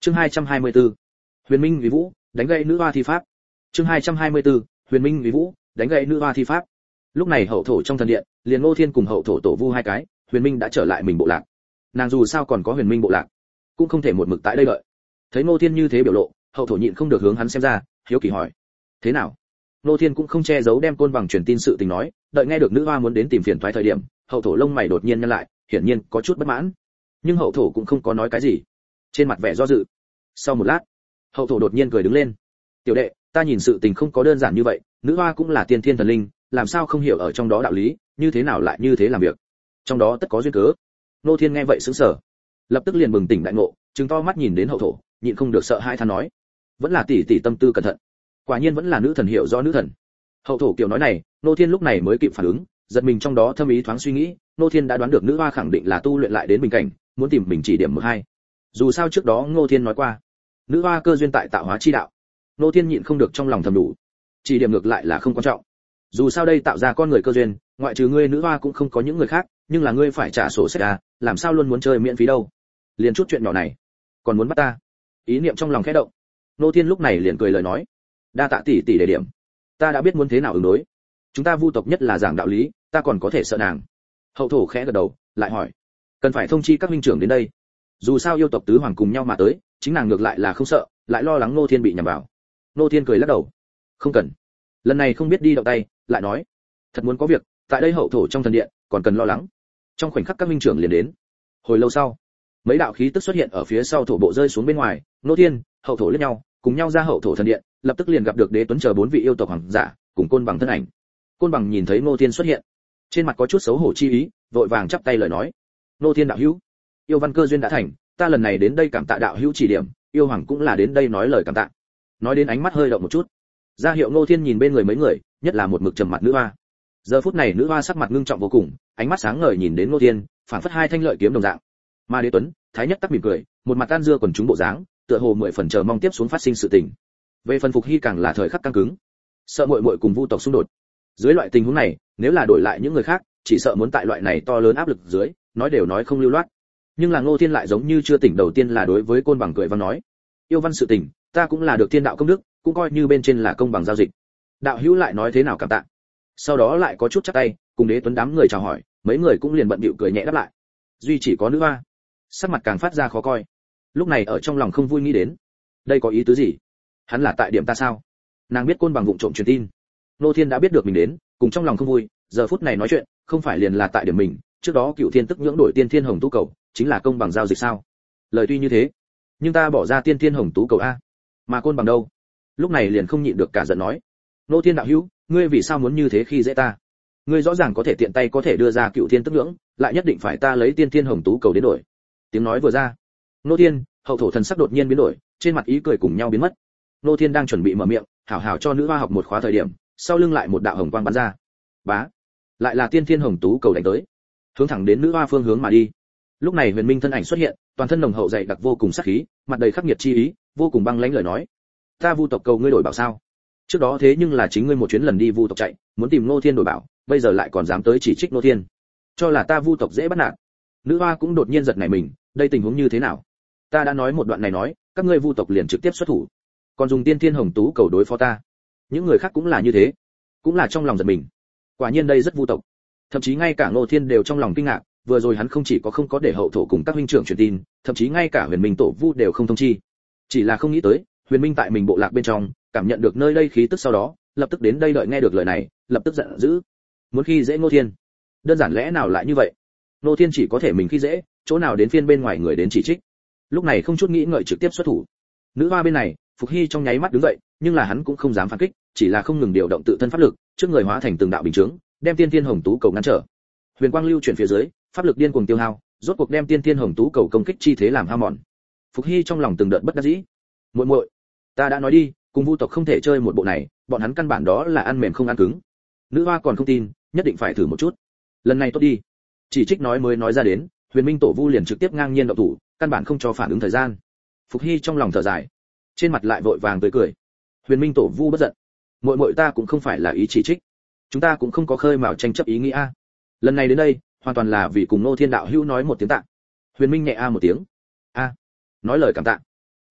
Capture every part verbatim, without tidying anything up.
Chương hai trăm hai mươi tư. Huyền Minh Vì Vũ, đánh gãy nữ hoa thi pháp. Chương hai trăm hai mươi tư. Huyền Minh Vì Vũ, đánh gãy nữ hoa thi pháp. Lúc này hậu thổ trong thần điện, liền Ngô Thiên cùng hậu thổ tổ vu hai cái, Huyền Minh đã trở lại mình bộ lạc. Nàng dù sao còn có Huyền Minh bộ lạc, cũng không thể một mực tại đây đợi. Thấy Ngô Thiên như thế biểu lộ, hậu thổ nhịn không được hướng hắn xem ra, hiếu kỳ hỏi: "Thế nào?" Ngô Thiên cũng không che giấu đem côn bằng truyền tin sự tình nói, đợi nghe được nữ hoa muốn đến tìm phiền toái thời điểm, hậu thổ lông mày đột nhiên nhăn lại, hiển nhiên có chút bất mãn. Nhưng hậu thổ cũng không có nói cái gì, trên mặt vẻ do dự. Sau một lát, hậu thổ đột nhiên cười đứng lên: "Tiểu đệ, ta nhìn sự tình không có đơn giản như vậy, nữ hoa cũng là tiên thiên thần linh, làm sao không hiểu ở trong đó đạo lý, như thế nào lại như thế làm việc, trong đó tất có duyên cớ." Ngô Thiên nghe vậy sững sờ, lập tức liền bừng tỉnh đại ngộ, trừng to mắt nhìn đến hậu thổ, nhịn không được sợ hãi than nói: "Vẫn là tỷ tỷ tâm tư cẩn thận, quả nhiên vẫn là nữ thần hiểu rõ nữ thần." Hậu thổ kiểu nói này, Ngô Thiên lúc này mới kịp phản ứng, giật mình trong đó thâm ý thoáng suy nghĩ, Ngô Thiên đã đoán được nữ hoa khẳng định là tu luyện lại đến bình cảnh, muốn tìm mình chỉ điểm một hai. Dù sao trước đó Ngô Thiên nói qua, nữ hoa cơ duyên tại tạo hóa chi đạo. Ngô Thiên nhịn không được trong lòng thầm đủ, chỉ điểm ngược lại là không quan trọng. Dù sao đây tạo ra con người cơ duyên, ngoại trừ ngươi nữ hoa cũng không có những người khác, nhưng là ngươi phải trả sổ sách à, làm sao luôn muốn chơi miễn phí đâu. Liền chút chuyện nhỏ này, còn muốn bắt ta. Ý niệm trong lòng khẽ động, Ngô Thiên lúc này liền cười lời nói: "Đa tạ tỷ tỷ đề điểm, ta đã biết muốn thế nào ứng đối. Chúng ta Vu tộc nhất là giảng đạo lý, ta còn có thể sợ nàng." Hậu thổ khẽ gật đầu, lại hỏi: "Cần phải thông chi các huynh trưởng đến đây?" Dù sao yêu tộc tứ hoàng cùng nhau mà tới, chính nàng ngược lại là không sợ, lại lo lắng Ngô Thiên bị nhầm vào. Ngô Thiên cười lắc đầu: "Không cần. Lần này không biết đi động tay." Lại nói: "Thật muốn có việc, tại đây hậu thổ trong thần điện, còn cần lo lắng." Trong khoảnh khắc các huynh trưởng liền đến. Hồi lâu sau, mấy đạo khí tức xuất hiện ở phía sau thổ bộ rơi xuống bên ngoài, Ngô Thiên, hậu thổ liếc nhau, cùng nhau ra hậu thổ thần điện, lập tức liền gặp được Đế Tuấn chờ bốn vị yêu tộc hoàng giả, cùng Côn Bằng thân ảnh. Côn Bằng nhìn thấy Ngô Thiên xuất hiện, trên mặt có chút xấu hổ chi ý, vội vàng chắp tay lời nói: "Ngô Thiên đạo hữu, yêu văn cơ duyên đã thành, ta lần này đến đây cảm tạ đạo hữu chỉ điểm, yêu hoàng cũng là đến đây nói lời cảm tạ." Nói đến ánh mắt hơi động một chút, ra hiệu Ngô Thiên nhìn bên người mấy người, nhất là một mực trầm mặt nữ hoa. Giờ phút này nữ hoa sắc mặt ngưng trọng vô cùng, ánh mắt sáng ngời nhìn đến Ngô Thiên, phảng phất hai thanh lợi kiếm đồng dạng. Mà Đế Tuấn, Thái Nhất tắc mỉm cười, một mặt tan dưa quần chúng bộ dáng, tựa hồ mười phần chờ mong tiếp xuống phát sinh sự tình. Về phần Phục Hy càng là thời khắc căng cứng, sợ muội muội cùng Vu tộc xung đột. Dưới loại tình huống này, nếu là đổi lại những người khác, chỉ sợ muốn tại loại này to lớn áp lực dưới, nói đều nói không lưu loát. Nhưng là Ngô Thiên lại giống như chưa tỉnh đầu tiên là đối với Côn Bằng cười văn nói: "Yêu văn sự tình, ta cũng là được thiên đạo công đức, cũng coi như bên trên là công bằng giao dịch. Đạo hữu lại nói thế nào cảm tạ." Sau đó lại có chút chắp tay, cùng Đế Tuấn đám người chào hỏi, mấy người cũng liền bận bịu cười nhẹ đáp lại. Duy chỉ có nữ hoa, sắc mặt càng phát ra khó coi. Lúc này ở trong lòng không vui nghĩ đến, đây có ý tứ gì? Hắn là tại điểm ta sao? Nàng biết Côn Bằng vụng trộm truyền tin, Ngô Thiên đã biết được mình đến, cùng trong lòng không vui, giờ phút này nói chuyện, không phải liền là tại điểm mình, trước đó Cựu Thiên tức nhưỡng đổi Tiên Thiên Hồng Tú cầu, chính là công bằng giao dịch sao? Lời tuy như thế, nhưng ta bỏ ra Tiên Thiên Hồng Tú cầu a, mà Côn Bằng đâu? Lúc này liền không nhịn được cả giận nói: "Ngô Thiên đạo hữu, ngươi vì sao muốn như thế khi dễ ta? Ngươi rõ ràng có thể tiện tay có thể đưa ra Cựu Thiên tức nhưỡng, lại nhất định phải ta lấy Tiên Thiên Hồng Tú cầu đến đổi." Tiếng nói vừa ra, Ngô Thiên, hậu thổ thần sắc đột nhiên biến đổi, trên mặt ý cười cùng nhau biến mất. Ngô Thiên đang chuẩn bị mở miệng, hảo hảo cho nữ hoa học một khóa thời điểm, sau lưng lại một đạo hồng quang bắn ra. Bá, lại là Tiên Thiên Hồng Tú cầu đánh tới, hướng thẳng đến nữ hoa phương hướng mà đi. Lúc này Huyền Minh thân ảnh xuất hiện, toàn thân nồng hậu dày đặc vô cùng sát khí, mặt đầy khắc nghiệt chi ý, vô cùng băng lãnh lời nói: "Ta Vu tộc cầu ngươi đổi bảo sao? Trước đó thế nhưng là chính ngươi một chuyến lần đi Vu tộc chạy, muốn tìm Ngô Thiên đổi bảo, bây giờ lại còn dám tới chỉ trích Ngô Thiên, cho là ta Vu tộc dễ bắt nạt." Nữ hoa cũng đột nhiên giật nảy mình, đây tình huống như thế nào? Ta đã nói một đoạn này nói, các ngươi Vu tộc liền trực tiếp xuất thủ, còn dùng Tiên Thiên Hồng Tú cầu đối phó ta. Những người khác cũng là như thế, cũng là trong lòng giật mình. Quả nhiên đây rất Vu tộc. Thậm chí ngay cả Ngô Thiên đều trong lòng kinh ngạc, vừa rồi hắn không chỉ có không có để hậu thổ cùng các huynh trưởng truyền tin, thậm chí ngay cả Huyền Minh tổ vu đều không thông chi. Chỉ là không nghĩ tới, Huyền Minh tại mình bộ lạc bên trong, cảm nhận được nơi đây khí tức sau đó, lập tức đến đây đợi nghe được lời này, lập tức giận dữ, muốn khi dễ Ngô Thiên. Đơn giản lẽ nào lại như vậy? Ngô Thiên chỉ có thể mình khi dễ, chỗ nào đến phiên bên ngoài người đến chỉ trích. Lúc này không chút nghĩ ngợi trực tiếp xuất thủ. Nữ hoa bên này, Phục Hy trong nháy mắt đứng dậy, nhưng là hắn cũng không dám phản kích, chỉ là không ngừng điều động tự thân pháp lực, trước người hóa thành từng đạo bình chướng, đem Tiên Thiên Hồng Tú cầu ngăn trở. Huyền quang lưu chuyển phía dưới, pháp lực điên cuồng tiêu hao, rốt cuộc đem Tiên Thiên Hồng Tú cầu công kích chi thế làm hao mòn. Phục Hy trong lòng từng đợt bất đắc dĩ. Muội muội, ta đã nói đi, cùng Vu tộc không thể chơi một bộ này, bọn hắn căn bản đó là ăn mềm không ăn cứng. Nữ hoa còn không tin, nhất định phải thử một chút. Lần này tốt đi. Chỉ trích nói mới nói ra đến, Huyền Minh tổ vu liền trực tiếp ngang nhiên động thủ, căn bản không cho phản ứng thời gian. Phục Hy trong lòng thở dài, trên mặt lại vội vàng tươi cười. Huyền Minh tổ vu bất giận, muội muội ta cũng không phải là ý chỉ trích, chúng ta cũng không có khơi mào tranh chấp ý nghĩ a. Lần này đến đây, hoàn toàn là vì cùng Ngô Thiên đạo hữu nói một tiếng tạ. Huyền Minh nhẹ a một tiếng. A, nói lời cảm tạ.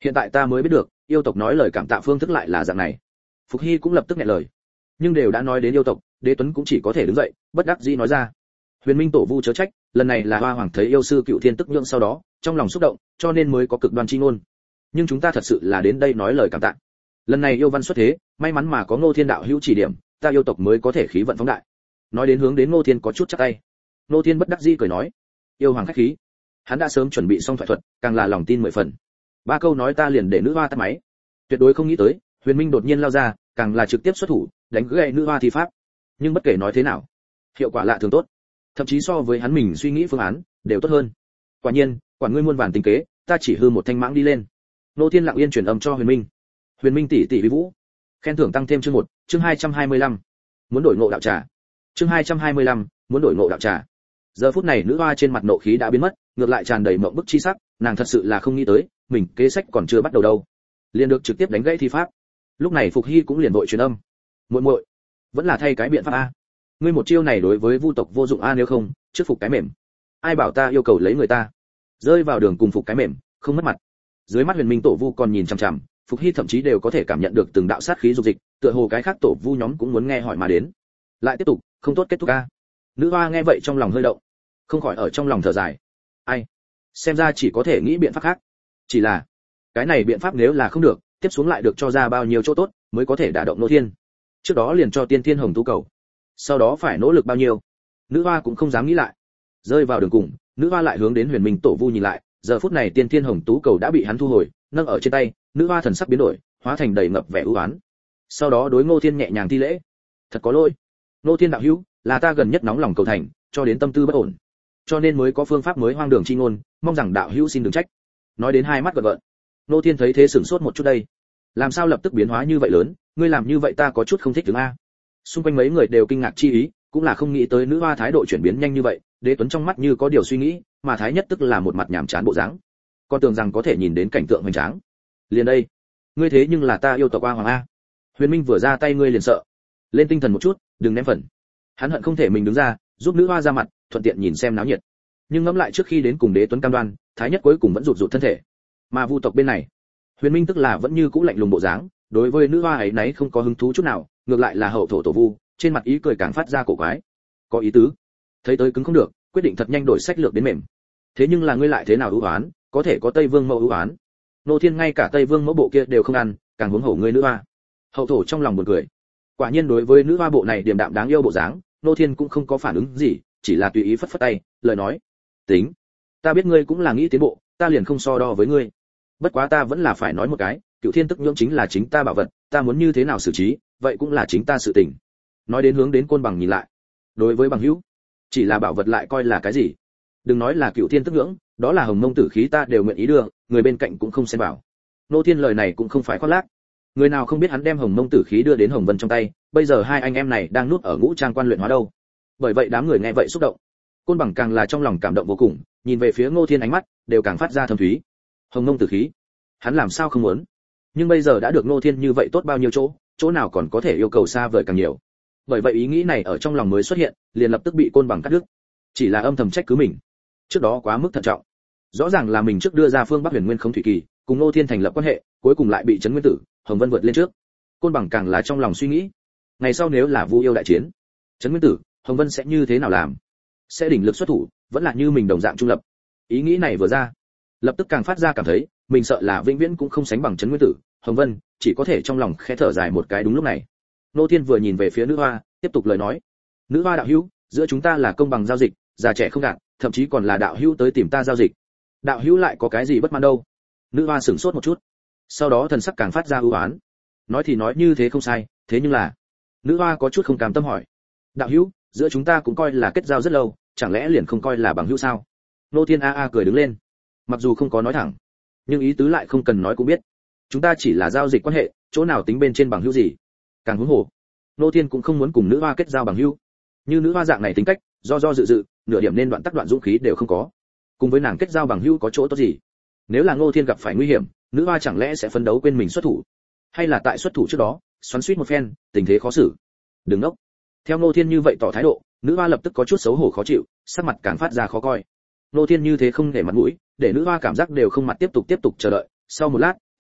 Hiện tại ta mới biết được, yêu tộc nói lời cảm tạ phương thức lại là dạng này. Phục Hy cũng lập tức nghẹn lời. Nhưng đều đã nói đến yêu tộc, Đế Tuấn cũng chỉ có thể đứng dậy, bất đắc dĩ nói ra. Huyền Minh tổ vu chớ trách, lần này là Hoa Hoàng thấy yêu sư Cựu Thiên tức nhượng sau đó, trong lòng xúc động, cho nên mới có cực đoan chi ngôn. Nhưng chúng ta thật sự là đến đây nói lời cảm tạ. Lần này yêu văn xuất thế, may mắn mà có Ngô Thiên đạo hữu chỉ điểm, ta yêu tộc mới có thể khí vận phóng đại. Nói đến hướng đến Ngô Thiên có chút chắp tay. Ngô Thiên bất đắc dĩ cười nói, yêu hoàng khách khí. Hắn đã sớm chuẩn bị xong thoại thuật, càng là lòng tin mười phần. Ba câu nói ta liền để nữ hoa tắt máy. Tuyệt đối không nghĩ tới, Huyền Minh đột nhiên lao ra, càng là trực tiếp xuất thủ, đánh gãy nữ hoa thi pháp. Nhưng bất kể nói thế nào, hiệu quả lạ thường tốt, thậm chí so với hắn mình suy nghĩ phương án đều tốt hơn. Quả nhiên, quả ngươi muôn vàn tính kế, ta chỉ hư một thanh mãng đi lên. Nô Thiên lặng yên truyền âm cho Huyền Minh. Huyền Minh tỷ tỷ vi vũ, khen thưởng tăng thêm chương một, chương hai trăm hai mươi lăm. Muốn đổi ngộ đạo trà. Chương hai trăm hai mươi lăm, muốn đổi ngộ đạo trà. Giờ phút này nữ hoa trên mặt nộ khí đã biến mất, ngược lại tràn đầy mộng bức chi sắc, nàng thật sự là không nghĩ tới, mình kế sách còn chưa bắt đầu đâu, liền được trực tiếp đánh gãy thi pháp. Lúc này Phục Hy cũng liền vội truyền âm. Muội muội, vẫn là thay cái biện pháp a. Ngươi một chiêu này đối với vu tộc vô dụng a, nếu không, trước phục cái mềm. Ai bảo ta yêu cầu lấy người ta? Rơi vào đường cùng phục cái mềm, không mất mặt. Dưới mắt Huyền Minh tổ vu còn nhìn chằm chằm, Phục Hy thậm chí đều có thể cảm nhận được từng đạo sát khí dục dịch, tựa hồ cái khác tổ vu nhóm cũng muốn nghe hỏi mà đến. Lại tiếp tục, không tốt kết thúc a. Nữ hoa nghe vậy trong lòng hơi động, không khỏi ở trong lòng thở dài. Ai? Xem ra chỉ có thể nghĩ biện pháp khác. Chỉ là, cái này biện pháp nếu là không được, tiếp xuống lại được cho ra bao nhiêu chỗ tốt mới có thể đả động Nô Thiên. Trước đó liền cho Tiên Thiên Hồng Tú cầu, sau đó phải nỗ lực bao nhiêu, nữ hoa cũng không dám nghĩ lại. Rơi vào đường cùng, nữ hoa lại hướng đến Huyền Minh tổ vu nhìn lại, giờ phút này Tiên Thiên Hồng Tú cầu đã bị hắn thu hồi, nâng ở trên tay, nữ hoa thần sắc biến đổi, hóa thành đầy ngập vẻ ưu ái. Sau đó đối Ngô Thiên nhẹ nhàng thi lễ. Thật có lỗi, Ngô Thiên đạo hữu, là ta gần nhất nóng lòng cầu thành, cho đến tâm tư bất ổn, cho nên mới có phương pháp mới hoang đường chi ngôn, mong rằng đạo hữu xin đừng trách. Nói đến hai mắt gợn gợn. Ngô Thiên thấy thế sửng sốt một chút đây, làm sao lập tức biến hóa như vậy lớn, ngươi làm như vậy ta có chút không thích đứng a. Xung quanh mấy người đều kinh ngạc chi ý, cũng là không nghĩ tới nữ hoa thái độ chuyển biến nhanh như vậy. Đế Tuấn trong mắt như có điều suy nghĩ, mà Thái Nhất tức là một mặt nhàm chán bộ dáng, con tưởng rằng có thể nhìn đến cảnh tượng hoành tráng. Liền đây, ngươi thế nhưng là ta yêu tộc A Hoàng a. Huyền Minh vừa ra tay ngươi liền sợ, lên tinh thần một chút, đừng ném phần. Hắn hận không thể mình đứng ra, giúp nữ hoa ra mặt, thuận tiện nhìn xem náo nhiệt. Nhưng ngẫm lại trước khi đến cùng Đế Tuấn cam đoan, Thái Nhất cuối cùng vẫn rụt rụt thân thể. Mà vu tộc bên này, Huyền Minh tức là vẫn như cũ lạnh lùng bộ dáng, đối với nữ hoa ấy nấy không có hứng thú chút nào, ngược lại là hậu thổ tổ vu, trên mặt ý cười càng phát ra cổ quái. Có ý tứ. Thấy tới cứng không được, quyết định thật nhanh đổi sách lược đến mềm. Thế nhưng là ngươi lại thế nào ưu oán, có thể có Tây Vương mẫu ưu oán. Nô Thiên ngay cả Tây Vương mẫu bộ kia đều không ăn, càng huống hổ ngươi nữ hoa. Hậu thổ trong lòng buồn cười. Quả nhiên đối với nữ hoa bộ này điềm đạm đáng yêu bộ dáng, Nô Thiên cũng không có phản ứng gì, chỉ là tùy ý phất phất tay, lời nói: "Tính, ta biết ngươi cũng là nghĩ tiến bộ, ta liền không so đo với ngươi. Bất quá ta vẫn là phải nói một cái, Cựu Thiên tức nhưỡng chính là chính ta bảo vật, ta muốn như thế nào xử trí, vậy cũng là chính ta sự tình." Nói đến hướng đến Côn Bằng nhìn lại. Đối với bằng hữu, chỉ là bảo vật lại coi là cái gì? Đừng nói là Cựu Thiên tức nhưỡng, đó là hồng mông tử khí ta đều nguyện ý đưa, người bên cạnh cũng không xen vào. Nô Thiên lời này cũng không phải khoác lác. Người nào không biết hắn đem hồng mông tử khí đưa đến Hồng Vân trong tay, bây giờ hai anh em này đang nuốt ở ngũ trang quan luyện hóa đâu. Bởi vậy đám người nghe vậy xúc động. Côn Bằng càng là trong lòng cảm động vô cùng, nhìn về phía Ngô Thiên ánh mắt đều càng phát ra thâm thúy. Hồng mông tử khí, hắn làm sao không muốn? Nhưng bây giờ đã được Ngô Thiên như vậy tốt bao nhiêu chỗ, chỗ nào còn có thể yêu cầu xa vời càng nhiều. Bởi vậy ý nghĩ này ở trong lòng mới xuất hiện, liền lập tức bị Côn Bằng cắt đứt. Chỉ là âm thầm trách cứ mình, trước đó quá mức thận trọng. Rõ ràng là mình trước đưa ra phương Bắc Huyền Nguyên Không Thủy Kỳ, cùng Ngô Thiên thành lập quan hệ, cuối cùng lại bị Trấn Nguyên Tử, Hồng Vân vượt lên trước. Côn Bằng càng là trong lòng suy nghĩ, ngày sau nếu là Vu yêu đại chiến, Trấn Nguyên Tử, Hồng Vân sẽ như thế nào làm? Sẽ đỉnh lực xuất thủ, vẫn là như mình đồng dạng trung lập. Ý nghĩ này vừa ra, lập tức càng phát ra cảm thấy, mình sợ là vĩnh viễn cũng không sánh bằng Trấn Nguyên Tử, Hồng Vân, chỉ có thể trong lòng khẽ thở dài một cái đúng lúc này. Nô Thiên vừa nhìn về phía nữ hoa, tiếp tục lời nói: "Nữ hoa đạo hữu, giữa chúng ta là công bằng giao dịch, già trẻ không gạt, thậm chí còn là đạo hữu tới tìm ta giao dịch. Đạo hữu lại có cái gì bất mãn đâu?" Nữ hoa sửng sốt một chút, sau đó thần sắc càng phát ra ưu ái. Nói thì nói như thế không sai, thế nhưng là, nữ hoa có chút không cam tâm hỏi: "Đạo hữu, giữa chúng ta cũng coi là kết giao rất lâu, chẳng lẽ liền không coi là bằng hữu sao?" Nô Thiên a a cười đứng lên, mặc dù không có nói thẳng, nhưng ý tứ lại không cần nói cũng biết. Chúng ta chỉ là giao dịch quan hệ, chỗ nào tính bên trên bằng hữu gì? Càng huống hồ, Nô Thiên cũng không muốn cùng nữ hoa kết giao bằng hữu. Như nữ hoa dạng này tính cách, do do dự dự, nửa điểm nên đoạn tắc đoạn dũng khí đều không có. Cùng với nàng kết giao bằng hữu có chỗ tốt gì? Nếu là Ngô Thiên gặp phải nguy hiểm, nữ hoa chẳng lẽ sẽ phấn đấu quên mình xuất thủ? Hay là tại xuất thủ trước đó, xoắn xuýt một phen, tình thế khó xử? Đừng ngốc. Theo Ngô Thiên như vậy tỏ thái độ, nữ hoa lập tức có chút xấu hổ khó chịu, sắc mặt càng phát ra khó coi. Ngô Thiên như thế không để mặt mũi, để nữ hoa cảm giác đều không mặt tiếp tục tiếp tục chờ đợi, sau một lát,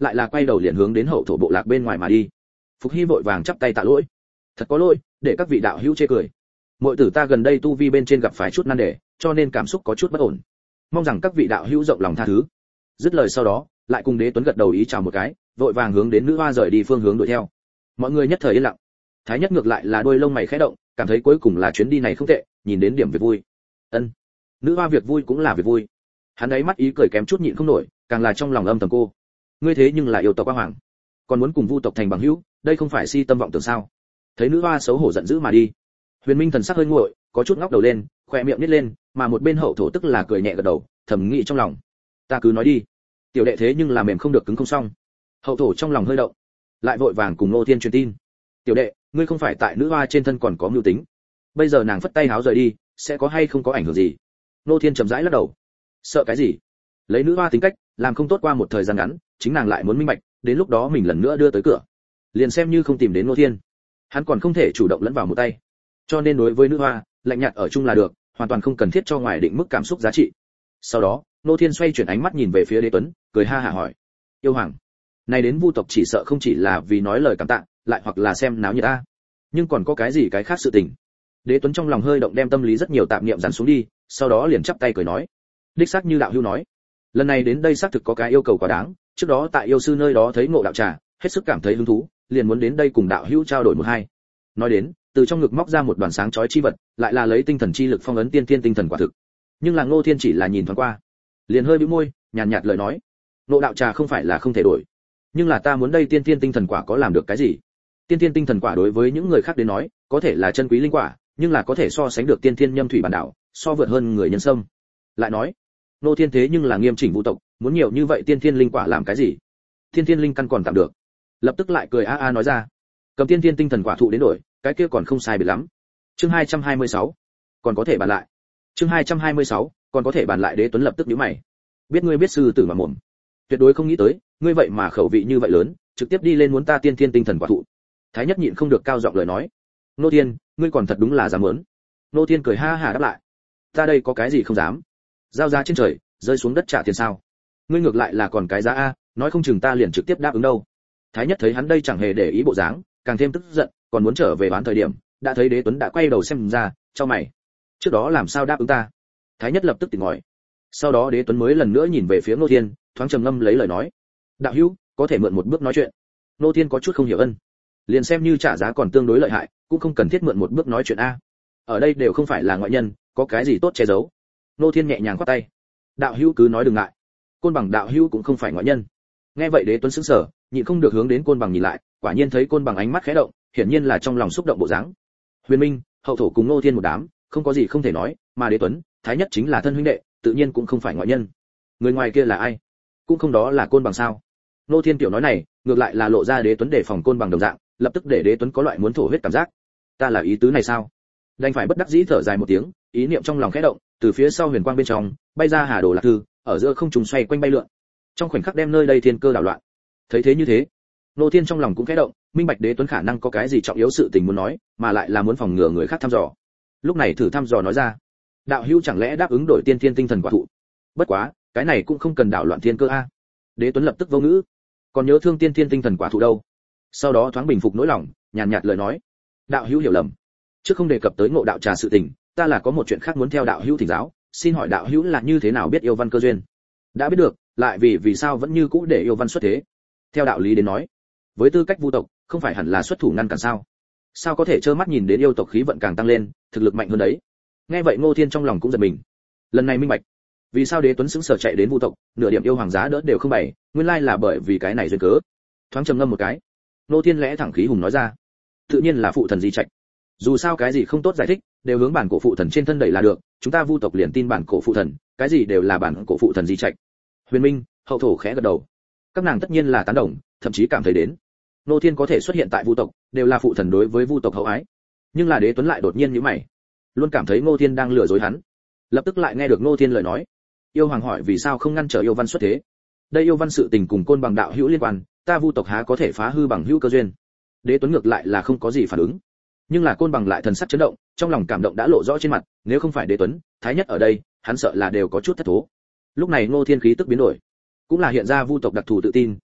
lại là quay đầu liền hướng đến hậu thổ bộ lạc bên ngoài mà đi. Phục Hy vội vàng chắp tay tạ lỗi, thật có lỗi, để các vị đạo hữu chê cười. Muội tử ta gần đây tu vi bên trên gặp phải chút nan đề, cho nên cảm xúc có chút bất ổn. Mong rằng các vị đạo hữu rộng lòng tha thứ. Dứt lời sau đó, lại cùng Đế Tuấn gật đầu ý chào một cái, vội vàng hướng đến nữ hoa rời đi phương hướng đuổi theo. Mọi người nhất thời yên lặng. Thái nhất ngược lại là đôi lông mày khẽ động, cảm thấy cuối cùng là chuyến đi này không tệ, nhìn đến điểm việc vui. Ân, nữ hoa việc vui cũng là việc vui. Hắn ấy mắt ý cười kém chút nhịn không nổi, càng là trong lòng âm thầm cô. Ngươi thế nhưng là yêu tộc Hoa Hoàng, còn muốn cùng Vu tộc thành bằng hữu, đây không phải si tâm vọng tưởng sao? Thấy nữ hoa xấu hổ giận dữ mà đi. Huyền Minh thần sắc hơi nguội, có chút ngóc đầu lên, khóe miệng nít lên, mà một bên hậu thổ tức là cười nhẹ gật đầu, thầm nghĩ trong lòng, ta cứ nói đi, tiểu đệ thế nhưng là mềm không được cứng không xong. Hậu thổ trong lòng hơi động, lại vội vàng cùng Ngô Thiên truyền tin, tiểu đệ, ngươi không phải tại nữ hoa trên thân còn có mưu tính, bây giờ nàng phất tay háo rời đi, sẽ có hay không có ảnh hưởng gì? Ngô Thiên chậm rãi lắc đầu, sợ cái gì? Lấy nữ hoa tính cách, làm không tốt qua một thời gian ngắn, chính nàng lại muốn minh bạch, đến lúc đó mình lần nữa đưa tới cửa, liền xem như không tìm đến Ngô Thiên, hắn còn không thể chủ động lẫn vào một tay. Cho nên đối với nữ hoa, lạnh nhạt ở chung là được, hoàn toàn không cần thiết cho ngoài định mức cảm xúc giá trị. Sau đó, Ngô Thiên xoay chuyển ánh mắt nhìn về phía Đế Tuấn, cười ha hả hỏi, yêu hoàng, này đến Vu tộc chỉ sợ không chỉ là vì nói lời cảm tạ, lại hoặc là xem náo nhiệt ta, nhưng còn có cái gì cái khác sự tình. Đế Tuấn trong lòng hơi động, đem tâm lý rất nhiều tạp niệm dàn xuống đi, sau đó liền chắp tay cười nói, đích xác như đạo hữu nói, lần này đến đây xác thực có cái yêu cầu quá đáng, trước đó tại yêu sư nơi đó thấy Ngộ đạo trà, hết sức cảm thấy hứng thú, liền muốn đến đây cùng đạo hữu trao đổi một hai. Nói đến, từ trong ngực móc ra một đoàn sáng chói chi vật, lại là lấy tinh thần chi lực phong ấn tiên tiên tinh thần quả thực. Nhưng là Ngô Thiên chỉ là nhìn thoáng qua, liền hơi bĩu môi, nhàn nhạt lời nói, Ngộ đạo trà không phải là không thể đổi, nhưng là ta muốn đây tiên tiên tinh thần quả có làm được cái gì? Tiên tiên tinh thần quả đối với những người khác đến nói, có thể là chân quý linh quả, nhưng là có thể so sánh được tiên tiên nhâm thủy bản đạo, so vượt hơn người nhân sâm. Lại nói, Ngô Thiên thế nhưng là nghiêm chỉnh Vu tộc, muốn nhiều như vậy tiên tiên linh quả làm cái gì? Tiên tiên linh căn còn tạm được. Lập tức lại cười a a nói ra, cầm tiên tiên tinh thần quả thụ đến đổi, cái kia còn không sai biệt lắm. Chương hai trăm hai mươi sáu, còn có thể bàn lại. Chương hai trăm hai mươi sáu, còn có thể bàn lại. Đế Tuấn lập tức nhíu mày. Biết ngươi biết sư tử mà mồm, tuyệt đối không nghĩ tới, ngươi vậy mà khẩu vị như vậy lớn, trực tiếp đi lên muốn ta tiên tiên tinh thần quả thụ. Thái nhất nhịn không được cao giọng lời nói, Nô Thiên, ngươi còn thật đúng là dám muốn. Nô Thiên cười ha hả đáp lại, ta đây có cái gì không dám? Giao giá trên trời, rơi xuống đất trả tiền sao? Ngươi ngược lại là còn cái giá a, nói không chừng ta liền trực tiếp đáp ứng đâu. Thái nhất thấy hắn đây chẳng hề để ý bộ dáng, càng thêm tức giận, còn muốn trở về đoán thời điểm, đã thấy Đế Tuấn đã quay đầu xem ra, cho mày, trước đó làm sao đáp ứng ta? Thái nhất lập tức tỉnh ngồi. Sau đó Đế Tuấn mới lần nữa nhìn về phía Ngô Thiên, thoáng trầm ngâm lấy lời nói, đạo hữu, có thể mượn một bước nói chuyện. Ngô Thiên có chút không hiểu ân, liền xem như trả giá còn tương đối lợi hại, cũng không cần thiết mượn một bước nói chuyện a. Ở đây đều không phải là ngoại nhân, có cái gì tốt che giấu. Ngô Thiên nhẹ nhàng quát tay, đạo hữu cứ nói đừng ngại, Côn Bằng đạo hữu cũng không phải ngoại nhân. Nghe vậy Đế Tuấn sững sờ, nhịn không được hướng đến Côn Bằng nhìn lại, quả nhiên thấy Côn Bằng ánh mắt khẽ động, hiển nhiên là trong lòng xúc động bộ dáng. Huyền Minh, hậu thổ cùng Ngô Thiên một đám, không có gì không thể nói, mà Đế Tuấn, Thái nhất chính là thân huynh đệ, tự nhiên cũng không phải ngoại nhân. Người ngoài kia là ai? Cũng không đó là Côn Bằng sao? Ngô Thiên tiểu nói này, ngược lại là lộ ra Đế Tuấn đề phòng Côn Bằng đồng dạng, lập tức để Đế Tuấn có loại muốn thổ huyết cảm giác. Ta là ý tứ này sao? Đành phải bất đắc dĩ thở dài một tiếng, ý niệm trong lòng khẽ động, từ phía sau huyền quang bên trong bay ra Hà Đồ Lạc Thư, ở giữa không trung xoay quanh bay lượn, trong khoảnh khắc đem nơi đây thiên cơ đảo loạn. Thấy thế như thế, Ngô Thiên trong lòng cũng khẽ động, minh bạch Đế Tuấn khả năng có cái gì trọng yếu sự tình muốn nói, mà lại là muốn phòng ngừa người khác thăm dò. Lúc này thử thăm dò nói ra, đạo hữu chẳng lẽ đáp ứng đổi tiên thiên tinh thần quả thụ? Bất quá, cái này cũng không cần đảo loạn thiên cơ a. Đế Tuấn lập tức vô ngữ, còn nhớ thương tiên thiên tinh thần quả thụ đâu. Sau đó thoáng bình phục nỗi lòng, nhàn nhạt lời nói, đạo hữu hiểu lầm, trước không đề cập tới Ngộ đạo trà sự tình, ta là có một chuyện khác muốn theo đạo hữu thỉnh giáo, xin hỏi đạo hữu là như thế nào biết yêu văn cơ duyên? Đã biết được, lại vì vì sao vẫn như cũ để yêu văn xuất thế? Theo đạo lý đến nói, với tư cách Vu tộc, không phải hẳn là xuất thủ ngăn cản sao? Sao có thể trơ mắt nhìn đến yêu tộc khí vận càng tăng lên, thực lực mạnh hơn đấy? Nghe vậy Ngô Thiên trong lòng cũng giật mình. Lần này minh bạch, vì sao Đế Tuấn sững sờ chạy đến Vu tộc, nửa điểm yêu hoàng giá đỡ đều không bày, nguyên lai là bởi vì cái này duyên cớ. Thoáng trầm ngâm một cái, Ngô Thiên lẽ thẳng khí hùng nói ra, tự nhiên là phụ thần di trạch. Dù sao cái gì không tốt giải thích, đều hướng bản cổ phụ thần trên thân đẩy là được, chúng ta Vu tộc liền tin bản cổ phụ thần, cái gì đều là bản cổ phụ thần di trạch. Huyền Minh, hậu thổ khẽ gật đầu, các nàng tất nhiên là tán đồng, thậm chí cảm thấy đến Ngô Thiên có thể xuất hiện tại Vu tộc, đều là phụ thần đối với Vu tộc hậu ái. Nhưng là Đế Tuấn lại đột nhiên nhíu mày, luôn cảm thấy Ngô Thiên đang lừa dối hắn. Lập tức lại nghe được Ngô Thiên lời nói, yêu hoàng hỏi vì sao không ngăn trở yêu văn xuất thế. Đây yêu văn sự tình cùng Côn Bằng đạo hữu liên quan, ta Vu tộc há có thể phá hư bằng hữu cơ duyên. Đế Tuấn ngược lại là không có gì phản ứng, nhưng là Côn Bằng lại thần sắc chấn động, trong lòng cảm động đã lộ rõ trên mặt, nếu không phải Đế Tuấn, Thái nhất ở đây, hắn sợ là đều có chút thất thố. Lúc này Ngô Thiên khí tức biến đổi, cũng là hiện ra Vu tộc đặc thù tự tin,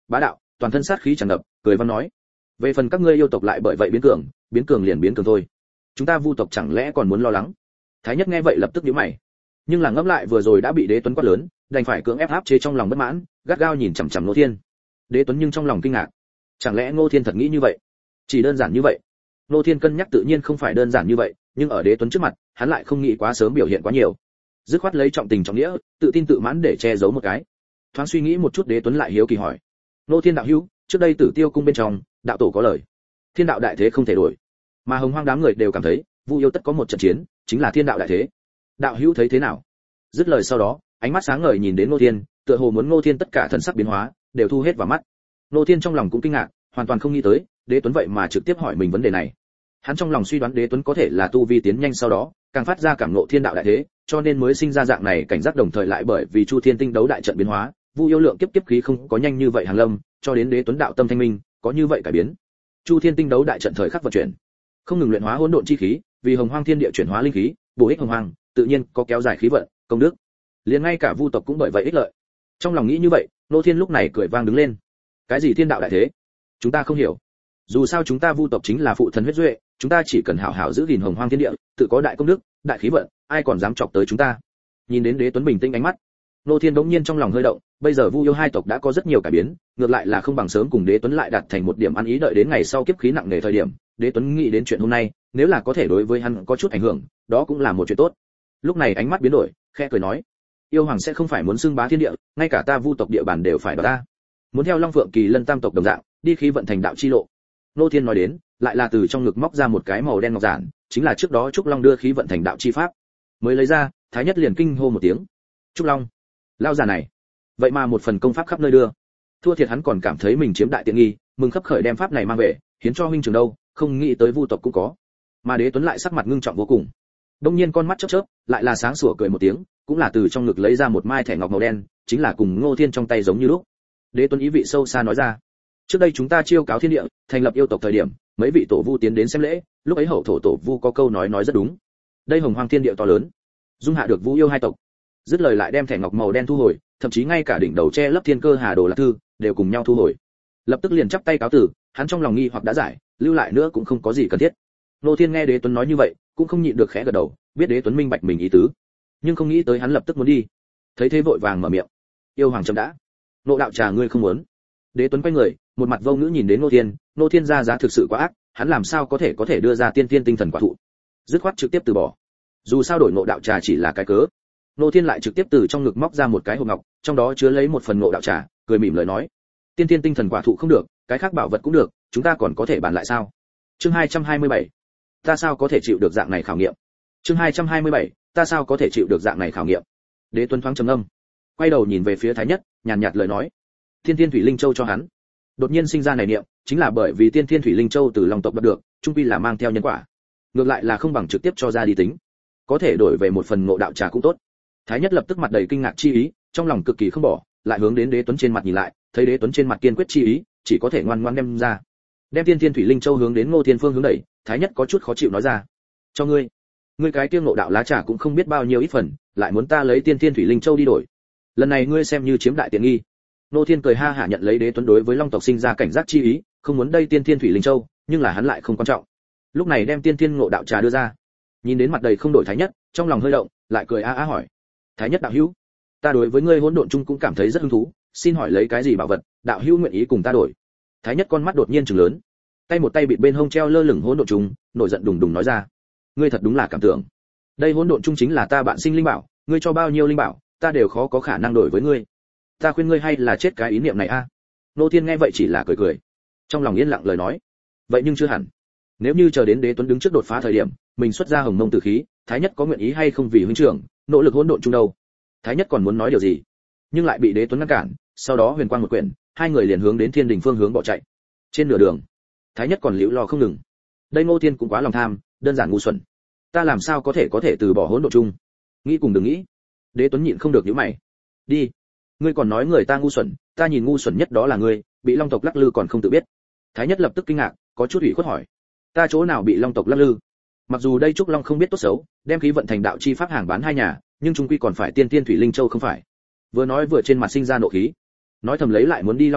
bá đạo, toàn thân sát khí tràn ngập, cười văn nói: về phần các ngươi yêu tộc lại bởi vậy biến cường, biến cường liền biến cường thôi, chúng ta vu tộc chẳng lẽ còn muốn lo lắng? Thái nhất nghe vậy lập tức nhíu mày, nhưng là ngẫm lại vừa rồi đã bị Đế Tuấn quát lớn, đành phải cưỡng ép áp chế trong lòng bất mãn, gắt gao nhìn chằm chằm Ngô Thiên. Đế Tuấn nhưng trong lòng kinh ngạc, chẳng lẽ Ngô Thiên thật nghĩ như vậy? Chỉ đơn giản như vậy? Ngô Thiên cân nhắc tự nhiên không phải đơn giản như vậy, nhưng ở Đế Tuấn trước mặt, hắn lại không nghĩ quá sớm biểu hiện quá nhiều. Dứt khoát lấy trọng tình trọng nghĩa, tự tin tự mãn để che giấu một cái. Thoáng suy nghĩ một chút, Đế Tuấn lại hiếu kỳ hỏi: Ngô Thiên đạo hữu, trước đây Tử Tiêu cung bên trong, đạo tổ có lời, thiên đạo đại thế không thể đổi, mà Hồng Hoang đám người đều cảm thấy, Vu yêu tất có một trận chiến, chính là thiên đạo đại thế. Đạo hữu thấy thế nào? Dứt lời sau đó, ánh mắt sáng ngời nhìn đến Ngô Thiên, tựa hồ muốn Ngô Thiên tất cả thần sắc biến hóa đều thu hết vào mắt. Ngô Thiên trong lòng cũng kinh ngạc, hoàn toàn không nghĩ tới, Đế Tuấn vậy mà trực tiếp hỏi mình vấn đề này. Hắn trong lòng suy đoán Đế Tuấn có thể là tu vi tiến nhanh sau đó, càng phát ra cảm ngộ thiên đạo đại thế, cho nên mới sinh ra dạng này cảnh giác, đồng thời lại bởi vì Chu Thiên Tinh đấu đại trận biến hóa, Vu yêu lượng kiếp kiếp khí không có nhanh như vậy hàng lâm, cho đến Đế Tuấn đạo tâm thanh minh, có như vậy cải biến. Chu Thiên Tinh đấu đại trận thời khắc vận chuyển, không ngừng luyện hóa hỗn độn chi khí, vì Hồng Hoang thiên địa chuyển hóa linh khí, bổ ích Hồng Hoang, tự nhiên có kéo dài khí vận, công đức. Liền ngay cả Vu tộc cũng bởi vậy ích lợi. Trong lòng nghĩ như vậy, Ngô Thiên lúc này cười vang đứng lên. Cái gì thiên đạo đại thế? Chúng ta không hiểu. Dù sao chúng ta Vu tộc chính là phụ thần huyết duệ, chúng ta chỉ cần hảo hảo giữ gìn Hồng Hoang thiên địa, tự có đại công đức, đại khí vận, ai còn dám chọc tới chúng ta? Nhìn đến Đế Tuấn bình tĩnh ánh mắt, Ngô Thiên đống nhiên trong lòng hơi động, bây giờ Vu yêu hai tộc đã có rất nhiều cải biến, ngược lại là không bằng sớm cùng Đế Tuấn lại đạt thành một điểm ăn ý, đợi đến ngày sau kiếp khí nặng nề thời điểm, Đế Tuấn nghĩ đến chuyện hôm nay, nếu là có thể đối với hắn có chút ảnh hưởng, đó cũng là một chuyện tốt. Lúc này ánh mắt biến đổi, khẽ cười nói: yêu hoàng sẽ không phải muốn xưng bá thiên địa, ngay cả ta Vu tộc địa bàn đều phải đoạt ta, muốn theo Long Phượng Kỳ Lân tam tộc đồng dạng, đi khí vận thành đạo chi lộ. Ngô Thiên nói đến, lại là từ trong ngực móc ra một cái màu đen ngọc giản, chính là trước đó Trúc Long đưa khí vận thành đạo chi pháp. Mới lấy ra, Thái Nhất liền kinh hô một tiếng: Trúc Long, lao già này, vậy mà một phần công pháp khắp nơi đưa. Thua thiệt hắn còn cảm thấy mình chiếm đại tiện nghi, mừng khấp khởi đem pháp này mang về, hiến cho huynh trưởng đâu, không nghĩ tới Vu tộc cũng có. Mà Đế Tuấn lại sắc mặt ngưng trọng vô cùng. Đông nhiên con mắt chớp chớp, lại là sáng sủa cười một tiếng, cũng là từ trong ngực lấy ra một mai thẻ ngọc màu đen, chính là cùng Ngô Thiên trong tay giống như lúc. Đế Tuấn ý vị sâu xa nói ra: trước đây chúng ta chiêu cáo thiên địa, thành lập yêu tộc thời điểm, mấy vị tổ vu tiến đến xem lễ, lúc ấy hậu thổ tổ vu có câu nói nói rất đúng. Đây Hồng Hoang thiên địa to lớn, dung hạ được Vu yêu hai tộc. Dứt lời lại đem thẻ ngọc màu đen thu hồi, thậm chí ngay cả đỉnh đầu che lấp thiên cơ hà đồ lạc thư đều cùng nhau thu hồi. Lập tức liền chắp tay cáo từ, hắn trong lòng nghi hoặc đã giải, lưu lại nữa cũng không có gì cần thiết. Ngô Thiên nghe Đế Tuấn nói như vậy, cũng không nhịn được khẽ gật đầu, biết Đế Tuấn minh bạch mình ý tứ, nhưng không nghĩ tới hắn lập tức muốn đi. Thấy thế vội vàng mở miệng: yêu hoàng chậm đã, Ngộ đạo trà ngươi không muốn. Đế Tuấn quay người, một mặt vô ngữ nhìn đến Ngô Thiên, Ngô Thiên ra giá thực sự quá ác, hắn làm sao có thể có thể đưa ra tiên tiên tinh thần quả thụ. Dứt khoát trực tiếp từ bỏ. Dù sao đổi Ngộ đạo trà chỉ là cái cớ. Ngô Thiên lại trực tiếp từ trong ngực móc ra một cái hộp ngọc, trong đó chứa lấy một phần Ngộ đạo trà, cười mỉm lời nói: tiên tiên tinh thần quả thụ không được, cái khác bảo vật cũng được, chúng ta còn có thể bàn lại sao? Chương hai trăm hai mươi bảy, ta sao có thể chịu được dạng này khảo nghiệm? Chương hai trăm hai mươi bảy, ta sao có thể chịu được dạng này khảo nghiệm? Đế Tuấn thoáng trầm ngâm, quay đầu nhìn về phía Thái Nhất, nhàn nhạt lời nói: Thiên Thiên Thủy Linh Châu cho hắn. Đột nhiên sinh ra này niệm, chính là bởi vì Tiên Thiên Thủy Linh Châu từ Long tộc đạt được, chung quy là mang theo nhân quả. Ngược lại là không bằng trực tiếp cho ra đi tính, có thể đổi về một phần Ngộ đạo trà cũng tốt. Thái Nhất lập tức mặt đầy kinh ngạc chi ý, trong lòng cực kỳ không bỏ, lại hướng đến Đế Tuấn trên mặt nhìn lại, thấy Đế Tuấn trên mặt kiên quyết chi ý, chỉ có thể ngoan ngoãn đem ra. Đem Tiên Thiên Thủy Linh Châu hướng đến Ngô Thiên phương hướng đẩy, Thái Nhất có chút khó chịu nói ra: cho ngươi, ngươi cái tiêu Ngộ đạo lá trà cũng không biết bao nhiêu ít phần, lại muốn ta lấy Tiên Thiên Thủy Linh Châu đi đổi, lần này ngươi xem như chiếm đại tiện nghi. Ngô Thiên cười ha hả nhận lấy Đế Tuấn đối với Long tộc sinh ra cảnh giác chi ý, không muốn đây Tiên Thiên Thủy Linh Châu, nhưng là hắn lại không quan trọng. Lúc này đem Tiên Thiên Ngộ đạo trà đưa ra, nhìn đến mặt đầy không đổi Thái Nhất, trong lòng hơi động, lại cười a a hỏi: Thái Nhất đạo hữu, ta đối với ngươi hỗn độn chung cũng cảm thấy rất hứng thú, xin hỏi lấy cái gì bảo vật, đạo hữu nguyện ý cùng ta đổi? Thái Nhất con mắt đột nhiên trừng lớn, tay một tay bị bên hông treo lơ lửng hỗn độn chung, nổi giận đùng đùng nói ra: ngươi thật đúng là cảm tưởng, đây hỗn độn chung chính là ta bạn sinh linh bảo, ngươi cho bao nhiêu linh bảo, ta đều khó có khả năng đổi với ngươi. Ta khuyên ngươi hay là chết cái ý niệm này a. Nô Thiên nghe vậy chỉ là cười cười, trong lòng yên lặng lời nói: vậy nhưng chưa hẳn, nếu như chờ đến Đế Tuấn đứng trước đột phá thời điểm, mình xuất ra hồng mông tử khí, Thái Nhất có nguyện ý hay không vì huynh trưởng nỗ lực hỗn độn chung đâu? Thái Nhất còn muốn nói điều gì, nhưng lại bị Đế Tuấn ngăn cản, sau đó huyền quang một quyển, hai người liền hướng đến Thiên Đình phương hướng bỏ chạy. Trên nửa đường, Thái Nhất còn liễu lo không ngừng. Đây Ngô Thiên cũng quá lòng tham, đơn giản ngu xuẩn. Ta làm sao có thể có thể từ bỏ hỗn độn chung? Nghĩ cùng đừng nghĩ. Đế Tuấn nhịn không được nhíu mày. Đi, ngươi còn nói người ta ngu xuẩn, ta nhìn ngu xuẩn nhất đó là ngươi, bị Long tộc lắc lư còn không tự biết. Thái Nhất lập tức kinh ngạc, có chút ủy khuất hỏi: ta chỗ nào bị Long tộc lắc lư? Mặc dù đây Trúc Long không biết tốt xấu, đem khí vận thành đạo chi pháp hàng bán hai nhà, nhưng chung quy còn phải Tiên Tiên Thủy Linh Châu không phải. Vừa nói vừa trên mặt sinh ra nộ khí, nói thầm lấy lại muốn đi Long tộc,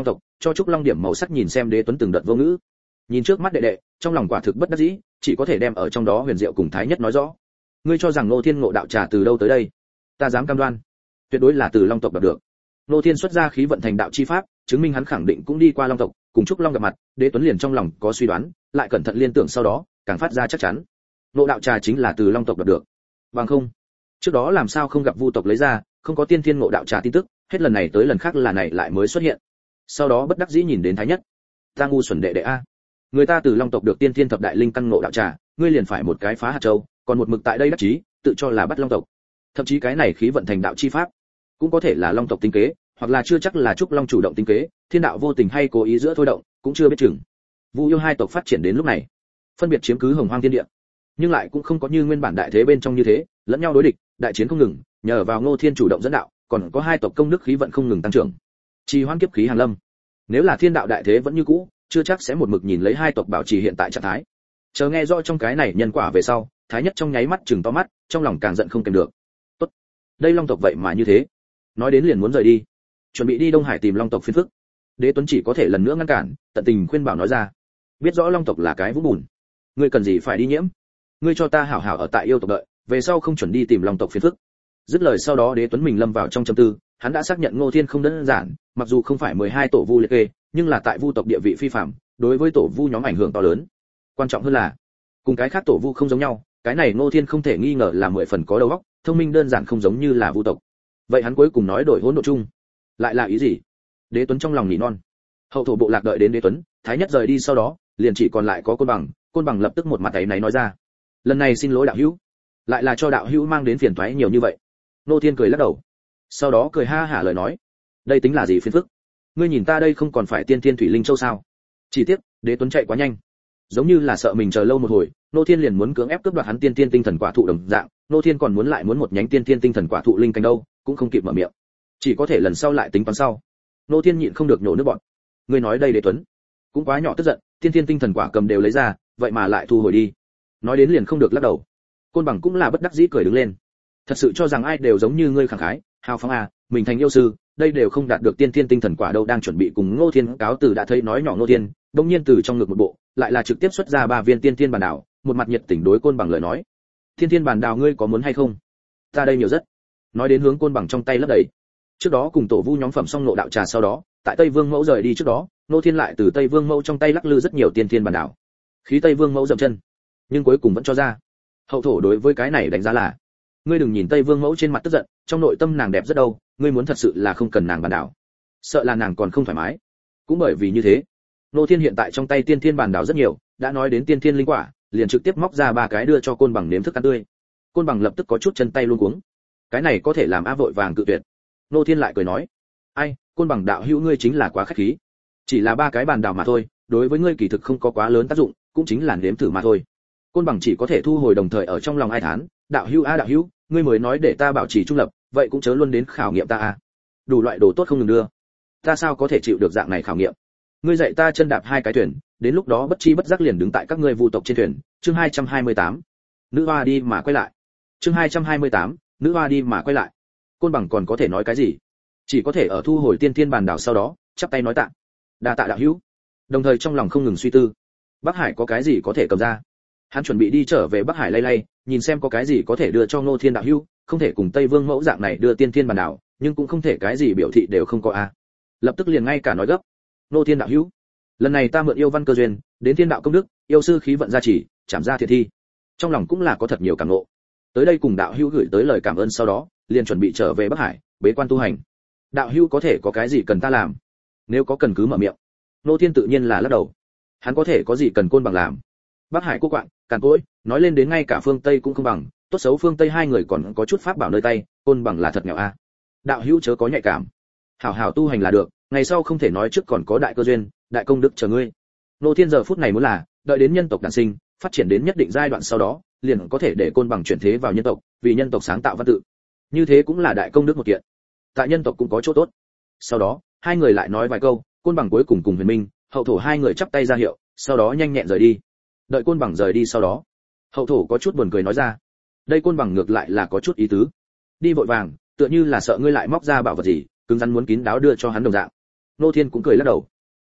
cho trúc long điểm màu sắc nhìn xem Đế Tuấn từng đợt vô ngữ. Nhìn trước mắt đệ đệ, trong lòng quả thực bất đắc dĩ, chỉ có thể đem ở trong đó huyền diệu cùng thái nhất nói rõ. Ngươi cho rằng Ngô Thiên ngộ đạo trà từ đâu tới đây? Ta dám cam đoan, tuyệt đối là từ Long tộc đạt được. Ngô Thiên xuất ra khí vận thành đạo chi pháp, chứng minh hắn khẳng định cũng đi qua Long tộc, cùng trúc long gặp mặt. Đế Tuấn liền trong lòng có suy đoán, lại cẩn thận liên tưởng sau đó, càng phát ra chắc chắn. Ngộ đạo trà chính là từ Long tộc đạt được. Bằng không, trước đó làm sao không gặp Vu tộc lấy ra, không có tiên thiên ngộ đạo trà tin tức, hết lần này tới lần khác là này lại mới xuất hiện. Sau đó bất đắc dĩ nhìn đến thái nhất, ta ngu xuẩn đệ đệ a, người ta từ Long tộc được tiên thiên thập đại linh căn ngộ đạo trà, ngươi liền phải một cái phá hạt châu, còn một mực tại đây đắc chí, tự cho là bắt Long tộc. Thậm chí cái này khí vận thành đạo chi pháp, cũng có thể là Long tộc tính kế, hoặc là chưa chắc là trúc long chủ động tính kế, thiên đạo vô tình hay cố ý giữa thôi động, cũng chưa biết chừng. Vu yêu hai tộc phát triển đến lúc này, phân biệt chiếm cứ hồng hoang thiên địa, nhưng lại cũng không có như nguyên bản đại thế bên trong như thế, lẫn nhau đối địch, đại chiến không ngừng, nhờ vào Ngô Thiên chủ động dẫn đạo, còn có hai tộc công đức khí vận không ngừng tăng trưởng. Trì hoãn kiếp khí hàng lâm. Nếu là thiên đạo đại thế vẫn như cũ, chưa chắc sẽ một mực nhìn lấy hai tộc bảo trì hiện tại trạng thái. Chờ nghe rõ trong cái này nhân quả về sau, thái nhất trong nháy mắt chừng to mắt, trong lòng càng giận không kềm được. Tốt, đây Long tộc vậy mà như thế. Nói đến liền muốn rời đi, chuẩn bị đi Đông Hải tìm Long tộc phiền phức. Đế Tuấn chỉ có thể lần nữa ngăn cản, tận tình khuyên bảo nói ra, biết rõ Long tộc là cái vũng bùn, ngươi cần gì phải đi nhiễm? Ngươi cho ta hảo hảo ở tại yêu tộc đợi, về sau không chuẩn đi tìm Long tộc phiền phức. Dứt lời sau đó Đế Tuấn mình lâm vào trong trầm tư, hắn đã xác nhận Ngô Thiên không đơn giản, mặc dù không phải mười hai tổ vu liệt kê, nhưng là tại vu tộc địa vị phi phàm, đối với tổ vu nhóm ảnh hưởng to lớn. Quan trọng hơn là, cùng cái khác tổ vu không giống nhau, cái này Ngô Thiên không thể nghi ngờ là mười phần có đầu óc, thông minh đơn giản không giống như là vu tộc. Vậy hắn cuối cùng nói đổi hỗn độn chung, lại là ý gì? Đế Tuấn trong lòng nỉ non. Hậu thổ bộ lạc đợi đến Đế Tuấn, thái nhất rời đi sau đó, liền chỉ còn lại có Côn Bằng, Côn Bằng lập tức một mặt áy náy nói ra, lần này xin lỗi đạo hữu, lại là cho đạo hữu mang đến phiền toái nhiều như vậy. Ngô Thiên cười lắc đầu, sau đó cười ha hả lời nói, đây tính là gì phiền phức? Ngươi nhìn ta đây không còn phải tiên thiên thủy linh châu sao? Chỉ tiếc, Đế Tuấn chạy quá nhanh, giống như là sợ mình chờ lâu một hồi, Ngô Thiên liền muốn cưỡng ép cướp đoạt hắn tiên thiên tinh thần quả thụ đồng dạng, Ngô Thiên còn muốn lại muốn một nhánh tiên thiên tinh thần quả thụ linh cành đâu, cũng không kịp mở miệng, chỉ có thể lần sau lại tính toán sau. Ngô Thiên nhịn không được nhổ nước bọt. Ngươi nói đây Đế Tuấn, cũng quá nhỏ tức giận, tiên thiên tinh thần quả cầm đều lấy ra, vậy mà lại thu hồi đi. Nói đến liền không được lắc đầu. Côn Bằng cũng là bất đắc dĩ cười đứng lên. Thật sự cho rằng ai đều giống như ngươi khẳng khái, hào phóng à, mình thành yêu sư, đây đều không đạt được tiên thiên tinh thần quả đâu, đang chuẩn bị cùng Ngô Thiên cáo từ đã thấy nói nhỏ Ngô Thiên, đột nhiên từ trong ngực một bộ, lại là trực tiếp xuất ra ba viên tiên thiên bản đảo, một mặt nhiệt tình đối Côn Bằng lời nói. Tiên thiên bản đảo ngươi có muốn hay không? Ta đây nhiều rất. Nói đến hướng Côn Bằng trong tay lấp đầy. Trước đó cùng tổ vu nhóm phẩm xong ngộ đạo trà sau đó, tại Tây Vương Mẫu rời đi trước đó, Ngô Thiên lại từ Tây Vương Mẫu trong tay lắc lư rất nhiều tiên thiên bản đảo. Khí Tây Vương Mẫu dậm chân, nhưng cuối cùng vẫn cho ra. Hậu thổ đối với cái này đánh giá là, ngươi đừng nhìn Tây Vương Mẫu trên mặt tức giận, trong nội tâm nàng đẹp rất đâu, ngươi muốn thật sự là không cần nàng bản đảo, sợ là nàng còn không thoải mái. Cũng bởi vì như thế, Ngô Thiên hiện tại trong tay tiên thiên bản đảo rất nhiều, đã nói đến tiên thiên linh quả, liền trực tiếp móc ra ba cái đưa cho Côn Bằng nếm thức ăn tươi. Côn Bằng lập tức có chút chân tay luống cuống. Cái này có thể làm a vội vàng cự tuyệt. Ngô Thiên lại cười nói, ai, Côn Bằng đạo hữu ngươi chính là quá khách khí, chỉ là ba cái bản đảo mà thôi, đối với ngươi kỳ thực không có quá lớn tác dụng, cũng chính là nếm thử mà thôi. Côn Bằng chỉ có thể thu hồi, đồng thời ở trong lòng ai thán, đạo hữu a đạo hữu, ngươi mới nói để ta bảo trì trung lập, vậy cũng chớ luôn đến khảo nghiệm ta a. Đủ loại đồ tốt không ngừng đưa, ta sao có thể chịu được dạng này khảo nghiệm? Ngươi dạy ta chân đạp hai cái thuyền, đến lúc đó bất chi bất giác liền đứng tại các ngươi vu tộc trên thuyền. Chương hai trăm hai mươi tám, nữ hoa đi mà quay lại. Chương hai trăm hai mươi tám, nữ hoa đi mà quay lại. Côn Bằng còn có thể nói cái gì? Chỉ có thể ở thu hồi tiên thiên bản đảo sau đó, chắp tay nói tạ. Đa tạ đạo hữu. Đồng thời trong lòng không ngừng suy tư, Bắc Hải có cái gì có thể cầm ra. Hắn chuẩn bị đi trở về Bắc Hải lay lay, nhìn xem có cái gì có thể đưa cho Ngô Thiên đạo hữu, không thể cùng Tây Vương Mẫu dạng này đưa tiên thiên bản đảo, nhưng cũng không thể cái gì biểu thị đều không có a. Lập tức liền ngay cả nói gấp, Ngô Thiên đạo hữu, lần này ta mượn yêu văn cơ duyên, đến thiên đạo công đức, yêu sư khí vận gia trì, chạm ra thiệt thi. Trong lòng cũng là có thật nhiều cảm ngộ. Tới đây cùng đạo hữu gửi tới lời cảm ơn sau đó, liền chuẩn bị trở về Bắc Hải, bế quan tu hành. Đạo hữu có thể có cái gì cần ta làm? Nếu có cần cứ mở miệng. Ngô Thiên tự nhiên là lắc đầu. Hắn có thể có gì cần Côn Bằng làm? Bắc Hải cô quạng, càn cỗi, nói lên đến ngay cả phương Tây cũng không bằng, tốt xấu phương Tây hai người còn có chút pháp bảo nơi tay, Côn Bằng là thật nghèo a. Đạo hữu chớ có nhạy cảm, hảo hảo tu hành là được, ngày sau không thể nói trước còn có đại cơ duyên, đại công đức chờ ngươi. Ngô Thiên giờ phút này muốn là, đợi đến nhân tộc đản sinh, phát triển đến nhất định giai đoạn sau đó, liền có thể để Côn Bằng chuyển thế vào nhân tộc, vì nhân tộc sáng tạo văn tự. Như thế cũng là đại công đức một kiện. Tại nhân tộc cũng có chỗ tốt. Sau đó, hai người lại nói vài câu, Côn Bằng cuối cùng cùng Huyền Minh, Hậu thổ hai người chắp tay ra hiệu, sau đó nhanh nhẹn rời đi. Đợi Côn Bằng rời đi sau đó, Hậu thổ có chút buồn cười nói ra, đây Côn Bằng ngược lại là có chút ý tứ. Đi vội vàng, tựa như là sợ ngươi lại móc ra bảo vật gì, cứng rắn muốn kín đáo đưa cho hắn đồng dạng. Ngô Thiên cũng cười lắc đầu.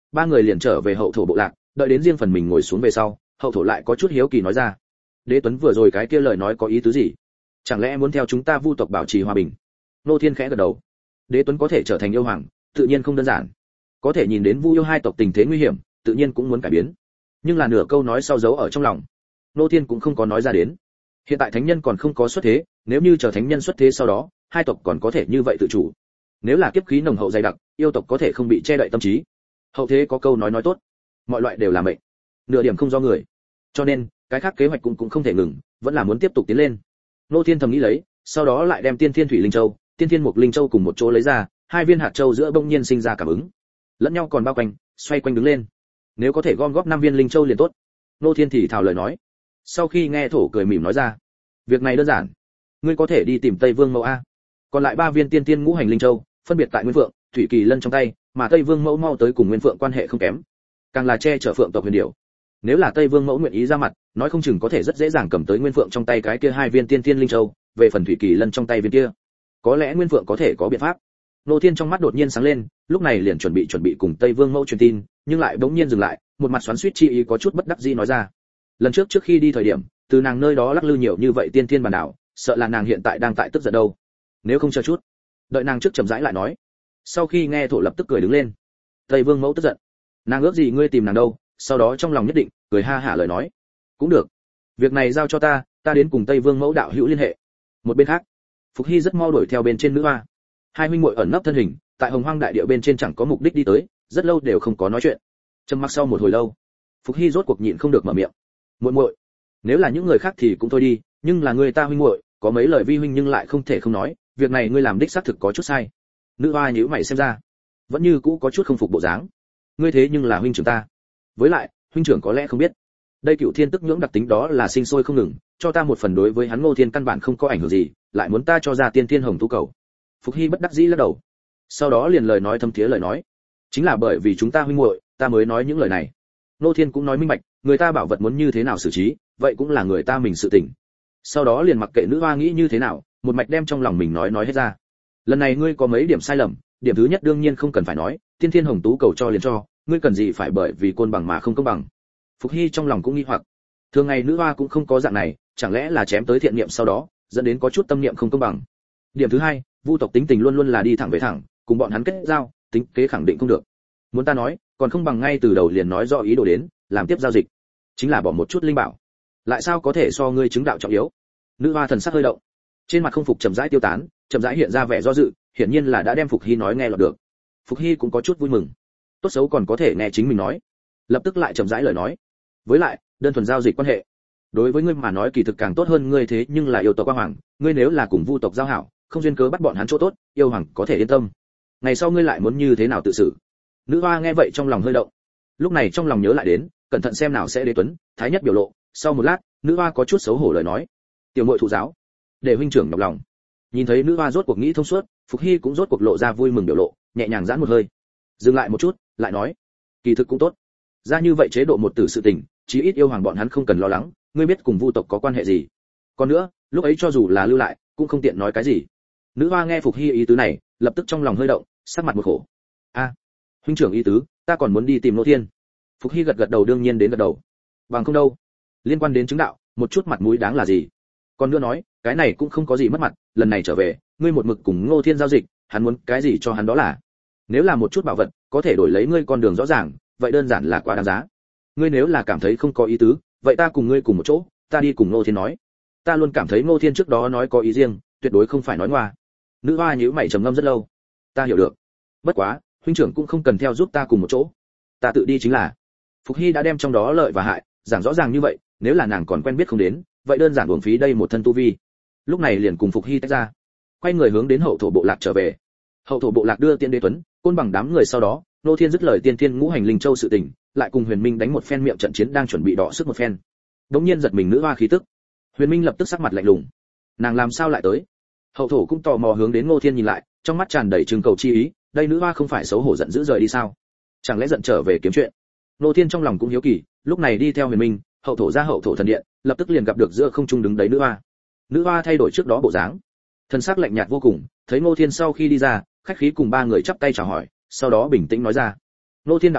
ba người liền trở về hậu thổ bộ lạc, đợi đến riêng phần mình ngồi xuống về sau, hậu thổ lại có chút hiếu kỳ nói ra: Đế Tuấn vừa rồi cái kia lời nói có ý tứ gì? Chẳng lẽ muốn theo chúng ta Vu tộc bảo trì hòa bình? Nô Thiên khẽ gật đầu. Đế Tuấn có thể trở thành yêu hoàng, tự nhiên không đơn giản. Có thể nhìn đến Vu yêu hai tộc tình thế nguy hiểm, tự nhiên cũng muốn cải biến. Nhưng là nửa câu nói sau giấu ở trong lòng, Nô Thiên cũng không có nói ra đến. Hiện tại thánh nhân còn không có xuất thế, nếu như chờ thánh nhân xuất thế sau đó, hai tộc còn có thể như vậy tự chủ. Nếu là kiếp khí nồng hậu dày đặc, yêu tộc có thể không bị che đậy tâm trí. Hậu thế có câu nói nói tốt, mọi loại đều là mệnh, nửa điểm không do người. Cho nên, cái khác kế hoạch cũng cũng không thể ngừng, vẫn là muốn tiếp tục tiến lên. Nô Thiên thầm nghĩ lấy, sau đó lại đem Tiên Thiên Thủy Linh Châu, Tiên Thiên Mục Linh Châu cùng một chỗ lấy ra, hai viên hạt châu giữa bỗng nhiên sinh ra cảm ứng, lẫn nhau còn bao quanh, xoay quanh đứng lên. Nếu có thể gom góp năm viên linh châu liền tốt. Nô Thiên thì thào lời nói. Sau khi nghe thổ cười mỉm nói ra, việc này đơn giản, ngươi có thể đi tìm Tây Vương Mẫu a. Còn lại ba viên Tiên Tiên Ngũ Hành Linh Châu, phân biệt tại Nguyên Phượng, Thủy Kỳ Lân trong tay, mà Tây Vương Mẫu mau tới cùng Nguyên Phượng quan hệ không kém, càng là che chở Phượng tộc huyền điểu. Nếu là Tây Vương Mẫu nguyện ý ra mặt, nói không chừng có thể rất dễ dàng cầm tới Nguyên Phượng trong tay cái kia hai viên Tiên Tiên Linh Châu, về phần Thủy Kỳ Lân trong tay viên kia, có lẽ Nguyên Phượng có thể có biện pháp. Nô Thiên trong mắt đột nhiên sáng lên, lúc này liền chuẩn bị chuẩn bị cùng Tây Vương Mẫu truyền tin, nhưng lại bỗng nhiên dừng lại, một mặt xoắn xuýt chi ý có chút bất đắc dĩ nói ra. Lần trước trước khi đi thời điểm, từ nàng nơi đó lắc lư nhiều như vậy tiên thiên bản đảo, sợ là nàng hiện tại đang tại tức giận đâu. Nếu không chờ chút, đợi nàng trước chậm rãi lại nói. Sau khi nghe thổ lập tức cười đứng lên. Tây Vương Mẫu tức giận, nàng ước gì ngươi tìm nàng đâu? Sau đó trong lòng nhất định cười ha hả lời nói, cũng được, việc này giao cho ta, ta đến cùng Tây Vương Mẫu đạo hữu liên hệ. Một bên khác, Phục Hy rất mau đuổi theo bên trên nữ hoa. Hai huynh muội ẩn nấp thân hình, tại Hồng Hoang đại địa bên trên chẳng có mục đích đi tới, rất lâu đều không có nói chuyện. Trầm mặc sau một hồi lâu, Phục Hy rốt cuộc nhịn không được mở miệng. Muội muội, nếu là những người khác thì cũng thôi đi, nhưng là người ta huynh muội, có mấy lời vi huynh nhưng lại không thể không nói, việc này ngươi làm đích xác thực có chút sai. Nữ hoa nhíu mày xem ra, vẫn như cũ có chút không phục bộ dáng. Ngươi thế nhưng là huynh trưởng ta, với lại huynh trưởng có lẽ không biết, đây Cựu Thiên tức nhưỡng đặc tính đó là sinh sôi không ngừng, cho ta một phần đối với hắn Ngô Thiên căn bản không có ảnh hưởng gì, lại muốn ta cho ra Tiên Thiên Hồng Tú cầu. Phục Hy bất đắc dĩ lắc đầu, sau đó liền lời nói thâm thiế lời nói, chính là bởi vì chúng ta huynh muội, ta mới nói những lời này. Ngô Thiên cũng nói minh bạch, người ta bảo vật muốn như thế nào xử trí, vậy cũng là người ta mình sự tình. Sau đó liền mặc kệ nữ hoa nghĩ như thế nào, một mạch đem trong lòng mình nói nói hết ra. Lần này ngươi có mấy điểm sai lầm, điểm thứ nhất đương nhiên không cần phải nói, Tiên Thiên Hồng Tú cầu cho liền cho, ngươi cần gì phải bởi vì côn bằng mà không công bằng. Phục Hy trong lòng cũng nghi hoặc, thường ngày nữ hoa cũng không có dạng này, chẳng lẽ là chém tới thiện niệm sau đó, dẫn đến có chút tâm niệm không công bằng. Điểm thứ hai, Vu tộc tính tình luôn luôn là đi thẳng về thẳng, cùng bọn hắn kết giao, tính kế khẳng định không được. Muốn ta nói, còn không bằng ngay từ đầu liền nói rõ ý đồ đến, làm tiếp giao dịch, chính là bỏ một chút linh bảo, lại sao có thể so ngươi chứng đạo trọng yếu. Nữ hoa thần sắc hơi động, trên mặt không phục chậm rãi tiêu tán, chậm rãi hiện ra vẻ do dự, hiển nhiên là đã đem Phục Hy nói nghe lọt được. Phục Hy cũng có chút vui mừng, tốt xấu còn có thể nghe chính mình nói, lập tức lại chậm rãi lời nói. Với lại, đơn thuần giao dịch quan hệ, đối với ngươi mà nói kỳ thực càng tốt hơn ngươi, thế nhưng là yêu tộc Quang Hoàng, ngươi nếu là cùng Vu tộc giao hảo, không duyên cớ bắt bọn hắn chỗ tốt, yêu hoàng có thể yên tâm. Ngày sau ngươi lại muốn như thế nào tự xử? Nữ hoa nghe vậy trong lòng hơi động, lúc này trong lòng nhớ lại đến, cẩn thận xem nào sẽ Đế Tuấn, Thái Nhất biểu lộ. Sau một lát, nữ hoa có chút xấu hổ lời nói, tiểu muội thụ giáo, để huynh trưởng nhọc lòng. Nhìn thấy nữ hoa rốt cuộc nghĩ thông suốt, Phục Hy cũng rốt cuộc lộ ra vui mừng biểu lộ, nhẹ nhàng giãn một hơi, dừng lại một chút, lại nói, kỳ thực cũng tốt, ra như vậy chế độ một tử sự tình, chí ít yêu hoàng bọn hắn không cần lo lắng, ngươi biết cùng Vu tộc có quan hệ gì. Còn nữa, lúc ấy cho dù là lưu lại, cũng không tiện nói cái gì. Nữ hoa nghe Phục Hy ý tứ này, lập tức trong lòng hơi động, sắc mặt một khổ. A, huynh trưởng ý tứ, ta còn muốn đi tìm Nô Thiên. Phục Hy gật gật đầu, đương nhiên đến gật đầu. Bằng không đâu, liên quan đến chứng đạo, một chút mặt mũi đáng là gì. Còn nữa nói, cái này cũng không có gì mất mặt, lần này trở về, ngươi một mực cùng Ngô Thiên giao dịch, hắn muốn cái gì cho hắn đó là. Nếu là một chút bảo vật, có thể đổi lấy ngươi con đường rõ ràng, vậy đơn giản là quá đáng giá. Ngươi nếu là cảm thấy không có ý tứ, vậy ta cùng ngươi cùng một chỗ, ta đi cùng Ngô Thiên nói. Ta luôn cảm thấy Ngô Thiên trước đó nói có ý riêng, tuyệt đối không phải nói ngoa. Nữ hoa nhíu mày trầm ngâm rất lâu. Ta hiểu được. Bất quá, huynh trưởng cũng không cần theo giúp ta cùng một chỗ. Ta tự đi chính là. Phục Hy đã đem trong đó lợi và hại giảng rõ ràng như vậy, nếu là nàng còn quen biết không đến, vậy đơn giản uổng phí đây một thân tu vi. Lúc này liền cùng Phục Hy tách ra, quay người hướng đến hậu thổ bộ lạc trở về. Hậu thổ bộ lạc đưa Tiên Đế Tuấn, côn bằng đám người sau đó, Nô Thiên dứt lời Tiên Thiên Ngũ Hành Linh Châu sự tình, lại cùng Huyền Minh đánh một phen miệng trận chiến, đang chuẩn bị đọ sức một phen. Đống nhiên giật mình nữ hoa khí tức. Huyền Minh lập tức sắc mặt lạnh lùng. Nàng làm sao lại tới? Hậu thổ cũng tò mò hướng đến Ngô Thiên nhìn lại, trong mắt tràn đầy trừng cầu chi ý, đây nữ hoa không phải xấu hổ giận dữ rời đi sao? Chẳng lẽ giận trở về kiếm chuyện? Ngô Thiên trong lòng cũng hiếu kỳ, lúc này đi theo Huyền Minh, hậu thổ ra hậu thổ thần điện, lập tức liền gặp được giữa không trung đứng đấy nữ hoa. Nữ hoa thay đổi trước đó bộ dáng, thân sắc lạnh nhạt vô cùng, thấy Ngô Thiên sau khi đi ra, khách khí cùng ba người chắp tay chào hỏi, sau đó bình tĩnh nói ra: Ngô Thiên đạo hữu,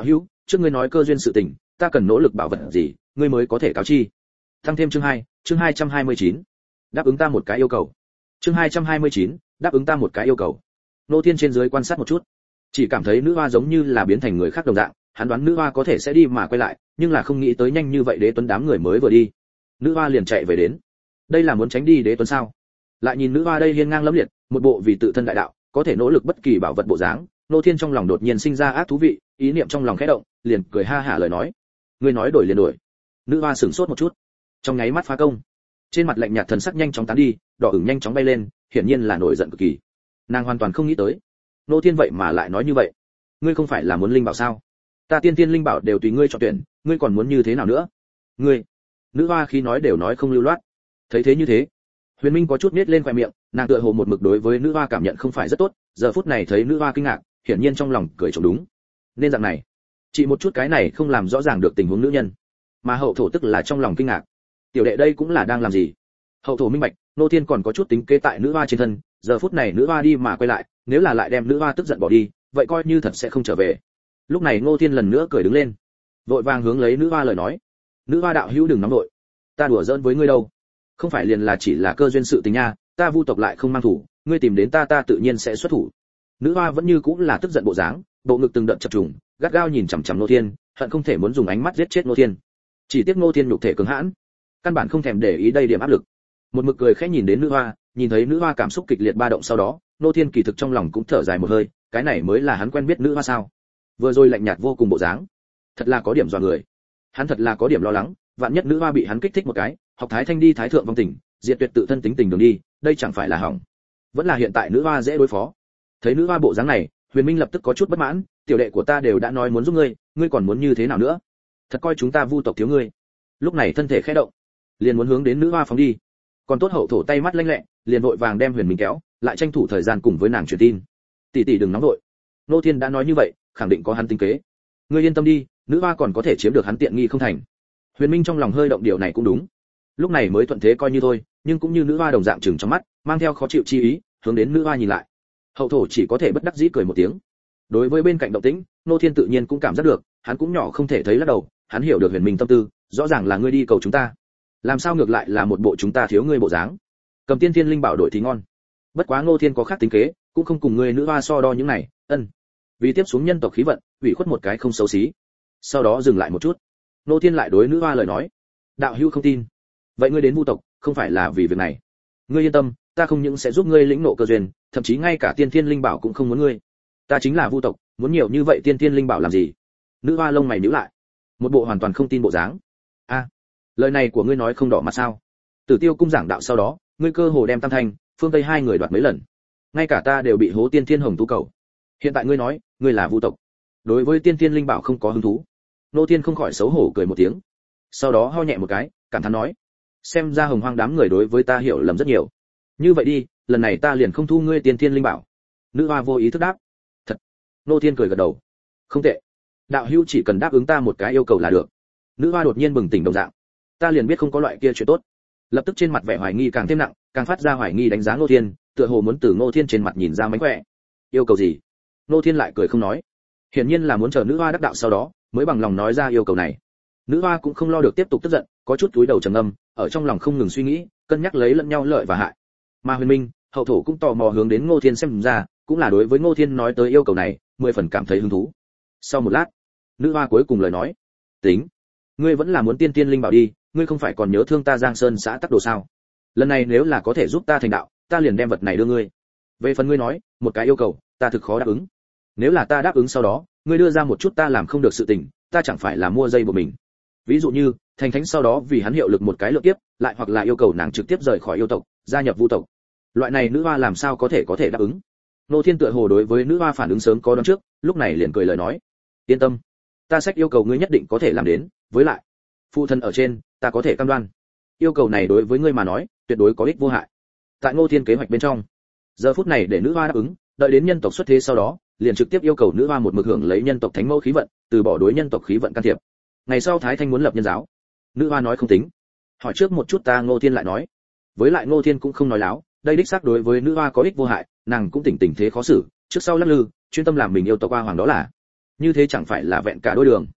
trước ngươi nói cơ duyên sự tình, ta cần nỗ lực bảo vật gì, ngươi mới có thể cáo chi. Tăng thêm chương hai, chương hai trăm hai mươi chín. Đáp ứng ta một cái yêu cầu. Chương hai trăm hai mươi chín, đáp ứng ta một cái yêu cầu. Nô Thiên trên dưới quan sát một chút, chỉ cảm thấy nữ hoa giống như là biến thành người khác đồng dạng, hắn đoán nữ hoa có thể sẽ đi mà quay lại, nhưng là không nghĩ tới nhanh như vậy Đế Tuấn đám người mới vừa đi, nữ hoa liền chạy về đến. Đây là muốn tránh đi Đế Tuấn sao? Lại nhìn nữ hoa đây hiên ngang lẫm liệt, một bộ vì tự thân đại đạo, có thể nỗ lực bất kỳ bảo vật bộ dáng, Nô Thiên trong lòng đột nhiên sinh ra ác thú vị, ý niệm trong lòng khẽ động, liền cười ha hả lời nói: "Ngươi nói đổi liền đổi." Nữ hoa sửng sốt một chút, trong nháy mắt phá công, trên mặt lạnh nhạt thần sắc nhanh chóng tán đi, đỏ ửng nhanh chóng bay lên, hiển nhiên là nổi giận cực kỳ. Nàng hoàn toàn không nghĩ tới, Nô Thiên vậy mà lại nói như vậy. Ngươi không phải là muốn linh bảo sao? Ta tiên tiên linh bảo đều tùy ngươi chọn tuyển, ngươi còn muốn như thế nào nữa? Ngươi. Nữ hoa khi nói đều nói không lưu loát. Thấy thế như thế, Huyền Minh có chút nhếch lên khóe miệng, nàng tựa hồ một mực đối với nữ hoa cảm nhận không phải rất tốt, giờ phút này thấy nữ hoa kinh ngạc, hiển nhiên trong lòng cười trộm đúng. Nên dạng này, chỉ một chút cái này không làm rõ ràng được tình huống nữ nhân, mà hậu thổ tức là trong lòng kinh ngạc. Tiểu đệ đây cũng là đang làm gì? Hậu thổ minh bạch, Nô Thiên còn có chút tính kế tại nữ hoa trên thân, giờ phút này nữ hoa đi mà quay lại, nếu là lại đem nữ hoa tức giận bỏ đi, vậy coi như thật sẽ không trở về. Lúc này Ngô Thiên lần nữa cười đứng lên, vội vàng hướng lấy nữ hoa lời nói: "Nữ hoa đạo hữu đừng nóng nội, ta đùa giỡn với ngươi đâu, không phải liền là chỉ là cơ duyên sự tình nha, ta Vu tộc lại không mang thủ, ngươi tìm đến ta ta tự nhiên sẽ xuất thủ." Nữ hoa vẫn như cũng là tức giận bộ dáng, bộ ngực từng đợt chập trùng, gắt gao nhìn chằm chằm Ngô Thiên, hận không thể muốn dùng ánh mắt giết chết Ngô Thiên. Chỉ tiếc Ngô Thiên nhục thể cứng hãn, căn bản không thèm để ý đây điểm áp lực. Một mực cười khẽ nhìn đến nữ hoa, nhìn thấy nữ hoa cảm xúc kịch liệt ba động sau đó, Ngô Thiên kỳ thực trong lòng cũng thở dài một hơi, cái này mới là hắn quen biết nữ hoa sao? Vừa rồi lạnh nhạt vô cùng bộ dáng, thật là có điểm dọa người. Hắn thật là có điểm lo lắng, vạn nhất nữ hoa bị hắn kích thích một cái, học thái thanh đi thái thượng vong tình, diệt tuyệt tự thân tính tình đường đi, đây chẳng phải là hỏng. Vẫn là hiện tại nữ hoa dễ đối phó. Thấy nữ hoa bộ dáng này, Huyền Minh lập tức có chút bất mãn, tiểu đệ của ta đều đã nói muốn giúp ngươi, ngươi còn muốn như thế nào nữa? Thật coi chúng ta Vu tộc thiếu ngươi. Lúc này thân thể khẽ động, liền muốn hướng đến nữ hoa phóng đi. Còn tốt hậu thổ tay mắt lanh lẹ, liền vội vàng đem Huyền Minh kéo, lại tranh thủ thời gian cùng với nàng truyền tin. Tỷ tỷ đừng nóng vội. Nô Thiên đã nói như vậy, khẳng định có hắn tính kế. Ngươi yên tâm đi, nữ hoa còn có thể chiếm được hắn tiện nghi không thành. Huyền Minh trong lòng hơi động, điều này cũng đúng. Lúc này mới thuận thế coi như thôi, nhưng cũng như nữ hoa đồng dạng chừng trong mắt, mang theo khó chịu chi ý, hướng đến nữ hoa nhìn lại. Hậu thổ chỉ có thể bất đắc dĩ cười một tiếng. Đối với bên cạnh động tĩnh, Nô Thiên tự nhiên cũng cảm giác được, hắn cũng nhỏ không thể thấy lắc đầu, hắn hiểu được Huyền Minh tâm tư, rõ ràng là ngươi đi cầu chúng ta, làm sao ngược lại là một bộ chúng ta thiếu ngươi bộ dáng. Cầm tiên thiên linh bảo đổi thì ngon. Bất quá Ngô Thiên có khác tính kế, cũng không cùng ngươi nữ hoa so đo những này, ân. Vì tiếp xuống nhân tộc khí vận, ủy khuất một cái không xấu xí. Sau đó dừng lại một chút, Ngô Thiên lại đối nữ hoa lời nói: "Đạo hữu không tin, vậy ngươi đến Vu tộc, không phải là vì việc này. Ngươi yên tâm, ta không những sẽ giúp ngươi lĩnh ngộ cơ duyên, thậm chí ngay cả tiên thiên linh bảo cũng không muốn ngươi. Ta chính là Vu tộc, muốn nhiều như vậy tiên thiên linh bảo làm gì?" Nữ hoa lông mày nhíu lại, một bộ hoàn toàn không tin bộ dáng. "A, lời này của ngươi nói không đỏ mặt sao? Tử Tiêu cung giảng đạo sau đó, ngươi cơ hồ đem Tam Thanh, Phương Tây hai người đoạt mấy lần, ngay cả ta đều bị hố tiên thiên hồng tú cầu. Hiện tại ngươi nói, ngươi là Vu tộc, đối với tiên thiên linh bảo không có hứng thú." Nô Thiên không khỏi xấu hổ cười một tiếng, sau đó ho nhẹ một cái, cảm thán nói: "Xem ra hồng hoang đám người đối với ta hiểu lầm rất nhiều. Như vậy đi, lần này ta liền không thu ngươi tiên thiên linh bảo." Nữ hoa vô ý thức đáp: "Thật." Nô Thiên cười gật đầu: "Không tệ, đạo hữu chỉ cần đáp ứng ta một cái yêu cầu là được." Nữ hoa đột nhiên bừng tỉnh đồng dạng: "Ta liền biết không có loại kia chuyện tốt." Lập tức trên mặt vẻ hoài nghi càng thêm nặng, càng phát ra hoài nghi đánh giá Ngô Thiên, tựa hồ muốn từ Ngô Thiên trên mặt nhìn ra mánh khỏe. "Yêu cầu gì?" Ngô Thiên lại cười không nói, hiển nhiên là muốn chờ nữ hoa đắc đạo sau đó mới bằng lòng nói ra yêu cầu này. Nữ hoa cũng không lo được tiếp tục tức giận, có chút cúi đầu trầm ngâm, ở trong lòng không ngừng suy nghĩ, cân nhắc lấy lẫn nhau lợi và hại. Mà Huyền Minh, hậu thổ cũng tò mò hướng đến Ngô Thiên xem ra, cũng là đối với Ngô Thiên nói tới yêu cầu này, mười phần cảm thấy hứng thú. Sau một lát, nữ hoa cuối cùng lời nói: "Tính, ngươi vẫn là muốn tiên tiên linh bảo đi, ngươi không phải còn nhớ thương ta Giang Sơn xã Tắc Đồ sao? Lần này nếu là có thể giúp ta thành đạo, ta liền đem vật này đưa ngươi. Về phần ngươi nói, một cái yêu cầu, ta thực khó đáp ứng. Nếu là ta đáp ứng sau đó, ngươi đưa ra một chút ta làm không được sự tình, ta chẳng phải là mua dây của mình. Ví dụ như, thành thánh sau đó vì hắn hiệu lực một cái lượng tiếp, lại hoặc là yêu cầu nàng trực tiếp rời khỏi yêu tộc, gia nhập Vu tộc. Loại này nữ hoa làm sao có thể có thể đáp ứng?" Nô Thiên tựa hồ đối với nữ hoa phản ứng sớm có đoán trước, lúc này liền cười lời nói: "Yên tâm, ta sách yêu cầu ngươi nhất định có thể làm đến, với lại, phụ thân ở trên, ta có thể cam đoan. Yêu cầu này đối với ngươi mà nói, tuyệt đối có ích vô hại." Tại Ngô Thiên kế hoạch bên trong, giờ phút này để nữ hoa đáp ứng, đợi đến nhân tộc xuất thế sau đó, liền trực tiếp yêu cầu nữ hoa một mực hưởng lấy nhân tộc thánh mẫu khí vận, từ bỏ đối nhân tộc khí vận can thiệp. Ngày sau Thái Thanh muốn lập nhân giáo, nữ hoa nói không tính. Hỏi trước một chút ta Ngô Thiên lại nói. Với lại Ngô Thiên cũng không nói láo, đây đích xác đối với nữ hoa có ích vô hại, nàng cũng tỉnh tỉnh thế khó xử, trước sau lắc lư, chuyên tâm làm mình yêu tộc hoa hoàng đó là. Như thế chẳng phải là vẹn cả đôi đường.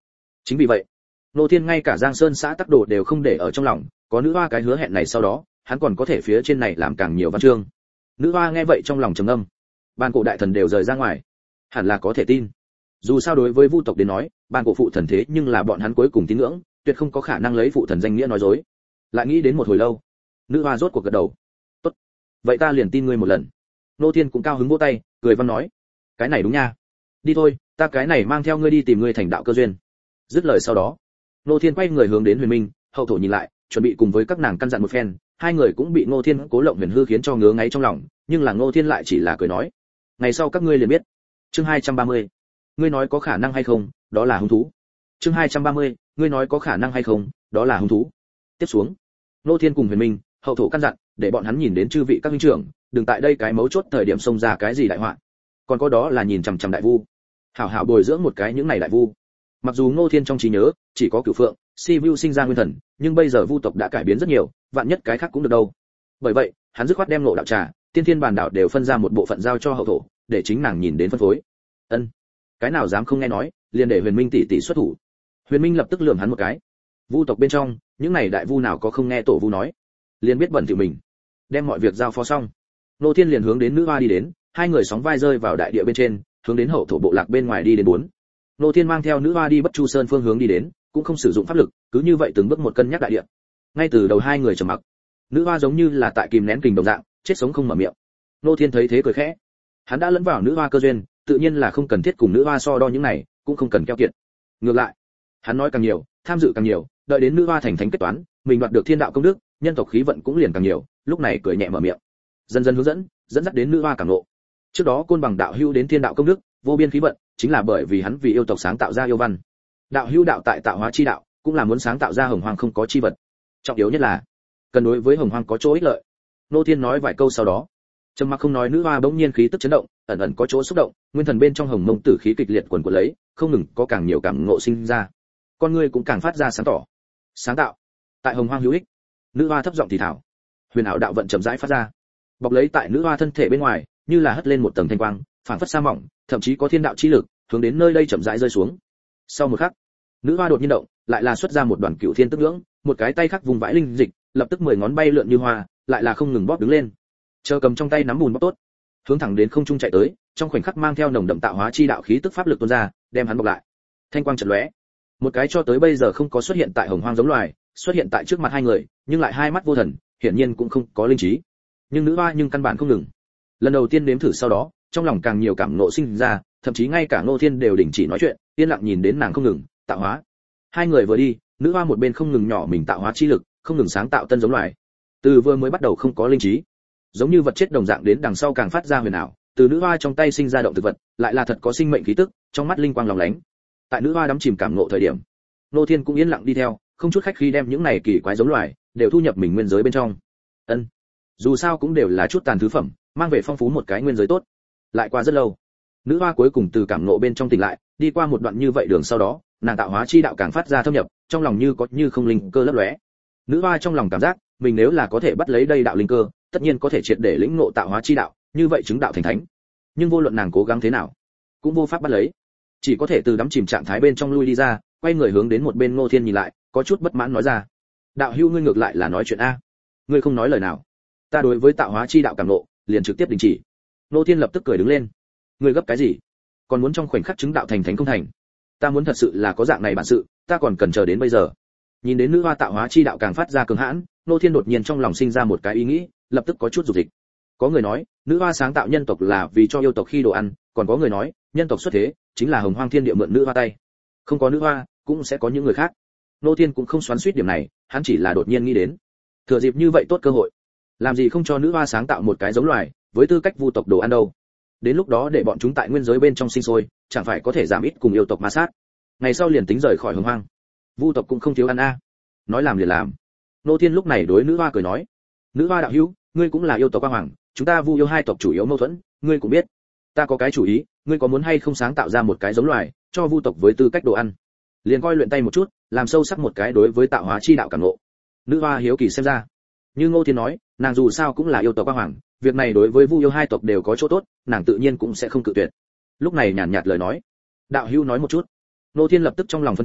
Chính vì vậy, Nô Thiên ngay cả Giang Sơn xã tắc đồ đều không để ở trong lòng, có nữ hoa cái hứa hẹn này sau đó, hắn còn có thể phía trên này làm càng nhiều văn chương. Nữ hoa nghe vậy trong lòng trầm ngâm. Ban cổ đại thần đều rời ra ngoài, hẳn là có thể tin. Dù sao đối với Vu tộc đến nói, ban cổ phụ thần thế nhưng là bọn hắn cuối cùng tín ngưỡng, tuyệt không có khả năng lấy phụ thần danh nghĩa nói dối. Lại nghĩ đến một hồi lâu, nữ hoa rốt cuộc gật đầu. Tốt, vậy ta liền tin ngươi một lần. Nô Thiên cũng cao hứng vỗ tay, cười văn nói, cái này đúng nha. Đi thôi, ta cái này mang theo ngươi đi tìm ngươi thành đạo cơ duyên. Dứt lời sau đó, Nô Thiên quay người hướng đến Huyền Minh, Hậu Thổ nhìn lại, chuẩn bị cùng với các nàng căn dặn một phen, hai người cũng bị Ngô Thiên cố lộng huyền hư khiến cho ngứa ngáy trong lòng, nhưng là Ngô Thiên lại chỉ là cười nói, ngày sau các ngươi liền biết. Chương hai trăm ba mươi, ngươi nói có khả năng hay không, đó là hung thú. Chương hai trăm ba mươi, ngươi nói có khả năng hay không, đó là hung thú. Tiếp xuống, Ngô Thiên cùng Huyền Minh, Hậu Thổ căn dặn, để bọn hắn nhìn đến chư vị các huynh trưởng, đừng tại đây cái mấu chốt thời điểm xông ra cái gì đại họa. Còn có đó là nhìn chằm chằm đại vu, hảo hảo bồi dưỡng một cái những này đại vu. Mặc dù Ngô Thiên trong trí nhớ chỉ có Cửu Phượng, Sivu sinh ra nguyên thần, nhưng bây giờ vu tộc đã cải biến rất nhiều, vạn nhất cái khác cũng được đâu. Bởi vậy, hắn dứt khoát đem Ngộ Đạo Trà, Tiên Thiên Bàn Đảo đều phân ra một bộ phận giao cho Hậu Thổ, để chính nàng nhìn đến phân phối. Ân, cái nào dám không nghe nói, liền để Huyền Minh tỷ tỷ xuất thủ. Huyền Minh lập tức lườm hắn một cái. Vu tộc bên trong, những này đại vu nào có không nghe tổ vu nói, liền biết bẩn thỉu mình. Đem mọi việc giao phó xong, Ngô Thiên liền hướng đến nữ hoa đi đến, hai người sóng vai rơi vào đại địa bên trên, hướng đến Hậu Thổ bộ lạc bên ngoài đi đến bốn. Ngô Thiên mang theo nữ hoa đi Bất Chu Sơn phương hướng đi đến, cũng không sử dụng pháp lực, cứ như vậy từng bước một cân nhắc đại địa. Ngay từ đầu hai người trầm mặc, nữ hoa giống như là tại kìm nén kình đồng dạng, chết sống không mở miệng. Ngô Thiên thấy thế cười khẽ, hắn đã lẫn vào nữ hoa cơ duyên, tự nhiên là không cần thiết cùng nữ hoa so đo những này, cũng không cần keo kiệt. Ngược lại, hắn nói càng nhiều, tham dự càng nhiều, đợi đến nữ hoa thành thánh kết toán, mình đoạt được thiên đạo công đức, nhân tộc khí vận cũng liền càng nhiều, lúc này cười nhẹ mở miệng, dần dần hướng dẫn, dẫn dắt đến nữ hoa cảm ngộ. Trước đó Côn Bằng đạo hưu đến thiên đạo công đức, vô biên khí vận, chính là bởi vì hắn vì yêu tộc sáng tạo ra yêu văn. Đạo hưu đạo tại tạo hóa chi đạo, cũng là muốn sáng tạo ra hồng hoang không có chi vật. Trọng yếu nhất là cần đối với hồng hoang có chỗ ích lợi. Nô Thiên nói vài câu sau đó, trầm mặc không nói, nữ hoa bỗng nhiên khí tức chấn động, ẩn ẩn có chỗ xúc động, nguyên thần bên trong hồng mông tử khí kịch liệt quần quật lấy, không ngừng có càng nhiều cảm ngộ sinh ra. Con người cũng càng phát ra sáng tỏ. Sáng tạo tại hồng hoang hữu ích. Nữ hoa thấp giọng thì thảo. Huyền ảo đạo vận chậm rãi phát ra, bọc lấy tại nữ hoa thân thể bên ngoài, như là hất lên một tầng thanh quang, phản phất sa mỏng, thậm chí có thiên đạo chi lực hướng đến nơi đây chậm rãi rơi xuống. Sau một khắc, nữ hoa đột nhiên động, lại là xuất ra một đoàn cựu thiên tức ngưỡng, một cái tay khác vùng vãi linh dịch, lập tức mười ngón bay lượn như hoa, lại là không ngừng bóp đứng lên. Chờ cầm trong tay nắm bùn bóp tốt, hướng thẳng đến không trung chạy tới, trong khoảnh khắc mang theo nồng đậm tạo hóa chi đạo khí tức pháp lực tuôn ra, đem hắn bọc lại. Thanh quang chợt lóe, một cái cho tới bây giờ không có xuất hiện tại hồng hoang giống loài, xuất hiện tại trước mặt hai người, nhưng lại hai mắt vô thần, hiển nhiên cũng không có linh trí. Nhưng nữ hoa nhưng căn bản không ngừng. Lần đầu tiên nếm thử sau đó, trong lòng càng nhiều cảm ngộ sinh ra, thậm chí ngay cả Ngô Thiên đều đình chỉ nói chuyện, yên lặng nhìn đến nàng không ngừng tạo hóa. Hai người vừa đi, nữ hoa một bên không ngừng nhỏ mình tạo hóa chi lực, không ngừng sáng tạo tân giống loài. Từ vừa mới bắt đầu không có linh trí, giống như vật chết đồng dạng, đến đằng sau càng phát ra huyền ảo, từ nữ hoa trong tay sinh ra động thực vật, lại là thật có sinh mệnh khí tức, trong mắt linh quang lóng lánh. Tại nữ hoa đắm chìm cảm ngộ thời điểm, Ngô Thiên cũng yên lặng đi theo, không chút khách khí đem những này kỳ quái giống loài đều thu nhập mình nguyên giới bên trong. Ân, dù sao cũng đều là chút tàn thứ phẩm, mang về phong phú một cái nguyên giới tốt. Lại qua rất lâu, nữ hoa cuối cùng từ cảm ngộ bên trong tỉnh lại, đi qua một đoạn như vậy đường sau đó, nàng tạo hóa chi đạo càng phát ra thâm nhập, trong lòng như có như không linh cơ lấp lóe. Nữ hoa trong lòng cảm giác, mình nếu là có thể bắt lấy đây đạo linh cơ, tất nhiên có thể triệt để lĩnh ngộ tạo hóa chi đạo, như vậy chứng đạo thành thánh. Nhưng vô luận nàng cố gắng thế nào, cũng vô pháp bắt lấy, chỉ có thể từ đắm chìm trạng thái bên trong lui đi ra, quay người hướng đến một bên Ngô Thiên nhìn lại, có chút bất mãn nói ra: đạo hữu, ngươi ngược lại là nói chuyện a, ngươi không nói lời nào, ta đối với tạo hóa chi đạo cảm ngộ liền trực tiếp đình chỉ. Ngô Thiên lập tức cười đứng lên: ngươi gấp cái gì, còn muốn trong khoảnh khắc chứng đạo thành thánh không thành? Ta muốn thật sự là có dạng này bản sự, ta còn cần chờ đến bây giờ. Nhìn đến nữ hoa tạo hóa chi đạo càng phát ra cường hãn, Ngô Thiên đột nhiên trong lòng sinh ra một cái ý nghĩ, lập tức có chút dục dịch. Có người nói, nữ hoa sáng tạo nhân tộc là vì cho yêu tộc khi đồ ăn, còn có người nói, nhân tộc xuất thế chính là hồng hoang thiên địa mượn nữ hoa tay. Không có nữ hoa, cũng sẽ có những người khác. Ngô Thiên cũng không xoắn xuýt điểm này, hắn chỉ là đột nhiên nghĩ đến, thừa dịp như vậy tốt cơ hội, làm gì không cho nữ hoa sáng tạo một cái giống loài, với tư cách vu tộc đồ ăn đâu. Đến lúc đó để bọn chúng tại nguyên giới bên trong sinh sôi, chẳng phải có thể giảm ít cùng yêu tộc ma sát. Ngày sau liền tính rời khỏi hồng hoang, vu tộc cũng không thiếu ăn a. Nói làm liền làm. Ngô Thiên lúc này đối nữ hoa cười nói: nữ hoa đạo hữu, ngươi cũng là yêu tộc quang hoàng, chúng ta vu yêu hai tộc chủ yếu mâu thuẫn, ngươi cũng biết. Ta có cái chủ ý, ngươi có muốn hay không sáng tạo ra một cái giống loài, cho vu tộc với tư cách đồ ăn, liền coi luyện tay một chút, làm sâu sắc một cái đối với tạo hóa chi đạo cảm ngộ. Nữ hoa hiếu kỳ xem ra, như Ngô Thiên nói, nàng dù sao cũng là yêu tộc quang hoàng, việc này đối với vu yêu hai tộc đều có chỗ tốt, nàng tự nhiên cũng sẽ không cự tuyệt. Lúc này nhàn nhạt lời nói: đạo hữu nói một chút. Ngô Thiên lập tức trong lòng phân chấn,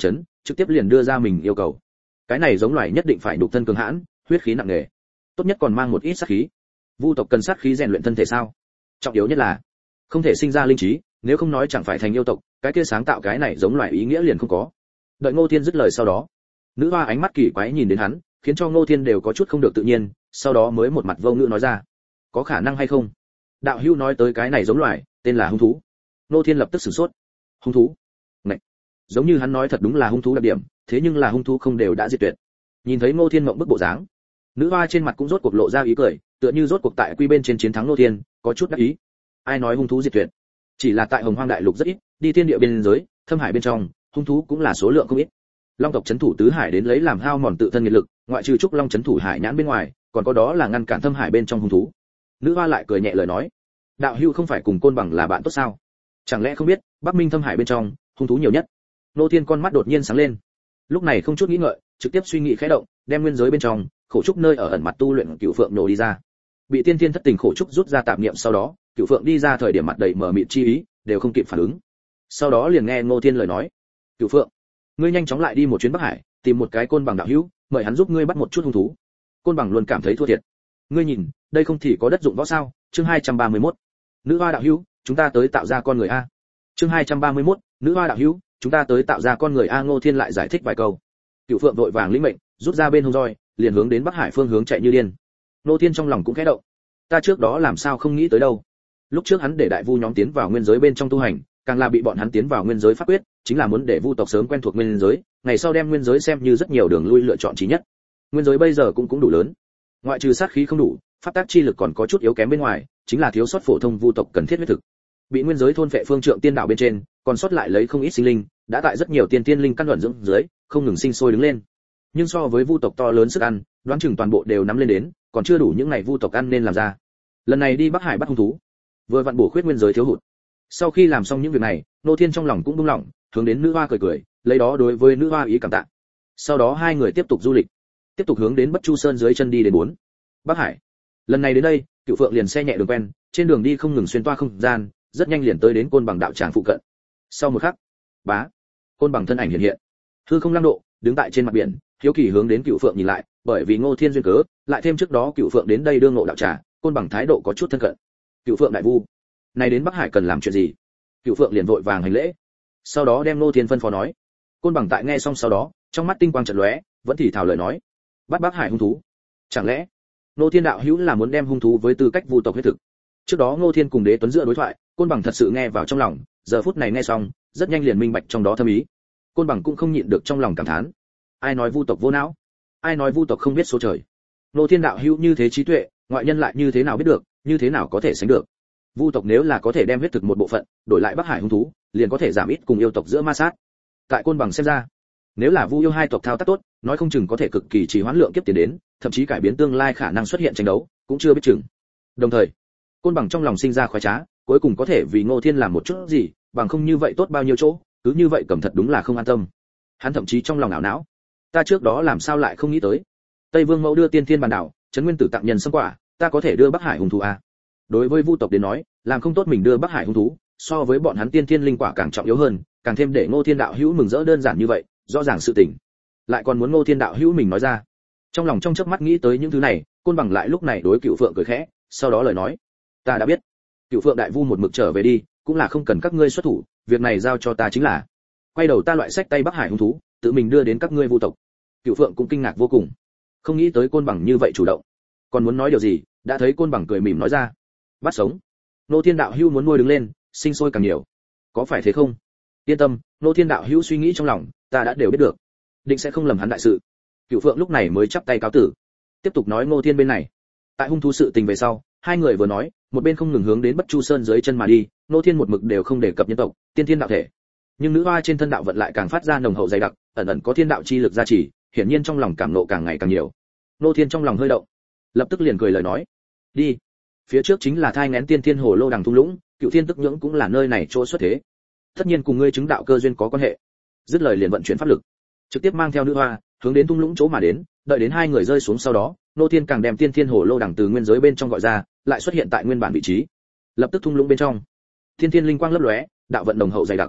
trực tiếp liền đưa ra mình yêu cầu. Cái này giống loài nhất định phải nhục thân cường hãn, huyết khí nặng nề, tốt nhất còn mang một ít sát khí. Vu tộc cần sát khí rèn luyện thân thể sao? Trọng yếu nhất là không thể sinh ra linh trí, nếu không nói chẳng phải thành yêu tộc, cái kia sáng tạo cái này giống loài ý nghĩa liền không có. Đợi Ngô Thiên dứt lời sau đó, nữ hoa ánh mắt kỳ quái nhìn đến hắn, khiến cho Ngô Thiên đều có chút không được tự nhiên, sau đó mới một mặt vô ngữ nói ra, có khả năng hay không? Đạo hữu nói tới cái này giống loài, tên là hung thú. Ngô Thiên lập tức sửng sốt. Hung thú? Này, giống như hắn nói thật đúng là hung thú đặc điểm, thế nhưng là hung thú không đều đã diệt tuyệt. Nhìn thấy Ngô Thiên mộng bức bộ dáng, nữ hoa trên mặt cũng rốt cuộc lộ ra ý cười, tựa như rốt cuộc tại quy bên trên chiến thắng Ngô Thiên, có chút đắc ý. Ai nói hung thú diệt tuyệt? Chỉ là tại Hồng Hoang đại lục rất ít, đi thiên địa biên giới, thâm hải bên trong, hung thú cũng là số lượng không ít. Long tộc chấn thủ tứ hải đến lấy làm hao mòn tự thân nhiệt lực, ngoại trừ trúc long chấn thủ hải nhãn bên ngoài, còn có đó là ngăn cản thâm hải bên trong hung thú. Nữ hoa lại cười nhẹ lời nói, đạo hữu không phải cùng côn bằng là bạn tốt sao? Chẳng lẽ không biết, Bắc Minh thâm hải bên trong, hung thú nhiều nhất? Nô Thiên con mắt đột nhiên sáng lên. Lúc này không chút nghĩ ngợi, trực tiếp suy nghĩ khẽ động, đem nguyên giới bên trong, khổ trúc nơi ở ẩn mặt tu luyện cửu phượng nổ đi ra. Bị tiên thiên thất tình khổ trúc rút ra tạp niệm sau đó, cửu phượng đi ra thời điểm mặt đầy mở mịt chi ý, đều không kịp phản ứng. Sau đó liền nghe Ngô Thiên lời nói, cửu phượng, ngươi nhanh chóng lại đi một chuyến Bắc Hải, tìm một cái côn bằng đạo hữu, mời hắn giúp ngươi bắt một chút hung thú. Côn bằng luôn cảm thấy thua thiệt. Ngươi nhìn, đây không thì có đất dụng võ sao? Chương hai trăm ba mươi mốt. Nữ hoa đạo hữu, chúng ta tới tạo ra con người a. Chương hai trăm ba mươi mốt. Nữ hoa đạo hữu, chúng ta tới tạo ra con người a. Ngô Thiên lại giải thích vài câu. Cửu phượng vội vàng lĩnh mệnh, rút ra bên hông roi, liền hướng đến Bắc Hải phương hướng chạy như điên. Ngô Thiên trong lòng cũng khẽ động. Ta trước đó làm sao không nghĩ tới đâu. Lúc trước hắn để đại vu nhóm tiến vào nguyên giới bên trong tu hành, càng là bị bọn hắn tiến vào nguyên giới pháp quyết, chính là muốn để vu tộc sớm quen thuộc nguyên giới, ngày sau đem nguyên giới xem như rất nhiều đường lui lựa chọn chí nhất. Nguyên giới bây giờ cũng cũng đủ lớn, ngoại trừ sát khí không đủ, pháp tác chi lực còn có chút yếu kém bên ngoài, chính là thiếu sót phổ thông vu tộc cần thiết huyết thực. Bị nguyên giới thôn phệ phương trượng tiên đạo bên trên, còn sót lại lấy không ít sinh linh, đã tại rất nhiều tiên tiên linh căn luận dưỡng dưới, không ngừng sinh sôi đứng lên. Nhưng so với vu tộc to lớn sức ăn, đoán chừng toàn bộ đều nắm lên đến, còn chưa đủ những ngày vu tộc ăn nên làm ra. Lần này đi Bắc Hải bắt hung thú, vừa vặn bổ khuyết nguyên giới thiếu hụt. Sau khi làm xong những việc này, Nô Thiên trong lòng cũng buông lỏng, hướng đến nữ hoa cười cười, lấy đó đối với nữ hoa ý cảm tạ. Sau đó hai người tiếp tục du lịch, tiếp tục hướng đến Bất Chu Sơn dưới chân đi đến bốn Bắc Hải. Lần này đến đây, Cửu Phượng liền xe nhẹ đường quen, trên đường đi không ngừng xuyên toa không gian, rất nhanh liền tới đến Côn Bằng đạo tràng phụ cận. Sau một khắc, bá, Côn Bằng thân ảnh hiện hiện, hư không lăng độ, đứng tại trên mặt biển, hiếu kỳ hướng đến Cửu Phượng nhìn lại, bởi vì Ngô Thiên duyên cớ, lại thêm trước đó Cửu Phượng đến đây đương ngộ đạo trà, Côn Bằng thái độ có chút thân cận. Cửu Phượng đại vu, này đến Bắc Hải cần làm chuyện gì? Cửu Phượng liền vội vàng hành lễ, sau đó đem Ngô Thiên phân phó nói. Côn Bằng tại nghe xong sau đó, trong mắt tinh quang chợt lóe, vẫn thì thào lời nói, bắt Bắc Hải hung thú. Chẳng lẽ Ngô Thiên đạo hữu là muốn đem hung thú với tư cách vu tộc huyết thực? Trước đó Ngô Thiên cùng Đế Tuấn giữa đối thoại, Côn Bằng thật sự nghe vào trong lòng, giờ phút này nghe xong, rất nhanh liền minh bạch trong đó thâm ý. Côn Bằng cũng không nhịn được trong lòng cảm thán, ai nói vu tộc vô não, ai nói vu tộc không biết số trời. Ngô Thiên đạo hữu như thế trí tuệ, ngoại nhân lại như thế nào biết được, như thế nào có thể sánh được. Vu tộc nếu là có thể đem huyết thực một bộ phận đổi lại Bắc Hải hung thú, liền có thể giảm ít cùng yêu tộc giữa ma sát. Tại Côn Bằng xem ra, nếu là Vu yêu hai tộc thao tác tốt, nói không chừng có thể cực kỳ trì hoãn lượng kiếp tiền đến, thậm chí cải biến tương lai khả năng xuất hiện tranh đấu, cũng chưa biết chừng. Đồng thời, Côn Bằng trong lòng sinh ra khoái trá, cuối cùng có thể vì Ngô Thiên làm một chút gì, bằng không như vậy tốt bao nhiêu chỗ, cứ như vậy cầm thật đúng là không an tâm. Hắn thậm chí trong lòng ảo não, ta trước đó làm sao lại không nghĩ tới. Tây Vương Mẫu đưa tiên thiên bản đảo, trấn nguyên tử tặng nhân sâm quả, ta có thể đưa Bắc Hải hung thú à? Đối với vu tộc đến nói, làm không tốt mình đưa Bắc Hải hung thú, so với bọn hắn tiên thiên linh quả càng trọng yếu hơn, càng thêm để Ngô Thiên đạo hữu mừng rỡ đơn giản như vậy, rõ ràng sự tình, lại còn muốn Ngô Thiên đạo hữu mình nói ra. Trong lòng trong chớp mắt nghĩ tới những thứ này, Côn Bằng lại lúc này đối Cửu Phượng cười khẽ, sau đó lời nói, ta đã biết. Cửu Phượng đại vu một mực trở về đi, cũng là không cần các ngươi xuất thủ, việc này giao cho ta chính là. Quay đầu ta loại sách tay Bắc Hải hung thú, tự mình đưa đến các ngươi vu tộc. Cửu Phượng cũng kinh ngạc vô cùng, không nghĩ tới Côn Bằng như vậy chủ động, còn muốn nói điều gì, đã thấy Côn Bằng cười mỉm nói ra, bắt sống. Nô Thiên đạo hữu muốn nuôi đứng lên, sinh sôi càng nhiều, có phải thế không? Yên tâm, Nô Thiên đạo hữu suy nghĩ trong lòng, ta đã đều biết được, định sẽ không lầm hắn đại sự. Cửu Phượng lúc này mới chắp tay cáo tử, tiếp tục nói Ngô Thiên bên này. Tại hung thú sự tình về sau, hai người vừa nói, một bên không ngừng hướng đến Bất Chu Sơn dưới chân mà đi. Ngô Thiên một mực đều không đề cập nhân tộc, tiên thiên đạo thể, nhưng nữ hoa trên thân đạo vận lại càng phát ra nồng hậu dày đặc, ẩn ẩn có thiên đạo chi lực gia trì, hiển nhiên trong lòng cảm nộ càng ngày càng nhiều. Ngô Thiên trong lòng hơi động, lập tức liền cười lời nói, đi. Phía trước chính là thai nghén tiên thiên hồ lô đằng thung lũng, cựu thiên tức nhưỡng cũng là nơi này chỗ xuất thế, tất nhiên cùng ngươi chứng đạo cơ duyên có quan hệ. Dứt lời liền vận chuyển pháp lực, trực tiếp mang theo nữ hoa hướng đến thung lũng chỗ mà đến. Đợi đến hai người rơi xuống sau đó, Ngô Thiên càng đem tiên thiên hồ lô đằng từ nguyên giới bên trong gọi ra, lại xuất hiện tại nguyên bản vị trí. Lập tức thung lũng bên trong, thiên thiên linh quang lấp lóe, đạo vận đồng hậu dày đặc.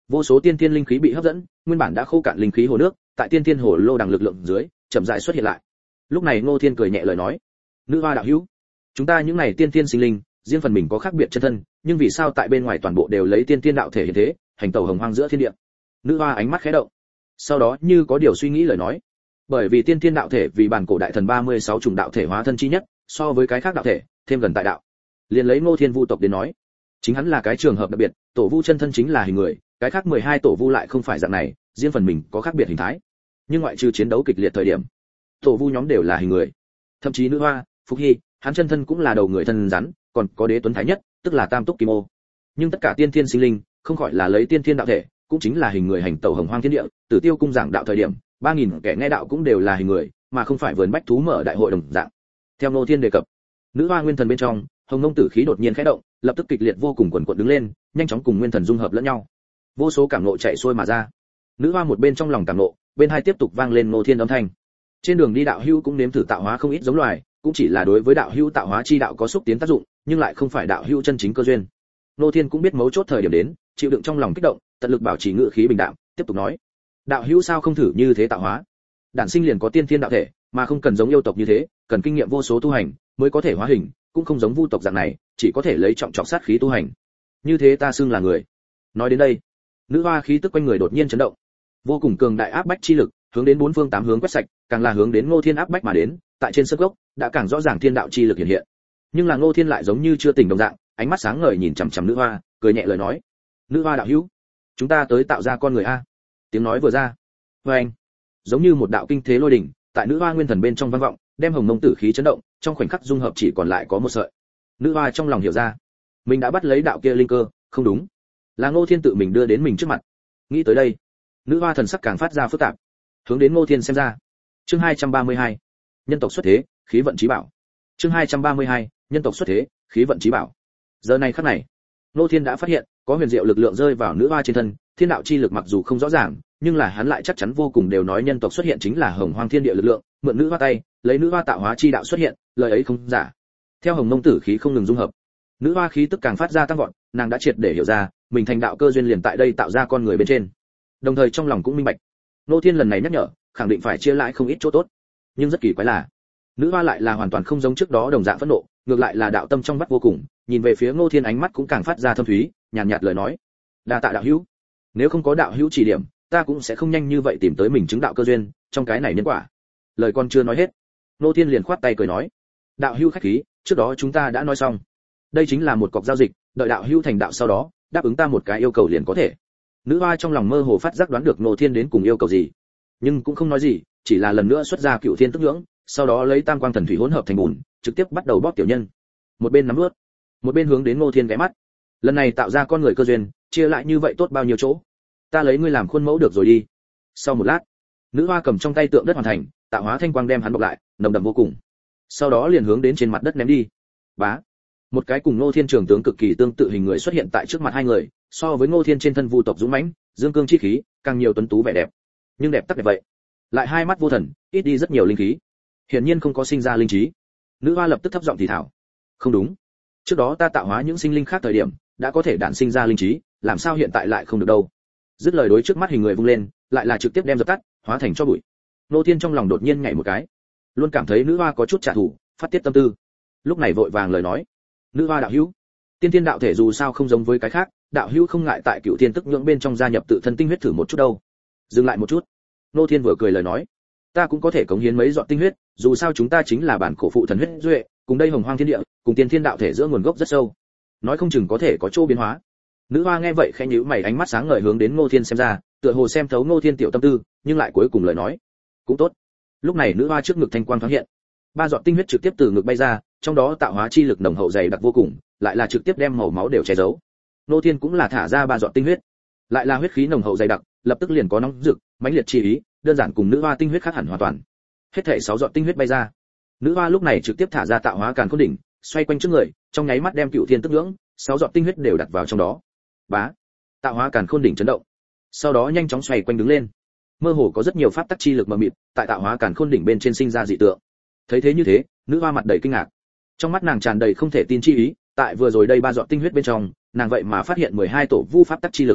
Vô số tiên thiên linh khí bị hấp dẫn, nguyên bản đã khô cạn linh khí hồ nước, tại tiên thiên hồ lô đằng lực lượng dưới, chậm rãi xuất hiện lại. Lúc này Ngô Thiên cười nhẹ lời nói: "Nữ hoa đạo hữu, chúng ta những này tiên thiên sinh linh, riêng phần mình có khác biệt chân thân, nhưng vì sao tại bên ngoài toàn bộ đều lấy tiên thiên đạo thể hiện thế, hành tẩu hồng hoang giữa thiên địa?" Nữ hoa ánh mắt khẽ động, sau đó như có điều suy nghĩ lời nói: "Bởi vì tiên thiên đạo thể vì bản cổ đại thần ba mươi sáu chủng đạo thể hóa thân chi nhất, so với cái khác đạo thể, thêm gần tại đạo." Liền lấy Ngô Thiên Vu tộc đến nói, chính hắn là cái trường hợp đặc biệt, tổ vu chân thân chính là hình người, cái khác mười hai tổ vu lại không phải dạng này, riêng phần mình có khác biệt hình thái. Nhưng ngoại trừ chiến đấu kịch liệt thời điểm, tổ vu nhóm đều là hình người. Thậm chí nữ hoa, Phúc Hy, hắn chân thân cũng là đầu người thân rắn, còn có đế tuấn thái nhất, tức là tam túc kim ô. Nhưng tất cả tiên thiên sinh linh, không khỏi là lấy tiên thiên đạo thể, cũng chính là hình người hành tẩu hồng hoang thiên địa, Tử Tiêu cung giảng đạo thời điểm, ba nghìn kẻ nghe đạo cũng đều là hình người, mà không phải vườn bách thú mở đại hội đồng dạng. Theo Ngô Thiên đề cập, nữ hoa nguyên thần bên trong, hồng ngông tử khí đột nhiên khẽ động, lập tức kịch liệt vô cùng quần quật đứng lên, nhanh chóng cùng nguyên thần dung hợp lẫn nhau. Vô số cảm nộ chạy xuôi mà ra. Nữ hoa một bên trong lòng cảm nộ, bên hai tiếp tục vang lên Ngô Thiên âm thanh. Trên đường đi đạo hữu cũng nếm thử tạo hóa không ít giống loài, cũng chỉ là đối với đạo hữu tạo hóa chi đạo có xúc tiến tác dụng, nhưng lại không phải đạo hữu chân chính cơ duyên. Ngô Thiên cũng biết mấu chốt thời điểm đến, chịu đựng trong lòng kích động, tận lực bảo trì ngữ khí bình đạm, tiếp tục nói: "Đạo hữu sao không thử như thế tạo hóa? Đản sinh liền có tiên thiên đạo thể, mà không cần giống yêu tộc như thế, cần kinh nghiệm vô số tu hành mới có thể hóa hình, cũng không giống vu tộc dạng này, chỉ có thể lấy trọng trọng sát khí tu hành. Như thế ta xưng là người." Nói đến đây, nữ hoa khí tức quanh người đột nhiên chấn động, vô cùng cường đại áp bách chi lực, hướng đến bốn phương tám hướng quét sạch, càng là hướng đến Ngô Thiên áp bách mà đến, tại trên sân gốc, đã càng rõ ràng thiên đạo chi lực hiện hiện. Nhưng là Ngô Thiên lại giống như chưa tỉnh đồng dạng, ánh mắt sáng ngời nhìn chằm chằm nữ hoa, cười nhẹ lời nói: "Nữ hoa đạo hữu, chúng ta tới tạo ra con người a." Tiếng nói vừa ra, oeng, giống như một đạo kinh thế lôi đỉnh, tại nữ hoa nguyên thần bên trong vang vọng, đem hồng mông tử khí chấn động, trong khoảnh khắc dung hợp chỉ còn lại có một sợi. Nữ hoa trong lòng hiểu ra, mình đã bắt lấy đạo kia linh cơ, không đúng, là Ngô Thiên tự mình đưa đến mình trước mặt. Nghĩ tới đây, nữ hoa thần sắc càng phát ra phức tạp, hướng đến Ngô Thiên xem ra. Chương hai trăm ba mươi hai, nhân tộc xuất thế, khí vận chí bảo. Chương hai trăm ba mươi hai, nhân tộc xuất thế, khí vận chí bảo. Giờ này khắc này, Ngô Thiên đã phát hiện, có huyền diệu lực lượng rơi vào nữ hoa trên thân, thiên đạo chi lực mặc dù không rõ ràng, nhưng là hắn lại chắc chắn vô cùng đều nói nhân tộc xuất hiện chính là hồng hoang thiên địa lực lượng, mượn nữ hoa tay, lấy nữ hoa tạo hóa chi đạo xuất hiện, lời ấy không giả. Theo hồng mông tử khí không ngừng dung hợp, nữ hoa khí tức càng phát ra tăng vọt, nàng đã triệt để hiểu ra, mình thành đạo cơ duyên liền tại đây tạo ra con người bên trên. Đồng thời trong lòng cũng minh bạch, Ngô Thiên lần này nhắc nhở, khẳng định phải chia lại không ít chỗ tốt. Nhưng rất kỳ quái là, nữ hoa lại là hoàn toàn không giống trước đó đồng dạng phẫn nộ, ngược lại là đạo tâm trong vắt vô cùng, nhìn về phía Ngô Thiên ánh mắt cũng càng phát ra thâm thúy, nhàn nhạt lời nói: "Đa tạ đạo hữu, nếu không có đạo hữu chỉ điểm, ta cũng sẽ không nhanh như vậy tìm tới mình chứng đạo cơ duyên, trong cái này nhân quả." Lời con chưa nói hết, Ngô Thiên liền khoát tay cười nói: "Đạo hữu khách khí, trước đó chúng ta đã nói xong, đây chính là một cọc giao dịch, đợi đạo hữu thành đạo sau đó, đáp ứng ta một cái yêu cầu liền có thể." Nữ hoa trong lòng mơ hồ phát giác đoán được Ngô Thiên đến cùng yêu cầu gì, nhưng cũng không nói gì, chỉ là lần nữa xuất ra Cựu Thiên Tức Nhưỡng, sau đó lấy Tam Quang Thần Thủy hỗn hợp thành bùn, trực tiếp bắt đầu bóp tiểu nhân. Một bên nắm nuốt, một bên hướng đến Ngô Thiên ghé mắt. Lần này tạo ra con người cơ duyên, chia lại như vậy tốt bao nhiêu chỗ? Ta lấy ngươi làm khuôn mẫu được rồi đi. Sau một lát, nữ hoa cầm trong tay tượng đất hoàn thành, tạo hóa thanh quang đem hắn bọc lại, nồng đậm vô cùng. Sau đó liền hướng đến trên mặt đất ném đi. Bá, một cái cùng Ngô Thiên trường tướng cực kỳ tương tự hình người xuất hiện tại trước mặt hai người, so với Ngô Thiên trên thân vu tộc dũng mãnh, dương cương chi khí, càng nhiều tuấn tú vẻ đẹp. Nhưng đẹp tắc đẹp vậy, lại hai mắt vô thần, ít đi rất nhiều linh khí. Hiển nhiên không có sinh ra linh trí. Nữ hoa lập tức thấp giọng thì thào: "Không đúng, trước đó ta tạo hóa những sinh linh khác thời điểm, đã có thể đản sinh ra linh trí, làm sao hiện tại lại không được đâu?" Dứt lời đối trước mắt hình người vung lên, lại là trực tiếp đem dập tắt, hóa thành cho bụi. Ngô Thiên trong lòng đột nhiên nhảy một cái, luôn cảm thấy nữ hoa có chút trả thù, phát tiết tâm tư. Lúc này vội vàng lời nói: "Nữ hoa đạo hữu, tiên thiên đạo thể dù sao không giống với cái khác, đạo hữu không ngại tại Cựu Thiên Tức Nhưỡng bên trong gia nhập tự thân tinh huyết thử một chút đâu?" Dừng lại một chút, Ngô Thiên vừa cười lời nói: "Ta cũng có thể cống hiến mấy giọt tinh huyết, dù sao chúng ta chính là bản cổ phụ thần huyết duệ, cùng đây hồng hoang thiên địa, cùng tiên thiên đạo thể giữa nguồn gốc rất sâu, nói không chừng có thể có chỗ biến hóa." Nữ hoa nghe vậy khẽ nhíu mày, ánh mắt sáng ngời hướng đến Ngô Thiên xem ra, tựa hồ xem thấu Ngô Thiên tiểu tâm tư, nhưng lại cuối cùng lời nói: "Cũng tốt." Lúc này nữ hoa trước ngực thanh quang thoáng hiện, ba giọt tinh huyết trực tiếp từ ngực bay ra, trong đó tạo hóa chi lực nồng hậu dày đặc vô cùng, lại là trực tiếp đem màu máu đều che giấu. Ngô Thiên cũng là thả ra ba giọt tinh huyết, lại là huyết khí nồng hậu dày đặc, lập tức liền có nóng rực, mãnh liệt chi ý, đơn giản cùng nữ hoa tinh huyết khác hẳn hoàn toàn. Hết thảy sáu giọt tinh huyết bay ra. Nữ hoa lúc này trực tiếp thả ra tạo hóa càn khôn đỉnh, xoay quanh trước người, trong nháy mắt đem Cựu Thiên Tức Nhưỡng, sáu giọt tinh huyết đều đặt vào trong đó. Bá, tạo hóa càn khôn đỉnh chấn động, sau đó nhanh chóng xoay quanh đứng lên. Mơ hồ có rất nhiều pháp tắc chi lực mờ mịt, tại tạo hóa càn khôn đỉnh bên trên sinh ra dị tượng. Thấy thế như thế, nữ hoa mặt đầy kinh ngạc, trong mắt nàng tràn đầy không thể tin chi ý, tại vừa rồi đây ba giọt tinh huyết bên trong, nàng vậy mà phát hiện mười hai tổ vu pháp tắc chi lực.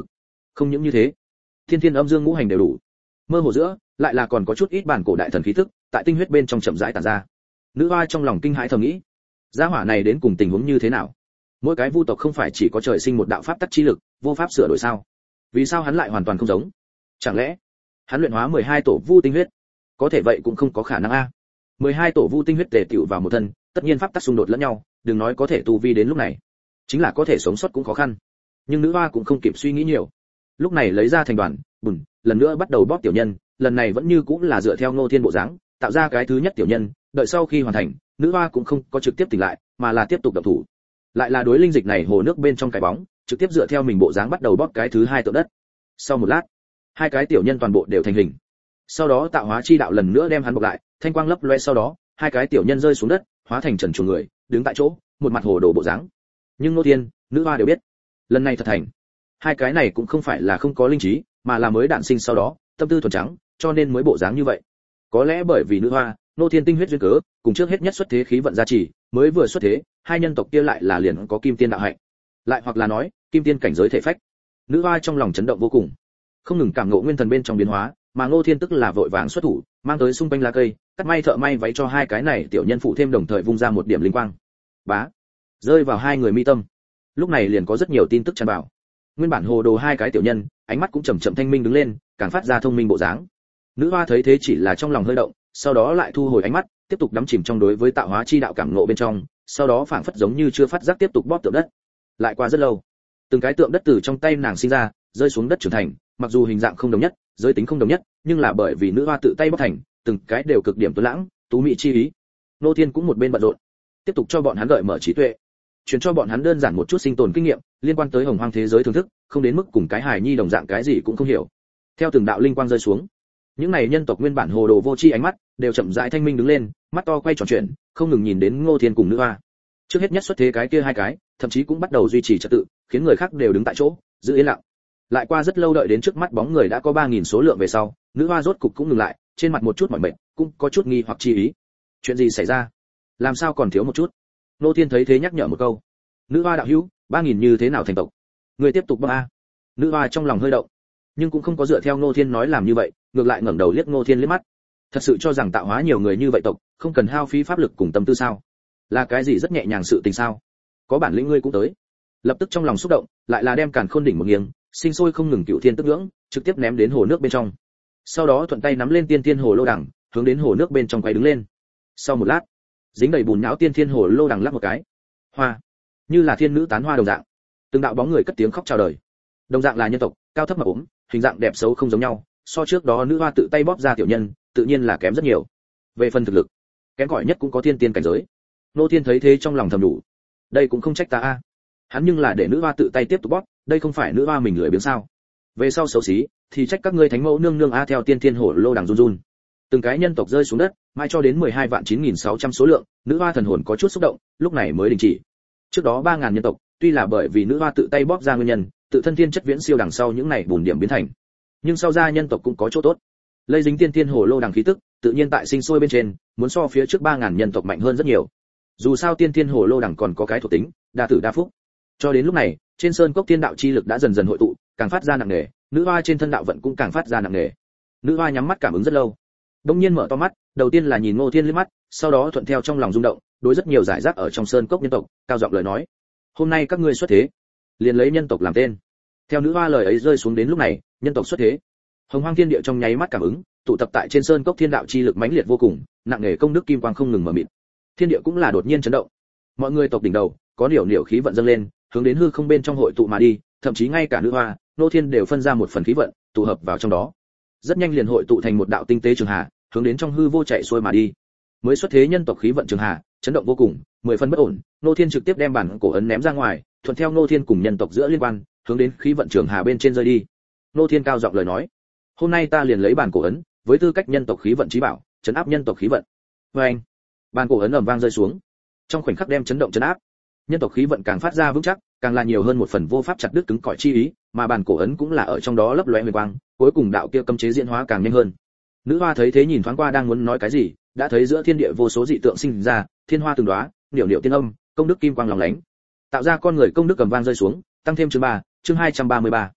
Không những như thế, thiên thiên âm dương ngũ hành đều đủ. Mơ hồ giữa, lại là còn có chút ít bản cổ đại thần khí tức, tại tinh huyết bên trong chậm rãi tản ra. Nữ hoa trong lòng kinh hãi thầm nghĩ, gia hỏa này đến cùng tình huống như thế nào? Mỗi cái vu tộc không phải chỉ có trời sinh một đạo pháp tắc chi lực, vô pháp sửa đổi sao? Vì sao hắn lại hoàn toàn không giống? Chẳng lẽ hắn luyện hóa mười hai tổ vu tinh huyết? Có thể vậy cũng không có khả năng a. mười hai tổ vu tinh huyết tề tựu vào một thân, tất nhiên pháp tắc xung đột lẫn nhau, đừng nói có thể tu vi đến lúc này, chính là có thể sống sót cũng khó khăn. Nhưng nữ hoa cũng không kịp suy nghĩ nhiều, lúc này lấy ra thành đoàn, bùn, lần nữa bắt đầu bóp tiểu nhân, lần này vẫn như cũng là dựa theo Ngô Thiên bộ dáng, tạo ra cái thứ nhất tiểu nhân, đợi sau khi hoàn thành, nữ hoa cũng không có trực tiếp tỉnh lại, mà là tiếp tục động thủ. Lại là đối linh dịch này hồ nước bên trong cái bóng, trực tiếp dựa theo mình bộ dáng bắt đầu bóp cái thứ hai tượng đất. Sau một lát, hai cái tiểu nhân toàn bộ đều thành hình. Sau đó tạo hóa chi đạo lần nữa đem hắn bọc lại, thanh quang lấp loe, sau đó, hai cái tiểu nhân rơi xuống đất, hóa thành trần truồng người, đứng tại chỗ, một mặt hồ đồ bộ dáng. Nhưng Ngô Thiên, nữ hoa đều biết, lần này thật thành. Hai cái này cũng không phải là không có linh trí, mà là mới đản sinh sau đó, tâm tư thuần trắng, cho nên mới bộ dáng như vậy. Có lẽ bởi vì nữ hoa, Ngô Thiên tinh huyết duyên cớ, cùng trước hết nhất xuất thế khí vận gia trì, mới vừa xuất thế, hai nhân tộc kia lại là liền có kim tiên đạo hạnh. Lại hoặc là nói, kim tiên cảnh giới thể phách. Nữ hoa trong lòng chấn động vô cùng, không ngừng cảm ngộ nguyên thần bên trong biến hóa, mà Ngô Thiên tức là vội vàng xuất thủ, mang tới xung quanh lá cây, cắt may thợ may váy cho hai cái này tiểu nhân phụ thêm, đồng thời vung ra một điểm linh quang. Bá, rơi vào hai người mi tâm. Lúc này liền có rất nhiều tin tức tràn vào. Nguyên bản hồ đồ hai cái tiểu nhân, ánh mắt cũng chậm chậm thanh minh đứng lên, càng phát ra thông minh bộ dáng. Nữ hoa thấy thế chỉ là trong lòng hơi động, sau đó lại thu hồi ánh mắt, tiếp tục đắm chìm trong đối với tạo hóa chi đạo cảm ngộ bên trong, sau đó phảng phất giống như chưa phát giác tiếp tục bóp tượng đất. Lại qua rất lâu, từng cái tượng đất từ trong tay nàng sinh ra, rơi xuống đất trưởng thành, mặc dù hình dạng không đồng nhất, giới tính không đồng nhất, nhưng là bởi vì nữ hoa tự tay bóp thành, từng cái đều cực điểm tuấn lãng, tú mỹ chi ý. Nô Thiên cũng một bên bận rộn, tiếp tục cho bọn hắn gợi mở trí tuệ, truyền cho bọn hắn đơn giản một chút sinh tồn kinh nghiệm, liên quan tới hồng hoang thế giới thưởng thức, không đến mức cùng cái hài nhi đồng dạng cái gì cũng không hiểu. Theo từng đạo linh quang rơi xuống, những này nhân tộc nguyên bản hồ đồ vô tri ánh mắt đều chậm rãi thanh minh đứng lên, mắt to quay tròn chuyển, không ngừng nhìn đến Ngô Thiên cùng nữ hoa. Trước hết nhất xuất thế cái kia hai cái, thậm chí cũng bắt đầu duy trì trật tự, khiến người khác đều đứng tại chỗ, giữ yên lặng. Lại qua rất lâu, đợi đến trước mắt bóng người đã có ba nghìn số lượng về sau, nữ hoa rốt cục cũng ngừng lại, trên mặt một chút mỏi mệt, cũng có chút nghi hoặc chi ý. Chuyện gì xảy ra? Làm sao còn thiếu một chút? Ngô Thiên thấy thế nhắc nhở một câu. Nữ hoa đạo hữu, ba nghìn như thế nào thành tộc? Người tiếp tục bấm a. Nữ hoa trong lòng hơi động, nhưng cũng không có dựa theo Ngô Thiên nói làm như vậy, ngược lại ngẩng đầu liếc Ngô Thiên liếc mắt. Thật sự cho rằng tạo hóa nhiều người như vậy tộc, không cần hao phí pháp lực cùng tâm tư sao? Là cái gì rất nhẹ nhàng sự tình sao? Có bản lĩnh ngươi cũng tới. Lập tức trong lòng xúc động, lại là đem Càn Khôn đỉnh một nghiêng, sinh sôi không ngừng cựu thiên tức ngưỡng, trực tiếp ném đến hồ nước bên trong. Sau đó thuận tay nắm lên tiên thiên hồ lô đằng, hướng đến hồ nước bên trong quay đứng lên. Sau một lát, dính đầy bùn nhão tiên thiên hồ lô đằng lắc một cái, hoa, như là thiên nữ tán hoa đồng dạng, từng đạo bóng người cất tiếng khóc chào đời. Đồng dạng là nhân tộc, cao thấp mập ốm, hình dạng đẹp xấu không giống nhau, so trước đó nữ hoa tự tay bóp ra tiểu nhân, tự nhiên là kém rất nhiều. Về phần thực lực, kém cỏi nhất cũng có thiên tiên cảnh giới. Nô Thiên thấy thế trong lòng thầm đủ, đây cũng không trách ta a, hắn nhưng là để nữ hoa tự tay tiếp tục bóp, đây không phải nữ hoa mình lười biếng sao? Về sau xấu xí, thì trách các ngươi thánh mẫu nương nương a. Theo tiên thiên hổ lô đằng run run, từng cái nhân tộc rơi xuống đất, mai cho đến mười hai vạn chín nghìn sáu trăm số lượng, nữ hoa thần hồn có chút xúc động, lúc này mới đình chỉ. Trước đó ba ngàn nhân tộc, tuy là bởi vì nữ hoa tự tay bóp ra nguyên nhân, tự thân thiên chất viễn siêu đằng sau những này bùn điểm biến thành, nhưng sau ra nhân tộc cũng có chỗ tốt. Lây dính tiên thiên hồ lô đằng khí tức, tự nhiên tại sinh sôi bên trên, muốn so phía trước ba ngàn nhân tộc mạnh hơn rất nhiều. Dù sao tiên thiên hồ lô đằng còn có cái thuộc tính, đa tử đa phúc. Cho đến lúc này, trên sơn cốc thiên đạo chi lực đã dần dần hội tụ, càng phát ra nặng nề, nữ hoa trên thân đạo vận cũng càng phát ra nặng nề. Nữ hoa nhắm mắt cảm ứng rất lâu, đột nhiên mở to mắt, đầu tiên là nhìn Ngô Thiên liếc mắt, sau đó thuận theo trong lòng rung động, đối rất nhiều giải rác ở trong sơn cốc nhân tộc, cao giọng lời nói: "Hôm nay các ngươi xuất thế, liền lấy nhân tộc làm tên." Theo nữ hoa lời ấy rơi xuống đến lúc này, nhân tộc xuất thế. Hồng Hoang thiên địa trong nháy mắt cảm ứng, tụ tập tại trên sơn cốc thiên đạo chi lực mãnh liệt vô cùng, nặng nề công đức kim quang không ngừng mở mịt. Thiên địa cũng là đột nhiên chấn động. Mọi người tộc đỉnh đầu, có điều niểu khí vận dâng lên, hướng đến hư không bên trong hội tụ mà đi, thậm chí ngay cả nữ hoa, Nô Thiên đều phân ra một phần khí vận, tụ hợp vào trong đó. Rất nhanh liền hội tụ thành một đạo tinh tế trường hà, hướng đến trong hư vô chạy xuôi mà đi. Mới xuất thế nhân tộc khí vận trường hà, chấn động vô cùng, mười phân bất ổn, Nô Thiên trực tiếp đem bản cổ ấn ném ra ngoài, thuận theo Nô Thiên cùng nhân tộc giữa liên quan, hướng đến khí vận trường hà bên trên rơi đi. Nô Thiên cao giọng lời nói: "Hôm nay ta liền lấy bản cổ ấn, với tư cách nhân tộc khí vận chí bảo, chấn áp nhân tộc khí vận." Và anh, bản cổ ấn ầm vang rơi xuống, trong khoảnh khắc đem chấn động chấn áp. Nhân tộc khí vận càng phát ra vững chắc, càng là nhiều hơn một phần vô pháp chặt đứt cứng cỏi chi ý, mà bản cổ ấn cũng là ở trong đó lấp lóe huyền quang, cuối cùng đạo kia cấm chế diễn hóa càng nhanh hơn. Nữ hoa thấy thế nhìn thoáng qua đang muốn nói cái gì, đã thấy giữa thiên địa vô số dị tượng sinh ra, thiên hoa từng đóa, điệu điệu tiên âm, công đức kim quang lóng lánh, tạo ra con người công đức cầm vang rơi xuống, tăng thêm chương ba, chương hai trăm ba mươi ba.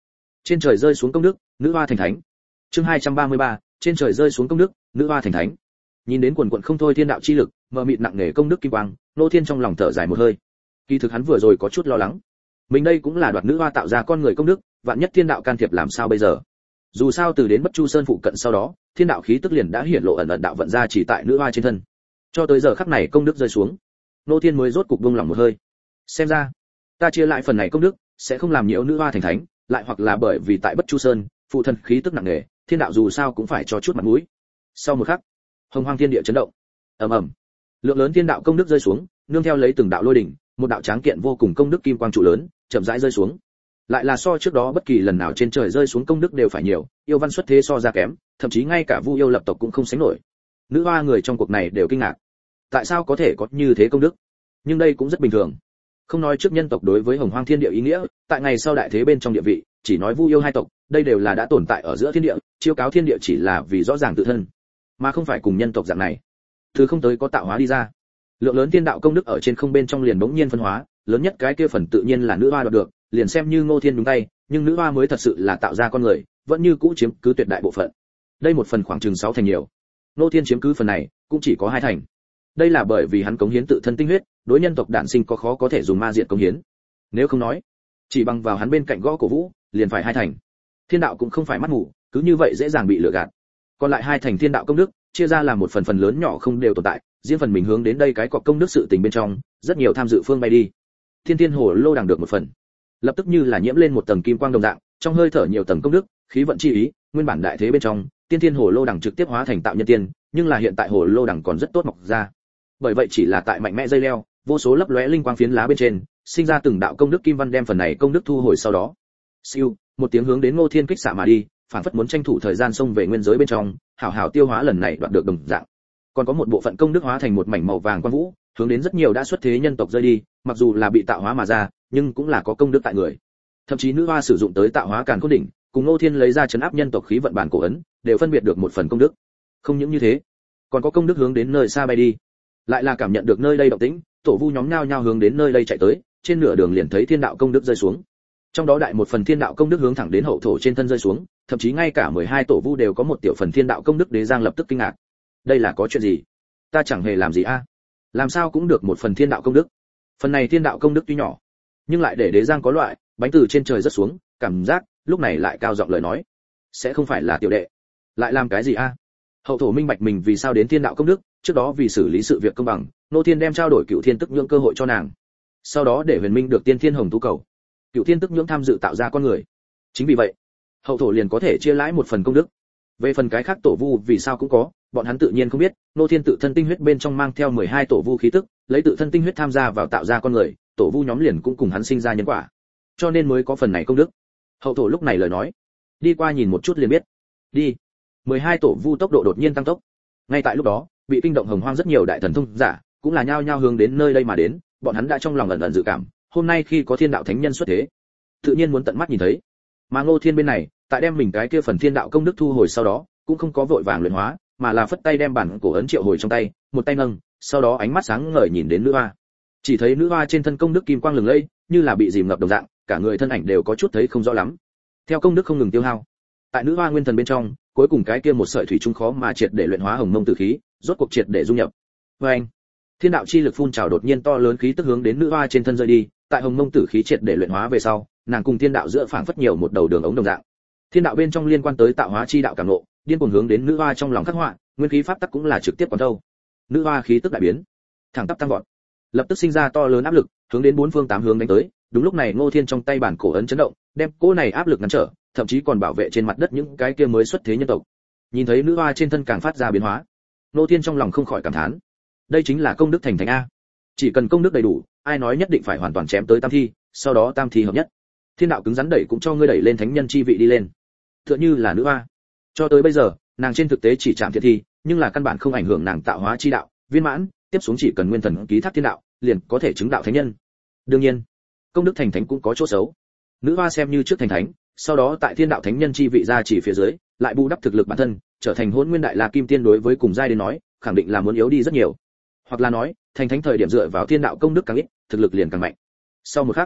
Trên trời rơi xuống công đức, nữ hoa thành thánh. Chương hai trăm ba mươi ba, trên trời rơi xuống công đức, nữ hoa thành thánh. Nhìn đến quần quần không thôi thiên đạo chi lực, mờ mịt nặng nề công đức kim quang, Ngô Thiên trong lòng thở dài một hơi. Kỳ thực hắn vừa rồi có chút lo lắng. Mình đây cũng là đoạt nữ hoa tạo ra con người công đức, vạn nhất thiên đạo can thiệp làm sao bây giờ? Dù sao từ đến Bất Chu Sơn phụ cận sau đó, thiên đạo khí tức liền đã hiển lộ ẩn ẩn đạo vận ra chỉ tại nữ hoa trên thân. Cho tới giờ khắc này công đức rơi xuống, Ngô Thiên mới rốt cục buông lòng một hơi. Xem ra, ta chia lại phần này công đức, sẽ không làm nhiễu nữ hoa thành thánh, lại hoặc là bởi vì tại Bất Chu Sơn, phụ thân khí tức nặng nề, thiên đạo dù sao cũng phải cho chút mặt mũi. Sau một khắc, hồng hoang thiên địa chấn động. Ầm ầm. Lượng lớn thiên đạo công đức rơi xuống, nương theo lấy từng đạo lôi đỉnh, một đạo tráng kiện vô cùng công đức kim quang trụ lớn, chậm rãi rơi xuống. Lại là so trước đó bất kỳ lần nào trên trời rơi xuống công đức đều phải nhiều, yêu văn xuất thế so ra kém, thậm chí ngay cả Vu yêu lập tộc cũng không sánh nổi. Nữ hoa người trong cuộc này đều kinh ngạc. Tại sao có thể có như thế công đức? Nhưng đây cũng rất bình thường. Không nói trước nhân tộc đối với hồng hoang thiên địa ý nghĩa, tại ngày sau đại thế bên trong địa vị, chỉ nói Vu yêu hai tộc, đây đều là đã tồn tại ở giữa thiên địa, chiêu cáo thiên địa chỉ là vì rõ ràng tự thân, mà không phải cùng nhân tộc dạng này. Thứ không tới có tạo hóa đi ra. Lượng lớn thiên đạo công đức ở trên không bên trong liền bỗng nhiên phân hóa, lớn nhất cái kia phần tự nhiên là nữ hoa đoạt được, liền xem như Ngô Thiên đúng tay, nhưng nữ hoa mới thật sự là tạo ra con người, vẫn như cũ chiếm cứ tuyệt đại bộ phận. Đây một phần khoảng chừng sáu thành nhiều. Ngô Thiên chiếm cứ phần này, cũng chỉ có hai thành. Đây là bởi vì hắn cống hiến tự thân tinh huyết, đối nhân tộc đản sinh có khó có thể dùng ma diệt cống hiến. Nếu không nói, chỉ bằng vào hắn bên cạnh gõ cổ vũ, liền phải hai thành. Thiên đạo cũng không phải mắt mù, cứ như vậy dễ dàng bị lừa gạt. Còn lại hai thành thiên đạo công đức, chia ra làm một phần phần lớn nhỏ không đều tồn tại, riêng phần mình hướng đến đây cái cọc công đức sự tình bên trong, rất nhiều tham dự phương bay đi. Thiên Thiên Hồ Lô đằng được một phần, lập tức như là nhiễm lên một tầng kim quang đồng dạng, trong hơi thở nhiều tầng công đức, khí vận chi ý, nguyên bản đại thế bên trong, Tiên Thiên Hồ Lô đằng trực tiếp hóa thành tạo nhân tiên, nhưng là hiện tại Hồ Lô đằng còn rất tốt mọc ra. Bởi vậy chỉ là tại mạnh mẽ dây leo, vô số lấp lóe linh quang phiến lá bên trên, sinh ra từng đạo công đức kim văn đem phần này công đức thu hồi sau đó. Siêu, một tiếng hướng đến Ngô Thiên kích xạ mà đi, phản phất muốn tranh thủ thời gian xông về nguyên giới bên trong, hảo hảo tiêu hóa lần này đoạt được đồng dạng. Còn có một bộ phận công đức hóa thành một mảnh màu vàng quang vũ, hướng đến rất nhiều đã xuất thế nhân tộc rơi đi, mặc dù là bị tạo hóa mà ra, nhưng cũng là có công đức tại người. Thậm chí nữ hoa sử dụng tới tạo hóa càn khôn đỉnh, cùng Ngô Thiên lấy ra trấn áp nhân tộc khí vận bản cổ ấn, đều phân biệt được một phần công đức. Không những như thế, còn có công đức hướng đến nơi xa bay đi. Lại là cảm nhận được nơi đây động tĩnh, tổ vu nhóm nhao nhao hướng đến nơi đây chạy tới, trên nửa đường liền thấy thiên đạo công đức rơi xuống. Trong đó đại một phần thiên đạo công đức hướng thẳng đến hậu thổ trên thân rơi xuống, thậm chí ngay cả mười hai tổ vu đều có một tiểu phần thiên đạo công đức. Đế Giang lập tức kinh ngạc. Đây là có chuyện gì? Ta chẳng hề làm gì a? Làm sao cũng được một phần thiên đạo công đức? Phần này thiên đạo công đức tuy nhỏ, nhưng lại để Đế Giang có loại bánh từ trên trời rất xuống, cảm giác lúc này lại cao giọng lời nói. Sẽ không phải là tiểu đệ lại làm cái gì a? Hậu thổ minh bạch mình vì sao đến thiên đạo công đức, trước đó vì xử lý sự việc công bằng, Nô Thiên đem trao đổi Cựu Thiên Tức Nhưỡng cơ hội cho nàng. Sau đó để Huyền Minh được Tiên Thiên Hồng Tú cầu. Cựu Thiên Tức Nhưỡng tham dự tạo ra con người. Chính vì vậy, hậu thổ liền có thể chia lãi một phần công đức. Về phần cái khác tổ vu vì sao cũng có, bọn hắn tự nhiên không biết, Nô Thiên tự thân tinh huyết bên trong mang theo mười hai tổ vu khí tức, lấy tự thân tinh huyết tham gia vào tạo ra con người, tổ vu nhóm liền cũng cùng hắn sinh ra nhân quả. Cho nên mới có phần này công đức. Hậu thổ lúc này lời nói, đi qua nhìn một chút liền biết. Đi. mười hai tổ vu tốc độ đột nhiên tăng tốc. Ngay tại lúc đó, bị kinh động hồng hoang rất nhiều đại thần thông giả, cũng là nhao nhao hướng đến nơi đây mà đến, bọn hắn đã trong lòng ẩn ẩn dự cảm, hôm nay khi có thiên đạo thánh nhân xuất thế, tự nhiên muốn tận mắt nhìn thấy. Mà Ngô Thiên bên này, tại đem mình cái kia phần thiên đạo công đức thu hồi sau đó, cũng không có vội vàng luyện hóa, mà là phất tay đem bản cổ ấn triệu hồi trong tay, một tay nâng, sau đó ánh mắt sáng ngời nhìn đến nữ hoa. Chỉ thấy nữ hoa trên thân công đức kim quang lừng lẫy, như là bị dìm ngập đồng dạng, cả người thân ảnh đều có chút thấy không rõ lắm. Theo công đức không ngừng tiêu hao, tại nữ hoa nguyên thần bên trong, cuối cùng cái kia một sợi thủy chung khó mà triệt để luyện hóa hồng mông tử khí, rốt cuộc triệt để dung nhập. Và anh, thiên đạo chi lực phun trào đột nhiên to lớn khí tức hướng đến nữ hoa trên thân rơi đi, tại hồng mông tử khí triệt để luyện hóa về sau, nàng cùng thiên đạo giữa phảng phất nhiều một đầu đường ống đồng dạng. Thiên đạo bên trong liên quan tới tạo hóa chi đạo cảm ngộ, điên cuồng hướng đến nữ hoa trong lòng khắc họa, nguyên khí pháp tắc cũng là trực tiếp quán thâu. Nữ hoa khí tức đại biến, thẳng tắp tăng vọt, lập tức sinh ra to lớn áp lực, hướng đến bốn phương tám hướng đánh tới. Đúng lúc này Ngô Thiên trong tay bản cổ ấn chấn động, đem cỗ này áp lực ngăn trở, thậm chí còn bảo vệ trên mặt đất những cái kia mới xuất thế nhân tộc. Nhìn thấy nữ hoa trên thân càng phát ra biến hóa, Ngô Thiên trong lòng không khỏi cảm thán. Đây chính là công đức thành thánh a. Chỉ cần công đức đầy đủ, ai nói nhất định phải hoàn toàn chém tới tam thi, sau đó tam thi hợp nhất. Thiên đạo cứng rắn đẩy cũng cho ngươi đẩy lên thánh nhân chi vị đi lên. Tựa như là nữ hoa. Cho tới bây giờ, nàng trên thực tế chỉ chạm thiện thi, nhưng là căn bản không ảnh hưởng nàng tạo hóa chi đạo, viên mãn, tiếp xuống chỉ cần nguyên thần ký thác thiên đạo, liền có thể chứng đạo thánh nhân. Đương nhiên, công đức thành thánh cũng có chỗ xấu. Nữ hoa xem như trước thành thánh, sau đó tại thiên đạo thánh nhân chi vị ra chỉ phía dưới, lại bù đắp thực lực bản thân, trở thành hỗn nguyên đại la kim tiên, đối với cùng giai đến nói, khẳng định là muốn yếu đi rất nhiều. Hoặc là nói, thành thánh thời điểm dựa vào thiên đạo công đức càng ít, thực lực liền càng mạnh. Sau một khắc,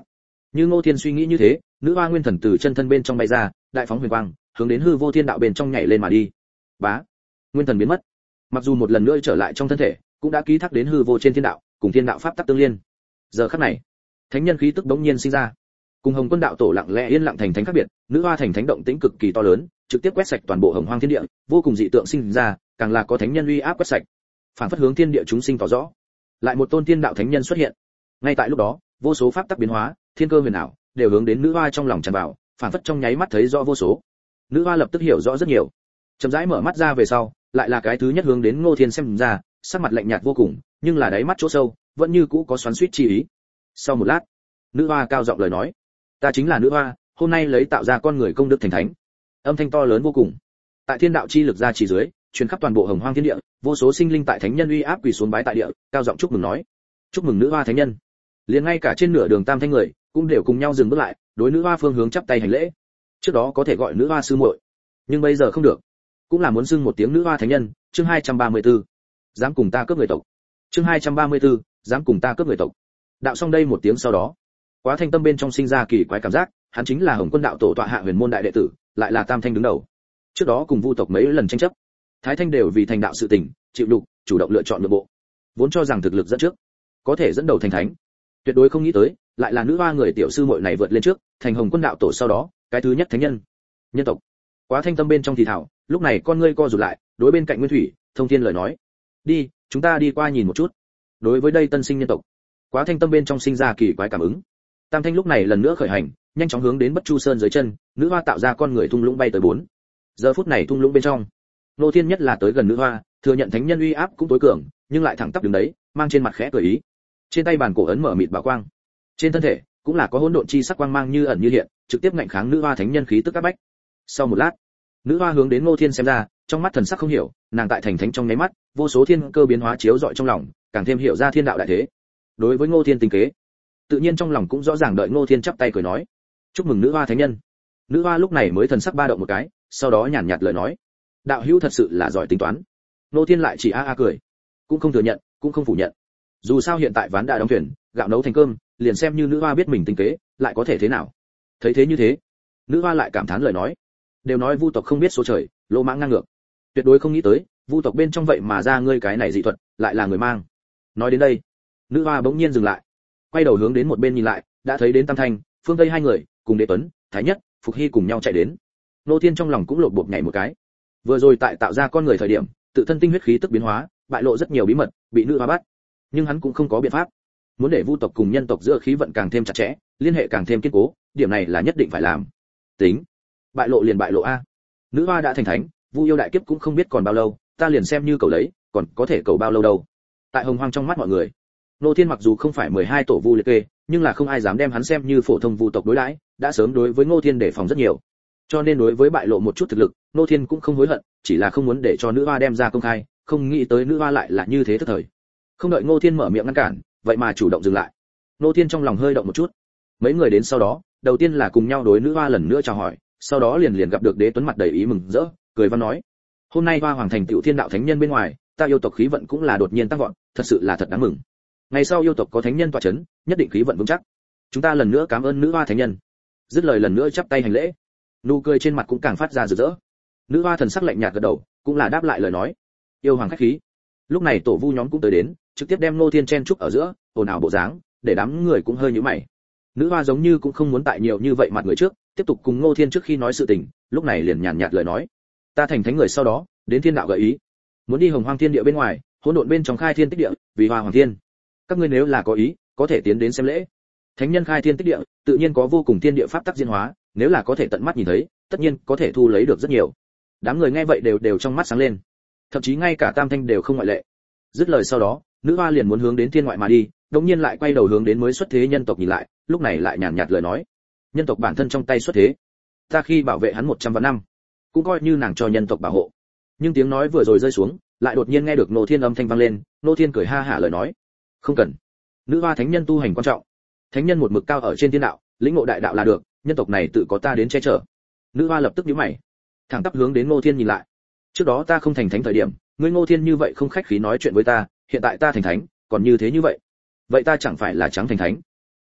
Như Ngô Thiên suy nghĩ như thế, nữ hoa nguyên thần từ chân thân bên trong bay ra, đại phóng huyền quang, hướng đến hư vô thiên đạo bên trong nhảy lên mà đi. Bá, nguyên thần biến mất. Mặc dù một lần nữa trở lại trong thân thể, cũng đã ký thác đến hư vô trên thiên đạo, cùng thiên đạo pháp tắc tương liên. Giờ khắc này, thánh nhân khí tức bỗng nhiên sinh ra. Cùng Hồng Quân đạo tổ lặng lẽ yên lặng thành thánh khác biệt, nữ hoa thành thánh động tĩnh cực kỳ to lớn, trực tiếp quét sạch toàn bộ hồng hoang thiên địa, vô cùng dị tượng sinh ra, càng là có thánh nhân uy áp quét sạch, phản phất hướng thiên địa chúng sinh tỏ rõ. Lại một tôn thiên đạo thánh nhân xuất hiện. Ngay tại lúc đó, vô số pháp tắc biến hóa, thiên cơ huyền ảo, đều hướng đến nữ hoa trong lòng tràn vào, phản phất trong nháy mắt thấy rõ vô số. Nữ hoa lập tức hiểu rõ rất nhiều. Chậm rãi mở mắt ra về sau, lại là cái thứ nhất hướng đến Ngô Thiên xem ra, sắc mặt lạnh nhạt vô cùng, nhưng là đáy mắt chỗ sâu, vẫn như cũ có xoắn xuýt chi ý. Sau một lát, nữ hoa cao giọng lời nói: "Ta chính là nữ hoa, hôm nay lấy tạo ra con người công đức thành thánh." Âm thanh to lớn vô cùng, tại thiên đạo chi lực ra chỉ dưới, truyền khắp toàn bộ hồng hoang thiên địa, vô số sinh linh tại thánh nhân uy áp quỳ xuống bái tại địa, cao giọng chúc mừng nói: "Chúc mừng nữ hoa thánh nhân." Liền ngay cả trên nửa đường tam thanh người, cũng đều cùng nhau dừng bước lại, đối nữ hoa phương hướng chắp tay hành lễ. Trước đó có thể gọi nữ hoa sư muội, nhưng bây giờ không được, cũng là muốn xưng một tiếng nữ hoa thánh nhân. Chương hai trăm ba mươi tư, dám cùng ta cướp người tộc. Chương hai trăm ba mươi tư, dám cùng ta cướp người tộc. Đạo xong đây một tiếng sau đó, Quá Thanh tâm bên trong sinh ra kỳ quái cảm giác, hắn chính là Hồng Quân đạo tổ tọa hạ huyền môn đại đệ tử, lại là tam thanh đứng đầu. Trước đó cùng Vu tộc mấy lần tranh chấp, Thái Thanh đều vì thành đạo sự tình, chịu đục, chủ động lựa chọn nội bộ. Vốn cho rằng thực lực dẫn trước, có thể dẫn đầu thành thánh. Tuyệt đối không nghĩ tới, lại là nữ hoa người tiểu sư muội này vượt lên trước, thành Hồng Quân đạo tổ sau đó, cái thứ nhất thánh nhân. Nhân tộc. Quá Thanh tâm bên trong thì thảo, lúc này con ngươi co rụt lại, đối bên cạnh Nguyên Thủy, Thông Thiên lời nói: "Đi, chúng ta đi qua nhìn một chút." Đối với đây tân sinh nhân tộc, Quá Thanh tâm bên trong sinh ra kỳ quái cảm ứng. Tam thanh lúc này lần nữa khởi hành, nhanh chóng hướng đến Bất Chu Sơn dưới chân, nữ hoa tạo ra con người thung lũng bay tới bốn. Giờ phút này thung lũng bên trong, Ngô Thiên nhất là tới gần nữ hoa, thừa nhận thánh nhân uy áp cũng tối cường, nhưng lại thẳng tắp đứng đấy, mang trên mặt khẽ cười ý. Trên tay bàn cổ ấn mở mịt bảo quang, trên thân thể cũng là có hỗn độn chi sắc quang mang như ẩn như hiện, trực tiếp ngạnh kháng nữ hoa thánh nhân khí tức áp bách. Sau một lát, nữ hoa hướng đến Ngô Thiên xem ra, trong mắt thần sắc không hiểu, nàng tại thành thánh trong nháy mắt, vô số thiên cơ biến hóa chiếu rọi trong lòng, càng thêm hiểu ra thiên đạo đại thế. Đối với Ngô Thiên tình kế, tự nhiên trong lòng cũng rõ ràng, đợi Ngô Thiên chắp tay cười nói: "Chúc mừng nữ hoa thánh nhân." Nữ hoa lúc này mới thần sắc ba động một cái, sau đó nhàn nhạt lời nói: "Đạo hữu thật sự là giỏi tính toán." Ngô Thiên lại chỉ a a cười, cũng không thừa nhận, cũng không phủ nhận. Dù sao hiện tại ván đã đóng thuyền, gạo nấu thành cơm, liền xem như nữ hoa biết mình tinh kế, lại có thể thế nào? Thấy thế như thế, nữ hoa lại cảm thán lời nói: "Đều nói Vu tộc không biết số trời, lỗ mãng ngang ngược, tuyệt đối không nghĩ tới, Vu tộc bên trong vậy mà ra ngươi cái này dị thuật, lại là người mang." Nói đến đây, nữ hoa bỗng nhiên dừng lại, quay đầu hướng đến một bên nhìn lại, đã thấy đến Tam Thanh, Phương Tây hai người, cùng Đế Tuấn, Thái Nhất, Phục Hy cùng nhau chạy đến. Nô Thiên trong lòng cũng lột bột nhảy một cái. Vừa rồi tại tạo ra con người thời điểm, tự thân tinh huyết khí tức biến hóa, bại lộ rất nhiều bí mật, bị nữ hoa bắt. Nhưng hắn cũng không có biện pháp. Muốn để Vu tộc cùng nhân tộc giữa khí vận càng thêm chặt chẽ, liên hệ càng thêm kiên cố, điểm này là nhất định phải làm. Tính, bại lộ liền bại lộ a. Nữ hoa đã thành thánh, Vu yêu đại kiếp cũng không biết còn bao lâu, ta liền xem như cầu lấy, còn có thể cầu bao lâu đâu. Tại hồng hoang trong mắt mọi người, Nô Thiên mặc dù không phải mười hai tổ Vu liệt kê, nhưng là không ai dám đem hắn xem như phổ thông Vu tộc đối đãi, đã sớm đối với Ngô Thiên đề phòng rất nhiều. Cho nên đối với bại lộ một chút thực lực, Nô Thiên cũng không hối hận, chỉ là không muốn để cho nữ hoa đem ra công khai, không nghĩ tới nữ hoa lại là như thế thất thời. Không đợi Ngô Thiên mở miệng ngăn cản, vậy mà chủ động dừng lại. Nô Thiên trong lòng hơi động một chút. Mấy người đến sau đó, đầu tiên là cùng nhau đối nữ hoa lần nữa chào hỏi, sau đó liền liền gặp được Đế Tuấn mặt đầy ý mừng rỡ, cười văn nói: "Hôm nay Hoa Hoàng thành tựu thiên đạo thánh nhân bên ngoài, ta yêu tộc khí vận cũng là đột nhiên tăng vọt, thật sự là thật đáng mừng. Ngày sau yêu tộc có thánh nhân tọa chấn, nhất định khí vận vững chắc. Chúng ta lần nữa cảm ơn nữ hoa thánh nhân." Dứt lời lần nữa chắp tay hành lễ, nụ cười trên mặt cũng càng phát ra rực rỡ. Nữ hoa thần sắc lạnh nhạt gật đầu, cũng là đáp lại lời nói: "Yêu hoàng khách khí." Lúc này tổ Vu nhóm cũng tới đến, trực tiếp đem Ngô Thiên chen chúc ở giữa, ồn ào bộ dáng, để đám người cũng hơi nhíu mày. Nữ hoa giống như cũng không muốn tại nhiều như vậy mặt người trước, tiếp tục cùng Ngô Thiên trước khi nói sự tình, lúc này liền nhàn nhạt lời nói: "Ta thành thánh người sau đó, đến thiên đạo gợi ý, muốn đi hồng hoang thiên địa bên ngoài, hỗn độn bên trong khai thiên tích địa, vì Hoa Hoàng thiên. Các ngươi nếu là có ý, có thể tiến đến xem lễ. Thánh nhân khai thiên tích địa, tự nhiên có vô cùng thiên địa pháp tắc diễn hóa, nếu là có thể tận mắt nhìn thấy, tất nhiên có thể thu lấy được rất nhiều." Đám người nghe vậy đều đều trong mắt sáng lên, thậm chí ngay cả Tam Thanh đều không ngoại lệ. Dứt lời sau đó, nữ hoa liền muốn hướng đến thiên ngoại mà đi, đột nhiên lại quay đầu hướng đến mới xuất thế nhân tộc nhìn lại, lúc này lại nhàn nhạt lời nói: "Nhân tộc bản thân trong tay xuất thế, ta khi bảo vệ hắn một trăm vạn năm, cũng coi như nàng cho nhân tộc bảo hộ." Nhưng tiếng nói vừa rồi rơi xuống, lại đột nhiên nghe được Nô Thiên âm thanh vang lên, Nô Thiên cười ha hả lời nói: "Không cần. Nữ hoa thánh nhân tu hành quan trọng, thánh nhân một mực cao ở trên thiên đạo, lĩnh ngộ đại đạo là được, nhân tộc này tự có ta đến che chở." Nữ hoa lập tức nhíu mày, thẳng tắp hướng đến Ngô Thiên nhìn lại. "Trước đó ta không thành thánh thời điểm, ngươi Ngô Thiên như vậy không khách khí nói chuyện với ta, hiện tại ta thành thánh, còn như thế như vậy, vậy ta chẳng phải là trắng thành thánh?"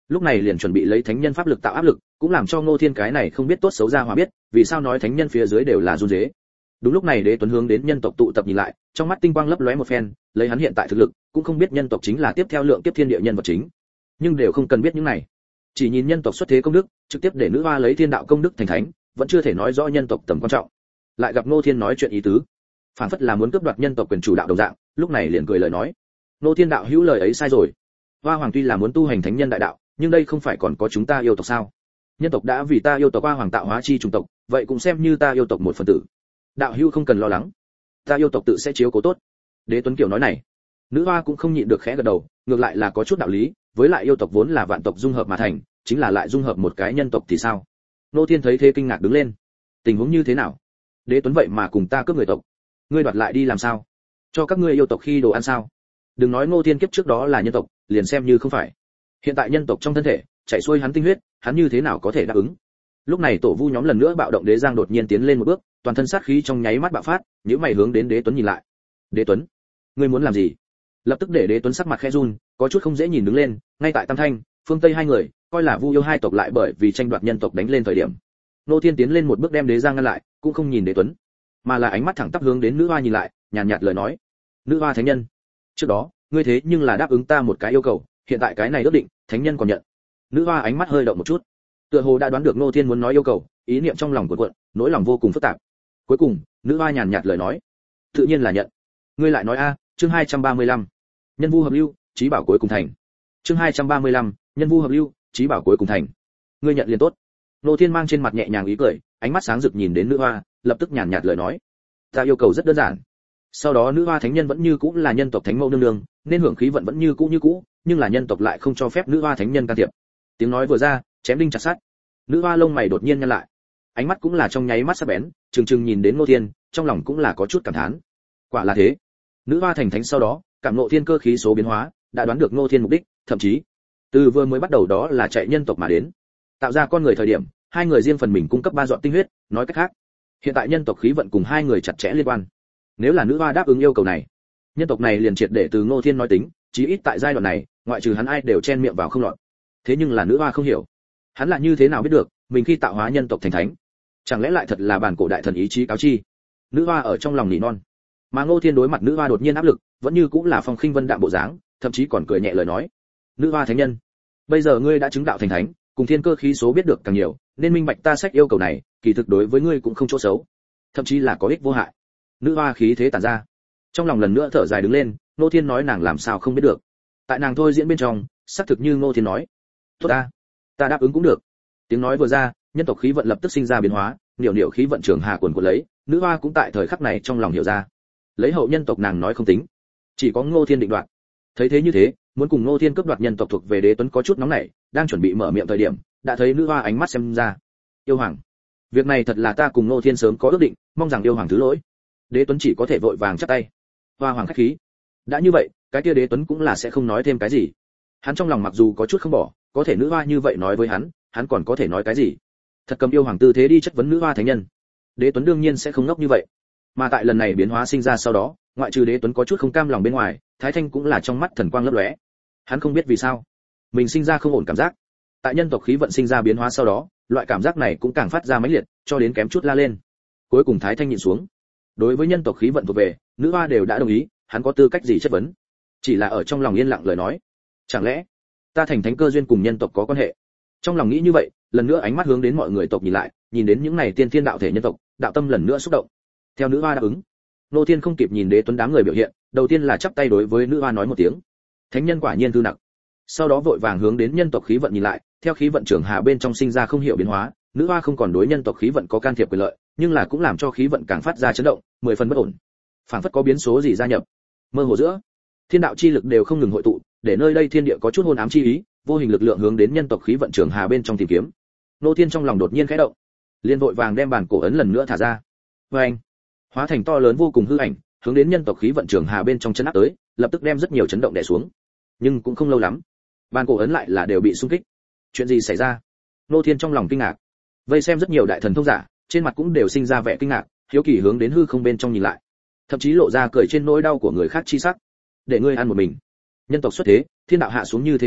lúc này liền chuẩn bị lấy thánh nhân pháp lực tạo áp lực, cũng làm cho Ngô Thiên cái này không biết tốt xấu ra hòa biết, vì sao nói thánh nhân phía dưới đều là run rế. Đúng lúc này Đế Tuấn hướng đến nhân tộc tụ tập nhìn lại, trong mắt tinh quang lấp lóe một phen, lấy hắn hiện tại thực lực, cũng không biết nhân tộc chính là tiếp theo lượng tiếp thiên địa nhân vật chính, nhưng đều không cần biết những này, chỉ nhìn nhân tộc xuất thế công đức, trực tiếp để nữ hoa lấy thiên đạo công đức thành thánh, vẫn chưa thể nói rõ nhân tộc tầm quan trọng. Lại gặp Ngô Thiên nói chuyện ý tứ, phản phất là muốn cướp đoạt nhân tộc quyền chủ đạo đồng dạng, lúc này liền cười lời nói, Ngô Thiên đạo hữu lời ấy sai rồi. Hoa Hoàng tuy là muốn tu hành thánh nhân đại đạo, nhưng đây không phải còn có chúng ta yêu tộc sao? Nhân tộc đã vì ta yêu tộc Hoa Hoàng tạo hóa chi chủng tộc, vậy cũng xem như ta yêu tộc một phần tử. Đạo hữu không cần lo lắng, ta yêu tộc tự sẽ chiếu cố tốt. Đế Tuấn Kiều nói này, nữ hoa cũng không nhịn được khẽ gật đầu, ngược lại là có chút đạo lý, với lại yêu tộc vốn là vạn tộc dung hợp mà thành, chính là lại dung hợp một cái nhân tộc thì sao? Nô Thiên thấy thế kinh ngạc đứng lên, tình huống như thế nào? Đế Tuấn vậy mà cùng ta cướp người tộc, ngươi đoạt lại đi làm sao? Cho các ngươi yêu tộc khi đồ ăn sao? Đừng nói Ngô Thiên kiếp trước đó là nhân tộc, liền xem như không phải, hiện tại nhân tộc trong thân thể chảy xuôi hắn tinh huyết, hắn như thế nào có thể đáp ứng? Lúc này tổ vu nhóm lần nữa bạo động, Đế Giang đột nhiên tiến lên một bước, toàn thân sát khí trong nháy mắt bạo phát, nhíu mày hướng đến Đế Tuấn nhìn lại. Đế Tuấn, ngươi muốn làm gì? Lập tức để Đế Tuấn sắc mặt khẽ run, có chút không dễ nhìn đứng lên, ngay tại Tam Thanh, Phương Tây hai người, coi là Vu yêu hai tộc lại bởi vì tranh đoạt nhân tộc đánh lên thời điểm. Ngô Thiên tiến lên một bước đem Đế Giang ngăn lại, cũng không nhìn Đế Tuấn, mà là ánh mắt thẳng tắp hướng đến nữ hoa nhìn lại, nhàn nhạt lời nói: "Nữ hoa thánh nhân, trước đó, ngươi thế nhưng là đáp ứng ta một cái yêu cầu, hiện tại cái này ước định, thánh nhân còn nhận." Nữ hoa ánh mắt hơi động một chút, tựa hồ đã đoán được Ngô Thiên muốn nói yêu cầu, ý niệm trong lòng cuộn cuộn, nỗi lòng vô cùng phức tạp. Cuối cùng, nữ hoa nhàn nhạt lời nói: "Tự nhiên là nhận." Ngươi lại nói a, chương hai trăm ba mươi lăm. Nhân vu hợp lưu, chí bảo cuối cùng thành. Chương hai trăm ba mươi lăm, nhân vu hợp lưu, chí bảo cuối cùng thành. Ngươi nhận liền tốt. Ngô Thiên mang trên mặt nhẹ nhàng ý cười, ánh mắt sáng rực nhìn đến nữ hoa, lập tức nhàn nhạt lời nói: "Ta yêu cầu rất đơn giản." Sau đó nữ hoa thánh nhân vẫn như cũ là nhân tộc thánh mẫu nương nương, nên hưởng khí vận vẫn như cũ như cũ, nhưng là nhân tộc lại không cho phép nữ hoa thánh nhân can thiệp. Tiếng nói vừa ra, chém đinh chặt sắt. Nữ hoa lông mày đột nhiên nhăn lại, ánh mắt cũng là trong nháy mắt sắc bén, trừng trừng nhìn đến Ngô Thiên, trong lòng cũng là có chút cảm thán. Quả là thế. Nữ hoa thành thánh sau đó, cảm ngộ thiên cơ khí số biến hóa, đã đoán được Ngô Thiên mục đích, thậm chí từ vừa mới bắt đầu đó là chạy nhân tộc mà đến, tạo ra con người thời điểm, hai người riêng phần mình cung cấp ba giọt tinh huyết, nói cách khác, hiện tại nhân tộc khí vận cùng hai người chặt chẽ liên quan. Nếu là nữ hoa đáp ứng yêu cầu này, nhân tộc này liền triệt để từ Ngô Thiên nói tính, chí ít tại giai đoạn này, ngoại trừ hắn ai đều chen miệng vào không lọt. Thế nhưng là nữ hoa không hiểu, hắn là như thế nào biết được mình khi tạo hóa nhân tộc thành thánh? Chẳng lẽ lại thật là bản cổ đại thần ý chí cáo chi? Nữ hoa ở trong lòng nỉ non. Mà Ngô Thiên đối mặt nữ hoa đột nhiên áp lực, vẫn như cũng là phong khinh vân đạm bộ dáng, thậm chí còn cười nhẹ lời nói: "Nữ hoa thánh nhân, bây giờ ngươi đã chứng đạo thành thánh, cùng thiên cơ khí số biết được càng nhiều, nên minh bạch ta sách yêu cầu này, kỳ thực đối với ngươi cũng không chỗ xấu, thậm chí là có ích vô hại." Nữ hoa khí thế tản ra, trong lòng lần nữa thở dài đứng lên. Ngô Thiên nói nàng làm sao không biết được, tại nàng thôi diễn bên trong, xác thực như Ngô Thiên nói. "Tốt ta, ta đáp ứng cũng được." Tiếng nói vừa ra, nhân tộc khí vận lập tức sinh ra biến hóa, niệu niệu khí vận trường hà cuồn cuộn lấy, nữ hoa cũng tại thời khắc này trong lòng hiểu ra, lấy hậu nhân tộc nàng nói không tính, chỉ có Ngô Thiên định đoạt. Thấy thế như thế, muốn cùng Ngô Thiên cướp đoạt nhân tộc thuộc về Đế Tuấn có chút nóng nảy, đang chuẩn bị mở miệng thời điểm, đã thấy nữ hoa ánh mắt xem ra: "Yêu hoàng, việc này thật là ta cùng Ngô Thiên sớm có ước định, mong rằng yêu hoàng thứ lỗi." Đế Tuấn chỉ có thể vội vàng chắp tay: "Hoa hoàng khách khí." Đã như vậy, cái kia Đế Tuấn cũng là sẽ không nói thêm cái gì. Hắn trong lòng mặc dù có chút không bỏ, có thể nữ hoa như vậy nói với hắn, hắn còn có thể nói cái gì? Thật cầm yêu hoàng tư thế đi chất vấn nữ hoa thánh nhân, Đế Tuấn đương nhiên sẽ không ngốc như vậy. Mà tại lần này biến hóa sinh ra sau đó, ngoại trừ Đế Tuấn có chút không cam lòng bên ngoài, Thái Thanh cũng là trong mắt thần quang lấp lóe. Hắn không biết vì sao, mình sinh ra không ổn cảm giác. Tại nhân tộc khí vận sinh ra biến hóa sau đó, loại cảm giác này cũng càng phát ra mãnh liệt, cho đến kém chút la lên. Cuối cùng Thái Thanh nhịn xuống. Đối với nhân tộc khí vận thuộc về, nữ hoa đều đã đồng ý, hắn có tư cách gì chất vấn? Chỉ là ở trong lòng yên lặng lời nói: "Chẳng lẽ ta thành thánh cơ duyên cùng nhân tộc có quan hệ?" Trong lòng nghĩ như vậy, lần nữa ánh mắt hướng đến mọi người tộc nhìn lại, nhìn đến những này tiên thiên đạo thể nhân tộc, đạo tâm lần nữa xúc động. Theo nữ hoa đáp ứng, Ngô Thiên không kịp nhìn Đế Tuấn đám người biểu hiện, đầu tiên là chắp tay đối với nữ hoa nói một tiếng: "Thánh nhân quả nhiên thư nặng." Sau đó vội vàng hướng đến nhân tộc khí vận nhìn lại, theo khí vận trường hà bên trong sinh ra không hiểu biến hóa, nữ hoa không còn đối nhân tộc khí vận có can thiệp quyền lợi, nhưng là cũng làm cho khí vận càng phát ra chấn động, mười phần bất ổn. Phảng phất có biến số gì gia nhập. Mơ hồ giữa, thiên đạo chi lực đều không ngừng hội tụ, để nơi đây thiên địa có chút hôn ám chi ý, vô hình lực lượng hướng đến nhân tộc khí vận trường hà bên trong tìm kiếm. Ngô Thiên trong lòng đột nhiên khẽ động, liền vội vàng đem bản cổ ấn lần nữa thả ra. Và anh, hóa thành to lớn vô cùng hư ảnh, hướng đến nhân tộc khí vận trường hà bên trong chân áp tới, lập tức đem rất nhiều chấn động đè xuống. Nhưng cũng không lâu lắm, bản cổ ấn lại là đều bị xung kích. Chuyện gì xảy ra? Ngô Thiên trong lòng kinh ngạc. Vây xem rất nhiều đại thần thông giả, trên mặt cũng đều sinh ra vẻ kinh ngạc, hiếu kỳ hướng đến hư không bên trong nhìn lại, thậm chí lộ ra cười trên nỗi đau của người khác chi sắc. Để ngươi ăn một mình. Nhân tộc xuất thế, thiên đạo hạ xuống như thế công đức,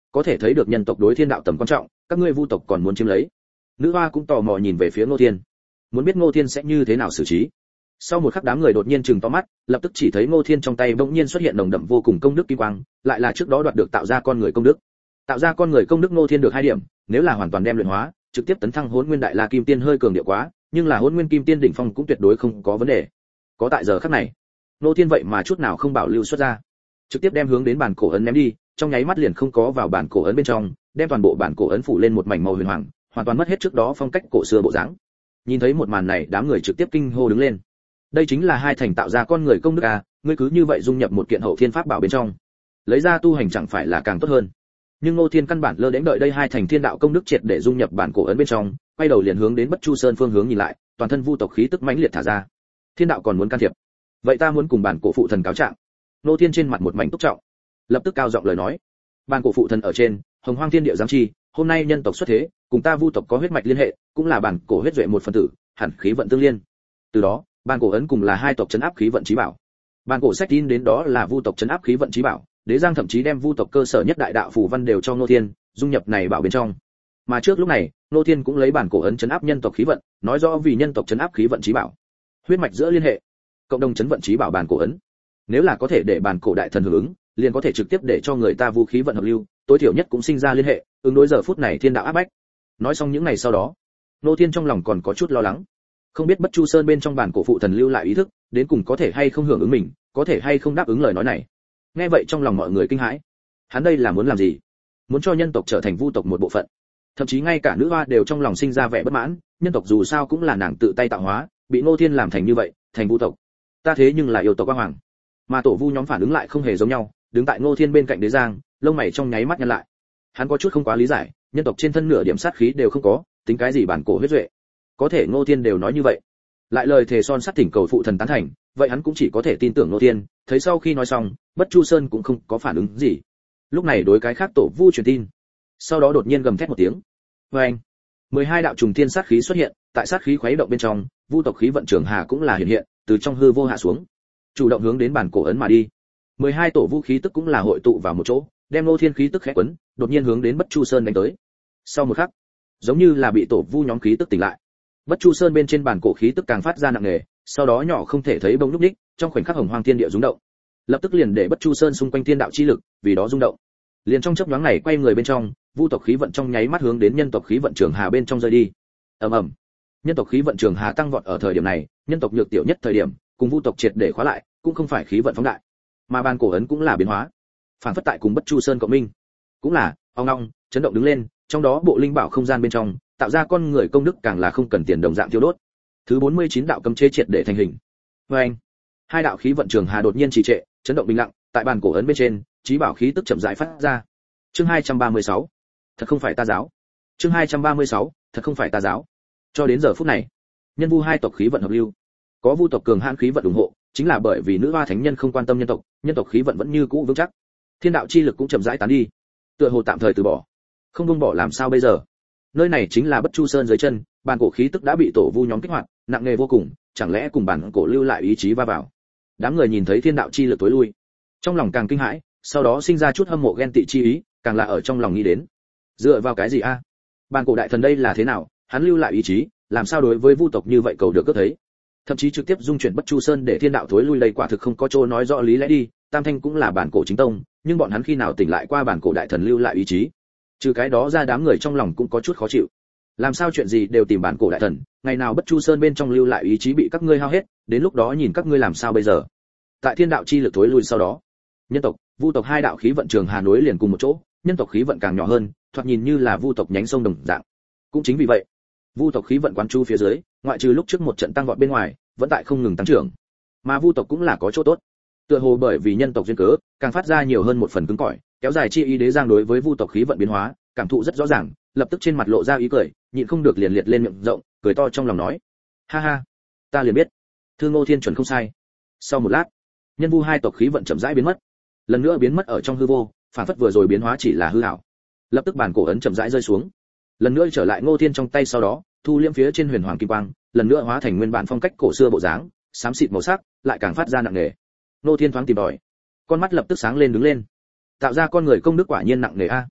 có thể thấy được nhân tộc đối thiên đạo tầm quan trọng, các ngươi vu tộc còn muốn chiếm lấy. Nữ hoa cũng tò mò nhìn về phía Ngô Thiên, muốn biết Ngô Thiên sẽ như thế nào xử trí. Sau một khắc đám người đột nhiên trừng to mắt, lập tức chỉ thấy Ngô Thiên trong tay bỗng nhiên xuất hiện nồng đậm vô cùng công đức kim quang, lại là trước đó đoạt được tạo ra con người công đức. Tạo ra con người công đức Ngô Thiên được hai điểm, nếu là hoàn toàn đem luyện hóa, trực tiếp tấn thăng Hỗn Nguyên Đại La Kim Tiên hơi cường điệu quá, nhưng là Hỗn Nguyên Kim Tiên đỉnh phong cũng tuyệt đối không có vấn đề. Có tại giờ khắc này, Ngô Thiên vậy mà chút nào không bảo lưu xuất ra, trực tiếp đem hướng đến bản cổ ấn ném đi, trong nháy mắt liền không có vào bản cổ ấn bên trong, đem toàn bộ bản cổ ấn phủ lên một mảnh màu huyền hoàng, hoàn toàn mất hết trước đó phong cách cổ xưa bộ dáng. Nhìn thấy một màn này, đám người trực tiếp kinh hô đứng lên. Đây chính là hai thành tạo ra con người công đức à, ngươi cứ như vậy dung nhập một kiện hậu thiên pháp bảo bên trong, lấy ra tu hành chẳng phải là càng tốt hơn. Nhưng Ngô Thiên căn bản lơ đễnh đợi đây hai thành thiên đạo công đức triệt để dung nhập bản cổ ấn bên trong, quay đầu liền hướng đến Bất Chu Sơn phương hướng nhìn lại, toàn thân vu tộc khí tức mãnh liệt thả ra. Thiên đạo còn muốn can thiệp, vậy ta muốn cùng bản cổ phụ thần cáo trạng. Ngô Thiên trên mặt một mảnh túc trọng, lập tức cao giọng lời nói, bản cổ phụ thần ở trên, hồng hoang thiên địa giáng chi, hôm nay nhân tộc xuất thế, cùng ta vu tộc có huyết mạch liên hệ, cũng là bản cổ huyết duệ một phần tử, hẳn khí vận tương liên. Từ đó, bản cổ ấn cùng là hai tộc trấn áp khí vận chí bảo. Bản cổ sách tin đến đó là vu tộc trấn áp khí vận chí bảo, Đế Giang thậm chí đem vu tộc cơ sở nhất đại đạo phù văn đều cho Ngô Thiên, dung nhập này bảo bên trong. Mà trước lúc này, Ngô Thiên cũng lấy bản cổ ấn trấn áp nhân tộc khí vận, nói rõ vì nhân tộc trấn áp khí vận chí bảo. Huyết mạch giữa liên hệ, cộng đồng trấn vận chí bảo bản cổ ấn. Nếu là có thể để bản cổ đại thần hưởng ứng, liền có thể trực tiếp để cho người ta vu khí vận hợp lưu, tối thiểu nhất cũng sinh ra liên hệ, ứng đối giờ phút này thiên đạo áp bách. Nói xong những ngày sau đó, Ngô Thiên trong lòng còn có chút lo lắng, không biết Bất Chu Sơn bên trong bản cổ phụ thần lưu lại ý thức, đến cùng có thể hay không hưởng ứng mình, có thể hay không đáp ứng lời nói này. Nghe vậy trong lòng mọi người kinh hãi, hắn đây là muốn làm gì? Muốn cho nhân tộc trở thành vu tộc một bộ phận, thậm chí ngay cả nữ hoa đều trong lòng sinh ra vẻ bất mãn, nhân tộc dù sao cũng là nàng tự tay tạo hóa, bị Ngô Thiên làm thành như vậy, thành vu tộc. Ta thế nhưng là yêu tộc Quang Hoàng. Mà tổ vu nhóm phản ứng lại không hề giống nhau, đứng tại Ngô Thiên bên cạnh Đế Giang, lông mày trong nháy mắt nhăn lại. Hắn có chút không quá lý giải, nhân tộc trên thân nửa điểm sát khí đều không có, tính cái gì bản cổ huyết duệ? Có thể Ngô Thiên đều nói như vậy, lại lời thề son sắt thỉnh cầu phụ thần tán thành, vậy hắn cũng chỉ có thể tin tưởng Ngô Thiên. Thấy sau khi nói xong, Bất Chu Sơn cũng không có phản ứng gì. Lúc này đối cái khác tổ vu truyền tin, sau đó đột nhiên gầm thét một tiếng. Và anh, mười hai đạo trùng thiên sát khí xuất hiện, tại sát khí khuấy động bên trong, vu tộc khí vận trường hà cũng là hiện hiện, từ trong hư vô hạ xuống, chủ động hướng đến bản cổ ấn mà đi. mười hai tổ vu khí tức cũng là hội tụ vào một chỗ, đem Ngô Thiên khí tức khẽ quấn, đột nhiên hướng đến Bất Chu Sơn đánh tới. Sau một khắc, giống như là bị tổ vu nhóm khí tức tỉnh lại, Bất Chu Sơn bên trên bản cổ khí tức càng phát ra nặng nề, sau đó nhỏ không thể thấy bông lúc ních, trong khoảnh khắc hồng hoang thiên địa rung động, lập tức liền để Bất Chu Sơn xung quanh thiên đạo chi lực vì đó rung động. Liền trong chớp nhoáng này quay người bên trong, vu tộc khí vận trong nháy mắt hướng đến nhân tộc khí vận trường hà bên trong rơi đi. Ầm ầm, nhân tộc khí vận trường hà tăng vọt ở thời điểm này, nhân tộc nhược tiểu nhất thời điểm, cùng vu tộc triệt để khóa lại, cũng không phải khí vận phóng đại, mà bản cổ ấn cũng là biến hóa, phản phất tại cùng Bất Chu Sơn cộng minh, cũng là ong ong chấn động đứng lên, trong đó bộ linh bảo không gian bên trong, tạo ra con người công đức càng là không cần tiền đồng dạng tiêu đốt. Thứ bốn mươi chín đạo cấm chế triệt để thành hình. Và anh, hai đạo khí vận trường hà đột nhiên trì trệ, chấn động bình lặng, tại bàn cổ ấn bên trên, chí bảo khí tức chậm rãi phát ra. Chương hai trăm ba mươi sáu, thật không phải ta giáo. Chương hai trăm ba mươi sáu, thật không phải ta giáo. Cho đến giờ phút này, nhân vu hai tộc khí vận hợp lưu, có vu tộc cường hãn khí vận ủng hộ, chính là bởi vì nữ hoa thánh nhân không quan tâm nhân tộc, nhân tộc khí vận vẫn như cũ vững chắc. Thiên đạo chi lực cũng chậm rãi tán đi, tựa hồ tạm thời từ bỏ. Không buông bỏ làm sao bây giờ? Nơi này chính là Bất Chu Sơn dưới chân, bản cổ khí tức đã bị tổ vu nhóm kích hoạt, nặng nề vô cùng, chẳng lẽ cùng bản cổ lưu lại ý chí va vào? Đám người nhìn thấy thiên đạo chi lực tối lui, trong lòng càng kinh hãi, sau đó sinh ra chút hâm mộ ghen tị chi ý, càng là ở trong lòng nghĩ đến, dựa vào cái gì a? À? Bản cổ đại thần đây là thế nào? Hắn lưu lại ý chí, làm sao đối với vu tộc như vậy cầu được cướp thấy? Thậm chí trực tiếp dung chuyển Bất Chu Sơn để thiên đạo tối lui đây quả thực không có chỗ nói rõ lý lẽ đi. Tam Thanh cũng là bản cổ chính tông, nhưng bọn hắn khi nào tỉnh lại qua bản cổ đại thần lưu lại ý chí? Trừ cái đó ra đám người trong lòng cũng có chút khó chịu. Làm sao chuyện gì đều tìm bản cổ đại thần, ngày nào Bất Chu Sơn bên trong lưu lại ý chí bị các ngươi hao hết, đến lúc đó nhìn các ngươi làm sao bây giờ? Tại thiên đạo chi lực tối lui sau đó, nhân tộc, vu tộc hai đạo khí vận trường hà nối liền cùng một chỗ, nhân tộc khí vận càng nhỏ hơn, thoạt nhìn như là vu tộc nhánh sông đồng dạng. Cũng chính vì vậy, vu tộc khí vận quán chu phía dưới, ngoại trừ lúc trước một trận tăng vọt bên ngoài, vẫn tại không ngừng tăng trưởng. Mà vu tộc cũng là có chỗ tốt. Tựa hồ bởi vì nhân tộc duyên cớ, càng phát ra nhiều hơn một phần cứng cỏi, kéo dài chi ý. Đế Giang đối với vu tộc khí vận biến hóa, cảm thụ rất rõ ràng, lập tức trên mặt lộ ra ý cười, nhịn không được liền liệt lên miệng rộng, cười to trong lòng nói: "Ha ha, ta liền biết, Thương Ngô Thiên chuẩn không sai." Sau một lát, nhân vu hai tộc khí vận chậm rãi biến mất, lần nữa biến mất ở trong hư vô, phản phất vừa rồi biến hóa chỉ là hư ảo. Lập tức bản cổ ấn chậm rãi rơi xuống, lần nữa trở lại Ngô Thiên trong tay, sau đó thu liễm phía trên huyền hoàng kim quang, lần nữa hóa thành nguyên bản phong cách cổ xưa bộ dáng, xám xịt màu sắc, lại càng phát ra nặng nề. Ngô Thiên thoáng tìm tòi, con mắt lập tức sáng lên đứng lên. Tạo ra con người công đức quả nhiên nặng nề a.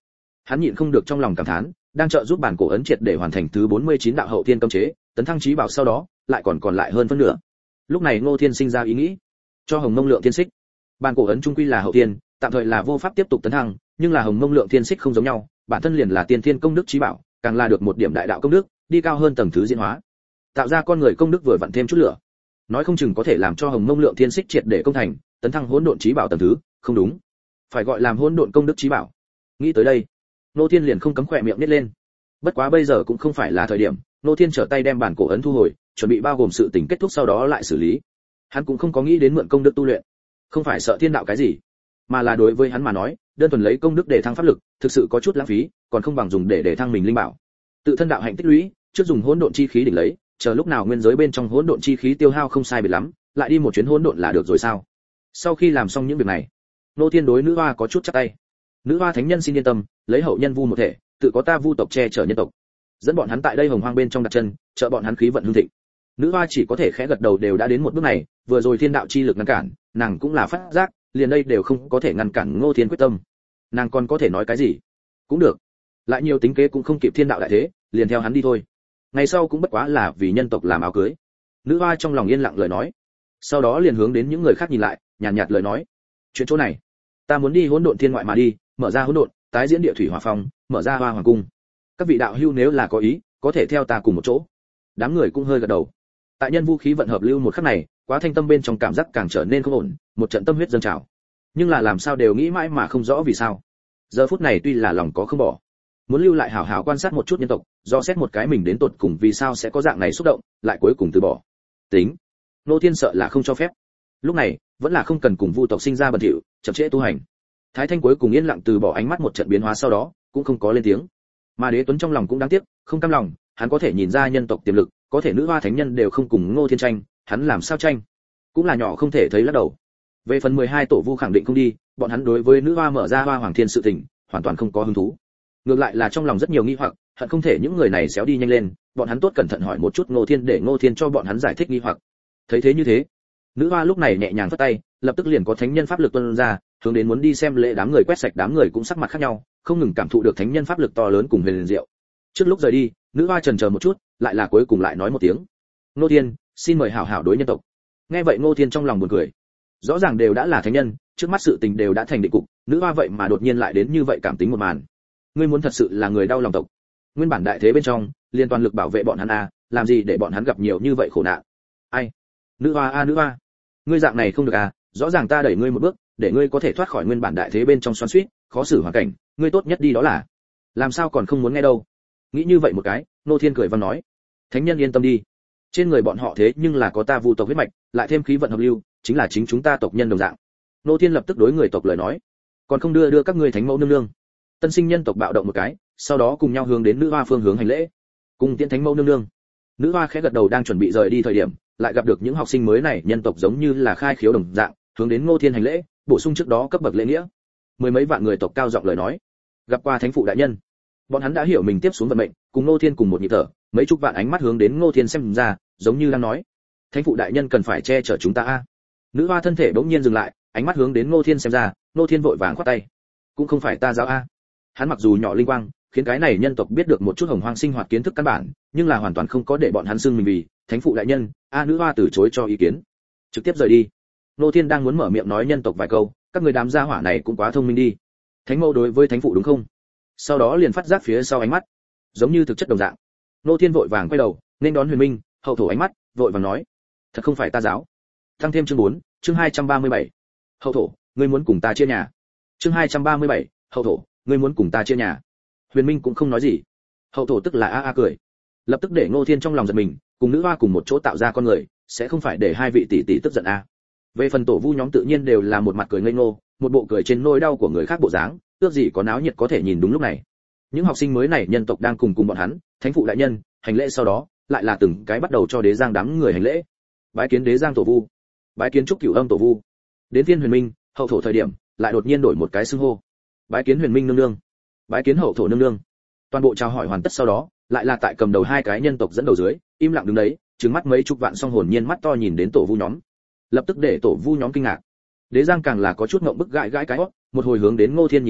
Hắn nhịn không được trong lòng cảm thán, đang trợ giúp bản cổ ấn triệt để hoàn thành thứ bốn mươi chín đạo hậu thiên cấm chế, tấn thăng chí bảo sau đó, lại còn còn lại hơn phân nửa. Lúc này Ngô Thiên sinh ra ý nghĩ, cho Hồng Mông Lượng Thiên Xích. Bản cổ ấn trung quy là hậu thiên, tạm thời là vô pháp tiếp tục tấn thăng, nhưng là Hồng Mông Lượng Thiên Xích không giống nhau, bản thân liền là tiên thiên công đức chí bảo, càng là được một điểm đại đạo công đức, đi cao hơn tầng thứ diễn hóa. Tạo ra con người công đức vừa vặn thêm chút lửa. Nói không chừng có thể làm cho Hồng Mông Lượng Thiên Xích triệt để công thành, tấn thăng hỗn độn chí bảo tầng thứ, không đúng, phải gọi làm hỗn độn công đức chí bảo. Nghĩ tới đây, Nô Thiên liền không cấm khỏe miệng nít lên. Bất quá bây giờ cũng không phải là thời điểm, Nô Thiên trở tay đem bản cổ ấn thu hồi, chuẩn bị bao gồm sự tình kết thúc sau đó lại xử lý. Hắn cũng không có nghĩ đến mượn công đức tu luyện, không phải sợ thiên đạo cái gì, mà là đối với hắn mà nói, đơn thuần lấy công đức để thăng pháp lực, thực sự có chút lãng phí, còn không bằng dùng để để thăng mình linh bảo. Tự thân đạo hạnh tích lũy, trước dùng hỗn độn chi khí đỉnh lấy, chờ lúc nào nguyên giới bên trong hỗn độn chi khí tiêu hao không sai biệt lắm, lại đi một chuyến hỗn độn là được rồi sao? Sau khi làm xong những việc này, Nô Thiên đối nữ hoa có chút chắp tay. Nữ hoa thánh nhân xin yên tâm, lấy hậu nhân vu một thể, tự có ta vu tộc che chở nhân tộc, dẫn bọn hắn tại đây hồng hoang bên trong đặt chân, trợ bọn hắn khí vận hưng thịnh. Nữ hoa chỉ có thể khẽ gật đầu, đều đã đến một bước này, vừa rồi thiên đạo chi lực ngăn cản, nàng cũng là phát giác, liền đây đều không có thể ngăn cản Ngô Thiên quyết tâm. Nàng còn có thể nói cái gì? Cũng được, lại nhiều tính kế cũng không kịp thiên đạo đại thế, liền theo hắn đi thôi. Ngày sau cũng bất quá là vì nhân tộc làm áo cưới. Nữ hoa trong lòng yên lặng lời nói, sau đó liền hướng đến những người khác nhìn lại, nhàn nhạt, nhạt lời nói, chuyện chỗ này, ta muốn đi hỗn độn thiên ngoại mà đi, mở ra hỗn độn, tái diễn địa thủy hỏa phong, mở ra hoa hoàng cung. Các vị đạo hữu nếu là có ý, có thể theo ta cùng một chỗ. Đám người cũng hơi gật đầu. Tại nhân vũ khí vận hợp lưu một khắc này, quá thanh tâm bên trong cảm giác càng trở nên không ổn, một trận tâm huyết dâng trào. Nhưng là làm sao đều nghĩ mãi mà không rõ vì sao. Giờ phút này tuy là lòng có không bỏ, muốn lưu lại hảo hảo quan sát một chút nhân tộc, do xét một cái mình đến tột cùng vì sao sẽ có dạng này xúc động, lại cuối cùng từ bỏ. Tính, Nô Thiên sợ là không cho phép. Lúc này, vẫn là không cần cùng vu tộc sinh ra bẩn thỉu, chậm trễ tu hành. Thái Thanh cuối cùng yên lặng từ bỏ ánh mắt một trận biến hóa sau đó, cũng không có lên tiếng. Mà Đế Tuấn trong lòng cũng đáng tiếc, không cam lòng, hắn có thể nhìn ra nhân tộc tiềm lực, có thể nữ hoa thánh nhân đều không cùng Ngô Thiên tranh, hắn làm sao tranh? Cũng là nhỏ không thể thấy lắc đầu. Về phần mười hai tổ vu khẳng định không đi, bọn hắn đối với nữ hoa mở ra hoa hoàng thiên sự tình, hoàn toàn không có hứng thú. Ngược lại là trong lòng rất nhiều nghi hoặc, hận không thể những người này xéo đi nhanh lên, bọn hắn tốt cẩn thận hỏi một chút Ngô Thiên để Ngô Thiên cho bọn hắn giải thích nghi hoặc. Thấy thế như thế, nữ hoa lúc này nhẹ nhàng phất tay, lập tức liền có thánh nhân pháp lực tuôn ra, hướng đến muốn đi xem lễ đám người quét sạch, đám người cũng sắc mặt khác nhau, không ngừng cảm thụ được thánh nhân pháp lực to lớn cùng huyền diệu. Trước lúc rời đi, nữ hoa chần chờ một chút, lại là cuối cùng lại nói một tiếng, Ngô Thiên, xin mời hảo hảo đối nhân tộc. Nghe vậy Ngô Thiên trong lòng buồn cười, rõ ràng đều đã là thánh nhân, trước mắt sự tình đều đã thành định cục, nữ hoa vậy mà đột nhiên lại đến như vậy cảm tính một màn. Ngươi muốn thật sự là người đau lòng tộc, nguyên bản đại thế bên trong, liên toàn lực bảo vệ bọn hắn a, làm gì để bọn hắn gặp nhiều như vậy khổ nạn. Ai? Nữ hoa a nữ hoa, ngươi dạng này không được à, rõ ràng ta đẩy ngươi một bước, để ngươi có thể thoát khỏi nguyên bản đại thế bên trong xoắn xuýt, khó xử hoàn cảnh, ngươi tốt nhất đi đó là. Làm sao còn không muốn nghe đâu? Nghĩ như vậy một cái, Nô Thiên cười văn nói, thánh nhân yên tâm đi, trên người bọn họ thế nhưng là có ta vu tộc huyết mạch, lại thêm khí vận hợp lưu, chính là chính chúng ta tộc nhân đồng dạng. Nô Thiên lập tức đối người tộc lời nói, còn không đưa đưa các ngươi thánh mẫu nương nương. Tân sinh nhân tộc bạo động một cái, sau đó cùng nhau hướng đến nữ hoa phương hướng hành lễ, cùng tiễn thánh mẫu nương nương. Nữ hoa khẽ gật đầu đang chuẩn bị rời đi thời điểm, lại gặp được những học sinh mới này nhân tộc giống như là khai khiếu đồng dạng, hướng đến Ngô Thiên hành lễ, bổ sung trước đó cấp bậc lễ nghĩa. Mười mấy vạn người tộc cao giọng lời nói, gặp qua thánh phụ đại nhân. Bọn hắn đã hiểu mình tiếp xuống vận mệnh, cùng Ngô Thiên cùng một nhịp thở, mấy chục vạn ánh mắt hướng đến Ngô Thiên xem ra, giống như đang nói, thánh phụ đại nhân cần phải che chở chúng ta a. Nữ hoa thân thể bỗng nhiên dừng lại, ánh mắt hướng đến Ngô Thiên xem ra, Ngô Thiên vội vàng khoát tay, cũng không phải ta giáo a. Hắn mặc dù nhỏ linh quang, khiến cái này nhân tộc biết được một chút hồng hoang sinh hoạt kiến thức căn bản, nhưng là hoàn toàn không có để bọn hắn xưng mình vì thánh phụ đại nhân. A nữ hoa từ chối cho ý kiến, trực tiếp rời đi. Ngô Thiên đang muốn mở miệng nói nhân tộc vài câu, các người đám gia hỏa này cũng quá thông minh đi. Thánh mẫu đối với thánh phụ đúng không? Sau đó liền phát giác phía sau ánh mắt, giống như thực chất đồng dạng. Ngô Thiên vội vàng quay đầu, nên đón Huyền Minh, hậu thổ ánh mắt, vội vàng nói, thật không phải ta giáo. Tăng thêm chương bốn, chương hai trăm ba mươi bảy. Hậu thổ, ngươi muốn cùng ta chia nhà. Chương hai trăm ba mươi bảy, hậu thổ, ngươi muốn cùng ta chia nhà. Huyền Minh cũng không nói gì. Hậu thổ tức là a a cười, lập tức để Ngô Thiên trong lòng giật mình, cùng nữ hoa cùng một chỗ tạo ra con người, sẽ không phải để hai vị tỷ tỷ tức giận a. Về phần tổ vu nhóm tự nhiên đều là một mặt cười ngây ngô, một bộ cười trên nỗi đau của người khác bộ dáng, ước gì có náo nhiệt có thể nhìn đúng lúc này. Những học sinh mới này nhân tộc đang cùng cùng bọn hắn, thánh phụ đại nhân, hành lễ sau đó, lại là từng cái bắt đầu cho đế giang đám người hành lễ. Bái kiến đế giang tổ vu, bái kiến trúc cửu âm tổ vu. Đến phiên Huyền Minh, hậu thổ thời điểm, lại đột nhiên đổi một cái xưng hô. Bái kiến Huyền Minh nương nương, bái kiến hậu thổ nương nương. Toàn bộ chào hỏi hoàn tất sau đó, lại là tại cầm đầu hai cái nhân tộc dẫn đầu dưới, im lặng đứng đấy, trừng mắt mấy chục vạn song hồn nhiên mắt to nhìn đến tổ vu nhóm, lập tức để tổ vu nhóm kinh ngạc. Đế Giang càng là có chút ngậm bức gãi gãi cái hót, một hồi hướng đến Ngô Thiên nhìn xem,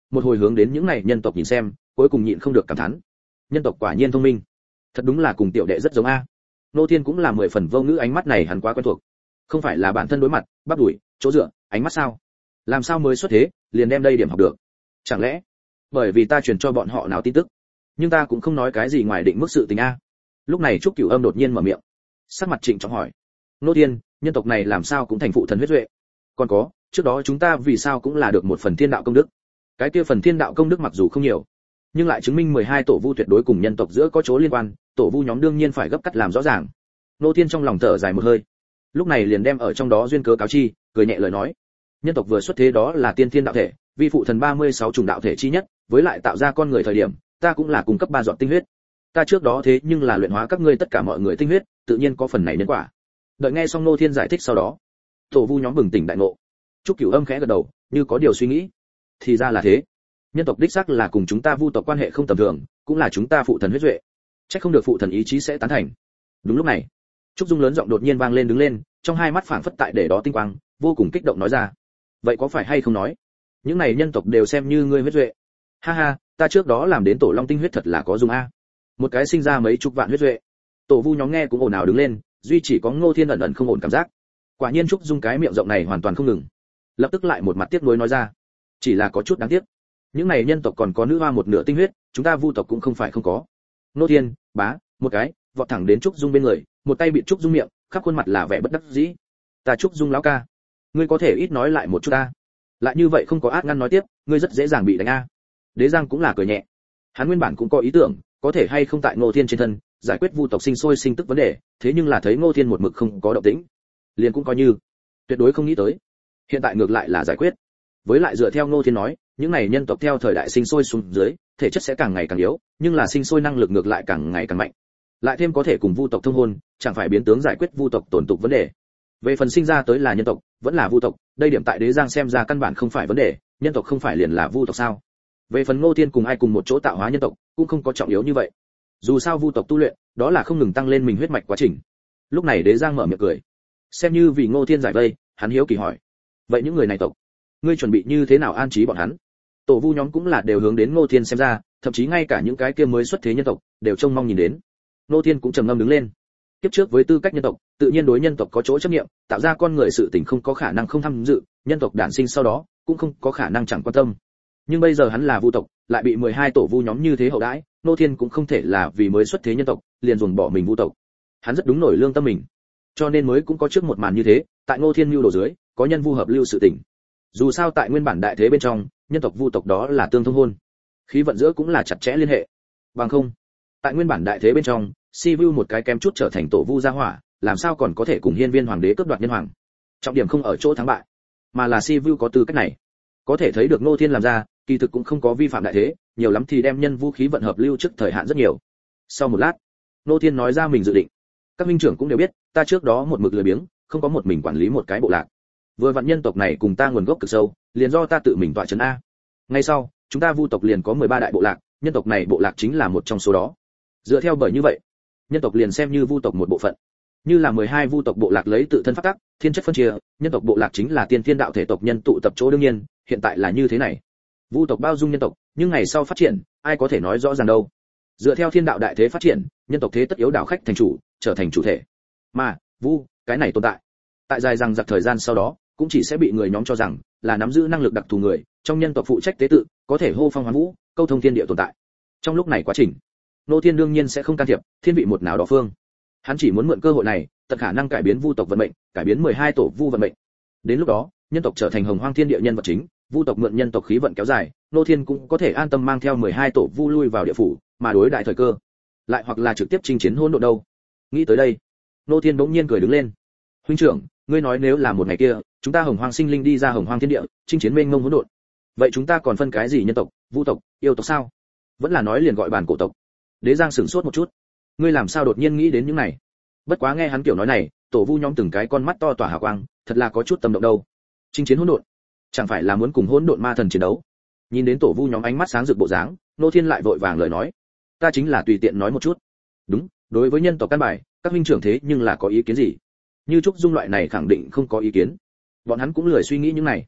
một hồi hướng đến những này nhân tộc nhìn xem, cuối cùng nhịn không được cảm thán. Nhân tộc quả nhiên thông minh, thật đúng là cùng tiểu đệ rất giống a. Nô Thiên cũng là mười phần vô ngữ, ánh mắt này hắn quá quen thuộc. Không phải là bản thân đối mặt, bắp đuổi, chỗ dựa, ánh mắt sao? Làm sao mới xuất thế, liền đem đây điểm học được? Chẳng lẽ bởi vì ta truyền cho bọn họ nào tin tức? Nhưng ta cũng không nói cái gì ngoài định mức sự tình a. Lúc này Trúc Cửu Âm đột nhiên mở miệng, sắc mặt trịnh trọng hỏi: Nô Thiên, nhân tộc này làm sao cũng thành phụ thần huyết duệ? Còn có, trước đó chúng ta vì sao cũng là được một phần thiên đạo công đức? Cái kia phần thiên đạo công đức mặc dù không nhiều, nhưng lại chứng minh mười hai tổ vu tuyệt đối cùng nhân tộc giữa có chỗ liên quan, tổ vu nhóm đương nhiên phải gấp cắt làm rõ ràng. Nô Thiên trong lòng thở dài một hơi, lúc này liền đem ở trong đó duyên cớ cáo chi, cười nhẹ lời nói: nhân tộc vừa xuất thế đó là tiên thiên đạo thể, vi phụ thần ba mươi sáu chủng đạo thể chi nhất, với lại tạo ra con người thời điểm, ta cũng là cung cấp ba giọt tinh huyết. Ta trước đó thế nhưng là luyện hóa các ngươi tất cả mọi người tinh huyết, tự nhiên có phần này nhân quả. Đợi nghe xong Nô Thiên giải thích sau đó, tổ vu nhóm bừng tỉnh đại ngộ. Trúc Cửu Âm khẽ gật đầu, như có điều suy nghĩ. Thì ra là thế, nhân tộc đích xác là cùng chúng ta vu tộc quan hệ không tầm thường, cũng là chúng ta phụ thần huyết duệ. Chắc không được phụ thần ý chí sẽ tán thành. Đúng lúc này, Trúc Dung lớn giọng đột nhiên vang lên đứng lên, trong hai mắt phảng phất tại để đó tinh quang, vô cùng kích động nói ra: vậy có phải hay không nói, những này nhân tộc đều xem như ngươi huyết duệ? Ha ha, ta trước đó làm đến tổ long tinh huyết thật là có dùng a. Một cái sinh ra mấy chục vạn huyết duệ. Tổ vu nhóm nghe cũng ồn ào đứng lên, duy chỉ có Ngô Thiên ẩn ẩn không ổn cảm giác. Quả nhiên Trúc Dung cái miệng rộng này hoàn toàn không ngừng. Lập tức lại một mặt tiếc nuối nói ra: chỉ là có chút đáng tiếc, những này nhân tộc còn có nữ hoa một nửa tinh huyết, chúng ta vu tộc cũng không phải không có. Ngô Thiên, bá, một cái, vọt thẳng đến Trúc Dung bên người, một tay bị Trúc Dung miệng, khắp khuôn mặt là vẻ bất đắc dĩ. Ta Trúc Dung lão ca, ngươi có thể ít nói lại một chút ta. Lại như vậy không có át ngăn nói tiếp, ngươi rất dễ dàng bị đánh a. Đế Giang cũng là cười nhẹ. Hắn nguyên bản cũng có ý tưởng, có thể hay không tại Ngô Thiên trên thân giải quyết vu tộc sinh sôi sinh tức vấn đề, thế nhưng là thấy Ngô Thiên một mực không có động tĩnh, liền cũng coi như tuyệt đối không nghĩ tới. Hiện tại ngược lại là giải quyết. Với lại dựa theo Ngô Thiên nói, những này nhân tộc theo thời đại sinh sôi xuống dưới, thể chất sẽ càng ngày càng yếu, nhưng là sinh sôi năng lực ngược lại càng ngày càng mạnh. Lại thêm có thể cùng vu tộc thông hôn, chẳng phải biến tướng giải quyết vu tộc tổn tục vấn đề. Về phần sinh ra tới là nhân tộc, vẫn là vu tộc, đây điểm tại Đế Giang xem ra căn bản không phải vấn đề, nhân tộc không phải liền là vu tộc sao? Về phần Ngô Thiên cùng ai cùng một chỗ tạo hóa nhân tộc, cũng không có trọng yếu như vậy. Dù sao vu tộc tu luyện, đó là không ngừng tăng lên mình huyết mạch quá trình. Lúc này Đế Giang mở miệng cười, xem như vì Ngô Thiên giải vây, hắn hiếu kỳ hỏi: vậy những người này tộc, ngươi chuẩn bị như thế nào an trí bọn hắn? Tổ vu nhóm cũng là đều hướng đến Ngô Thiên xem ra, thậm chí ngay cả những cái kia mới xuất thế nhân tộc đều trông mong nhìn đến. Ngô Thiên cũng trầm ngâm đứng lên. Kiếp trước với tư cách nhân tộc, tự nhiên đối nhân tộc có chỗ chấp niệm, tạo ra con người sự tình không có khả năng không tham dự, nhân tộc đản sinh sau đó, cũng không có khả năng chẳng quan tâm. Nhưng bây giờ hắn là vu tộc, lại bị mười hai tổ vu nhóm như thế hậu đãi, Ngô Thiên cũng không thể là vì mới xuất thế nhân tộc, liền ruồng bỏ mình vu tộc. Hắn rất đúng nổi lương tâm mình, cho nên mới cũng có trước một màn như thế, tại Ngô Thiên mưu đồ dưới, có nhân vu hợp lưu sự tình. Dù sao tại nguyên bản đại thế bên trong, nhân tộc vu tộc đó là tương thông hôn, khí vận giữa cũng là chặt chẽ liên hệ. Bằng không, tại nguyên bản đại thế bên trong, Si Vu một cái kém chút trở thành tổ vu gia hỏa, làm sao còn có thể cùng Hiên Viên hoàng đế cướp đoạt nhân hoàng? Trọng điểm không ở chỗ thắng bại, mà là Si Vu có tư cách này. Có thể thấy được Ngô Thiên làm ra, kỳ thực cũng không có vi phạm đại thế, nhiều lắm thì đem nhân vũ khí vận hợp lưu trước thời hạn rất nhiều. Sau một lát, Ngô Thiên nói ra mình dự định. Các minh trưởng cũng đều biết, ta trước đó một mực lười biếng, không có một mình quản lý một cái bộ lạc. Vừa vặn nhân tộc này cùng ta nguồn gốc cực sâu, liền do ta tự mình tọa trấn a. Ngay sau, chúng ta vu tộc liền có mười ba đại bộ lạc, nhân tộc này bộ lạc chính là một trong số đó. Dựa theo bởi như vậy, nhân tộc liền xem như vu tộc một bộ phận. Như là mười hai vu tộc bộ lạc lấy tự thân phát tắc, thiên chất phân chia, nhân tộc bộ lạc chính là tiên thiên đạo thể tộc nhân tụ tập chỗ đương nhiên, hiện tại là như thế này. Vu tộc bao dung nhân tộc, nhưng ngày sau phát triển, ai có thể nói rõ ràng đâu. Dựa theo thiên đạo đại thế phát triển, nhân tộc thế tất yếu đảo khách thành chủ, trở thành chủ thể. Mà, vu, cái này tồn tại. Tại dài rằng giặc thời gian sau đó, cũng chỉ sẽ bị người nhóm cho rằng là nắm giữ năng lực đặc thù người, trong nhân tộc phụ trách tế tự, có thể hô phong hoán vũ, câu thông thiên địa tồn tại. Trong lúc này quá trình, Nô Thiên đương nhiên sẽ không can thiệp, thiên vị một nào đó phương. Hắn chỉ muốn mượn cơ hội này, tận khả năng cải biến vu tộc vận mệnh, cải biến mười hai tổ vu vận mệnh. Đến lúc đó, nhân tộc trở thành hồng hoang thiên địa nhân vật chính, vu tộc mượn nhân tộc khí vận kéo dài, Nô Thiên cũng có thể an tâm mang theo mười hai tổ vu lui vào địa phủ, mà đối đại thời cơ. Lại hoặc là trực tiếp chinh chiến hỗn độn đâu. Nghĩ tới đây, Nô Thiên bỗng nhiên cười đứng lên. Huynh trưởng, ngươi nói nếu là một ngày kia, chúng ta hồng hoang sinh linh đi ra hồng hoang thiên địa, chinh chiến mênh mông hỗn độn, vậy chúng ta còn phân cái gì nhân tộc, vu tộc, yêu tộc sao? Vẫn là nói liền gọi bản cổ tộc. Đế Giang sửng sốt một chút. Ngươi làm sao đột nhiên nghĩ đến những này? Bất quá nghe hắn kiểu nói này, tổ vu nhóm từng cái con mắt to tỏa hào quang, thật là có chút tâm động đâu. Chinh chiến hỗn độn, chẳng phải là muốn cùng hỗn độn ma thần chiến đấu? Nhìn đến tổ vu nhóm ánh mắt sáng rực bộ dáng, Nô Thiên lại vội vàng lời nói, ta chính là tùy tiện nói một chút. Đúng, đối với nhân tộc căn bài, các huynh trưởng thế nhưng là có ý kiến gì? Như Trúc Dung loại này khẳng định không có ý kiến. Bọn hắn cũng lười suy nghĩ những này.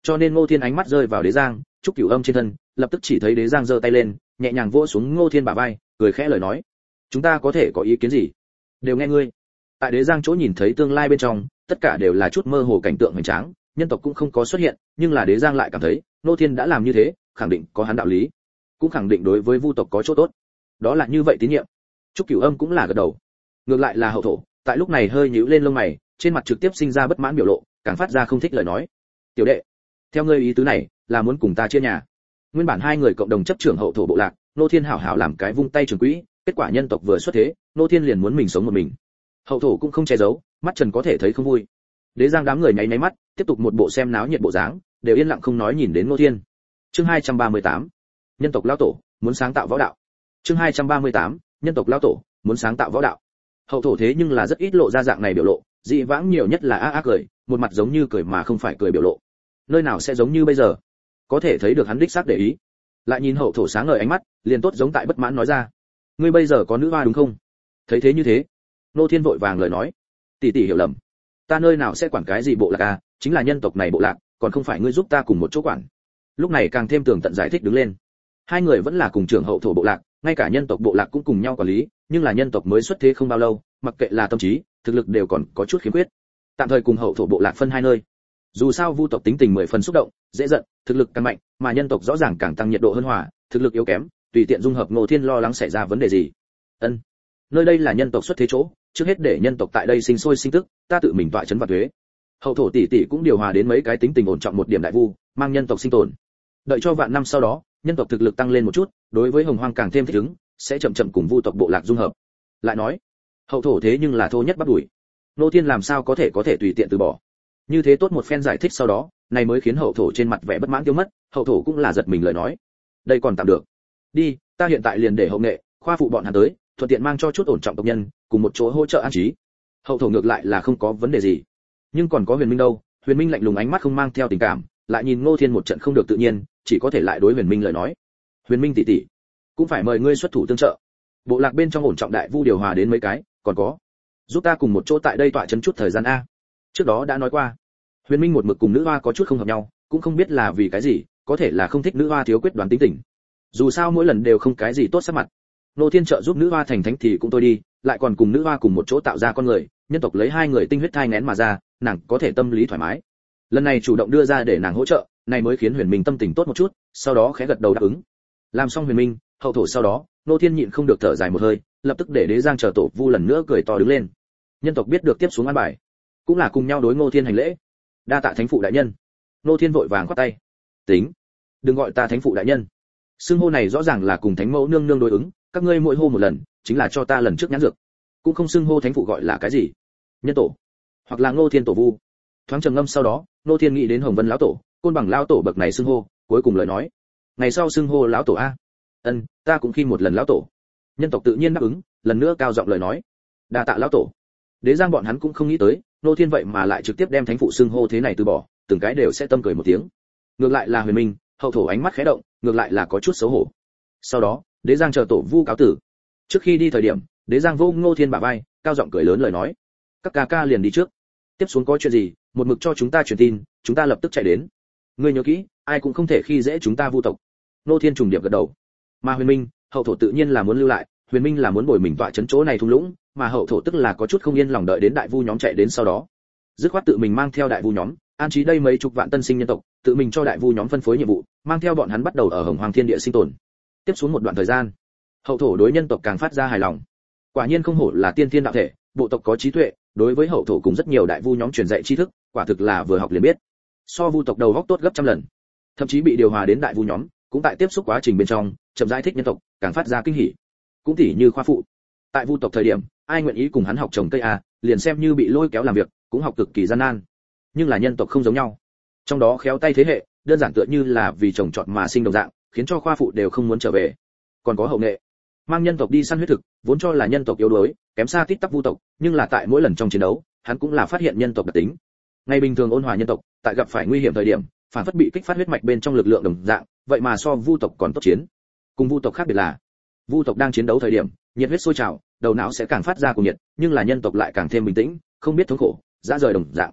Cho nên Ngô Thiên ánh mắt rơi vào Đế Giang, Trúc Cửu Âm trên thân, lập tức chỉ thấy Đế Giang giơ tay lên, nhẹ nhàng vỗ xuống Ngô Thiên bả vai, cười khẽ lời nói: "Chúng ta có thể có ý kiến gì? Đều nghe ngươi." Tại Đế Giang chỗ nhìn thấy tương lai bên trong, tất cả đều là chút mơ hồ cảnh tượng hoành tráng, nhân tộc cũng không có xuất hiện, nhưng là Đế Giang lại cảm thấy, Ngô Thiên đã làm như thế, khẳng định có hắn đạo lý, cũng khẳng định đối với Vu tộc có chỗ tốt. Đó là như vậy tín nhiệm. Trúc Cửu Âm cũng là gật đầu. Ngược lại là Hậu Thổ, tại lúc này hơi nhíu lên lông mày, trên mặt trực tiếp sinh ra bất mãn biểu lộ, càng phát ra không thích lời nói: "Tiểu đệ, theo ngươi ý tứ này, là muốn cùng ta chia nhà?" Nguyên bản hai người cộng đồng chấp trưởng Hậu Thổ bộ lạc, Ngô Thiên hảo hảo làm cái vung tay trường quỹ, kết quả nhân tộc vừa xuất thế, Ngô Thiên liền muốn mình sống một mình. Hậu Thổ cũng không che giấu, mắt Trần có thể thấy không vui. Đế Giang đám người nháy nháy mắt, tiếp tục một bộ xem náo nhiệt bộ dáng, đều yên lặng không nói nhìn đến Ngô Thiên. Chương hai trăm ba mươi tám, nhân tộc lão tổ muốn sáng tạo võ đạo. Chương hai trăm ba mươi tám, nhân tộc lão tổ muốn sáng tạo võ đạo. Hậu Thổ thế nhưng là rất ít lộ ra dạng này biểu lộ, dị vãng nhiều nhất là a a cười, một mặt giống như cười mà không phải cười biểu lộ. Nơi nào sẽ giống như bây giờ? Có thể thấy được hắn đích xác để ý. Lại nhìn Hậu Thổ sáng ngời ánh mắt, liền tốt giống tại bất mãn nói ra: "Ngươi bây giờ có nữ hoa đúng không?" Thấy thế như thế, Ngô Thiên vội vàng lời nói: "Tỷ tỷ hiểu lầm, ta nơi nào sẽ quản cái gì bộ lạc à, chính là nhân tộc này bộ lạc, còn không phải ngươi giúp ta cùng một chỗ quản." Lúc này càng thêm tường tận giải thích đứng lên. Hai người vẫn là cùng trưởng Hậu Thổ bộ lạc, ngay cả nhân tộc bộ lạc cũng cùng nhau quản lý, nhưng là nhân tộc mới xuất thế không bao lâu, mặc kệ là tâm trí, thực lực đều còn có chút khiếm khuyết. Tạm thời cùng Hậu Thổ bộ lạc phân hai nơi. Dù sao Vu tộc tính tình mười phần xúc động, dễ giận, thực lực càng mạnh, mà nhân tộc rõ ràng càng tăng nhiệt độ hơn hòa, thực lực yếu kém, tùy tiện dung hợp Ngô Thiên lo lắng xảy ra vấn đề gì. Ân, nơi đây là nhân tộc xuất thế chỗ, trước hết để nhân tộc tại đây sinh sôi sinh tức, ta tự mình tọa chấn và thuế. Hậu Thổ tỷ tỷ cũng điều hòa đến mấy cái tính tình ổn trọng một điểm đại vu, mang nhân tộc sinh tồn. Đợi cho vạn năm sau đó, nhân tộc thực lực tăng lên một chút, đối với Hồng Hoang càng thêm thích ứng, sẽ chậm chậm cùng Vu tộc bộ lạc dung hợp. Lại nói, Hậu Thổ thế nhưng là thô nhất bắt đuổi, Ngô Thiên làm sao có thể có thể tùy tiện từ bỏ. Như thế tốt một phen giải thích sau đó, này mới khiến Hậu Thổ trên mặt vẻ bất mãn tiêu mất, Hậu Thổ cũng là giật mình lời nói: "Đây còn tạm được. Đi, ta hiện tại liền để Hậu Nghệ, khoa phụ bọn hắn tới, thuận tiện mang cho chút ổn trọng tộc nhân, cùng một chỗ hỗ trợ an trí." Hậu Thổ ngược lại là không có vấn đề gì, nhưng còn có Huyền Minh đâu? Huyền Minh lạnh lùng ánh mắt không mang theo tình cảm, lại nhìn Ngô Thiên một trận không được tự nhiên, chỉ có thể lại đối Huyền Minh lời nói: "Huyền Minh tỷ tỷ, cũng phải mời ngươi xuất thủ tương trợ. Bộ lạc bên trong ổn trọng đại vu điều hòa đến mấy cái, còn có, giúp ta cùng một chỗ tại đây tọa chấn chút thời gian a." Trước đó đã nói qua, Huyền Minh một mực cùng nữ hoa có chút không hợp nhau, cũng không biết là vì cái gì, có thể là không thích nữ hoa thiếu quyết đoán tính tình. Dù sao mỗi lần đều không cái gì tốt sắc mặt. Ngô Thiên trợ giúp nữ hoa thành thánh thì cũng tôi đi, lại còn cùng nữ hoa cùng một chỗ tạo ra con người, nhân tộc lấy hai người tinh huyết thai nghén mà ra, nàng có thể tâm lý thoải mái. Lần này chủ động đưa ra để nàng hỗ trợ, này mới khiến Huyền Minh tâm tình tốt một chút, sau đó khẽ gật đầu đáp ứng. Làm xong Huyền Minh, Hậu Thổ sau đó, Ngô Thiên nhịn không được thở dài một hơi, lập tức để Đế Giang chờ tổ vu lần nữa cười to đứng lên. Nhân tộc biết được tiếp xuống an bài, cũng là cùng nhau đối Ngô Thiên hành lễ. Đa tạ thánh phụ đại nhân. Ngô Thiên vội vàng quát tay: "Tính, đừng gọi ta thánh phụ đại nhân. Xưng hô này rõ ràng là cùng thánh mẫu nương nương đối ứng, các ngươi mỗi hô một lần, chính là cho ta lần trước nhãn dược. Cũng không xưng hô thánh phụ gọi là cái gì? Nhân tổ, hoặc là Ngô Thiên tổ vu." Thoáng trầm ngâm sau đó, Ngô Thiên nghĩ đến Hồng Vân lão tổ, Côn Bằng lão tổ bậc này xưng hô, cuối cùng lời nói: "Ngày sau xưng hô lão tổ a." "Ân, ta cũng khi một lần lão tổ." Nhân tộc tự nhiên đáp ứng, lần nữa cao giọng lời nói: "Đa tạ lão tổ." Đế Giang bọn hắn cũng không nghĩ tới, Ngô Thiên vậy mà lại trực tiếp đem thánh phụ xưng hô thế này từ bỏ, từng cái đều sẽ tâm cười một tiếng. Ngược lại là Huyền Minh, Hậu Thổ ánh mắt khẽ động, ngược lại là có chút xấu hổ. Sau đó, Đế Giang chờ tổ vu cáo tử. Trước khi đi thời điểm, Đế Giang vô Ngô Thiên bả vai, cao giọng cười lớn lời nói: "Các ca ca liền đi trước. Tiếp xuống có chuyện gì, một mực cho chúng ta truyền tin, chúng ta lập tức chạy đến. Ngươi nhớ kỹ, ai cũng không thể khi dễ chúng ta Vu tộc." Ngô Thiên trùng điệp gật đầu. Mà Huyền Minh, Hậu Thổ tự nhiên là muốn lưu lại, Huyền Minh là muốn bồi mình tọa chấn chỗ này thung lũng, mà Hậu Thổ tức là có chút không yên lòng đợi đến đại vu nhóm chạy đến sau đó, dứt khoát tự mình mang theo đại vu nhóm, an trí đây mấy chục vạn tân sinh nhân tộc, tự mình cho đại vu nhóm phân phối nhiệm vụ, mang theo bọn hắn bắt đầu ở Hồng Hoàng Thiên Địa sinh tồn. Tiếp xuống một đoạn thời gian, Hậu Thổ đối nhân tộc càng phát ra hài lòng. Quả nhiên không hổ là tiên thiên đạo thể, bộ tộc có trí tuệ, đối với Hậu Thổ cùng rất nhiều đại vu nhóm truyền dạy tri thức, quả thực là vừa học liền biết. So vu tộc đầu góc tốt gấp trăm lần. Thậm chí bị điều hòa đến đại vu nhóm, cũng tại tiếp xúc quá trình bên trong, chậm rãi thích nhân tộc, càng phát ra kinh hỉ. Cũng tỉ như khoa phụ, tại vu tộc thời điểm, ai nguyện ý cùng hắn học trồng cây a, liền xem như bị lôi kéo làm việc, cũng học cực kỳ gian nan. Nhưng là nhân tộc không giống nhau, trong đó khéo tay thế hệ, đơn giản tựa như là vì trồng trọt mà sinh đồng dạng, khiến cho khoa phụ đều không muốn trở về. Còn có Hậu Nghệ, mang nhân tộc đi săn huyết thực, vốn cho là nhân tộc yếu đuối, kém xa tít tắp vu tộc, nhưng là tại mỗi lần trong chiến đấu, hắn cũng là phát hiện nhân tộc đặc tính. Ngày bình thường ôn hòa nhân tộc, tại gặp phải nguy hiểm thời điểm, phản phất bị kích phát huyết mạch bên trong lực lượng đồng dạng, vậy mà so vu tộc còn tốt chiến. Cùng vu tộc khác biệt là, vu tộc đang chiến đấu thời điểm, nhiệt huyết sôi trào, đầu não sẽ càng phát ra cuồng nhiệt, nhưng là nhân tộc lại càng thêm bình tĩnh, không biết thống khổ, dã rời đồng dạng.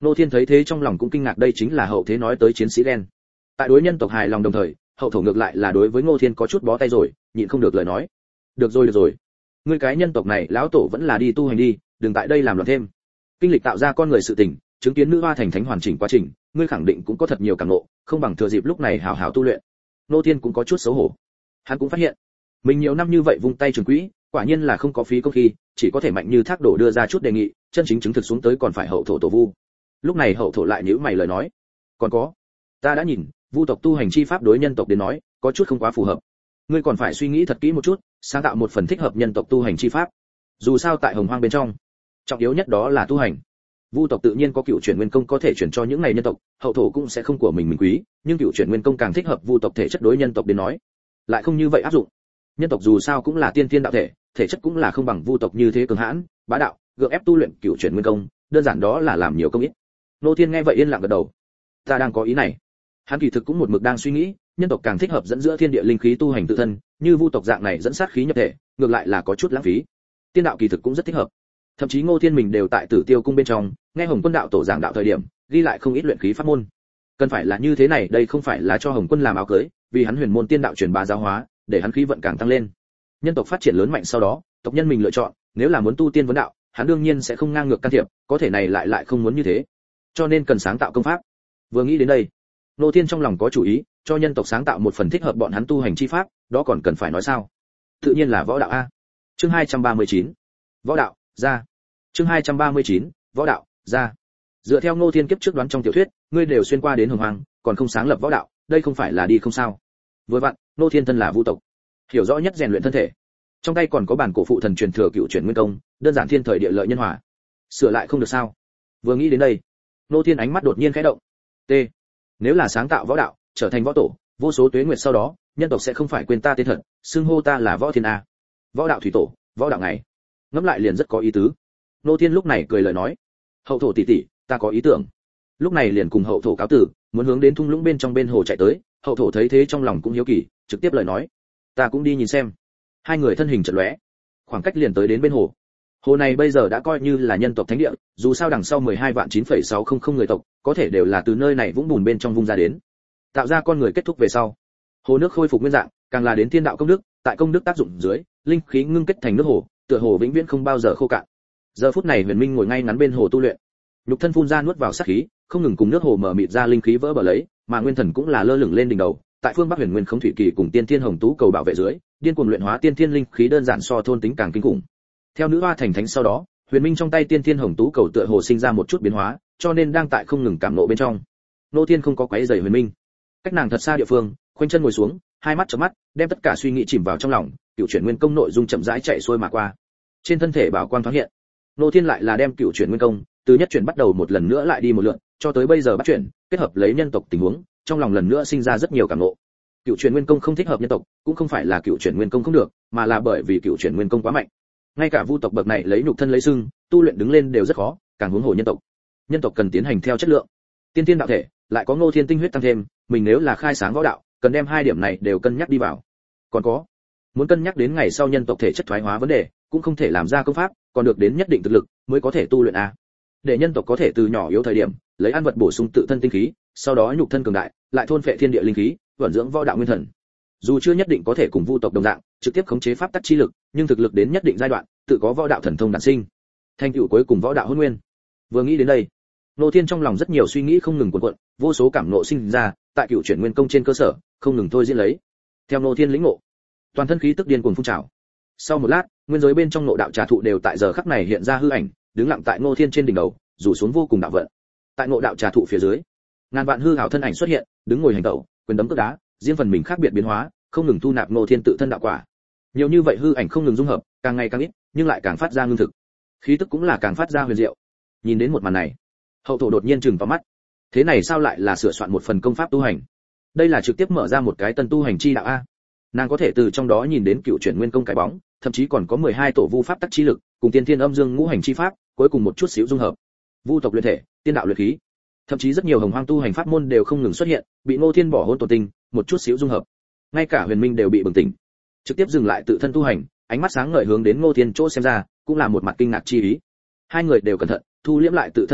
Ngô Thiên thấy thế trong lòng cũng kinh ngạc, đây chính là hậu thế nói tới chiến sĩ đen. Tại đối nhân tộc hài lòng đồng thời, hậu thổ ngược lại là đối với Ngô Thiên có chút bó tay rồi, nhịn không được lời nói. Được rồi được rồi, ngươi cái nhân tộc này lão tổ vẫn là đi tu hành đi, đừng tại đây làm loạn thêm. Kinh lịch tạo ra con người sự tình, chứng kiến nữ hoa thành thánh hoàn chỉnh quá trình, ngươi khẳng định cũng có thật nhiều cảm ngộ, không bằng thừa dịp lúc này hào hào tu luyện. Ngô Thiên cũng có chút xấu hổ. Hắn cũng phát hiện, mình nhiều năm như vậy vung tay trường quỹ, quả nhiên là không có phí công khi, chỉ có thể mạnh như thác đổ đưa ra chút đề nghị, chân chính chứng thực xuống tới còn phải hậu thổ tổ vu. Lúc này hậu thổ lại nhíu mày lời nói, còn có, ta đã nhìn, vu tộc tu hành chi pháp đối nhân tộc đến nói, có chút không quá phù hợp. Ngươi còn phải suy nghĩ thật kỹ một chút, sáng tạo một phần thích hợp nhân tộc tu hành chi pháp. Dù sao tại Hồng Hoang bên trong, trọng yếu nhất đó là tu hành. Vu tộc tự nhiên có cựu chuyển nguyên công có thể chuyển cho những này nhân tộc, hậu thổ cũng sẽ không của mình mình quý, nhưng cựu chuyển nguyên công càng thích hợp vu tộc thể chất đối nhân tộc đến nói, lại không như vậy áp dụng. Nhân tộc dù sao cũng là tiên thiên đạo thể, thể chất cũng là không bằng vu tộc như thế cường hãn, bá đạo, gượng ép tu luyện cựu chuyển nguyên công, đơn giản đó là làm nhiều công ít. Nô Thiên nghe vậy yên lặng gật đầu. Ta đang có ý này. Hắn kỳ thực cũng một mực đang suy nghĩ, nhân tộc càng thích hợp dẫn giữa thiên địa linh khí tu hành tự thân, như vu tộc dạng này dẫn sát khí nhập thể, ngược lại là có chút lãng phí. Tiên đạo kỳ thực cũng rất thích hợp. Thậm chí Ngô Thiên mình đều tại Tử Tiêu cung bên trong, nghe Hồng Quân đạo tổ giảng đạo thời điểm, ghi lại không ít luyện khí pháp môn. Cần phải là như thế này, đây không phải là cho Hồng Quân làm áo cưới, vì hắn huyền môn tiên đạo truyền bá giáo hóa, để hắn khí vận càng tăng lên. Nhân tộc phát triển lớn mạnh sau đó, tộc nhân mình lựa chọn, nếu là muốn tu tiên vấn đạo, hắn đương nhiên sẽ không ngang ngược can thiệp, có thể này lại lại không muốn như thế. Cho nên cần sáng tạo công pháp. Vừa nghĩ đến đây, Ngô Thiên trong lòng có chủ ý, cho nhân tộc sáng tạo một phần thích hợp bọn hắn tu hành chi pháp, đó còn cần phải nói sao? Tự nhiên là võ đạo a. Chương hai trăm ba mươi chín. Võ đạo, ra. Chương hai trăm ba mươi chín. Võ đạo, ra. Dựa theo Ngô Thiên kiếp trước đoán trong tiểu thuyết, ngươi đều xuyên qua đến Hồng Hoang, còn không sáng lập võ đạo, đây không phải là đi không sao? Vừa vặn, Ngô Thiên thân là vu tộc, hiểu rõ nhất rèn luyện thân thể. Trong tay còn có bản cổ phụ thần truyền thừa cựu chuyển nguyên công, đơn giản thiên thời địa lợi nhân hòa. Sửa lại không được sao? Vừa nghĩ đến đây, Ngô Thiên ánh mắt đột nhiên khẽ động. T. Nếu là sáng tạo võ đạo, trở thành võ tổ, vô số tuế nguyệt sau đó, nhân tộc sẽ không phải quên ta tên thật, xưng hô ta là Võ Thiên a. Võ đạo thủy tổ, võ đạo ngày. Ngẫm lại liền rất có ý tứ. Ngô Thiên lúc này cười lời nói, hậu thổ tỷ tỷ, ta có ý tưởng. Lúc này liền cùng hậu thổ cáo tử, muốn hướng đến thung lũng bên trong bên hồ chạy tới. Hậu thổ thấy thế trong lòng cũng hiếu kỳ, trực tiếp lời nói, ta cũng đi nhìn xem. Hai người thân hình chợt lóe, khoảng cách liền tới đến bên hồ. Hồ này bây giờ đã coi như là nhân tộc thánh địa, dù sao đằng sau mười hai vạn chín phẩy sáu không không người tộc, có thể đều là từ nơi này vũng bùn bên trong vung ra đến. Tạo ra con người kết thúc về sau, hồ nước khôi phục nguyên dạng, càng là đến thiên đạo công đức, tại công đức tác dụng dưới, linh khí ngưng kết thành nước hồ, tựa hồ vĩnh viễn không bao giờ khô cạn. Giờ phút này Huyền Minh ngồi ngay ngắn bên hồ tu luyện, nhục thân phun ra nuốt vào sát khí, không ngừng cùng nước hồ mở mịt ra linh khí vỡ bờ lấy, mà nguyên thần cũng là lơ lửng lên đỉnh đầu, tại phương Bắc Huyền Nguyên Không Thủy Kỳ cùng Tiên Thiên Hồng Tú cầu bảo vệ dưới, điên cuồng luyện hóa tiên thiên linh khí, đơn giản so thôn tính càng kinh khủng. Theo nữ hoa thành thánh sau đó, Huyền Minh trong tay Tiên Thiên Hồng Tú cầu tựa hồ sinh ra một chút biến hóa, cho nên đang tại không ngừng cảm ngộ bên trong. Nô Thiên không có quấy rầy Huyền Minh, cách nàng thật xa địa phương, khoanh chân ngồi xuống, hai mắt chớp mắt, đem tất cả suy nghĩ chìm vào trong lòng, cựu chuyển nguyên công nội dung chậm rãi chạy xuôi mà qua. Trên thân thể bảo quang thoáng hiện, Nô Thiên lại là đem cựu chuyển nguyên công từ nhất chuyển bắt đầu một lần nữa lại đi một lượt, cho tới bây giờ bắt chuyển, kết hợp lấy nhân tộc tình huống, trong lòng lần nữa sinh ra rất nhiều cảm ngộ. Cựu chuyển nguyên công không thích hợp nhân tộc, cũng không phải là cựu chuyển nguyên công không được, mà là bởi vì cựu chuyển nguyên công quá mạnh. Ngay cả vu tộc bậc này lấy nhục thân lấy xưng, tu luyện đứng lên đều rất khó, càng huống hồ nhân tộc. Nhân tộc cần tiến hành theo chất lượng. Tiên tiên đạo thể, lại có Ngô Thiên tinh huyết tăng thêm, mình nếu là khai sáng võ đạo, cần đem hai điểm này đều cân nhắc đi vào. Còn có, muốn cân nhắc đến ngày sau nhân tộc thể chất thoái hóa vấn đề, cũng không thể làm ra công pháp, còn được đến nhất định thực lực mới có thể tu luyện a. Để nhân tộc có thể từ nhỏ yếu thời điểm, lấy ăn vật bổ sung tự thân tinh khí, sau đó nhục thân cường đại, lại thôn phệ thiên địa linh khí, vận dưỡng võ đạo nguyên thần. Dù chưa nhất định có thể cùng vu tộc đồng dạng, trực tiếp khống chế pháp tắc chi lực, nhưng thực lực đến nhất định giai đoạn, tự có võ đạo thần thông đản sinh. Thành tựu cuối cùng võ đạo hôn nguyên. Vừa nghĩ đến đây, Ngô Thiên trong lòng rất nhiều suy nghĩ không ngừng cuộn cuộn, vô số cảm ngộ sinh ra, tại cựu chuyển nguyên công trên cơ sở, không ngừng thôi diễn lấy. Theo Ngô Thiên lĩnh ngộ, toàn thân khí tức điên cuồng phun trào. Sau một lát, nguyên giới bên trong nội đạo trà thụ đều tại giờ khắc này hiện ra hư ảnh, đứng lặng tại Ngô Thiên trên đỉnh đầu, rủ xuống vô cùng đạo vận. Tại nội đạo trà thụ phía dưới, ngàn vạn hư ảo thân ảnh xuất hiện, đứng ngồi hành tẩu, quyền đấm cước đá, riêng phần mình khác biệt biến hóa, không ngừng thu nạp Ngô Thiên tự thân đạo quả. Nhiều như vậy hư ảnh không ngừng dung hợp, càng ngày càng ít, nhưng lại càng phát ra ngưng thực. Khí tức cũng là càng phát ra huyền diệu. Nhìn đến một màn này, hậu thổ đột nhiên trừng vào mắt. Thế này sao lại là sửa soạn một phần công pháp tu hành? Đây là trực tiếp mở ra một cái tân tu hành chi đạo a. Nàng có thể từ trong đó nhìn đến cựu chuyển nguyên công cái bóng, thậm chí còn có mười hai tổ vu pháp tắc chi lực, cùng tiên thiên âm dương ngũ hành chi pháp, cuối cùng một chút xíu dung hợp. Vu tộc luyện thể, tiên đạo luyện khí, thậm chí rất nhiều hồng hoang tu hành pháp môn đều không ngừng xuất hiện, bị Ngô Thiên bỏ hôn tổ tinh, một chút xíu dung hợp. Ngay cả Huyền Minh đều bị bừng tỉnh, trực tiếp dừng lại tự thân tu hành, ánh mắt sáng ngời hướng đến Ngô Thiên chỗ xem ra, cũng là một mặt kinh ngạc chi ý. Hai người đều cẩn thận, thu liễm lại tự thân khí tức,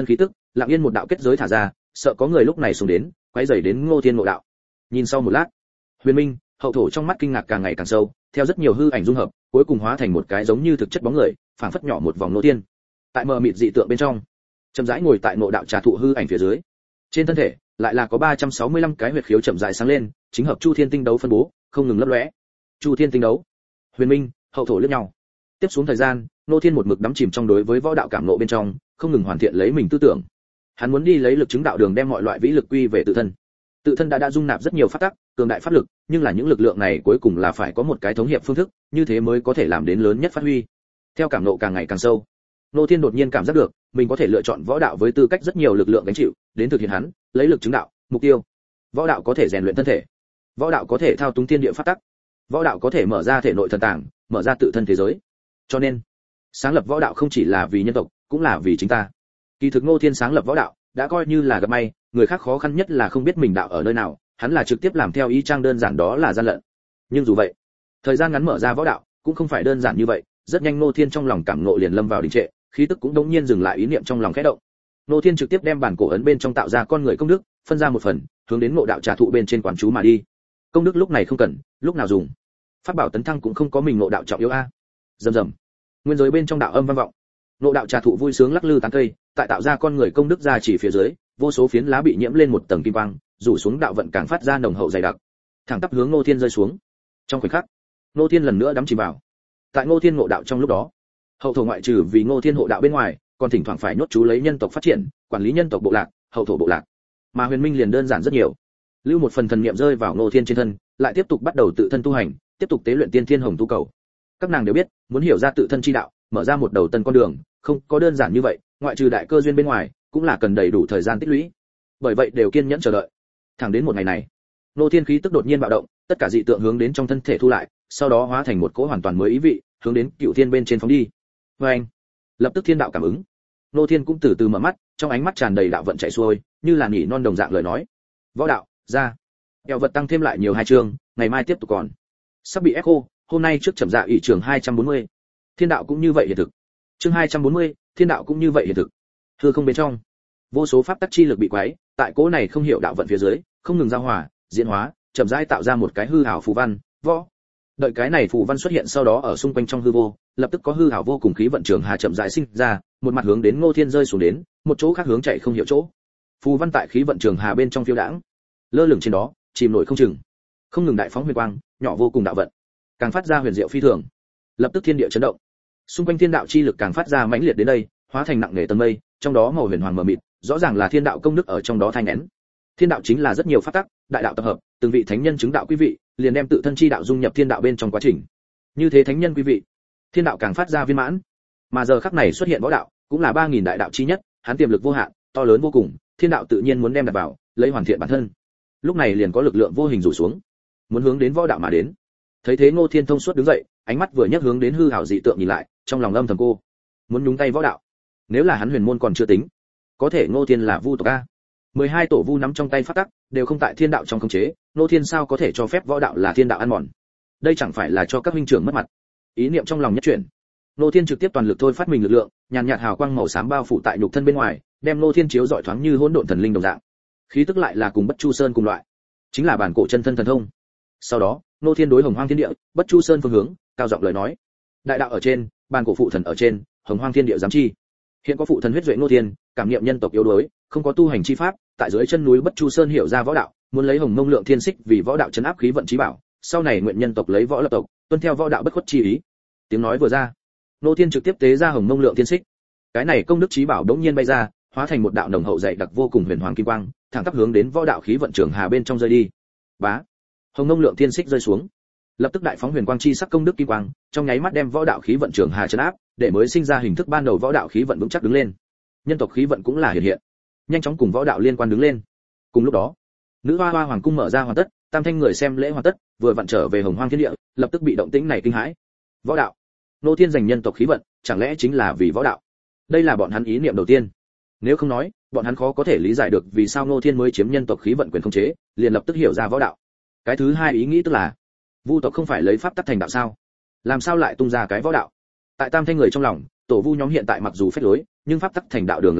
lặng yên một đạo kết giới thả ra, sợ có người lúc này xuống đến, quấy rầy đến Ngô Thiên ngộ đạo. Nhìn sau một lát, Huyền Minh, hậu thổ trong mắt kinh ngạc càng ngày càng sâu, theo rất nhiều hư ảnh dung hợp, cuối cùng hóa thành một cái giống như thực chất bóng người, phảng phất nhỏ một vòng Ngô Thiên. Tại mờ mịt dị tượng bên trong, chậm rãi ngồi tại ngộ đạo trà thụ hư ảnh phía dưới. Trên thân thể lại là có ba trăm sáu mươi lăm cái huyệt khiếu chậm rãi sáng lên, chính hợp Chu Thiên tinh đấu phân bố, không ngừng lấp lóe. Chu Thiên tinh đấu. Huyền Minh, hậu thổ liếc nhau. Tiếp xuống thời gian, Ngô Thiên một mực đắm chìm trong đối với võ đạo cảm ngộ bên trong, không ngừng hoàn thiện lấy mình tư tưởng. Hắn muốn đi lấy lực chứng đạo đường đem mọi loại vĩ lực quy về tự thân. Tự thân đã đã dung nạp rất nhiều pháp tắc, cường đại pháp lực, nhưng là những lực lượng này cuối cùng là phải có một cái thống hiệp phương thức, như thế mới có thể làm đến lớn nhất phát huy. Theo cảm ngộ càng ngày càng sâu, Ngô Thiên đột nhiên cảm giác được, mình có thể lựa chọn võ đạo với tư cách rất nhiều lực lượng gánh chịu, đến thực hiện hắn, lấy lực chứng đạo, mục tiêu. Võ đạo có thể rèn luyện thân thể, võ đạo có thể thao túng thiên địa pháp tắc, võ đạo có thể mở ra thể nội thần tàng, mở ra tự thân thế giới. Cho nên, sáng lập võ đạo không chỉ là vì nhân tộc, cũng là vì chính ta. Kỳ thực Ngô Thiên sáng lập võ đạo, đã coi như là gặp may, người khác khó khăn nhất là không biết mình đạo ở nơi nào, hắn là trực tiếp làm theo ý trang đơn giản đó là gian lận. Nhưng dù vậy, thời gian ngắn mở ra võ đạo, cũng không phải đơn giản như vậy, rất nhanh Ngô Thiên trong lòng cảm ngộ liền lâm vào đình trệ, khí tức cũng đống nhiên dừng lại ý niệm trong lòng khẽ động. Ngô Thiên trực tiếp đem bản cổ ấn bên trong tạo ra con người công đức, phân ra một phần, hướng đến ngộ đạo trà thụ bên trên quán chú mà đi. Công đức lúc này không cần, lúc nào dùng. Pháp bảo tấn thăng cũng không có mình ngộ đạo trọng yếu a. Rầm rầm. Nguyên giới bên trong đạo âm vang vọng. Ngộ đạo trà thụ vui sướng lắc lư tán cây, tại tạo ra con người công đức ra chỉ phía dưới, vô số phiến lá bị nhiễm lên một tầng kim quang, rủ xuống đạo vận càng phát ra nồng hậu dày đặc, thẳng tắp hướng Ngô Thiên rơi xuống. Trong khoảnh khắc, Ngô Thiên lần nữa đắm chìm vào. Tại Ngô Thiên ngộ đạo trong lúc đó, hậu thổ ngoại trừ vì Ngô Thiên hộ đạo bên ngoài, còn thỉnh thoảng phải nhốt chú lấy nhân tộc phát triển, quản lý nhân tộc bộ lạc, hậu thổ bộ lạc. Mà Huyền Minh liền đơn giản rất nhiều, lưu một phần thần niệm rơi vào Ngô Thiên trên thân, lại tiếp tục bắt đầu tự thân tu hành, tiếp tục tế luyện tiên thiên hồng tu cầu. Các nàng đều biết, muốn hiểu ra tự thân chi đạo, mở ra một đầu tân con đường, không có đơn giản như vậy, ngoại trừ đại cơ duyên bên ngoài, cũng là cần đầy đủ thời gian tích lũy. Bởi vậy đều kiên nhẫn chờ đợi. Thẳng đến một ngày này, Ngô Thiên khí tức đột nhiên bạo động, tất cả dị tượng hướng đến trong thân thể thu lại, sau đó hóa thành một cỗ hoàn toàn mới ý vị, hướng đến Cựu Thiên bên trên phóng đi. Và anh, lập tức thiên đạo cảm ứng. Ngô Thiên cũng từ từ mở mắt, trong ánh mắt tràn đầy đạo vận chảy xuôi, như là nhỉ non đồng dạng lời nói. Võ đạo, ra. Kẹo vật tăng thêm lại nhiều hai chương, ngày mai tiếp tục còn. Sắp bị echo, hôm nay trước chậm dạ ủy trường hai trăm bốn mươi. Thiên đạo cũng như vậy hiện thực. Chương hai trăm bốn mươi, thiên đạo cũng như vậy hiện thực. Hư không bên trong, vô số pháp tắc chi lực bị quấy, tại cỗ này không hiểu đạo vận phía dưới, không ngừng giao hòa, diễn hóa, chậm rãi tạo ra một cái hư ảo phù văn, võ. Đợi cái này phù văn xuất hiện sau đó ở xung quanh trong hư vô, lập tức có hư ảo vô cùng khí vận trường hà chậm rãi sinh ra, một mặt hướng đến Ngô Thiên rơi xuống đến, một chỗ khác hướng chạy không hiểu chỗ. Phù văn tại khí vận trường hà bên trong phiêu đãng, lơ lửng trên đó, chìm nổi không chừng, không ngừng đại phóng huyền quang, nhỏ vô cùng đạo vận, càng phát ra huyền diệu phi thường. Lập tức thiên địa chấn động, xung quanh thiên đạo chi lực càng phát ra mãnh liệt đến đây, hóa thành nặng nề tầng mây, trong đó màu huyền hoàng mờ mịt, rõ ràng là thiên đạo công đức ở trong đó thanh nén. Thiên đạo chính là rất nhiều pháp tắc, đại đạo tập hợp, từng vị thánh nhân chứng đạo quý vị, liền đem tự thân chi đạo dung nhập thiên đạo bên trong quá trình. Như thế thánh nhân quý vị, thiên đạo càng phát ra viên mãn. Mà giờ khắc này xuất hiện võ đạo, cũng là ba nghìn đại đạo chi nhất, hắn tiềm lực vô hạn, to lớn vô cùng, thiên đạo tự nhiên muốn đem đặt vào, lấy hoàn thiện bản thân. Lúc này liền có lực lượng vô hình rủ xuống, muốn hướng đến võ đạo mà đến. Thấy thế Ngô Thiên thông suốt đứng dậy, ánh mắt vừa nhấc hướng đến hư ảo dị tượng nhìn lại, trong lòng âm thầm cô, muốn nhúng tay võ đạo. Nếu là hắn huyền môn còn chưa tính, có thể Ngô Thiên là vu tộc a. mười hai tổ vu nắm trong tay pháp tắc, đều không tại thiên đạo trong khống chế, Ngô Thiên sao có thể cho phép võ đạo là thiên đạo ăn mòn? Đây chẳng phải là cho các huynh trưởng mất mặt. Ý niệm trong lòng nhất chuyển, Ngô Thiên trực tiếp toàn lực thôi phát mình lực lượng, nhàn nhạt hào quang màu xám bao phủ tại nhục thân bên ngoài, đem Ngô Thiên chiếu rọi thoáng như hỗn độn thần linh đồng dạng. Khí tức lại là cùng Bất Chu Sơn cùng loại, chính là bản cổ chân thân thần thông. Sau đó, Ngô Thiên đối Hồng Hoang Thiên Địa, Bất Chu Sơn phương hướng, cao giọng lời nói: đại đạo ở trên, bản cổ phụ thần ở trên, Hồng Hoang Thiên Địa giám chi. Hiện có phụ thần huyết duệ Ngô Thiên, cảm nghiệm nhân tộc yếu đuối, không có tu hành chi pháp, tại dưới chân núi Bất Chu Sơn hiểu ra võ đạo, muốn lấy Hồng Mông Lượng Thiên Xích vì võ đạo trấn áp khí vận chí bảo, sau này nguyện nhân tộc lấy võ lập tộc, tuân theo võ đạo bất khuất chi ý. Tiếng nói vừa ra, Ngô Thiên trực tiếp tế ra Hồng Mông Lượng Thiên Xích. Cái này công đức chí bảo đống nhiên bay ra, hóa thành một đạo nồng hậu dày đặc vô cùng huyền hoàng kim quang, thẳng tắp hướng đến võ đạo khí vận trường hà bên trong rơi đi. Bá, Hồng Mông Lượng Thiên Xích rơi xuống, lập tức đại phóng huyền quang chi sắc công đức kim quang, trong nháy mắt đem võ đạo khí vận trường hà trấn áp, để mới sinh ra hình thức ban đầu võ đạo khí vận vững chắc đứng lên. Nhân tộc khí vận cũng là hiện hiện, nhanh chóng cùng võ đạo liên quan đứng lên. Cùng lúc đó, nữ hoa hoa hoàng cung mở ra hoàn tất, tam thanh người xem lễ hoàn tất, vừa vặn trở về Hồng Hoang Thiên Địa, lập tức bị động tĩnh này kinh hãi. Võ đạo, Ngô Thiên giành nhân tộc khí vận, chẳng lẽ chính là vì võ đạo? Đây là bọn hắn ý niệm đầu tiên. Nếu không nói, bọn hắn khó có thể lý giải được vì sao Ngô Thiên mới chiếm nhân tộc khí vận quyền khống chế, liền lập tức hiểu ra võ đạo. Cái thứ hai ý nghĩ tức là, vu tộc không phải lấy pháp tắc thành đạo sao? Làm sao lại tung ra cái võ đạo? Tại tam thanh người trong lòng, tổ vu nhóm hiện tại mặc dù phép lối, nhưng pháp tắc thành đạo đường là chết,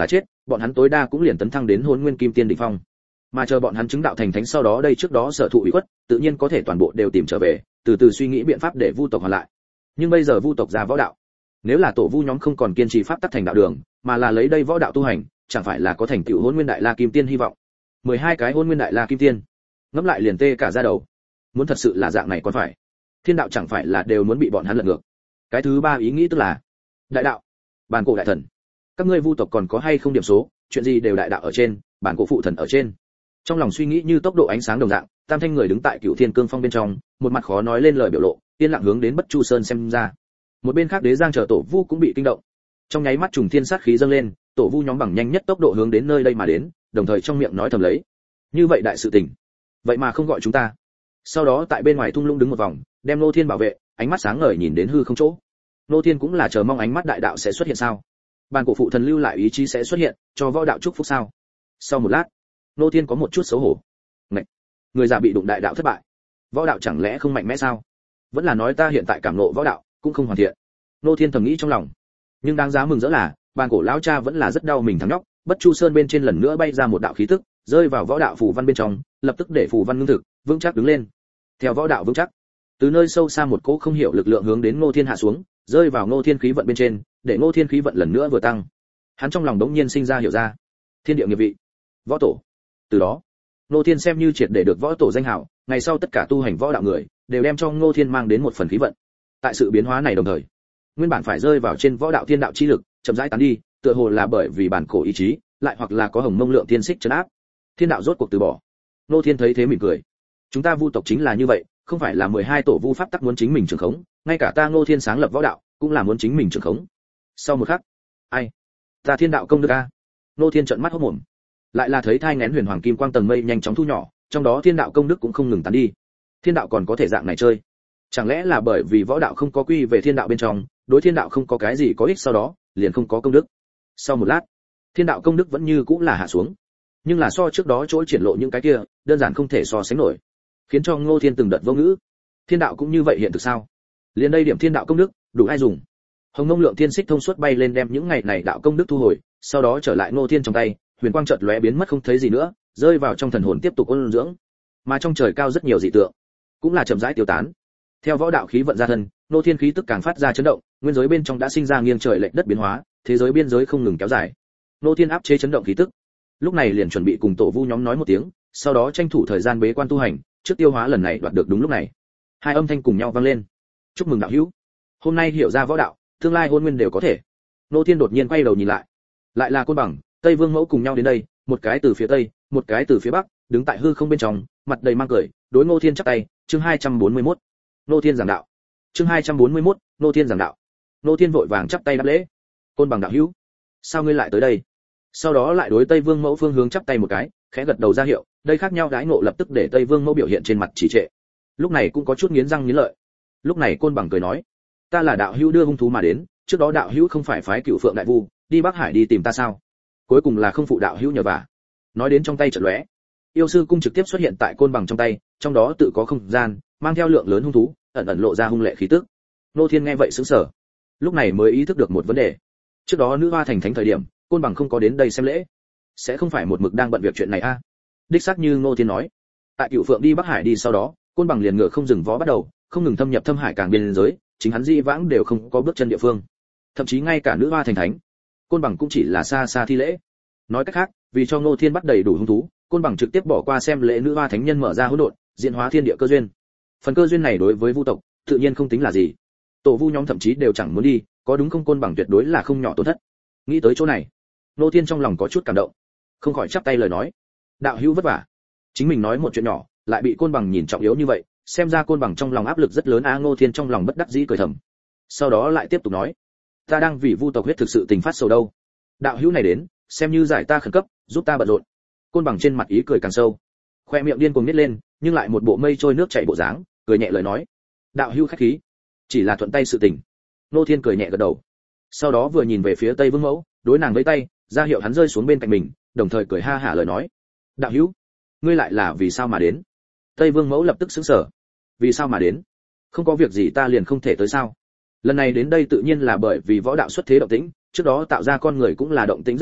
bọn hắn tối đa cũng liền tấn thăng đến Hỗn Nguyên Kim Tiên đỉnh phong. Mà chờ bọn hắn chứng đạo thành thánh sau đó đây trước đó sở thụ ủy khuất, tự nhiên có thể toàn bộ đều tìm trở về, từ từ suy nghĩ biện pháp để vu tộc hoàn lại. Nhưng bây giờ vu tộc ra võ đạo, nếu là tổ vu nhóm không còn kiên trì pháp tắc thành đạo đường, mà là lấy đây võ đạo tu hành, chẳng phải là có thành tựu Hỗn Nguyên Đại La Kim Tiên hy vọng. mười hai cái Hỗn Nguyên Đại La Kim Tiên, ngẫm lại liền tê cả da đầu. Muốn thật sự là dạng này còn phải, thiên đạo chẳng phải là đều muốn bị bọn hắn lật ngược. Cái thứ ba ý nghĩ tức là đại đạo, bản cổ đại thần, các ngươi vu tộc còn có hay không điểm số, chuyện gì đều đại đạo ở trên, bản cổ phụ thần ở trên. Trong lòng suy nghĩ như tốc độ ánh sáng đồng dạng, tam thanh người đứng tại Cửu Thiên Cương Phong bên trong, một mặt khó nói lên lời biểu lộ, yên lặng hướng đến Bất Chu Sơn xem ra. Một bên khác Đế Giang chờ tổ vu cũng bị kinh động. Trong nháy mắt trùng thiên sát khí dâng lên, tổ vu nhóm bằng nhanh nhất tốc độ hướng đến nơi đây mà đến, đồng thời trong miệng nói thầm lấy: như vậy đại sự tình, vậy mà không gọi chúng ta. Sau đó tại bên ngoài thung lũng đứng một vòng, đem Nô Thiên bảo vệ, ánh mắt sáng ngời nhìn đến hư không chỗ. Nô Thiên cũng là chờ mong ánh mắt đại đạo sẽ xuất hiện sao? Bản cổ phụ thần lưu lại ý chí sẽ xuất hiện, cho võ đạo chúc phúc sao? Sau một lát, Nô Thiên có một chút xấu hổ. Ngậy, người già bị đụng đại đạo thất bại, võ đạo chẳng lẽ không mạnh mẽ sao? Vẫn là nói ta hiện tại cảm ngộ võ đạo cũng không hoàn thiện. Nô Thiên thầm nghĩ trong lòng. Nhưng đáng giá mừng rỡ là, bản cổ lão cha vẫn là rất đau mình thằng nhóc, Bất Chu Sơn bên trên lần nữa bay ra một đạo khí tức, rơi vào võ đạo phù văn bên trong, lập tức để phù văn ngưng thực, vững chắc đứng lên. Theo võ đạo vững chắc, từ nơi sâu xa một cỗ không hiểu lực lượng hướng đến Ngô Thiên hạ xuống, rơi vào Ngô Thiên khí vận bên trên, để Ngô Thiên khí vận lần nữa vừa tăng. Hắn trong lòng đống nhiên sinh ra hiểu ra, thiên địa nghiệp vị, võ tổ. Từ đó, Ngô Thiên xem như triệt để được võ tổ danh hào, ngày sau tất cả tu hành võ đạo người đều đem cho Ngô Thiên mang đến một phần khí vận. Tại sự biến hóa này đồng thời, nguyên bản phải rơi vào trên võ đạo thiên đạo chi lực, chậm rãi tán đi, tựa hồ là bởi vì bản cổ ý chí, lại hoặc là có hồng mông lượng thiên xích trấn áp. Thiên đạo rốt cuộc từ bỏ. Ngô Thiên thấy thế mỉm cười. Chúng ta vu tộc chính là như vậy, không phải là mười hai tổ vu pháp tắc muốn chính mình trường khống, ngay cả ta Ngô Thiên sáng lập võ đạo, cũng là muốn chính mình trường khống. Sau một khắc, ai? Ta thiên đạo công đức a. Ngô Thiên trợn mắt hốt mồm. Lại là thấy thai nghén huyền hoàng kim quang tầng mây nhanh chóng thu nhỏ, trong đó thiên đạo công đức cũng không ngừng tán đi. Thiên đạo còn có thể dạng này chơi? Chẳng lẽ là bởi vì võ đạo không có quy về thiên đạo bên trong, đối thiên đạo không có cái gì có ích sau đó, liền không có công đức. Sau một lát, thiên đạo công đức vẫn như cũng là hạ xuống, nhưng là so trước đó chỗ triển lộ những cái kia, đơn giản không thể so sánh nổi, khiến cho Ngô Thiên từng đợt vô ngữ. Thiên đạo cũng như vậy hiện thực sao? Liền đây điểm thiên đạo công đức, đủ ai dùng? Hồng Mông lượng thiên xích thông suốt bay lên đem những ngày này đạo công đức thu hồi, sau đó trở lại Ngô Thiên trong tay, huyền quang chợt lóe biến mất không thấy gì nữa, rơi vào trong thần hồn tiếp tục ôn dưỡng. Mà trong trời cao rất nhiều dị tượng, cũng là chậm rãi tiêu tán. Theo võ đạo khí vận ra thân, Ngô Thiên khí tức càng phát ra chấn động, nguyên giới bên trong đã sinh ra nghiêng trời lệch đất biến hóa, thế giới biên giới không ngừng kéo dài. Ngô Thiên áp chế chấn động khí tức, lúc này liền chuẩn bị cùng tổ vu nhóm nói một tiếng, sau đó tranh thủ thời gian bế quan tu hành, trước tiêu hóa lần này đoạt được đúng lúc này. Hai âm thanh cùng nhau vang lên. Chúc mừng đạo hữu, hôm nay hiểu ra võ đạo, tương lai hôn nguyên đều có thể. Ngô Thiên đột nhiên quay đầu nhìn lại, lại là Côn Bằng, Tây Vương Mẫu cùng nhau đến đây, một cái từ phía tây, một cái từ phía bắc, đứng tại hư không bên trong, mặt đầy mang cười, đối Ngô Thiên chắp tay. Chương hai trăm bốn mươi mốt, Ngô Thiên giảng đạo. Chương hai trăm bốn mươi mốt, Ngô Thiên giảng đạo. Ngô Thiên vội vàng chắp tay đáp lễ. Côn Bằng đạo hữu, sao ngươi lại tới đây? Sau đó lại đối Tây Vương Mẫu phương hướng chắp tay một cái, khẽ gật đầu ra hiệu, đây khác nhau đãi ngộ lập tức để Tây Vương Mẫu biểu hiện trên mặt trì trệ. Lúc này cũng có chút nghiến răng nghiến lợi. Lúc này Côn Bằng cười nói, ta là đạo hữu đưa hung thú mà đến, trước đó đạo hữu không phải phái Cửu Phượng đại vu đi Bắc Hải đi tìm ta sao? Cuối cùng là không phụ đạo hữu nhờ vả. Nói đến trong tay chợt lóe, yêu sư cung trực tiếp xuất hiện tại Côn Bằng trong tay, trong đó tự có không gian, mang theo lượng lớn hung thú, ẩn ẩn lộ ra hung lệ khí tức. Nô Thiên nghe vậy sững sờ, lúc này mới ý thức được một vấn đề. Trước đó nữ hoa thành thánh thời điểm, Côn Bằng không có đến đây xem lễ, sẽ không phải một mực đang bận việc chuyện này a? À? Đích xác như Ngô Thiên nói, tại Cửu Phượng đi Bắc Hải đi sau đó, Côn Bằng liền ngựa không dừng vó bắt đầu, không ngừng thâm nhập thâm hải càng biên giới, chính hắn di vãng đều không có bước chân địa phương, thậm chí ngay cả nữ hoa thành thánh, Côn Bằng cũng chỉ là xa xa thi lễ. Nói cách khác, vì cho Ngô Thiên bắt đầy đủ hung thú, Côn Bằng trực tiếp bỏ qua xem lễ nữ hoa thánh nhân mở ra hỗn độn, diễn hóa thiên địa cơ duyên. Phần cơ duyên này đối với vu tộc, tự nhiên không tính là gì. Tổ vu nhóm thậm chí đều chẳng muốn đi, có đúng không? Côn Bằng tuyệt đối là không nhỏ tổn thất. Nghĩ tới chỗ này, Ngô Thiên trong lòng có chút cảm động, không khỏi chắp tay lời nói, đạo hữu vất vả. Chính mình nói một chuyện nhỏ, lại bị Côn Bằng nhìn trọng yếu như vậy, xem ra Côn Bằng trong lòng áp lực rất lớn a. Ngô Thiên trong lòng bất đắc dĩ cười thầm, sau đó lại tiếp tục nói, ta đang vì vu tộc huyết thực sự tình phát sầu đâu, đạo hữu này đến, xem như giải ta khẩn cấp, giúp ta bận rộn. Côn Bằng trên mặt ý cười càng sâu, khoe miệng điên cuồng nít lên, nhưng lại một bộ mây trôi nước chảy bộ dáng, cười nhẹ lời nói, đạo hữu khách khí, chỉ là thuận tay sự tình. Ngô Thiên cười nhẹ gật đầu, sau đó vừa nhìn về phía Tây Vương Mẫu, đối nàng với tay ra hiệu hắn rơi xuống bên cạnh mình, đồng thời cười ha hả lời nói, đạo hữu, ngươi lại là vì sao mà đến? Tây Vương Mẫu lập tức sững sờ, vì sao mà đến? Không có việc gì ta liền không thể tới sao? Lần này đến đây tự nhiên là bởi vì võ đạo xuất thế động tĩnh, trước đó tạo ra con người cũng là động tĩnh rất lớn,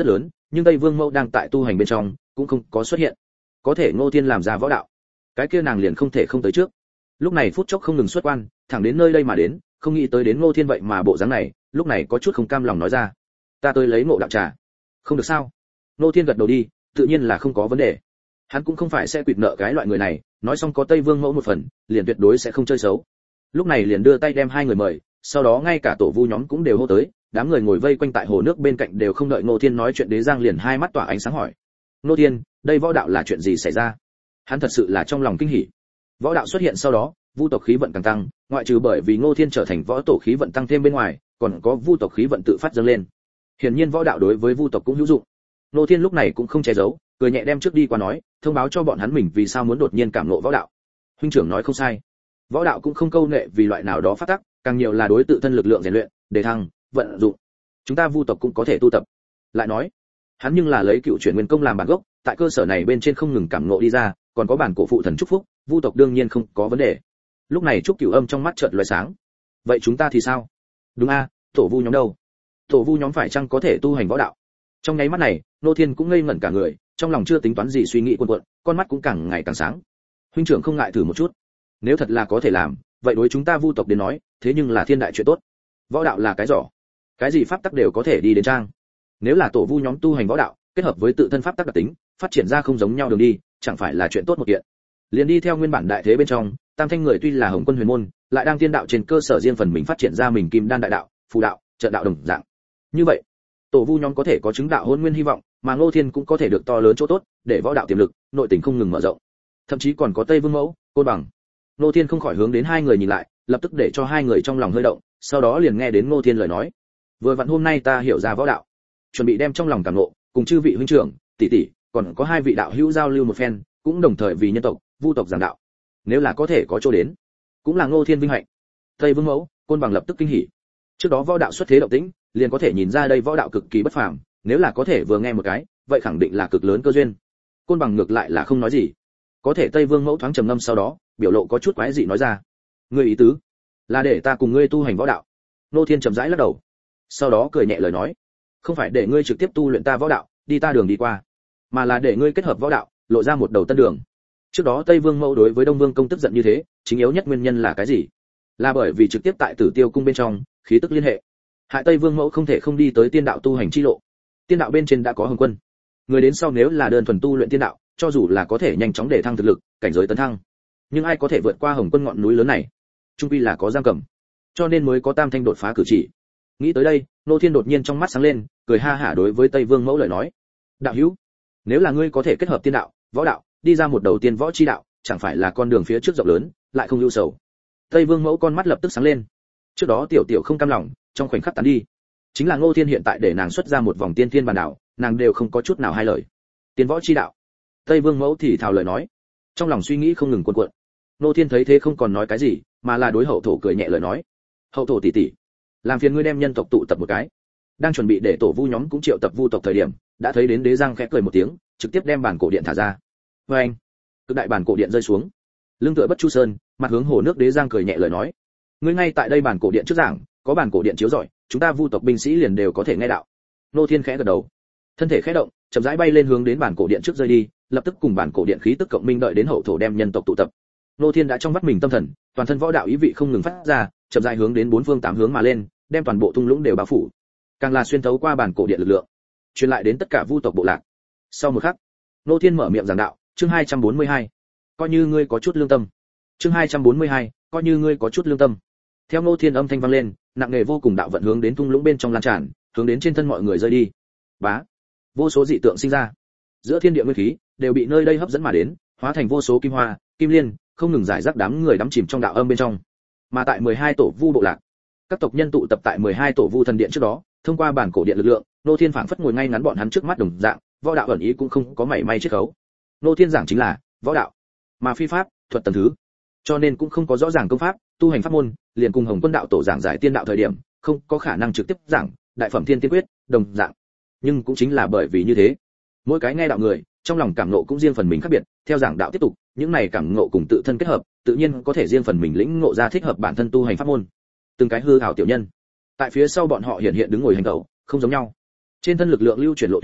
nhưng Tây Vương Mẫu đang tại tu hành bên trong, cũng không có xuất hiện. Có thể Ngô Thiên làm ra võ đạo, cái kia nàng liền không thể không tới trước. Lúc này phút chốc không ngừng xuất quan, thẳng đến nơi đây mà đến, không nghĩ tới đến Ngô Thiên vậy mà bộ dáng này, lúc này có chút không cam lòng nói ra. Ta tới lấy ngộ đạo trà. Không được sao? Ngô Thiên gật đầu đi, tự nhiên là không có vấn đề. Hắn cũng không phải sẽ quỵt nợ cái loại người này, nói xong có Tây Vương Mẫu một phần, liền tuyệt đối sẽ không chơi xấu. Lúc này liền đưa tay đem hai người mời, sau đó ngay cả tổ vu nhóm cũng đều hô tới, đám người ngồi vây quanh tại hồ nước bên cạnh đều không đợi Ngô Thiên nói chuyện, Đế Giang liền hai mắt tỏa ánh sáng hỏi: Ngô Thiên, đây võ đạo là chuyện gì xảy ra? Hắn thật sự là trong lòng kinh hỉ. Võ đạo xuất hiện sau đó, vu tộc khí vận càng tăng, ngoại trừ bởi vì Ngô Thiên trở thành võ tổ khí vận tăng thêm bên ngoài, còn có vu tộc khí vận tự phát dâng lên. Hiển nhiên võ đạo đối với vu tộc cũng hữu dụng. Ngô Thiên lúc này cũng không che giấu, cười nhẹ đem trước đi qua nói, thông báo cho bọn hắn mình vì sao muốn đột nhiên cảm ngộ võ đạo. Huynh trưởng nói không sai, võ đạo cũng không câu nệ vì loại nào đó phát tác, càng nhiều là đối tự thân lực lượng rèn luyện, đề thăng, vận dụng. Chúng ta vu tộc cũng có thể tu tập. Lại nói, hắn nhưng là lấy cựu chuyển nguyên công làm bản gốc, tại cơ sở này bên trên không ngừng cảm ngộ đi ra, còn có bản cổ phụ thần chúc phúc, vu tộc đương nhiên không có vấn đề. Lúc này trúc cửu âm trong mắt chợt lóe sáng. Vậy chúng ta thì sao? Đúng a, tổ vu nhóm đâu? Tổ vu nhóm phải chăng có thể tu hành võ đạo? Trong nháy mắt này, Nô Thiên cũng ngây ngẩn cả người, trong lòng chưa tính toán gì suy nghĩ cuồn cuộn, con mắt cũng càng ngày càng sáng. Huynh trưởng không ngại thử một chút. Nếu thật là có thể làm, vậy đối chúng ta vu tộc đến nói, thế nhưng là thiên đại chuyện tốt. Võ đạo là cái giỏ, cái gì pháp tắc đều có thể đi đến trang. Nếu là tổ vu nhóm tu hành võ đạo, kết hợp với tự thân pháp tắc đặc tính, phát triển ra không giống nhau đường đi, chẳng phải là chuyện tốt một kiện. Liền đi theo nguyên bản đại thế bên trong, Tam Thanh người tuy là Hồng Quân huyền môn, lại đang tiên đạo trên cơ sở riêng phần mình phát triển ra mình kim đan đại đạo, phù đạo, trận đạo đồng dạng. Như vậy, tổ vu nhóm có thể có chứng đạo hôn nguyên hy vọng, mà Ngô Thiên cũng có thể được to lớn chỗ tốt, để võ đạo tiềm lực, nội tình không ngừng mở rộng. Thậm chí còn có Tây Vương Mẫu, Côn Bằng. Ngô Thiên không khỏi hướng đến hai người nhìn lại, lập tức để cho hai người trong lòng hơi động, sau đó liền nghe đến Ngô Thiên lời nói. Vừa vặn hôm nay ta hiểu ra võ đạo, chuẩn bị đem trong lòng cảm ngộ, cùng chư vị huynh trưởng, tỷ tỷ, còn có hai vị đạo hữu giao lưu một phen, cũng đồng thời vì nhân tộc, vu tộc giảng đạo. Nếu là có thể có chỗ đến, cũng là Ngô Thiên vinh hạnh. Tây Vương Mẫu, Côn Bằng lập tức kinh hỉ. Trước đó võ đạo xuất thế động tĩnh, liền có thể nhìn ra đây võ đạo cực kỳ bất phàm, nếu là có thể vừa nghe một cái, vậy khẳng định là cực lớn cơ duyên. Côn Bằng ngược lại là không nói gì. Có thể Tây Vương Mẫu thoáng trầm ngâm sau đó, biểu lộ có chút quái dị nói ra: "Ngươi ý tứ là để ta cùng ngươi tu hành võ đạo?" Ngô Thiên chậm rãi lắc đầu, sau đó cười nhẹ lời nói: "Không phải để ngươi trực tiếp tu luyện ta võ đạo, đi ta đường đi qua, mà là để ngươi kết hợp võ đạo, lộ ra một đầu tân đường." Trước đó Tây Vương Mẫu đối với Đông Vương công tức giận như thế, chính yếu nhất nguyên nhân là cái gì? Là bởi vì trực tiếp tại Tử Tiêu cung bên trong, khí tức liên hệ. Hại Tây Vương Mẫu không thể không đi tới tiên đạo tu hành chi lộ. Tiên đạo bên trên đã có Hồng Quân, người đến sau nếu là đơn thuần tu luyện tiên đạo, cho dù là có thể nhanh chóng để thăng thực lực, cảnh giới tấn thăng, nhưng ai có thể vượt qua Hồng Quân ngọn núi lớn này? Trung quy là có giam cầm, cho nên mới có Tam Thanh đột phá cử chỉ. Nghĩ tới đây, Nô Thiên đột nhiên trong mắt sáng lên, cười ha hả đối với Tây Vương Mẫu lời nói: "Đạo hữu, nếu là ngươi có thể kết hợp tiên đạo, võ đạo, đi ra một đầu tiên võ chi đạo, chẳng phải là con đường phía trước rộng lớn, lại không ưu sầu." Tây Vương Mẫu con mắt lập tức sáng lên. Trước đó tiểu tiểu không cam lòng, trong khoảnh khắc tán đi. Chính là Ngô Thiên hiện tại để nàng xuất ra một vòng tiên thiên bản đạo, nàng đều không có chút nào hai lời. Tiên võ chi đạo. Tây Vương Mẫu thì thào lời nói, trong lòng suy nghĩ không ngừng cuộn cuộn. Ngô Thiên thấy thế không còn nói cái gì, mà là đối Hậu Thổ cười nhẹ lời nói: "Hậu Thổ tỷ tỷ, làm phiền ngươi đem nhân tộc tụ tập một cái." Đang chuẩn bị để tổ vu nhóm cũng triệu tập vu tộc thời điểm, đã thấy đến Đế Giang khẽ cười một tiếng, trực tiếp đem bản cổ điện thả ra. Với anh, cực đại bản cổ điện rơi xuống. Lưng tựa Bất Chu Sơn, mặt hướng hồ nước, Đế Giang cười nhẹ lời nói: "Ngươi ngay tại đây bản cổ điện trước giảng, có bản cổ điện chiếu rọi, chúng ta vu tộc binh sĩ liền đều có thể nghe đạo." Nô Thiên khẽ gật đầu, thân thể khẽ động, chậm rãi bay lên hướng đến bản cổ điện trước rơi đi, lập tức cùng bản cổ điện khí tức cộng minh, đợi đến Hậu Thổ đem nhân tộc tụ tập. Nô Thiên đã trong vắt mình tâm thần, toàn thân võ đạo ý vị không ngừng phát ra, chậm rãi hướng đến bốn phương tám hướng mà lên, đem toàn bộ thung lũng đều bao phủ, càng là xuyên thấu qua bản cổ điện lực lượng, truyền lại đến tất cả vu tộc bộ lạc. Sau một khắc, Nô Thiên mở miệng giảng đạo, chương hai trăm bốn mươi hai, coi như ngươi có chút lương tâm. Chương hai trăm bốn mươi hai, coi như ngươi có chút lương tâm. Theo Nô Thiên âm thanh vang lên, nặng nề vô cùng đạo vận hướng đến thung lũng bên trong lan tràn, hướng đến trên thân mọi người rơi đi. Bá, vô số dị tượng sinh ra, giữa thiên địa nguyên khí đều bị nơi đây hấp dẫn mà đến, hóa thành vô số kim hoa, kim liên, không ngừng giải rác đám người đắm chìm trong đạo âm bên trong. Mà tại mười hai tổ vu bộ lạc, các tộc nhân tụ tập tại mười hai tổ vu thần điện trước đó, thông qua bản cổ điện lực lượng, Nô Thiên phảng phất ngồi ngay ngắn bọn hắn trước mắt đồng dạng, võ đạo ẩn ý cũng không có mảy may chiết khấu. Nô Thiên giảng chính là võ đạo, mà phi pháp, thuật tầng thứ, cho nên cũng không có rõ ràng công pháp, tu hành pháp môn, liền cùng Hồng Quân đạo tổ giảng giải tiên đạo thời điểm, không có khả năng trực tiếp giảng đại phẩm thiên tiên quyết, đồng dạng. Nhưng cũng chính là bởi vì như thế, mỗi cái nghe đạo người, trong lòng cảm ngộ cũng riêng phần mình khác biệt, theo giảng đạo tiếp tục, những này cảm ngộ cùng tự thân kết hợp, tự nhiên có thể riêng phần mình lĩnh ngộ ra thích hợp bản thân tu hành pháp môn. Từng cái hư ảo tiểu nhân, tại phía sau bọn họ hiện hiện đứng ngồi hành tẩu, không giống nhau. Trên thân lực lượng lưu chuyển lộ tuyến,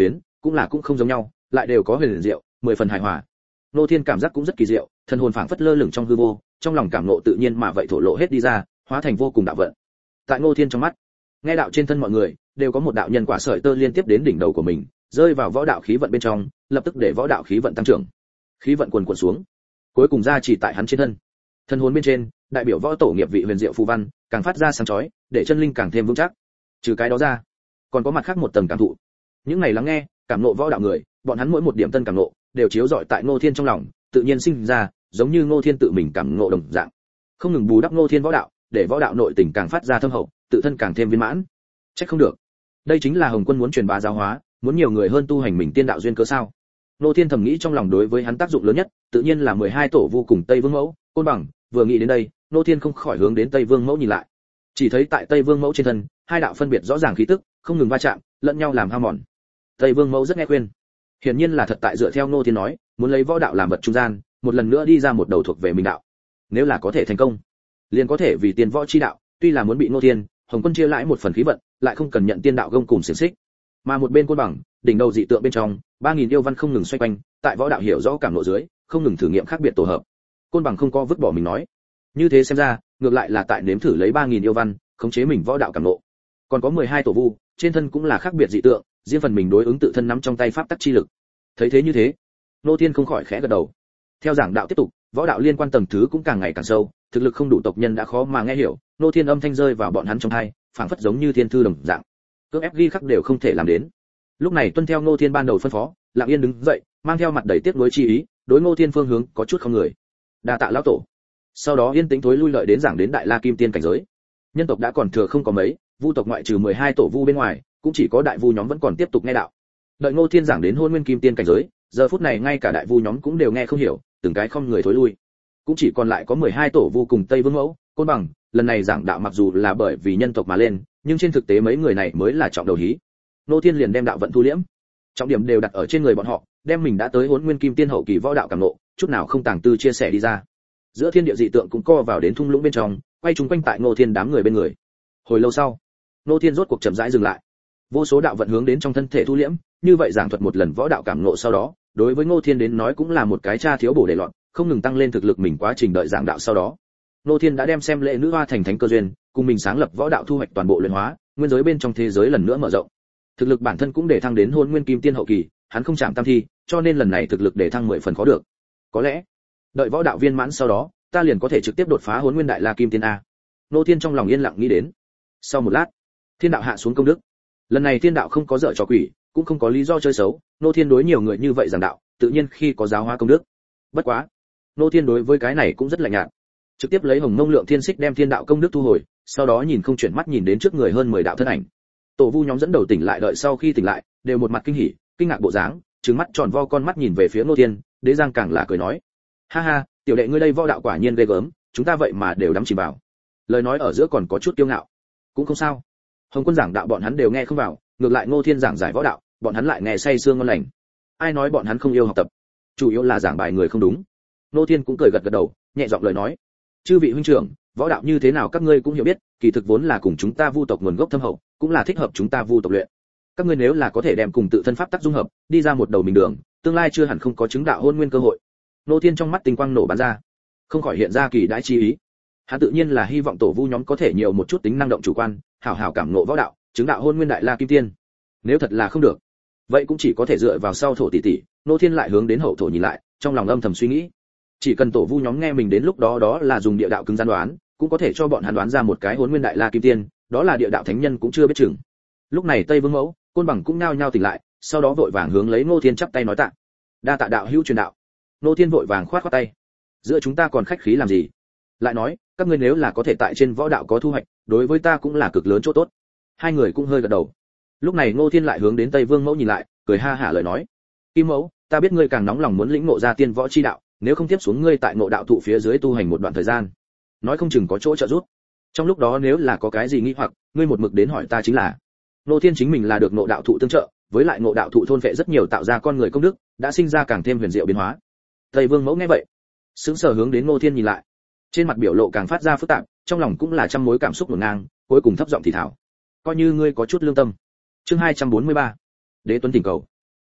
cũng là cũng không giống nhau, lại đều có huyền diệu, mười phần hài hòa. Ngô Thiên cảm giác cũng rất kỳ diệu, thần hồn phảng phất lơ lửng trong hư vô, trong lòng cảm ngộ tự nhiên mà vậy thổ lộ hết đi ra, hóa thành vô cùng đạo vận. Tại Ngô Thiên trong mắt, nghe đạo trên thân mọi người đều có một đạo nhân quả sợi tơ liên tiếp đến đỉnh đầu của mình, rơi vào võ đạo khí vận bên trong, lập tức để võ đạo khí vận tăng trưởng. Khí vận cuồn cuộn xuống, cuối cùng ra chỉ tại hắn trên thân. Thân hồn bên trên, đại biểu võ tổ nghiệp vị huyền diệu phù văn, càng phát ra sáng chói, để chân linh càng thêm vững chắc. Trừ cái đó ra, còn có mặt khác một tầng cảm thụ. Những ngày lắng nghe, cảm ngộ võ đạo người, bọn hắn mỗi một điểm tân cảm ngộ, đều chiếu rọi tại Ngô Thiên trong lòng, tự nhiên sinh ra, giống như Ngô Thiên tự mình cảm ngộ đồng dạng. Không ngừng bù đắp Ngô Thiên võ đạo, để võ đạo nội tình càng phát ra thâm hậu, tự thân càng thêm viên mãn. Trách không được. Đây chính là Hồng Quân muốn truyền bá giáo hóa, muốn nhiều người hơn tu hành mình tiên đạo duyên cớ sao? Ngô Thiên thầm nghĩ trong lòng, đối với hắn tác dụng lớn nhất, tự nhiên là mười hai tổ vu cùng Tây Vương Mẫu, Côn Bằng, vừa nghĩ đến đây, Ngô Thiên không khỏi hướng đến Tây Vương Mẫu nhìn lại. Chỉ thấy tại Tây Vương Mẫu trên thân, hai đạo phân biệt rõ ràng khí tức, không ngừng va chạm, lẫn nhau làm hao mòn. Tây Vương Mẫu rất nghe khuyên. Hiển nhiên là thật tại dựa theo Ngô Thiên nói, muốn lấy võ đạo làm vật trung gian, một lần nữa đi ra một đầu thuộc về mình đạo. Nếu là có thể thành công, liền có thể vì tiên võ chi đạo, tuy là muốn bị Ngô Thiên, Hồng Quân chia lãi một phần khí vận, lại không cần nhận tiên đạo gông cùng xiển xích. Mà một bên Côn Bằng, đỉnh đầu dị tượng bên trong, ba nghìn yêu văn không ngừng xoay quanh, tại võ đạo hiểu rõ cảm ngộ dưới, không ngừng thử nghiệm khác biệt tổ hợp. Côn Bằng không có vứt bỏ mình nói, như thế xem ra, ngược lại là tại nếm thử lấy ba nghìn yêu văn, khống chế mình võ đạo cảm ngộ. Còn có mười hai tổ vu, trên thân cũng là khác biệt dị tượng, riêng phần mình đối ứng tự thân nắm trong tay pháp tắc chi lực. Thấy thế như thế, Ngô Thiên không khỏi khẽ gật đầu. Theo giảng đạo tiếp tục, võ đạo liên quan tầng thứ cũng càng ngày càng sâu, thực lực không đủ tộc nhân đã khó mà nghe hiểu, Ngô Thiên âm thanh rơi vào bọn hắn trong tai, phảng phất giống như thiên thư đồng dạng. Cưỡng ép ghi khắc đều không thể làm đến. Lúc này tuân theo Ngô Thiên ban đầu phân phó, Lặng Yên đứng dậy, mang theo mặt đầy tiếc nuối chi ý, đối Ngô Thiên phương hướng có chút không người. Đa tạ lão tổ. Sau đó yên tĩnh thối lui lợi đến giảng đến Đại La Kim Tiên cảnh giới. Nhân tộc đã còn thừa không có mấy, vu tộc ngoại trừ mười hai tổ vu bên ngoài, cũng chỉ có đại vu nhóm vẫn còn tiếp tục nghe đạo. Đợi Ngô Thiên giảng đến Hôn Nguyên Kim Tiên cảnh giới, giờ phút này ngay cả đại vu nhóm cũng đều nghe không hiểu, từng cái không người thối lui. Cũng chỉ còn lại có mười hai tổ vu cùng Tây Vương Mẫu, Côn Bằng, lần này giảng đạo mặc dù là bởi vì nhân tộc mà lên, nhưng trên thực tế mấy người này mới là trọng đầu hí. Ngô Thiên liền đem đạo vận thu liễm, trọng điểm đều đặt ở trên người bọn họ, đem mình đã tới Hỗn Nguyên Kim Tiên hậu kỳ võ đạo cảm ngộ, chút nào không tàng tư chia sẻ đi ra. Giữa thiên địa dị tượng cũng co vào đến thung lũng bên trong, quay chúng quanh tại Ngô Thiên đám người bên người. Hồi lâu sau, Ngô Thiên rốt cuộc chậm rãi dừng lại. Vô số đạo vận hướng đến trong thân thể thu liễm, như vậy giảng thuật một lần võ đạo cảm ngộ sau đó, đối với Ngô Thiên đến nói cũng là một cái tra thiếu bổ để loạn, không ngừng tăng lên thực lực mình quá trình đợi giảng đạo sau đó. Ngô Thiên đã đem xem lễ nữ hoa thành thánh cơ duyên, cùng mình sáng lập võ đạo thu hoạch toàn bộ luyện hóa, nguyên giới bên trong thế giới lần nữa mở rộng. Thực lực bản thân cũng để thăng đến Hôn Nguyên Kim Tiên hậu kỳ, hắn không chạm tam thi, cho nên lần này thực lực để thăng mười phần khó được. Có lẽ, đợi võ đạo viên mãn sau đó, ta liền có thể trực tiếp đột phá Hôn Nguyên Đại La Kim Tiên a. Ngô Thiên trong lòng yên lặng nghĩ đến. Sau một lát, thiên đạo hạ xuống công đức. Lần này thiên đạo không có dở trò quỷ, cũng không có lý do chơi xấu, Ngô Thiên đối nhiều người như vậy giảng đạo, tự nhiên khi có giáo hóa công đức. Bất quá, Ngô Thiên đối với cái này cũng rất lạnh nhạt, trực tiếp lấy Hồng Mông Lượng Thiên Xích đem thiên đạo công đức thu hồi, sau đó nhìn không chuyển mắt nhìn đến trước người hơn mười đạo thân ảnh. Tổ vu nhóm dẫn đầu tỉnh lại, đợi sau khi tỉnh lại, đều một mặt kinh hỉ, kinh ngạc bộ dáng, trừng mắt tròn vo con mắt nhìn về phía Ngô Thiên, Đế Giang càng là cười nói: "Ha ha, tiểu đệ ngươi đây võ đạo quả nhiên ghê gớm, chúng ta vậy mà đều đắm chìm vào." Lời nói ở giữa còn có chút kiêu ngạo. Cũng không sao. Hồng Quân giảng đạo bọn hắn đều nghe không vào, ngược lại Ngô Thiên giảng giải võ đạo, bọn hắn lại nghe say sưa ngon lành. Ai nói bọn hắn không yêu học tập? Chủ yếu là giảng bài người không đúng. Ngô Thiên cũng cười gật gật đầu, nhẹ giọng lời nói: "Chư vị huynh trưởng, võ đạo như thế nào các ngươi cũng hiểu biết, kỳ thực vốn là cùng chúng ta vu tộc nguồn gốc thâm hậu, cũng là thích hợp chúng ta vu tộc luyện. Các ngươi nếu là có thể đem cùng tự thân pháp tắc dung hợp, đi ra một đầu mình đường, tương lai chưa hẳn không có chứng đạo hôn nguyên cơ hội." Ngô Thiên trong mắt tinh quang nổ bắn ra, không khỏi hiện ra kỳ đãi chi ý. Hắn tự nhiên là hy vọng tổ vu nhóm có thể nhiều một chút tính năng động chủ quan, hảo hảo cảm ngộ võ đạo, chứng đạo hôn nguyên đại la kim tiên. Nếu thật là không được, vậy cũng chỉ có thể dựa vào sau thổ tỷ tỷ. Ngô Thiên lại hướng đến hậu thổ nhìn lại, trong lòng âm thầm suy nghĩ, chỉ cần tổ vu nhóm nghe mình đến lúc đó đó là dùng địa đạo cứng rắn đoán, cũng có thể cho bọn hắn đoán ra một cái hôn nguyên đại la kim tiên, đó là địa đạo thánh nhân cũng chưa biết chừng. Lúc này Tây Vương Mẫu, Côn Bằng cũng nao nhao tỉnh lại, sau đó vội vàng hướng lấy Ngô Thiên chắp tay nói tạ. Đa tạ đạo hữu truyền đạo. Ngô Thiên vội vàng khoát khoát tay. Giữa chúng ta còn khách khí làm gì? Lại nói, các ngươi nếu là có thể tại trên võ đạo có thu hoạch, đối với ta cũng là cực lớn chỗ tốt. Hai người cũng hơi gật đầu. Lúc này Ngô Thiên lại hướng đến Tây Vương Mẫu nhìn lại, cười ha hả lời nói: Kim Mẫu, ta biết ngươi càng nóng lòng muốn lĩnh ngộ ra tiên võ chi đạo, nếu không tiếp xuống ngươi tại ngộ đạo thụ phía dưới tu hành một đoạn thời gian, nói không chừng có chỗ trợ giúp. Trong lúc đó nếu là có cái gì nghi hoặc, ngươi một mực đến hỏi ta chính là. Ngô Thiên chính mình là được ngộ đạo thụ tương trợ, với lại ngộ đạo thụ thôn phệ rất nhiều tạo ra con người công đức, đã sinh ra càng thêm huyền diệu biến hóa. Tây Vương Mẫu nghe vậy, sững sờ hướng đến Ngô Thiên nhìn lại, trên mặt biểu lộ càng phát ra phức tạp, trong lòng cũng là trăm mối cảm xúc hỗn ngang, cuối cùng thấp giọng thì thào: coi như ngươi có chút lương tâm. Chương hai trăm bốn mươi ba, Đế Tuấn thỉnh cầu.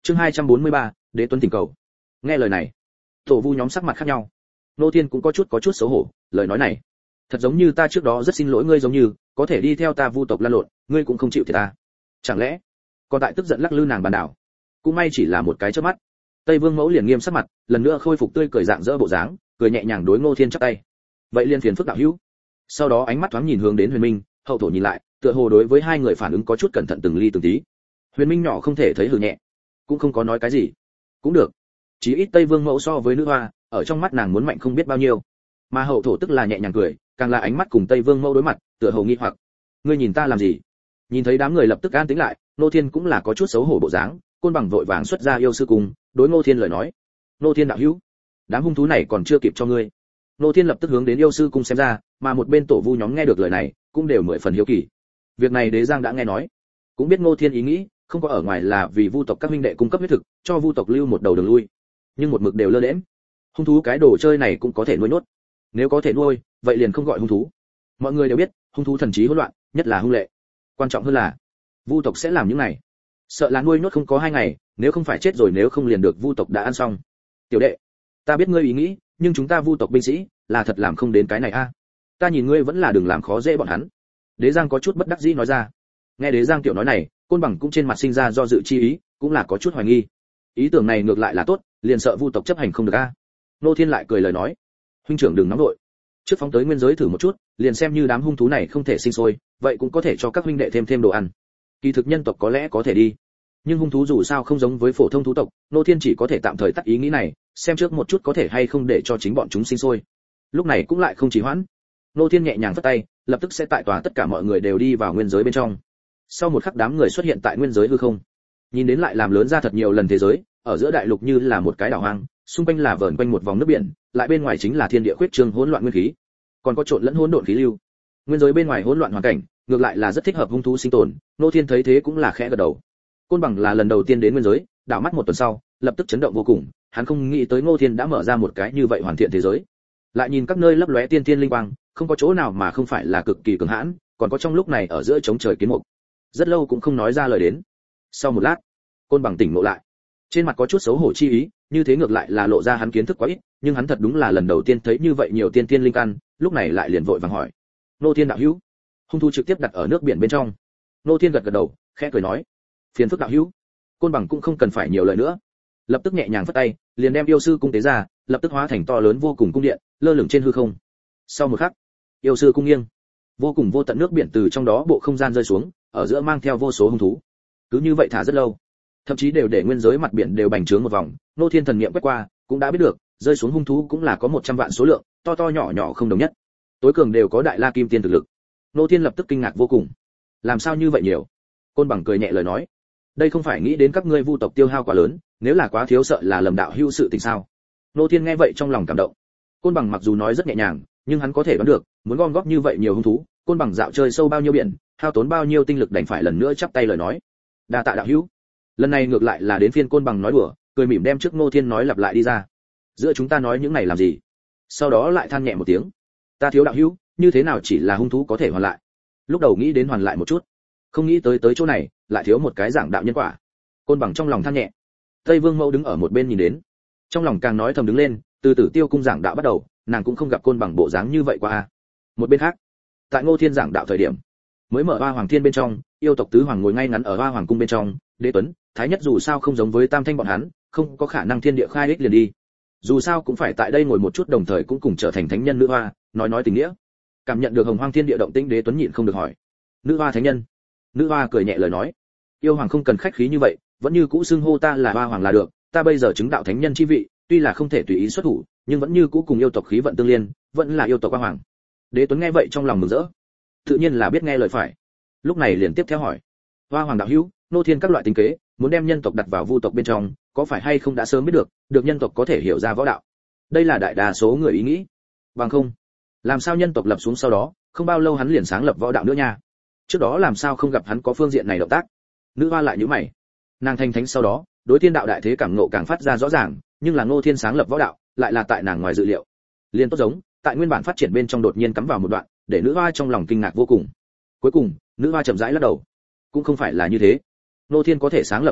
Chương hai trăm bốn mươi ba, Đế Tuấn thỉnh cầu. Nghe lời này, tổ vu nhóm sắc mặt khác nhau. Nô Thiên cũng có chút có chút xấu hổ, lời nói này, thật giống như ta trước đó rất xin lỗi ngươi giống như, có thể đi theo ta vu tộc lan lộn, ngươi cũng không chịu thiệt ta. Chẳng lẽ, còn tại tức giận lắc lư nàng bàn đảo. Cũng may chỉ là một cái chớp mắt. Tây Vương Mẫu liền nghiêm sắc mặt, lần nữa khôi phục tươi cười dạng dỡ bộ dáng, cười nhẹ nhàng đối Ngô Thiên chắp tay. Vậy liên phiền phức đạo hữu. Sau đó ánh mắt thoáng nhìn hướng đến Huyền Minh, hậu thổ nhìn lại, tựa hồ đối với hai người phản ứng có chút cẩn thận từng ly từng tí. Huyền Minh nhỏ không thể thấy hừ nhẹ, cũng không có nói cái gì. Cũng được. Chí ít Tây Vương Mẫu so với nữ hoa, ở trong mắt nàng muốn mạnh không biết bao nhiêu. Mà hậu thổ tức là nhẹ nhàng cười, càng là ánh mắt cùng Tây Vương Mẫu đối mặt, tựa hồ nghi hoặc. Ngươi nhìn ta làm gì? Nhìn thấy đám người lập tức an tĩnh lại, Nô Thiên cũng là có chút xấu hổ bộ dáng, Côn Bằng vội vàng xuất ra yêu sư cung, đối Ngô Thiên lời nói. Ngô Thiên đạo hữu, đám hung thú này còn chưa kịp cho ngươi. Ngô Thiên lập tức hướng đến yêu sư cung xem ra, mà một bên tổ vu nhóm nghe được lời này, cũng đều mười phần hiếu kỳ. Việc này Đế Giang đã nghe nói, cũng biết Ngô Thiên ý nghĩ, không có ở ngoài là vì vu tộc các huynh đệ cung cấp huyết thực, cho vu tộc lưu một đầu đường lui. Nhưng một mực đều lơ đễnh. Hung thú cái đồ chơi này cũng có thể nuôi nốt. Nếu có thể nuôi, vậy liền không gọi hung thú. Mọi người đều biết, hung thú thần trí hỗn loạn, nhất là hung lệ. Quan trọng hơn là, vu tộc sẽ làm những này. Sợ là nuôi nốt không có hai ngày, nếu không phải chết rồi nếu không liền được vu tộc đã ăn xong. Tiểu đệ, ta biết ngươi ý nghĩ, nhưng chúng ta vu tộc binh sĩ là thật làm không đến cái này a. Ta nhìn ngươi vẫn là đừng làm khó dễ bọn hắn. Đế Giang có chút bất đắc dĩ nói ra. Nghe Đế Giang tiểu nói này, Côn Bằng cũng trên mặt sinh ra do dự chi ý, cũng là có chút hoài nghi. Ý tưởng này ngược lại là tốt, liền sợ vu tộc chấp hành không được a. Nô Thiên lại cười lời nói, huynh trưởng đừng nóng nội, trước phóng tới nguyên giới thử một chút, liền xem như đám hung thú này không thể sinh sôi, vậy cũng có thể cho các huynh đệ thêm thêm đồ ăn. Kỳ thực nhân tộc có lẽ có thể đi, nhưng hung thú dù sao không giống với phổ thông thú tộc, Nô Thiên chỉ có thể tạm thời tắt ý nghĩ này, xem trước một chút có thể hay không để cho chính bọn chúng sinh sôi. Lúc này cũng lại không trì hoãn, Nô Thiên nhẹ nhàng vất tay, lập tức sẽ tại tòa tất cả mọi người đều đi vào nguyên giới bên trong. Sau một khắc đám người xuất hiện tại nguyên giới hư không, nhìn đến lại làm lớn ra thật nhiều lần thế giới, ở giữa đại lục như là một cái đảo hoang, xung quanh là vờn quanh một vòng nước biển, lại bên ngoài chính là thiên địa khuyết trương hỗn loạn nguyên khí, còn có trộn lẫn hỗn độn khí lưu. Nguyên giới bên ngoài hỗn loạn hoàn cảnh, ngược lại là rất thích hợp hung thú sinh tồn. Nô Thiên thấy thế cũng là khẽ gật đầu. Côn Bằng là lần đầu tiên đến nguyên giới, đảo mắt một tuần sau, lập tức chấn động vô cùng, hắn không nghĩ tới Ngô Thiên đã mở ra một cái như vậy hoàn thiện thế giới. Lại nhìn các nơi lấp lóe tiên tiên linh quang, không có chỗ nào mà không phải là cực kỳ cường hãn, còn có trong lúc này ở giữa chống trời kiến mục. Rất lâu cũng không nói ra lời đến. Sau một lát, Côn Bằng tỉnh ngộ lại, trên mặt có chút xấu hổ chi ý, như thế ngược lại là lộ ra hắn kiến thức quá ít, nhưng hắn thật đúng là lần đầu tiên thấy như vậy nhiều tiên tiên linh căn, lúc này lại liền vội vàng hỏi: "Ngô Thiên đạo hữu, hung thú trực tiếp đặt ở nước biển bên trong?" Ngô Thiên gật gật đầu, khẽ cười nói: "Phiền phức đạo hữu." Côn Bằng cũng không cần phải nhiều lời nữa, lập tức nhẹ nhàng phất tay, liền đem yêu sư cung tế ra, lập tức hóa thành to lớn vô cùng cung điện, lơ lửng trên hư không. Sau một khắc, yêu sư cung nghiêng, vô cùng vô tận nước biển từ trong đó bộ không gian rơi xuống, ở giữa mang theo vô số hung thú. Cứ như vậy thả rất lâu, thậm chí đều để nguyên giới mặt biển đều bành trướng một vòng. Nô Thiên thần niệm quét qua, cũng đã biết được, rơi xuống hung thú cũng là có một trăm vạn số lượng, to to nhỏ nhỏ không đồng nhất. Tối cường đều có đại la kim tiên thực lực. Nô Thiên lập tức kinh ngạc vô cùng. Làm sao như vậy nhiều? Côn Bằng cười nhẹ lời nói, đây không phải nghĩ đến các ngươi vu tộc tiêu hao quá lớn, nếu là quá thiếu sợ là lầm đạo hữu sự tình sao? Nô Thiên nghe vậy trong lòng cảm động. Côn Bằng mặc dù nói rất nhẹ nhàng, nhưng hắn có thể đoán được, muốn gom góp như vậy nhiều hung thú, Côn Bằng dạo chơi sâu bao nhiêu biển, hao tốn bao nhiêu tinh lực đành phải lần nữa chắp tay lời nói. Đa tạ đạo hữu. Lần này ngược lại là đến phiên Côn Bằng nói đùa, cười mỉm đem trước Ngô Thiên nói lặp lại đi ra. Giữa chúng ta nói những này làm gì? Sau đó lại than nhẹ một tiếng. Ta thiếu đạo hữu, như thế nào chỉ là hung thú có thể hoàn lại? Lúc đầu nghĩ đến hoàn lại một chút, không nghĩ tới tới chỗ này, lại thiếu một cái giảng đạo nhân quả. Côn Bằng trong lòng than nhẹ. Tây Vương Mẫu đứng ở một bên nhìn đến, trong lòng càng nói thầm đứng lên, từ Tử Tiêu cung giảng đạo bắt đầu, nàng cũng không gặp Côn Bằng bộ dáng như vậy qua a. Một bên khác, tại Ngô Thiên giảng đạo thời điểm, mới mở Hoa Hoàng Thiên bên trong, yêu tộc tứ hoàng ngồi ngay ngắn ở Hoa Hoàng cung bên trong, Đế Tuấn, Thái Nhất dù sao không giống với Tam Thanh bọn hắn, không có khả năng thiên địa khai ích liền đi. Dù sao cũng phải tại đây ngồi một chút đồng thời cũng cùng trở thành thánh nhân nữ hoa, nói nói tình nghĩa. Cảm nhận được hồng hoang thiên địa động tĩnh, Đế Tuấn nhịn không được hỏi: "Nữ hoa thánh nhân?" Nữ hoa cười nhẹ lời nói: "Yêu hoàng không cần khách khí như vậy, vẫn như cũ xưng hô ta là Hoa Hoàng là được, ta bây giờ chứng đạo thánh nhân chi vị, tuy là không thể tùy ý xuất thủ, nhưng vẫn như cũ cùng yêu tộc khí vận tương liên, vẫn là yêu tộc Hoa Hoàng." Đế Tuấn nghe vậy trong lòng mừng rỡ, tự nhiên là biết nghe lời phải. Lúc này liền tiếp theo hỏi: "Hoa Hoàng đạo hữu, Nô Thiên các loại tính kế, muốn đem nhân tộc đặt vào vu tộc bên trong, có phải hay không đã sớm biết được, được nhân tộc có thể hiểu ra võ đạo? Đây là đại đa số người ý nghĩ. Bằng không, làm sao nhân tộc lập xuống sau đó, không bao lâu hắn liền sáng lập võ đạo nữa nha. Trước đó làm sao không gặp hắn có phương diện này động tác?" Nữ hoa lại nhíu mày. Nàng thành thánh sau đó, đối tiên đạo đại thế cảm ngộ càng phát ra rõ ràng, nhưng là Ngô Thiên sáng lập võ đạo, lại là tại nàng ngoài dự liệu. Liên tốt giống, tại nguyên bản phát triển bên trong đột nhiên cắm vào một đoạn, để nữ hoa trong lòng kinh ngạc vô cùng. Cuối cùng, nữ hoa chậm rãi lắc đầu. Cũng không phải là như thế. Ngô Thiên có thể sáng lập võ đạo,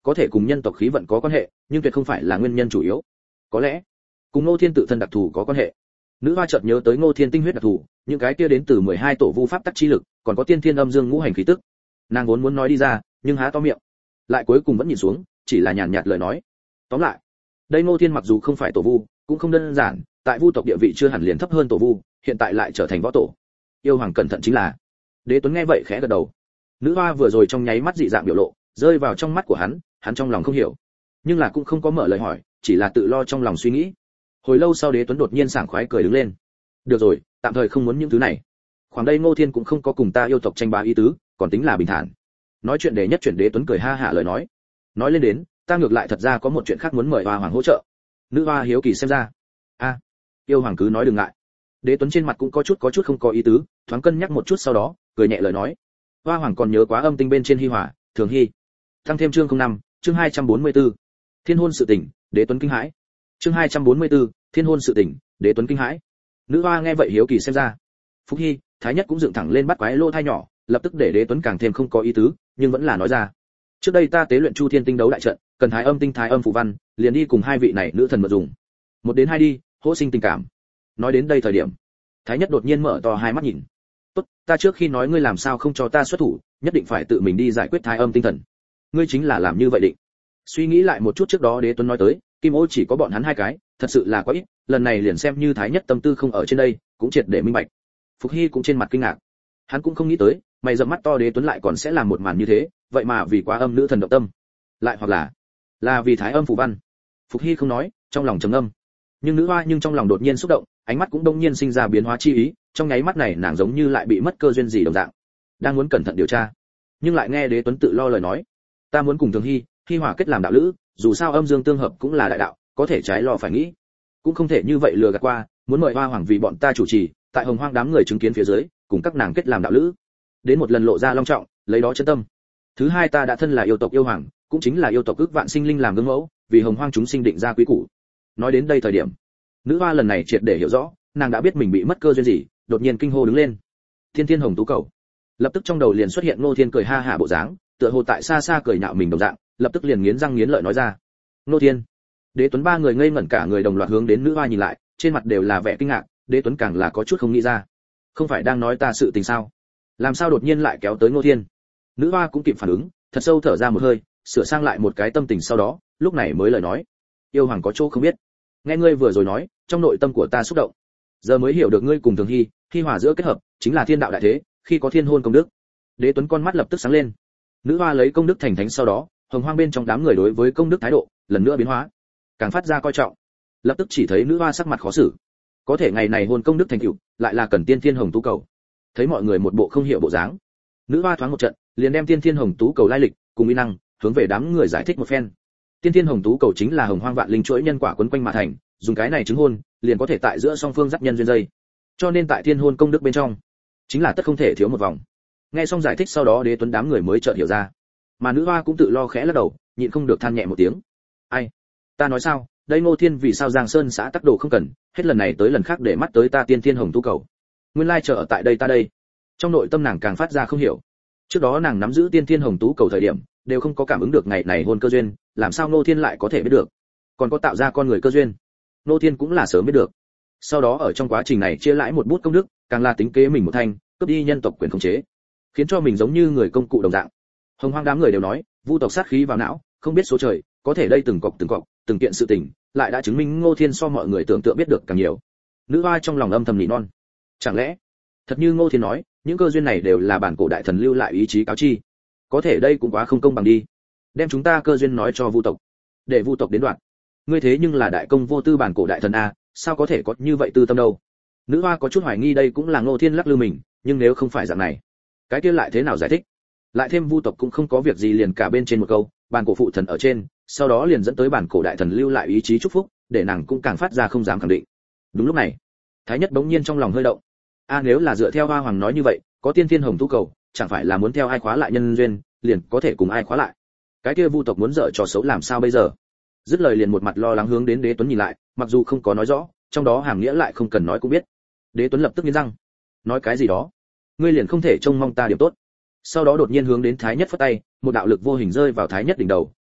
có thể cùng nhân tộc khí vận có quan hệ, nhưng tuyệt không phải là nguyên nhân chủ yếu. Có lẽ cùng Ngô Thiên tự thân đặc thù có quan hệ. Nữ hoa chợt nhớ tới Ngô Thiên tinh huyết đặc thù, những cái kia đến từ mười hai tổ vu pháp tắc chi lực, còn có tiên thiên âm dương ngũ hành khí tức. Nàng vốn muốn nói đi ra, nhưng há to miệng, lại cuối cùng vẫn nhìn xuống, chỉ là nhàn nhạt lời nói. Tóm lại, đây Ngô Thiên mặc dù không phải tổ vu, cũng không đơn giản, tại vu tộc địa vị chưa hẳn liền thấp hơn tổ vu, hiện tại lại trở thành võ tổ. Yêu hoàng cẩn thận chính là. Đế Tuấn nghe vậy khẽ gật đầu. Nữ hoa vừa rồi trong nháy mắt dị dạng biểu lộ, rơi vào trong mắt của hắn, hắn trong lòng không hiểu, nhưng là cũng không có mở lời hỏi, chỉ là tự lo trong lòng suy nghĩ. Hồi lâu sau Đế Tuấn đột nhiên sảng khoái cười đứng lên. Được rồi, tạm thời không muốn những thứ này. Khoảng đây Ngô Thiên cũng không có cùng ta yêu tộc tranh bá ý tứ, còn tính là bình thản. Nói chuyện để nhất chuyển Đế Tuấn cười ha hả lời nói. Nói lên đến, ta ngược lại thật ra có một chuyện khác muốn mời Hoa Hoàng hỗ trợ. Nữ hoa hiếu kỳ xem ra. A, yêu hoàng cứ nói đừng ngại. Đế Tuấn trên mặt cũng có chút có chút không có ý tứ, thoáng cân nhắc một chút sau đó, cười nhẹ lời nói. Hoa hoàng còn nhớ quá âm tinh bên trên Hi Hòa, Thường Hi. Tăng thêm chương không năm, chương hai trăm bốn mươi tư. Thiên hôn sự tình, Đế Tuấn kinh hãi. Chương hai trăm bốn mươi tư, Thiên hôn sự tình, Đế Tuấn kinh hãi. Nữ hoa nghe vậy hiếu kỳ xem ra. Phúc Hi, Thái Nhất cũng dựng thẳng lên bắt quái lô thai nhỏ, lập tức để Đế Tuấn càng thêm không có ý tứ, nhưng vẫn là nói ra. Trước đây ta tế luyện Chu Thiên tinh đấu đại trận, cần Thái âm tinh Thái âm phụ văn, liền đi cùng hai vị này nữ thần mượn dùng. Một đến hai đi, hỗ sinh tình cảm. Nói đến đây thời điểm, Thái Nhất đột nhiên mở to hai mắt nhìn. Tốt, ta trước khi nói ngươi làm sao không cho ta xuất thủ, nhất định phải tự mình đi giải quyết Thái âm tinh thần. Ngươi chính là làm như vậy định. Suy nghĩ lại một chút trước đó Đế Tuấn nói tới, Kim Ô chỉ có bọn hắn hai cái, thật sự là quá ít, lần này liền xem như Thái Nhất tâm tư không ở trên đây, cũng triệt để minh bạch. Phục Hy cũng trên mặt kinh ngạc. Hắn cũng không nghĩ tới, mày rậm mắt to Đế Tuấn lại còn sẽ làm một màn như thế, vậy mà vì quá âm nữ thần động tâm, lại hoặc là là vì Thái âm phù văn. Phục Hy không nói, trong lòng trầm ngâm. Nhưng nữ hoa nhưng trong lòng đột nhiên xúc động, ánh mắt cũng đông nhiên sinh ra biến hóa chi ý, trong nháy mắt này nàng giống như lại bị mất cơ duyên gì đồng dạng, đang muốn cẩn thận điều tra, nhưng lại nghe Đế Tuấn tự lo lời nói. Ta muốn cùng Thường Hy, Hy Hòa kết làm đạo lữ, dù sao âm dương tương hợp cũng là đại đạo, có thể trái lo phải nghĩ, cũng không thể như vậy lừa gạt qua, muốn mời Hoa Hoàng vì bọn ta chủ trì, tại Hồng Hoang đám người chứng kiến phía dưới, cùng các nàng kết làm đạo lữ, đến một lần lộ ra long trọng, lấy đó chân tâm. Thứ hai, ta đã thân là yêu tộc yêu hoàng, cũng chính là yêu tộc ước vạn sinh linh làm gương mẫu, vì Hồng Hoang chúng sinh định ra quý củ. Nói đến đây thời điểm, nữ hoa lần này triệt để hiểu rõ, nàng đã biết mình bị mất cơ duyên gì, đột nhiên kinh hô đứng lên. Thiên Thiên Hồng Tú Cầu. Lập tức trong đầu liền xuất hiện Ngô Thiên cười ha hả bộ dáng, tựa hồ tại xa xa cười nhạo mình đồng dạng, lập tức liền nghiến răng nghiến lợi nói ra. Ngô Thiên. Đế Tuấn ba người ngây ngẩn cả người đồng loạt hướng đến nữ hoa nhìn lại, trên mặt đều là vẻ kinh ngạc, Đế Tuấn càng là có chút không nghĩ ra. Không phải đang nói ta sự tình sao? Làm sao đột nhiên lại kéo tới Ngô Thiên? Nữ hoa cũng kịp phản ứng, thật sâu thở ra một hơi, sửa sang lại một cái tâm tình sau đó, lúc này mới lời nói. Yêu hoàng có chỗ không biết. Nghe ngươi vừa rồi nói, trong nội tâm của ta xúc động. Giờ mới hiểu được ngươi cùng Thường Hy, Hy Hòa giữa kết hợp, chính là thiên đạo đại thế, khi có thiên hôn công đức. Đế Tuấn con mắt lập tức sáng lên. Nữ hoa lấy công đức thành thánh sau đó, Hồng Hoang bên trong đám người đối với công đức thái độ, lần nữa biến hóa, càng phát ra coi trọng. Lập tức chỉ thấy nữ hoa sắc mặt khó xử. Có thể ngày này hôn công đức thành tựu, lại là cần tiên thiên hồng tú cầu. Thấy mọi người một bộ không hiểu bộ dáng, nữ hoa thoáng một trận, liền đem tiên thiên hồng tú cầu lai lịch cùng uy năng hướng về đám người giải thích một phen. Tiên thiên hồng tú cầu chính là Hồng Hoang vạn linh chuỗi nhân quả quấn quanh mà thành, dùng cái này chứng hôn, liền có thể tại giữa song phương dắt nhân duyên dây. Cho nên tại thiên hôn công đức bên trong, chính là tất không thể thiếu một vòng. Nghe xong giải thích sau đó Đế Tuấn đám người mới chợt hiểu ra, mà nữ hoa cũng tự lo khẽ lắc đầu, nhịn không được than nhẹ một tiếng. Ai, ta nói sao, đây Ngô Thiên vì sao Giang Sơn xã tắc đồ không cần, hết lần này tới lần khác để mắt tới ta tiên thiên hồng tú cầu. Nguyên lai chờ ở tại đây ta đây. Trong nội tâm nàng càng phát ra không hiểu. Trước đó nàng nắm giữ tiên thiên hồng tú cầu thời điểm, đều không có cảm ứng được ngày này hôn cơ duyên, làm sao Ngô Thiên lại có thể biết được? Còn có tạo ra con người cơ duyên, Ngô Thiên cũng là sớm biết được. Sau đó ở trong quá trình này chia lãi một bút công đức, càng là tính kế mình một thanh, cướp đi nhân tộc quyền khống chế, khiến cho mình giống như người công cụ đồng dạng. Hồng Hoang đám người đều nói, vu tộc sát khí vào não, không biết số trời, có thể đây từng cọc từng cọc, từng kiện sự tình, lại đã chứng minh Ngô Thiên so mọi người tưởng tượng biết được càng nhiều. Nữ hoa trong lòng âm thầm nỉ non, chẳng lẽ thật như Ngô Thiên nói, những cơ duyên này đều là bản cổ đại thần lưu lại ý chí cáo chi? Có thể đây cũng quá không công bằng đi, đem chúng ta cơ duyên nói cho vu tộc, để vu tộc đến đoạt. Ngươi thế nhưng là đại công vô tư bản cổ đại thần a, sao có thể có như vậy tư tâm đâu? Nữ hoa có chút hoài nghi đây cũng là Ngô Thiên lắc lư mình, nhưng nếu không phải dạng này, cái kia lại thế nào giải thích? Lại thêm vu tộc cũng không có việc gì liền cả bên trên một câu, bản cổ phụ thần ở trên, sau đó liền dẫn tới bản cổ đại thần lưu lại ý chí chúc phúc, để nàng cũng càng phát ra không dám khẳng định. Đúng lúc này, Thái Nhất bỗng nhiên trong lòng hơi động. A nếu là dựa theo Hoa Hoàng nói như vậy, có tiên thiên hồng tú cầu, chẳng phải là muốn theo ai khóa lại nhân duyên, liền có thể cùng ai khóa lại. Cái kia vu tộc muốn dở trò xấu làm sao bây giờ? Dứt lời liền một mặt lo lắng hướng đến Đế Tuấn nhìn lại, mặc dù không có nói rõ, trong đó hàm nghĩa lại không cần nói cũng biết. Đế Tuấn lập tức nghiến răng, nói cái gì đó, ngươi liền không thể trông mong ta điểm tốt. Sau đó đột nhiên hướng đến Thái Nhất phất tay, một đạo lực vô hình rơi vào Thái Nhất đỉnh đầu,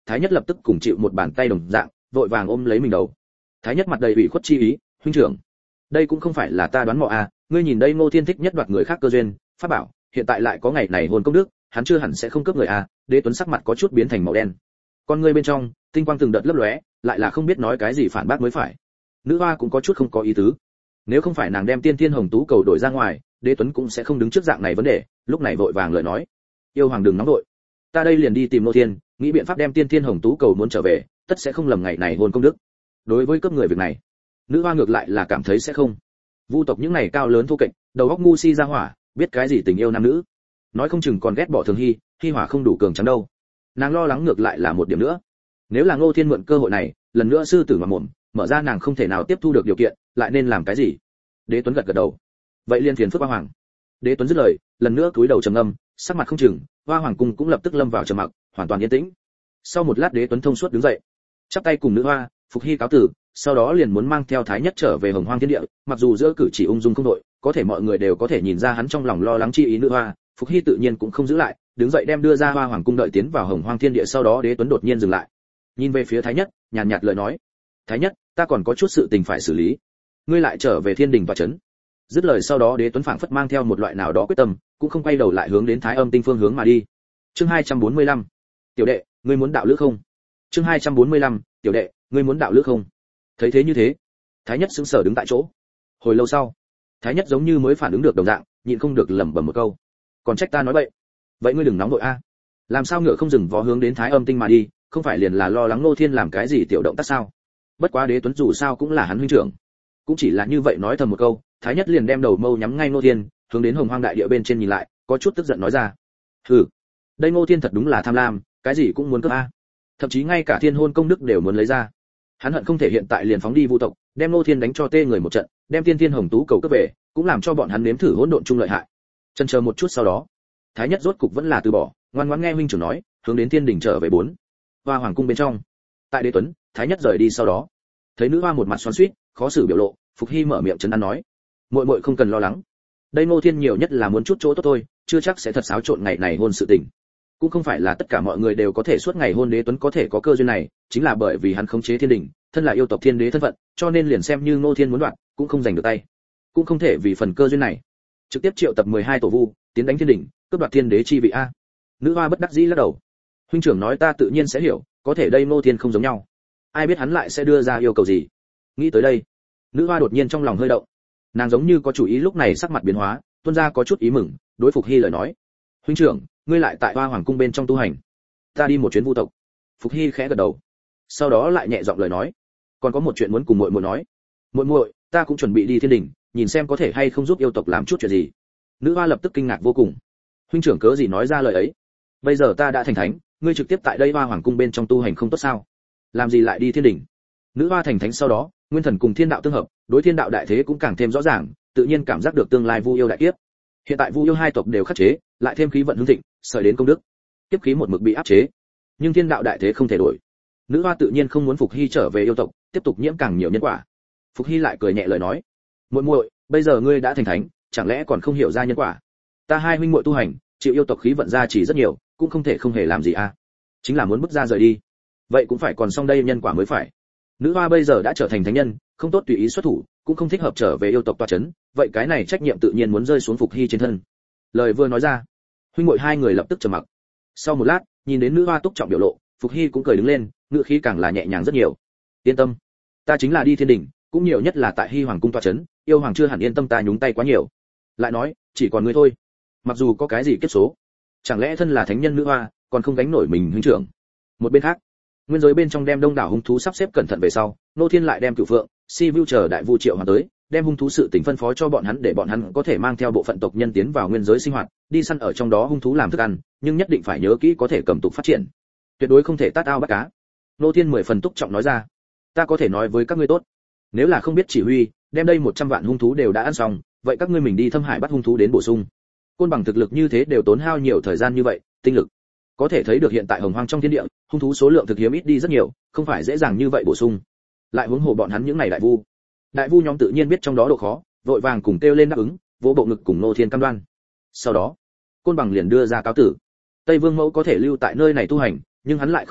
Thái Nhất lập tức cùng chịu một bàn tay đồng dạng, vội vàng ôm lấy mình đầu. Thái Nhất mặt đầy ủy khuất chi ý, huynh trưởng, đây cũng không phải là ta đoán mò à, ngươi nhìn đây Ngô Thiên thích nhất đoạt người khác cơ duyên, pháp bảo, hiện tại lại có ngày này hồn công đức, hắn chưa hẳn sẽ không cướp người à. Đế Tuấn sắc mặt có chút biến thành màu đen, con ngươi bên trong tinh quang từng đợt lấp lóe, lại là không biết nói cái gì phản bác mới phải. Nữ hoa cũng có chút không có ý tứ, nếu không phải nàng đem tiên thiên hồng tú cầu đổi ra ngoài, Đế Tuấn cũng sẽ không đứng trước dạng này vấn đề. Lúc này vội vàng lời nói, yêu hoàng đừng nóng đội, ta đây liền đi tìm Ngô Thiên, nghĩ biện pháp đem tiên thiên hồng tú cầu muốn trở về, tất sẽ không lầm ngày này hồn công đức. Đối với cướp người việc này, nữ hoa ngược lại là cảm thấy sẽ không. Vu tộc những này cao lớn thô kệch, đầu óc ngu si ra hỏa, biết cái gì tình yêu nam nữ, nói không chừng còn ghét bỏ Thường Hy, Hy hỏa không đủ cường trắng đâu. Nàng lo lắng ngược lại là một điểm nữa, nếu là Ngô Thiên mượn cơ hội này, lần nữa sư tử mà mồm, mở ra nàng không thể nào tiếp thu được điều kiện, lại nên làm cái gì? Đế Tuấn gật gật đầu, vậy liên phiền phức Hoa Hoàng. Đế Tuấn dứt lời, lần nữa cúi đầu trầm ngâm, sắc mặt không chừng, Hoa Hoàng cung cũng lập tức lâm vào trầm mặc, hoàn toàn yên tĩnh. Sau một lát Đế Tuấn thông suốt đứng dậy, chắp tay cùng nữ hoa, Phục Hy cáo tử, sau đó liền muốn mang theo Thái Nhất trở về Hồng Hoang Thiên Địa, mặc dù giữa cử chỉ ung dung không đội, có thể mọi người đều có thể nhìn ra hắn trong lòng lo lắng chi ý. Nữ hoa, Phục Hy tự nhiên cũng không giữ lại, đứng dậy đem đưa ra Hoa Hoàng cung đợi tiến vào Hồng Hoang Thiên Địa. Sau đó Đế Tuấn đột nhiên dừng lại, nhìn về phía Thái Nhất, nhàn nhạt, nhạt lời nói, Thái Nhất, ta còn có chút sự tình phải xử lý, ngươi lại trở về Thiên Đình và trấn. Dứt lời sau đó Đế Tuấn phảng phất mang theo một loại nào đó quyết tâm, cũng không quay đầu lại hướng đến Thái Âm Tinh phương hướng mà đi. Chương hai trăm bốn mươi lăm, tiểu đệ, ngươi muốn đạo lữ không? Chương hai trăm bốn mươi lăm, tiểu đệ, ngươi muốn đạo lữ không? Thấy thế như thế, Thái Nhất sững sờ đứng tại chỗ. Hồi lâu sau, Thái Nhất giống như mới phản ứng được đồng dạng, nhịn không được lẩm bẩm một câu, còn trách ta nói vậy. Vậy ngươi đừng nóng nội a, làm sao ngựa không dừng vó hướng đến Thái Âm Tinh mà đi, không phải liền là lo lắng Ngô Thiên làm cái gì tiểu động tác sao? Bất quá Đế Tuấn dù sao cũng là hắn huynh trưởng, cũng chỉ là như vậy nói thầm một câu, Thái Nhất liền đem đầu mâu nhắm ngay Ngô Thiên, hướng đến Hồng Hoang đại địa bên trên nhìn lại, có chút tức giận nói ra, hừ, đây Ngô Thiên thật đúng là tham lam, cái gì cũng muốn cướp a, thậm chí ngay cả thiên hôn công đức đều muốn lấy ra. Hắn hận không thể hiện tại liền phóng đi Vu tộc, đem Ngô Thiên đánh cho tê người một trận, đem tiên thiên hồng tú cầu cướp về, cũng làm cho bọn hắn nếm thử hỗn độn chung lợi hại. Chần chờ một chút sau đó, Thái Nhất rốt cục vẫn là từ bỏ, ngoan ngoãn nghe huynh trưởng nói, hướng đến Thiên Đình trở về bốn Hoa Hoàng cung bên trong. Tại Đế Tuấn, Thái Nhất rời đi sau đó, thấy nữ hoa một mặt xoắn xuýt, khó xử biểu lộ, Phục Hy mở miệng trấn an nói, muội muội không cần lo lắng, đây Ngô Thiên nhiều nhất là muốn chút chỗ tốt thôi, chưa chắc sẽ thật xáo trộn ngày này hôn sự tình. Cũng không phải là tất cả mọi người đều có thể suốt ngày hôn. Đế Tuấn có thể có cơ duyên này, chính là bởi vì hắn khống chế Thiên Đình, thân là yêu tộc thiên đế thân phận, cho nên liền xem như Ngô Thiên muốn đoạt, cũng không giành được tay. Cũng không thể vì phần cơ duyên này, trực tiếp triệu tập mười hai tổ vu, tiến đánh Thiên Đình, cướp đoạt thiên đế chi vị a. Nữ hoa bất đắc dĩ lắc đầu, huynh trưởng nói ta tự nhiên sẽ hiểu, có thể đây Ngô Thiên không giống nhau, ai biết hắn lại sẽ đưa ra yêu cầu gì. Nghĩ tới đây, nữ hoa đột nhiên trong lòng hơi động, nàng giống như có chủ ý. Lúc này sắc mặt biến hóa, tuôn ra có chút ý mừng, đối Phục Hy lời nói, huynh trưởng, ngươi lại tại Hoa Hoàng cung bên trong tu hành, ta đi một chuyến Vu tộc. Phục Hy khẽ gật đầu, sau đó lại nhẹ giọng lời nói, còn có một chuyện muốn cùng muội muội nói. Muội muội, ta cũng chuẩn bị đi Thiên Đình, nhìn xem có thể hay không giúp yêu tộc làm chút chuyện gì. Nữ hoa lập tức kinh ngạc vô cùng, huynh trưởng cớ gì nói ra lời ấy? Bây giờ ta đã thành thánh, ngươi trực tiếp tại đây Hoa Hoàng cung bên trong tu hành không tốt sao? Làm gì lại đi Thiên Đình? Nữ hoa thành thánh sau đó, nguyên thần cùng thiên đạo tương hợp, đối thiên đạo đại thế cũng càng thêm rõ ràng, tự nhiên cảm giác được tương lai Vu yêu đại kiếp. Hiện tại Vu yêu hai tộc đều khắc chế, lại thêm khí vận hưng thịnh, sợi đến công đức, kiếp khí một mực bị áp chế, nhưng thiên đạo đại thế không thể đổi. Nữ hoa tự nhiên không muốn Phục Hy trở về yêu tộc, tiếp tục nhiễm càng nhiều nhân quả. Phục Hy lại cười nhẹ lời nói, muội muội, bây giờ ngươi đã thành thánh, chẳng lẽ còn không hiểu ra nhân quả? Ta hai huynh muội tu hành, chịu yêu tộc khí vận gia trì rất nhiều, cũng không thể không hề làm gì a, chính là muốn bước ra rời đi, vậy cũng phải còn xong đây nhân quả mới phải. Nữ hoa bây giờ đã trở thành thánh nhân, không tốt tùy ý xuất thủ, cũng không thích hợp trở về yêu tộc tọa chấn, vậy cái này trách nhiệm tự nhiên muốn rơi xuống Phục Hy trên thân. Lời vừa nói ra, huynh muội hai người lập tức trầm mặc. Sau một lát, nhìn đến nữ hoa túc trọng biểu lộ, Phục Hy cũng cười đứng lên, ngữ khí càng là nhẹ nhàng rất nhiều. Yên tâm, ta chính là đi Thiên Đình, cũng nhiều nhất là tại Hy Hoàng cung tọa chấn, yêu hoàng chưa hẳn yên tâm ta nhúng tay quá nhiều. Lại nói, chỉ còn ngươi thôi, mặc dù có cái gì kết số, chẳng lẽ thân là thánh nhân nữ hoa, còn không gánh nổi mình huynh trưởng? Một bên khác, nguyên giới bên trong đem đông đảo hung thú sắp xếp cẩn thận về sau, Ngô Thiên lại đem Cửu Phượng, Si Vu chờ đại vu triệu hoàn tới, đem hung thú sự tình phân phó cho bọn hắn để bọn hắn có thể mang theo bộ phận tộc nhân tiến vào nguyên giới sinh hoạt, đi săn ở trong đó hung thú làm thức ăn, nhưng nhất định phải nhớ kỹ có thể cầm tục phát triển, tuyệt đối không thể tát ao bắt cá. Ngô Thiên mười phần túc trọng nói ra, ta có thể nói với các ngươi tốt, nếu là không biết chỉ huy, đem đây một trăm vạn hung thú đều đã ăn xong, vậy các ngươi mình đi thâm hải bắt hung thú đến bổ sung. Côn bằng thực lực như thế đều tốn hao nhiều thời gian như vậy, tinh lực. Có thể thấy được hiện tại hồng hoang trong thiên địa, hung thú số lượng thực hiếm ít đi rất nhiều, không phải dễ dàng như vậy bổ sung. Lại huống hồ bọn hắn những này đại vu. Đại vu nhóm tự nhiên biết trong đó độ khó, vội vàng cùng kêu lên đáp ứng, vỗ bộ ngực cùng Ngô Thiên cam đoan. Sau đó, Côn bằng liền đưa ra cáo tử. Tây Vương Mẫu có thể lưu tại nơi này tu hành, nhưng hắn lại không thể,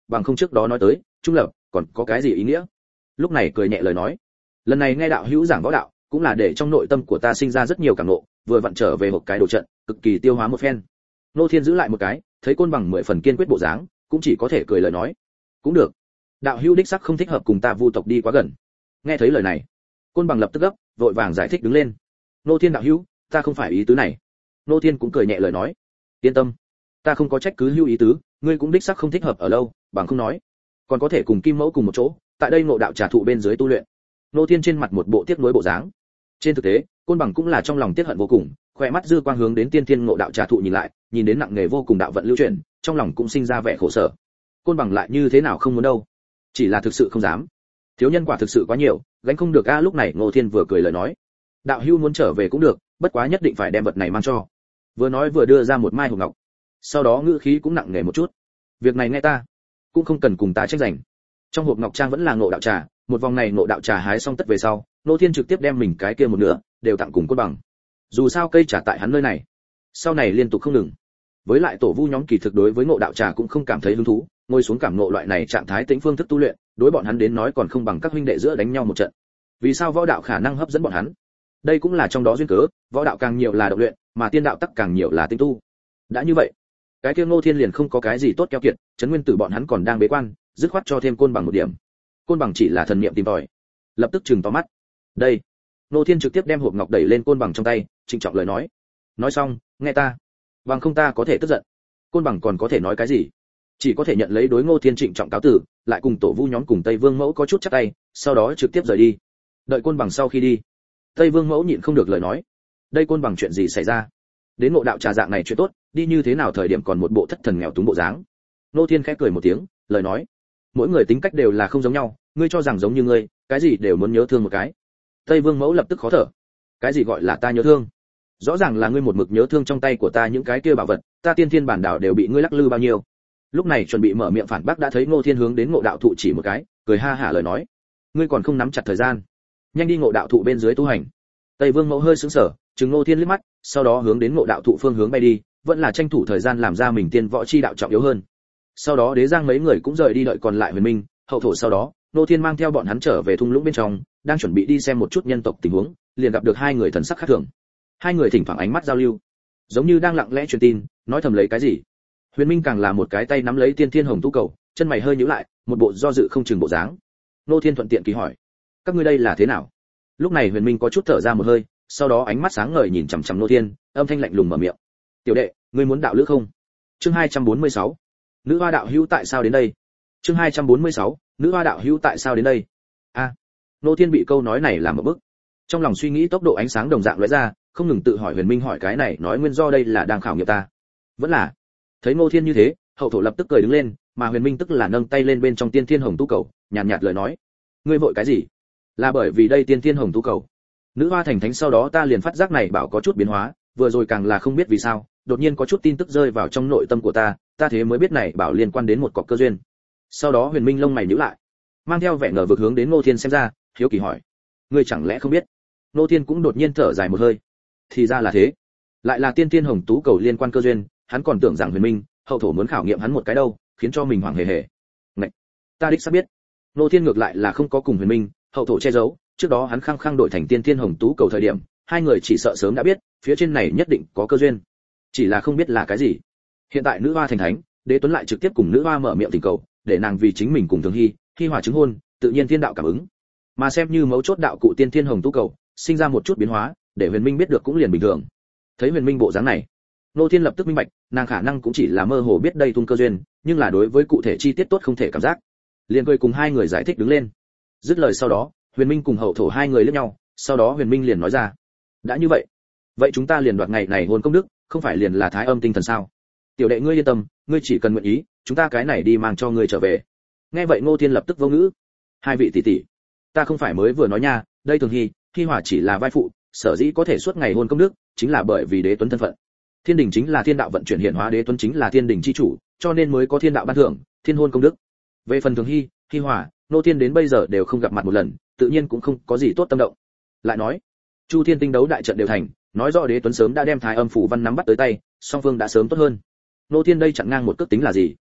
bằng không trước đó nói tới trung lập còn có cái gì ý nghĩa. Lúc này cười nhẹ lời nói, lần này nghe đạo hữu giảng võ đạo cũng là để trong nội tâm của ta sinh ra rất nhiều cảm ngộ, vừa vặn trở về hộp cái đồ trận cực kỳ tiêu hóa một phen. Nô Thiên giữ lại một cái, thấy Côn Bằng mười phần kiên quyết bộ dáng, cũng chỉ có thể cười lời nói, cũng được, đạo hữu đích sắc không thích hợp cùng ta Vu tộc đi quá gần. Nghe thấy lời này, Côn Bằng lập tức gấp, vội vàng giải thích đứng lên, Nô Thiên đạo hữu, ta không phải ý tứ này. Nô Thiên cũng cười nhẹ lời nói, yên tâm, ta không có trách cứ hữu ý tứ, ngươi cũng đích sắc không thích hợp ở lâu, bằng không nói, còn có thể cùng Kim Mẫu cùng một chỗ, tại đây ngộ đạo trà thụ bên dưới tu luyện. Nô Thiên trên mặt một bộ tiếc nuối bộ dáng. Trên thực tế, Côn Bằng cũng là trong lòng tiếc hận vô cùng, khỏe mắt dư quang hướng đến tiên thiên ngộ đạo trà thụ nhìn lại, nhìn đến nặng nghề vô cùng đạo vận lưu chuyển, trong lòng cũng sinh ra vẻ khổ sở. Côn Bằng lại như thế nào không muốn đâu, chỉ là thực sự không dám. Thiếu nhân quả thực sự quá nhiều, gánh không được a. Lúc này Ngô Thiên vừa cười lời nói, đạo hữu muốn trở về cũng được, bất quá nhất định phải đem vật này mang cho. Vừa nói vừa đưa ra một mai hộp ngọc, sau đó ngữ khí cũng nặng nề một chút, việc này nghe ta, cũng không cần cùng ta tranh giành. Trong hộp ngọc trang vẫn là ngộ đạo trà, một vòng này ngộ đạo trà hái xong tất về sau, Ngô Thiên trực tiếp đem mình cái kia một nửa đều tặng cùng Côn Bằng. Dù sao cây trà tại hắn nơi này, sau này liên tục không ngừng. Với lại tổ vu nhóm kỳ thực đối với ngộ đạo trà cũng không cảm thấy hứng thú, ngồi xuống cảm ngộ loại này trạng thái tĩnh phương thức tu luyện, đối bọn hắn đến nói còn không bằng các huynh đệ giữa đánh nhau một trận. Vì sao võ đạo khả năng hấp dẫn bọn hắn? Đây cũng là trong đó duyên cớ, võ đạo càng nhiều là động luyện, mà tiên đạo tắc càng nhiều là tinh tu. Đã như vậy, cái kia Ngô Thiên liền không có cái gì tốt keo kiệt, trấn nguyên tử bọn hắn còn đang bế quan, dứt khoát cho thêm Côn Bằng một điểm. Côn Bằng chỉ là thần niệm tìm tòi, lập tức chừng to mắt. Đây, Ngô Thiên trực tiếp đem hộp ngọc đẩy lên Côn Bằng trong tay, trịnh trọng lời nói, nói xong, nghe ta, bằng không ta có thể tức giận. Côn Bằng còn có thể nói cái gì? Chỉ có thể nhận lấy đối Ngô Thiên trịnh trọng cáo tử, lại cùng tổ vu nhóm cùng Tây Vương Mẫu có chút chắp tay, sau đó trực tiếp rời đi. Đợi Côn Bằng sau khi đi, Tây Vương Mẫu nhịn không được lời nói, đây Côn Bằng chuyện gì xảy ra? Đến ngộ đạo trà dạng này chuyện tốt, đi như thế nào thời điểm còn một bộ thất thần nghèo túng bộ dáng. Ngô Thiên khẽ cười một tiếng, lời nói, mỗi người tính cách đều là không giống nhau, ngươi cho rằng giống như ngươi, cái gì đều muốn nhớ thương một cái. Tây Vương Mẫu lập tức khó thở, cái gì gọi là ta nhớ thương? Rõ ràng là ngươi một mực nhớ thương trong tay của ta những cái kia bảo vật, ta tiên thiên bản đảo đều bị ngươi lắc lư bao nhiêu. Lúc này chuẩn bị mở miệng phản bác đã thấy Ngô Thiên hướng đến ngộ đạo thụ chỉ một cái, cười ha hả lời nói, ngươi còn không nắm chặt thời gian, nhanh đi ngộ đạo thụ bên dưới tu hành. Tây Vương Mẫu hơi sững sờ, trừng Ngô Thiên liếc mắt, sau đó hướng đến ngộ đạo thụ phương hướng bay đi, vẫn là tranh thủ thời gian làm ra mình tiên võ chi đạo trọng yếu hơn. Sau đó Đế Giang mấy người cũng rời đi đợi còn lại Huyền Minh, Hậu Thổ sau đó, Ngô Thiên mang theo bọn hắn trở về thung lũng bên trong, đang chuẩn bị đi xem một chút nhân tộc tình huống, liền gặp được hai người thần sắc khác thường. Hai người thỉnh thoảng ánh mắt giao lưu, giống như đang lặng lẽ truyền tin, nói thầm lấy cái gì. Huyền Minh càng là một cái tay nắm lấy tiên thiên hồng tú cầu, chân mày hơi nhíu lại, một bộ do dự không chừng bộ dáng. Ngô Thiên thuận tiện kỳ hỏi, các ngươi đây là thế nào? Lúc này Huyền Minh có chút thở ra một hơi, sau đó ánh mắt sáng ngời nhìn chằm chằm Ngô Thiên, âm thanh lạnh lùng mở miệng, tiểu đệ, ngươi muốn đạo lữ không? Chương hai trăm bốn mươi sáu, nữ hoa đạo hữu tại sao đến đây? Chương hai trăm bốn mươi sáu, nữ hoa đạo hữu tại sao đến đây? A, à, Ngô Thiên bị câu nói này làm một bức, trong lòng suy nghĩ tốc độ ánh sáng đồng dạng lóe ra, không ngừng tự hỏi Huyền Minh hỏi cái này nói nguyên do đây là đang khảo nghiệm ta, vẫn là. Thấy Ngô Thiên như thế, Hậu Thổ lập tức cười đứng lên, mà Huyền Minh tức là nâng tay lên bên trong tiên thiên hồng tú cầu, nhàn nhạt, nhạt lời nói, ngươi vội cái gì? Là bởi vì đây tiên thiên hồng tú cầu, nữ hoa thành thánh sau đó ta liền phát giác này bảo có chút biến hóa, vừa rồi càng là không biết vì sao, đột nhiên có chút tin tức rơi vào trong nội tâm của ta, ta thế mới biết này bảo liên quan đến một cọc cơ duyên. Sau đó Huyền Minh lông mày nhíu lại, mang theo vẻ ngờ vực hướng đến Ngô Thiên xem ra, hiếu kỳ hỏi, ngươi chẳng lẽ không biết? Ngô Thiên cũng đột nhiên thở dài một hơi, thì ra là thế, lại là tiên thiên hồng tú cầu liên quan cơ duyên, hắn còn tưởng rằng Huyền Minh, Hậu Thổ muốn khảo nghiệm hắn một cái đâu, khiến cho mình hoảng hề hề. Này, ta đích xác biết. Ngô Thiên ngược lại là không có cùng Huyền Minh, Hậu Thổ che giấu, trước đó hắn khăng khăng đổi thành tiên thiên hồng tú cầu thời điểm, hai người chỉ sợ sớm đã biết, phía trên này nhất định có cơ duyên, chỉ là không biết là cái gì. Hiện tại nữ hoa thành thánh, Đế Tuấn lại trực tiếp cùng nữ hoa mở miệng tình cầu, để nàng vì chính mình cùng Thường Hy, Hy hòa chứng hôn, tự nhiên thiên đạo cảm ứng, mà xem như mấu chốt đạo cụ tiên thiên hồng tú cầu, sinh ra một chút biến hóa, để Huyền Minh biết được cũng liền bình thường. Thấy Huyền Minh bộ dáng này, Ngô Thiên lập tức minh bạch, nàng khả năng cũng chỉ là mơ hồ biết đây tung cơ duyên, nhưng là đối với cụ thể chi tiết tốt không thể cảm giác. Liền cười cùng hai người giải thích đứng lên. Dứt lời sau đó, Huyền Minh cùng Hậu Thổ hai người liếc nhau, sau đó Huyền Minh liền nói ra, đã như vậy, vậy chúng ta liền đoạt ngày này hôn công đức, không phải liền là thái âm tinh thần sao? Tiểu đệ ngươi yên tâm, ngươi chỉ cần nguyện ý, chúng ta cái này đi mang cho ngươi trở về. Nghe vậy Ngô Thiên lập tức vô ngữ, hai vị tỷ tỷ, ta không phải mới vừa nói nha, đây Thường Hy, Hy Hỏa chỉ là vai phụ, sở dĩ có thể suốt ngày hôn công đức, chính là bởi vì Đế Tuấn thân phận. Thiên đình chính là thiên đạo vận chuyển hiện hóa, Đế Tuấn chính là thiên đình chi chủ, cho nên mới có thiên đạo ban thưởng, thiên hôn công đức. Về phần Thường Hy, Hy Hỏa, Ngô Thiên đến bây giờ đều không gặp mặt một lần, tự nhiên cũng không có gì tốt tâm động. Lại nói, Chu Thiên tinh đấu đại trận đều thành, nói rõ Đế Tuấn sớm đã đem thái âm phủ văn nắm bắt tới tay, song phương đã sớm tốt hơn. Ngô Thiên đây chặn ngang một cước tính là gì?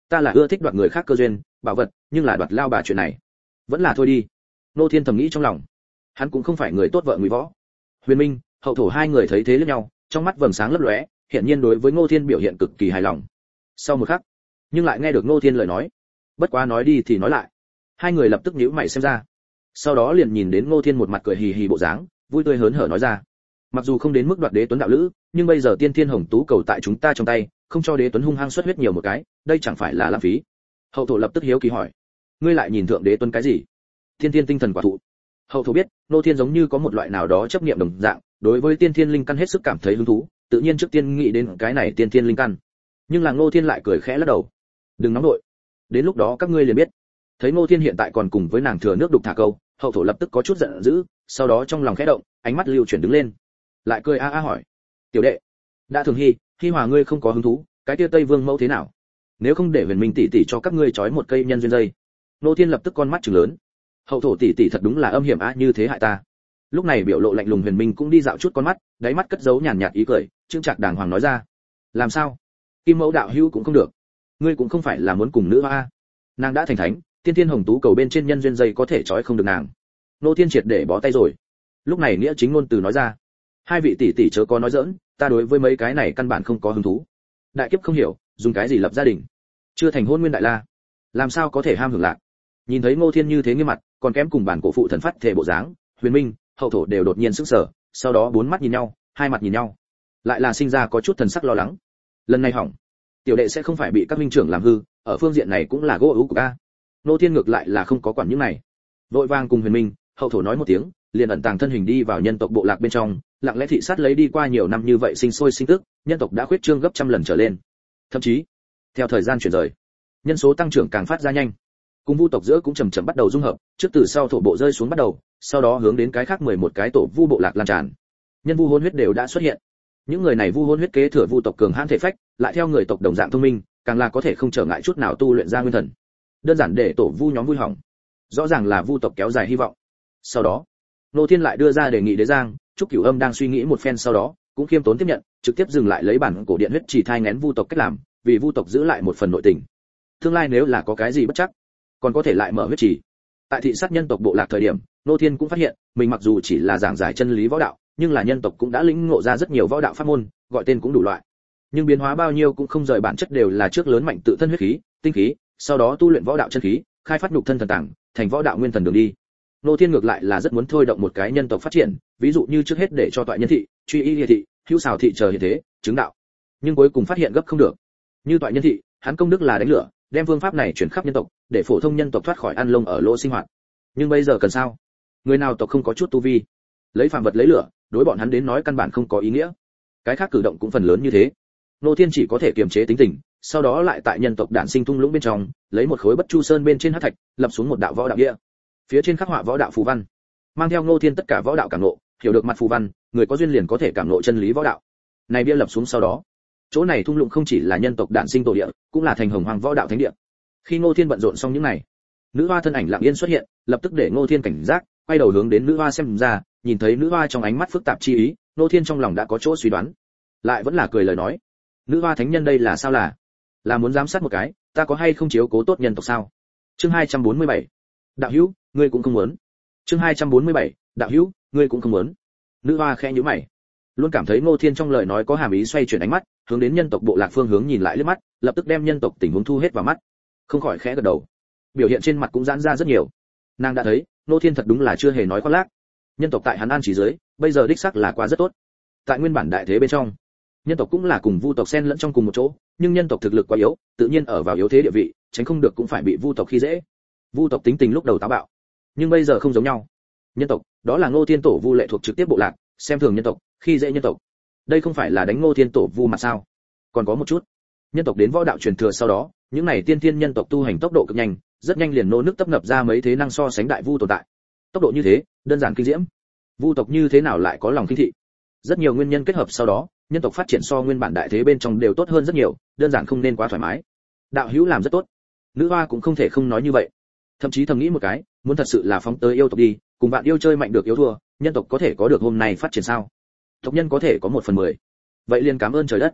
ta là ưa thích đoạt người khác cơ duyên bảo vật, nhưng là đoạt lao bà chuyện này vẫn là thôi đi. Ngô Thiên thầm nghĩ trong lòng, hắn cũng không phải người tốt vợ ngụy võ. Huyền Minh, Hậu Thổ hai người thấy thế liếc nhau, trong mắt vầng sáng lấp lóe, hiển nhiên đối với Ngô Thiên biểu hiện cực kỳ hài lòng. Sau một khắc, nhưng lại nghe được Ngô Thiên lời nói, bất quá nói đi thì nói lại, hai người lập tức nhíu mày xem ra. Sau đó liền nhìn đến Ngô Thiên một mặt cười hì hì bộ dáng, vui tươi hớn hở nói ra, mặc dù không đến mức đoạt đế tuấn đạo lữ, nhưng bây giờ tiên thiên hồng tú cầu tại chúng ta trong tay, không cho đế tuấn hung hăng xuất huyết nhiều một cái, đây chẳng phải là lãng phí. Hậu Thổ lập tức hiếu kỳ hỏi, ngươi lại nhìn thượng đế tuấn cái gì? Thiên thiên tinh thần quả thụ. Hậu Thổ biết, Ngô Thiên giống như có một loại nào đó chấp niệm đồng dạng, đối với tiên thiên linh căn hết sức cảm thấy hứng thú, tự nhiên trước tiên nghĩ đến cái này tiên thiên linh căn. Nhưng là Ngô Thiên lại cười khẽ lắc đầu, đừng nóng nội, đến lúc đó các ngươi liền biết. Thấy Ngô Thiên hiện tại còn cùng với nàng thừa nước đục thả câu, Hậu Thổ lập tức có chút giận dữ, sau đó trong lòng khẽ động, ánh mắt lưu chuyển đứng lên, lại cười a a hỏi, tiểu đệ, đã thường hy, hy hòa ngươi không có hứng thú, cái kia Tây Vương mẫu thế nào? Nếu không để Huyền Minh tỷ tỷ cho các ngươi trói một cây nhân duyên dây. Ngô Thiên lập tức con mắt trừng lớn, Hậu Thổ tỷ tỷ thật đúng là âm hiểm a, như thế hại ta. Lúc này biểu lộ lạnh lùng Huyền Minh cũng đi dạo chút con mắt, đáy mắt cất giấu nhàn nhạt ý cười, trương trạc đàng hoàng nói ra, làm sao? Kim mẫu đạo hữu cũng không được, ngươi cũng không phải là muốn cùng nữ a? Nàng đã thành thánh, tiên thiên hồng tú cầu bên trên nhân duyên dây có thể trói không được nàng. Ngô Thiên triệt để bó tay rồi. Lúc này nghĩa chính ngôn từ nói ra, hai vị tỷ tỷ chớ có nói giỡn, ta đối với mấy cái này căn bản không có hứng thú. Đại kiếp không hiểu, dùng cái gì lập gia đình? Chưa thành hôn nguyên đại la, làm sao có thể ham hưởng lạc? Nhìn thấy Ngô Thiên như thế nghiêm mặt, còn kém cùng bản cổ phụ thần phát thể bộ dáng, Huyền Minh, Hậu Thổ đều đột nhiên sững sờ, sau đó bốn mắt nhìn nhau, hai mặt nhìn nhau, lại là sinh ra có chút thần sắc lo lắng. Lần này hỏng, tiểu đệ sẽ không phải bị các minh trưởng làm hư, ở phương diện này cũng là gỗ ưu của ta. Ngô Thiên ngược lại là không có quản những này, vội vàng cùng Huyền Minh, Hậu Thổ nói một tiếng, liền ẩn tàng thân hình đi vào nhân tộc bộ lạc bên trong, lặng lẽ thị sát lấy đi qua nhiều năm như vậy sinh sôi sinh tức, nhân tộc đã khuyết trương gấp trăm lần trở lên. Thậm chí, theo thời gian chuyển rời, nhân số tăng trưởng càng phát ra nhanh. Cùng vu tộc giữa cũng chậm chậm bắt đầu dung hợp, trước từ sau thổ bộ rơi xuống bắt đầu, sau đó hướng đến cái khác mười một cái tổ vu bộ lạc lan tràn. Nhân vu hôn huyết đều đã xuất hiện. Những người này vu hôn huyết kế thừa vu tộc cường hãn thể phách, lại theo người tộc đồng dạng thông minh, càng là có thể không trở ngại chút nào tu luyện ra nguyên thần. Đơn giản để tổ vu nhóm vui hỏng. Rõ ràng là vu tộc kéo dài hy vọng. Sau đó, Ngô Thiên lại đưa ra đề nghị Đế Giang, Trúc Cửu Âm đang suy nghĩ một phen sau đó, cũng khiêm tốn tiếp nhận, trực tiếp dừng lại lấy bản cổ điện huyết chỉ thai nghén vu tộc cách làm, vì vu tộc giữ lại một phần nội tình. Tương lai nếu là có cái gì bất chắc, còn có thể lại mở huyết chỉ. Tại thị sát nhân tộc bộ lạc thời điểm, Ngô Thiên cũng phát hiện, mình mặc dù chỉ là giảng giải chân lý võ đạo, nhưng là nhân tộc cũng đã lĩnh ngộ ra rất nhiều võ đạo pháp môn, gọi tên cũng đủ loại. Nhưng biến hóa bao nhiêu cũng không rời bản chất đều là trước lớn mạnh tự thân huyết khí, tinh khí, sau đó tu luyện võ đạo chân khí, khai phát nhục thân thần tàng, thành võ đạo nguyên thần đường đi. Ngô Thiên ngược lại là rất muốn thôi động một cái nhân tộc phát triển, ví dụ như trước hết để cho toại nhân thị, truy y thị, hữu xào thị chờ hiện thế, chứng đạo. Nhưng cuối cùng phát hiện gấp không được. Như toại nhân thị, hắn công đức là đánh lửa, đem phương pháp này chuyển khắp nhân tộc, để phổ thông nhân tộc thoát khỏi ăn lông ở lỗ sinh hoạt. Nhưng bây giờ cần sao? Người nào tộc không có chút tu vi, lấy phàm vật lấy lửa, đối bọn hắn đến nói căn bản không có ý nghĩa. Cái khác cử động cũng phần lớn như thế. Ngô Thiên chỉ có thể kiềm chế tính tình, sau đó lại tại nhân tộc đản sinh thung lũng bên trong, lấy một khối bất chu sơn bên trên hắc thạch, lập xuống một đạo võ đạo địa. Phía trên khắc họa võ đạo phù văn, mang theo Ngô Thiên tất cả võ đạo cảm ngộ, hiểu được mặt phù văn, người có duyên liền có thể cảm ngộ chân lý võ đạo. Này bia lập xuống sau đó, chỗ này thung lũng không chỉ là nhân tộc đản sinh tổ địa, cũng là thành hồng hoàng võ đạo thánh địa. Khi Ngô Thiên bận rộn xong những này, nữ hoa thân ảnh lặng yên xuất hiện, lập tức để Ngô Thiên cảnh giác, quay đầu hướng đến nữ hoa xem ra, nhìn thấy nữ hoa trong ánh mắt phức tạp chi ý, Ngô Thiên trong lòng đã có chỗ suy đoán, lại vẫn là cười lời nói, nữ hoa thánh nhân đây là sao là, là muốn giám sát một cái, ta có hay không chiếu cố tốt nhân tộc sao? Chương hai trăm bốn mươi bảy, đạo hữu, ngươi cũng không muốn. Chương hai trăm bốn mươi bảy, đạo hữu, ngươi cũng không muốn. Nữ hoa khẽ nhíu mày, luôn cảm thấy Ngô Thiên trong lời nói có hàm ý, xoay chuyển ánh mắt, hướng đến nhân tộc bộ lạc phương hướng nhìn lại liếc mắt, lập tức đem nhân tộc tình huống thu hết vào mắt, không khỏi khẽ gật đầu, biểu hiện trên mặt cũng giãn ra rất nhiều. Nàng đã thấy, Ngô Thiên thật đúng là chưa hề nói khoác lác. Nhân tộc tại hắn an chỉ dưới, bây giờ đích xác là quá rất tốt. Tại nguyên bản đại thế bên trong, nhân tộc cũng là cùng vu tộc xen lẫn trong cùng một chỗ, nhưng nhân tộc thực lực quá yếu, tự nhiên ở vào yếu thế địa vị, tránh không được cũng phải bị vu tộc khi dễ. Vu tộc tính tình lúc đầu táo bạo, nhưng bây giờ không giống nhau. Nhân tộc, đó là Ngô Thiên tổ vu lệ thuộc trực tiếp bộ lạc, xem thường nhân tộc, khi dễ nhân tộc. Đây không phải là đánh Ngô Thiên tổ vu mà sao? Còn có một chút, nhân tộc đến võ đạo truyền thừa sau đó, những này tiên tiên nhân tộc tu hành tốc độ cực nhanh, rất nhanh liền nô nước tấp nập ra mấy thế năng so sánh đại vu tồn tại. Tốc độ như thế, đơn giản kinh diễm. Vu tộc như thế nào lại có lòng khinh thị? Rất nhiều nguyên nhân kết hợp sau đó, nhân tộc phát triển so nguyên bản đại thế bên trong đều tốt hơn rất nhiều, đơn giản không nên quá thoải mái. Đạo hữu làm rất tốt. Nữ hoa cũng không thể không nói như vậy. Thậm chí thầm nghĩ một cái, muốn thật sự là phóng tới yêu tộc đi, cùng bạn yêu chơi mạnh được yếu thua, nhân tộc có thể có được hôm nay phát triển sao? Tộc nhân có thể có một phần mười. Vậy liền cảm ơn trời đất.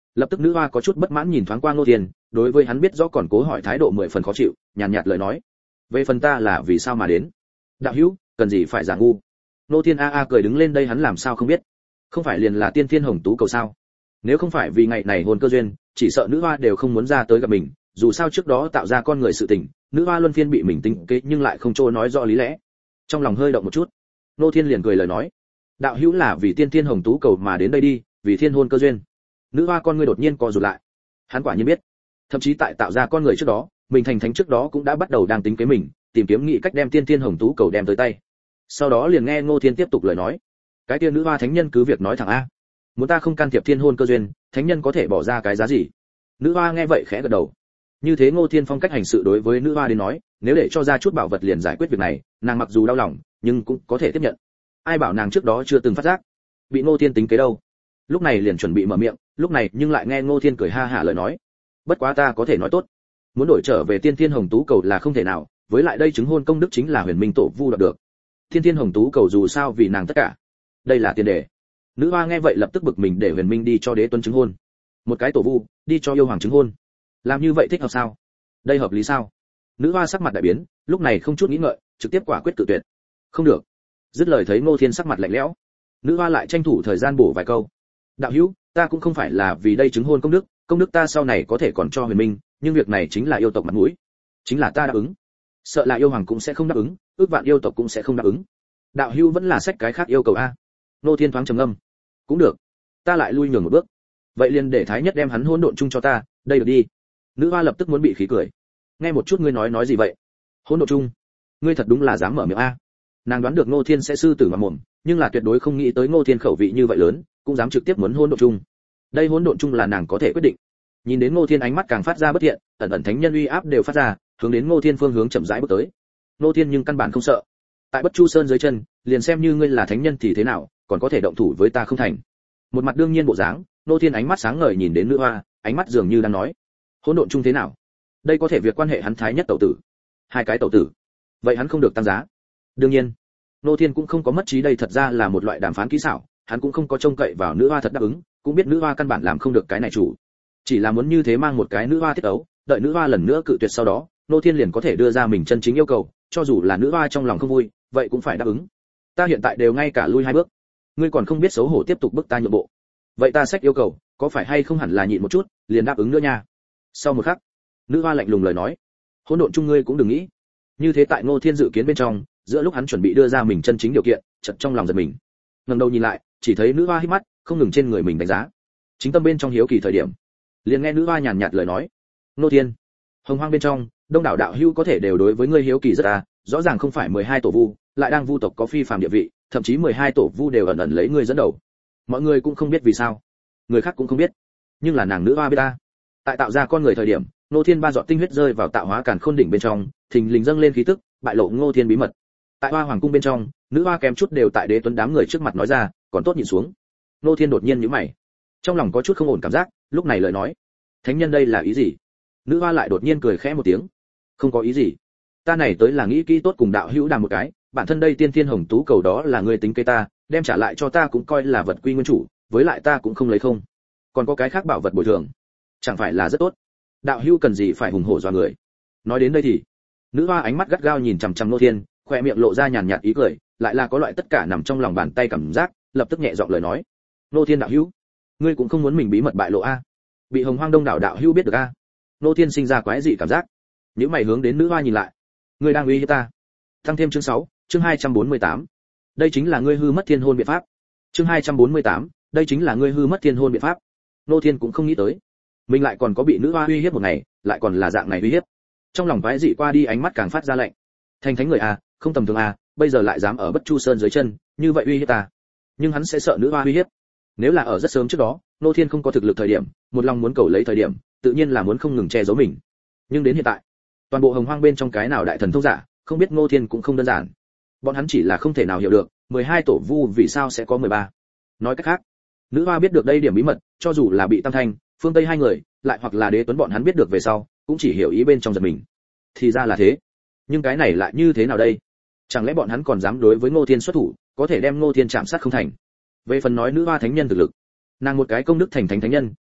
Lập tức nữ hoa có chút bất mãn nhìn thoáng qua Ngô Thiên, đối với hắn biết rõ còn cố hỏi thái độ mười phần khó chịu, nhàn nhạt, nhạt lời nói: "Về phần ta là vì sao mà đến?" "Đạo hữu, cần gì phải giả ngu?" Ngô Thiên a a cười đứng lên, đây hắn làm sao không biết? Không phải liền là tiên thiên hồng tú cầu sao? Nếu không phải vì ngày này hồn cơ duyên, chỉ sợ nữ hoa đều không muốn ra tới gặp mình, dù sao trước đó tạo ra con người sự tình, nữ hoa luân phiên bị mình tính kế nhưng lại không trôi nói rõ lý lẽ. Trong lòng hơi động một chút, Ngô Thiên liền cười lời nói: "Đạo hữu là vì tiên thiên hồng tú cầu mà đến đây đi, vì thiên hôn cơ duyên." Nữ hoa con người đột nhiên co rụt lại. Hắn quả nhiên biết, thậm chí tại tạo ra con người trước đó, mình thành thánh trước đó cũng đã bắt đầu đang tính kế mình, tìm kiếm nghị cách đem tiên thiên hồng tú cầu đem tới tay. Sau đó liền nghe Ngô Thiên tiếp tục lời nói: "Cái tiên nữ hoa thánh nhân cứ việc nói thẳng a, muốn ta không can thiệp thiên hôn cơ duyên, thánh nhân có thể bỏ ra cái giá gì?" Nữ hoa nghe vậy khẽ gật đầu. Như thế Ngô Thiên phong cách hành sự đối với nữ hoa đến nói, nếu để cho ra chút bảo vật liền giải quyết việc này, nàng mặc dù đau lòng, nhưng cũng có thể tiếp nhận. Ai bảo nàng trước đó chưa từng phát giác, bị Ngô Thiên tính kế đâu. Lúc này liền chuẩn bị mở miệng, lúc này nhưng lại nghe Ngô Thiên cười ha hả lời nói: "Bất quá ta có thể nói tốt, muốn đổi trở về tiên thiên hồng tú cầu là không thể nào, với lại đây chứng hôn công đức chính là Huyền Minh tổ vu đoạt được. Tiên thiên hồng tú cầu dù sao vì nàng tất cả, đây là tiền đề." Nữ hoa nghe vậy lập tức bực mình, để Huyền Minh đi cho đế tuấn chứng hôn, một cái tổ vu đi cho yêu hoàng chứng hôn, làm như vậy thích hợp sao? Đây hợp lý sao? Nữ hoa sắc mặt đại biến, lúc này không chút nghĩ ngợi, trực tiếp quả quyết cự tuyệt. Không được. Dứt lời thấy Ngô Thiên sắc mặt lạnh lẽo, nữ hoa lại tranh thủ thời gian bổ vài câu: "Đạo hữu, ta cũng không phải là vì đây chứng hôn công đức, công đức ta sau này có thể còn cho Huyền Minh, nhưng việc này chính là yêu tộc mặt mũi, chính là ta đáp ứng, sợ là yêu hoàng cũng sẽ không đáp ứng, ước vạn yêu tộc cũng sẽ không đáp ứng. Đạo hữu vẫn là sách cái khác yêu cầu a." Ngô Thiên thoáng trầm ngâm: "Cũng được, ta lại lui nhường một bước, vậy liền để thái nhất đem hắn hỗn độn chung cho ta, đây được đi." Nữ hoa lập tức muốn bị khí cười. "Nghe một chút ngươi nói nói gì vậy? Hỗn độn chung? Ngươi thật đúng là dám mở miệng a." Nàng đoán được Ngô Thiên sẽ sư tử mà mồm, nhưng là tuyệt đối không nghĩ tới Ngô Thiên khẩu vị như vậy lớn, cũng dám trực tiếp muốn hỗn độn chung. Đây hỗn độn chung là nàng có thể quyết định. Nhìn đến Ngô Thiên ánh mắt càng phát ra bất thiện, ẩn ẩn thánh nhân uy áp đều phát ra, hướng đến Ngô Thiên phương hướng chậm rãi bước tới. Ngô Thiên nhưng căn bản không sợ. Tại Bất Chu Sơn dưới chân, liền xem như ngươi là thánh nhân thì thế nào, còn có thể động thủ với ta không thành? Một mặt đương nhiên bộ dáng, Ngô Thiên ánh mắt sáng ngời nhìn đến nữ hoa, ánh mắt dường như đang nói: "Hỗn độn chung thế nào? Đây có thể việc quan hệ hắn thái nhất tẩu tử, hai cái tẩu tử, vậy hắn không được tăng giá." Đương nhiên, Ngô Thiên cũng không có mất trí, đây thật ra là một loại đàm phán kỹ xảo, hắn cũng không có trông cậy vào nữ hoa thật đáp ứng, cũng biết nữ hoa căn bản làm không được cái này chủ, chỉ là muốn như thế mang một cái nữ hoa tiết ấu, đợi nữ hoa lần nữa cự tuyệt sau đó, Ngô Thiên liền có thể đưa ra mình chân chính yêu cầu, cho dù là nữ hoa trong lòng không vui, vậy cũng phải đáp ứng. "Ta hiện tại đều ngay cả lui hai bước, ngươi còn không biết xấu hổ tiếp tục bức ta nhượng bộ. Vậy ta xách yêu cầu, có phải hay không hẳn là nhịn một chút, liền đáp ứng nữa nha." Sau một khắc, nữ hoa lạnh lùng lời nói: "Hỗn độn chung ngươi cũng đừng nghĩ." Như thế tại Ngô Thiên dự kiến bên trong, giữa lúc hắn chuẩn bị đưa ra mình chân chính điều kiện, chợt trong lòng giật mình. Ngẩng đầu nhìn lại, chỉ thấy nữ hoa hít mắt, không ngừng trên người mình đánh giá. Chính tâm bên trong hiếu kỳ thời điểm, liền nghe nữ hoa nhàn nhạt lời nói: "Ngô Thiên, hồng hoang bên trong, đông đảo đạo hữu có thể đều đối với ngươi hiếu kỳ rất à, rõ ràng không phải mười hai tổ vu, lại đang vu tộc có phi phàm địa vị, thậm chí mười hai tổ vu đều ẩn ẩn lấy ngươi dẫn đầu. Mọi người cũng không biết vì sao, người khác cũng không biết, nhưng là nàng nữ hoa biết ta." Tại tạo ra con người thời điểm, Ngô Thiên ba giọt tinh huyết rơi vào tạo hóa càn khôn đỉnh bên trong, thình lình dâng lên khí tức, bại lộ Ngô Thiên bí mật. Tại Hoa Hoàng cung bên trong, nữ hoa kém chút đều tại đế tuấn đám người trước mặt nói ra, còn tốt nhìn xuống. Ngô Thiên đột nhiên nhíu mày, trong lòng có chút không ổn cảm giác, lúc này lời nói: "Thánh nhân đây là ý gì?" Nữ hoa lại đột nhiên cười khẽ một tiếng: "Không có ý gì, ta này tới là nghĩ kỹ tốt cùng đạo hữu đàm một cái, bản thân đây tiên thiên hồng tú cầu đó là ngươi tính kế ta, đem trả lại cho ta cũng coi là vật quy nguyên chủ, với lại ta cũng không lấy không, còn có cái khác bảo vật bồi thường, chẳng phải là rất tốt. Đạo hữu cần gì phải hùng hổ dọa người." Nói đến đây thì, nữ hoa ánh mắt gắt gao nhìn chằm chằm Ngô Thiên, khoe miệng lộ ra nhàn nhạt ý cười, lại là có loại tất cả nằm trong lòng bàn tay cảm giác, lập tức nhẹ giọng lời nói: "Ngô Thiên đạo hữu, ngươi cũng không muốn mình bí mật bại lộ a? Bị hồng hoang đông đảo đạo hữu biết được a?" Ngô Thiên sinh ra quái dị cảm giác, nếu mày hướng đến nữ hoa nhìn lại: "Ngươi đang uy hiếp ta?" Thăng thêm chương sáu, chương hai trăm bốn mươi tám. Đây chính là ngươi hư mất thiên hôn biện pháp. Chương hai trăm bốn mươi tám, đây chính là ngươi hư mất thiên hôn biện pháp. Ngô Thiên cũng không nghĩ tới, mình lại còn có bị nữ hoa uy hiếp một ngày, lại còn là dạng này uy hiếp. Trong lòng quái dị qua đi, ánh mắt càng phát ra lạnh. Thành thánh người a, không tầm thường a, bây giờ lại dám ở Bất Chu Sơn dưới chân, như vậy uy hiếp ta. Nhưng hắn sẽ sợ nữ hoa uy hiếp. Nếu là ở rất sớm trước đó, Ngô Thiên không có thực lực thời điểm, một lòng muốn cầu lấy thời điểm, tự nhiên là muốn không ngừng che giấu mình. Nhưng đến hiện tại, toàn bộ hồng hoang bên trong cái nào đại thần thông giả, không biết Ngô Thiên cũng không đơn giản. Bọn hắn chỉ là không thể nào hiểu được, mười hai tổ vu vì sao sẽ có mười ba. Nói cách khác, nữ hoa biết được đây điểm bí mật, cho dù là bị Tam Thanh, Phương Tây hai người, lại hoặc là Đế Tuấn bọn hắn biết được về sau, cũng chỉ hiểu ý bên trong giật mình. Thì ra là thế. Nhưng cái này lại như thế nào đây? Chẳng lẽ bọn hắn còn dám đối với Ngô Thiên xuất thủ, có thể đem Ngô Thiên chạm sát không thành? Về phần nói nữ hoa thánh nhân thực lực, nàng một cái công đức thành thánh thánh nhân,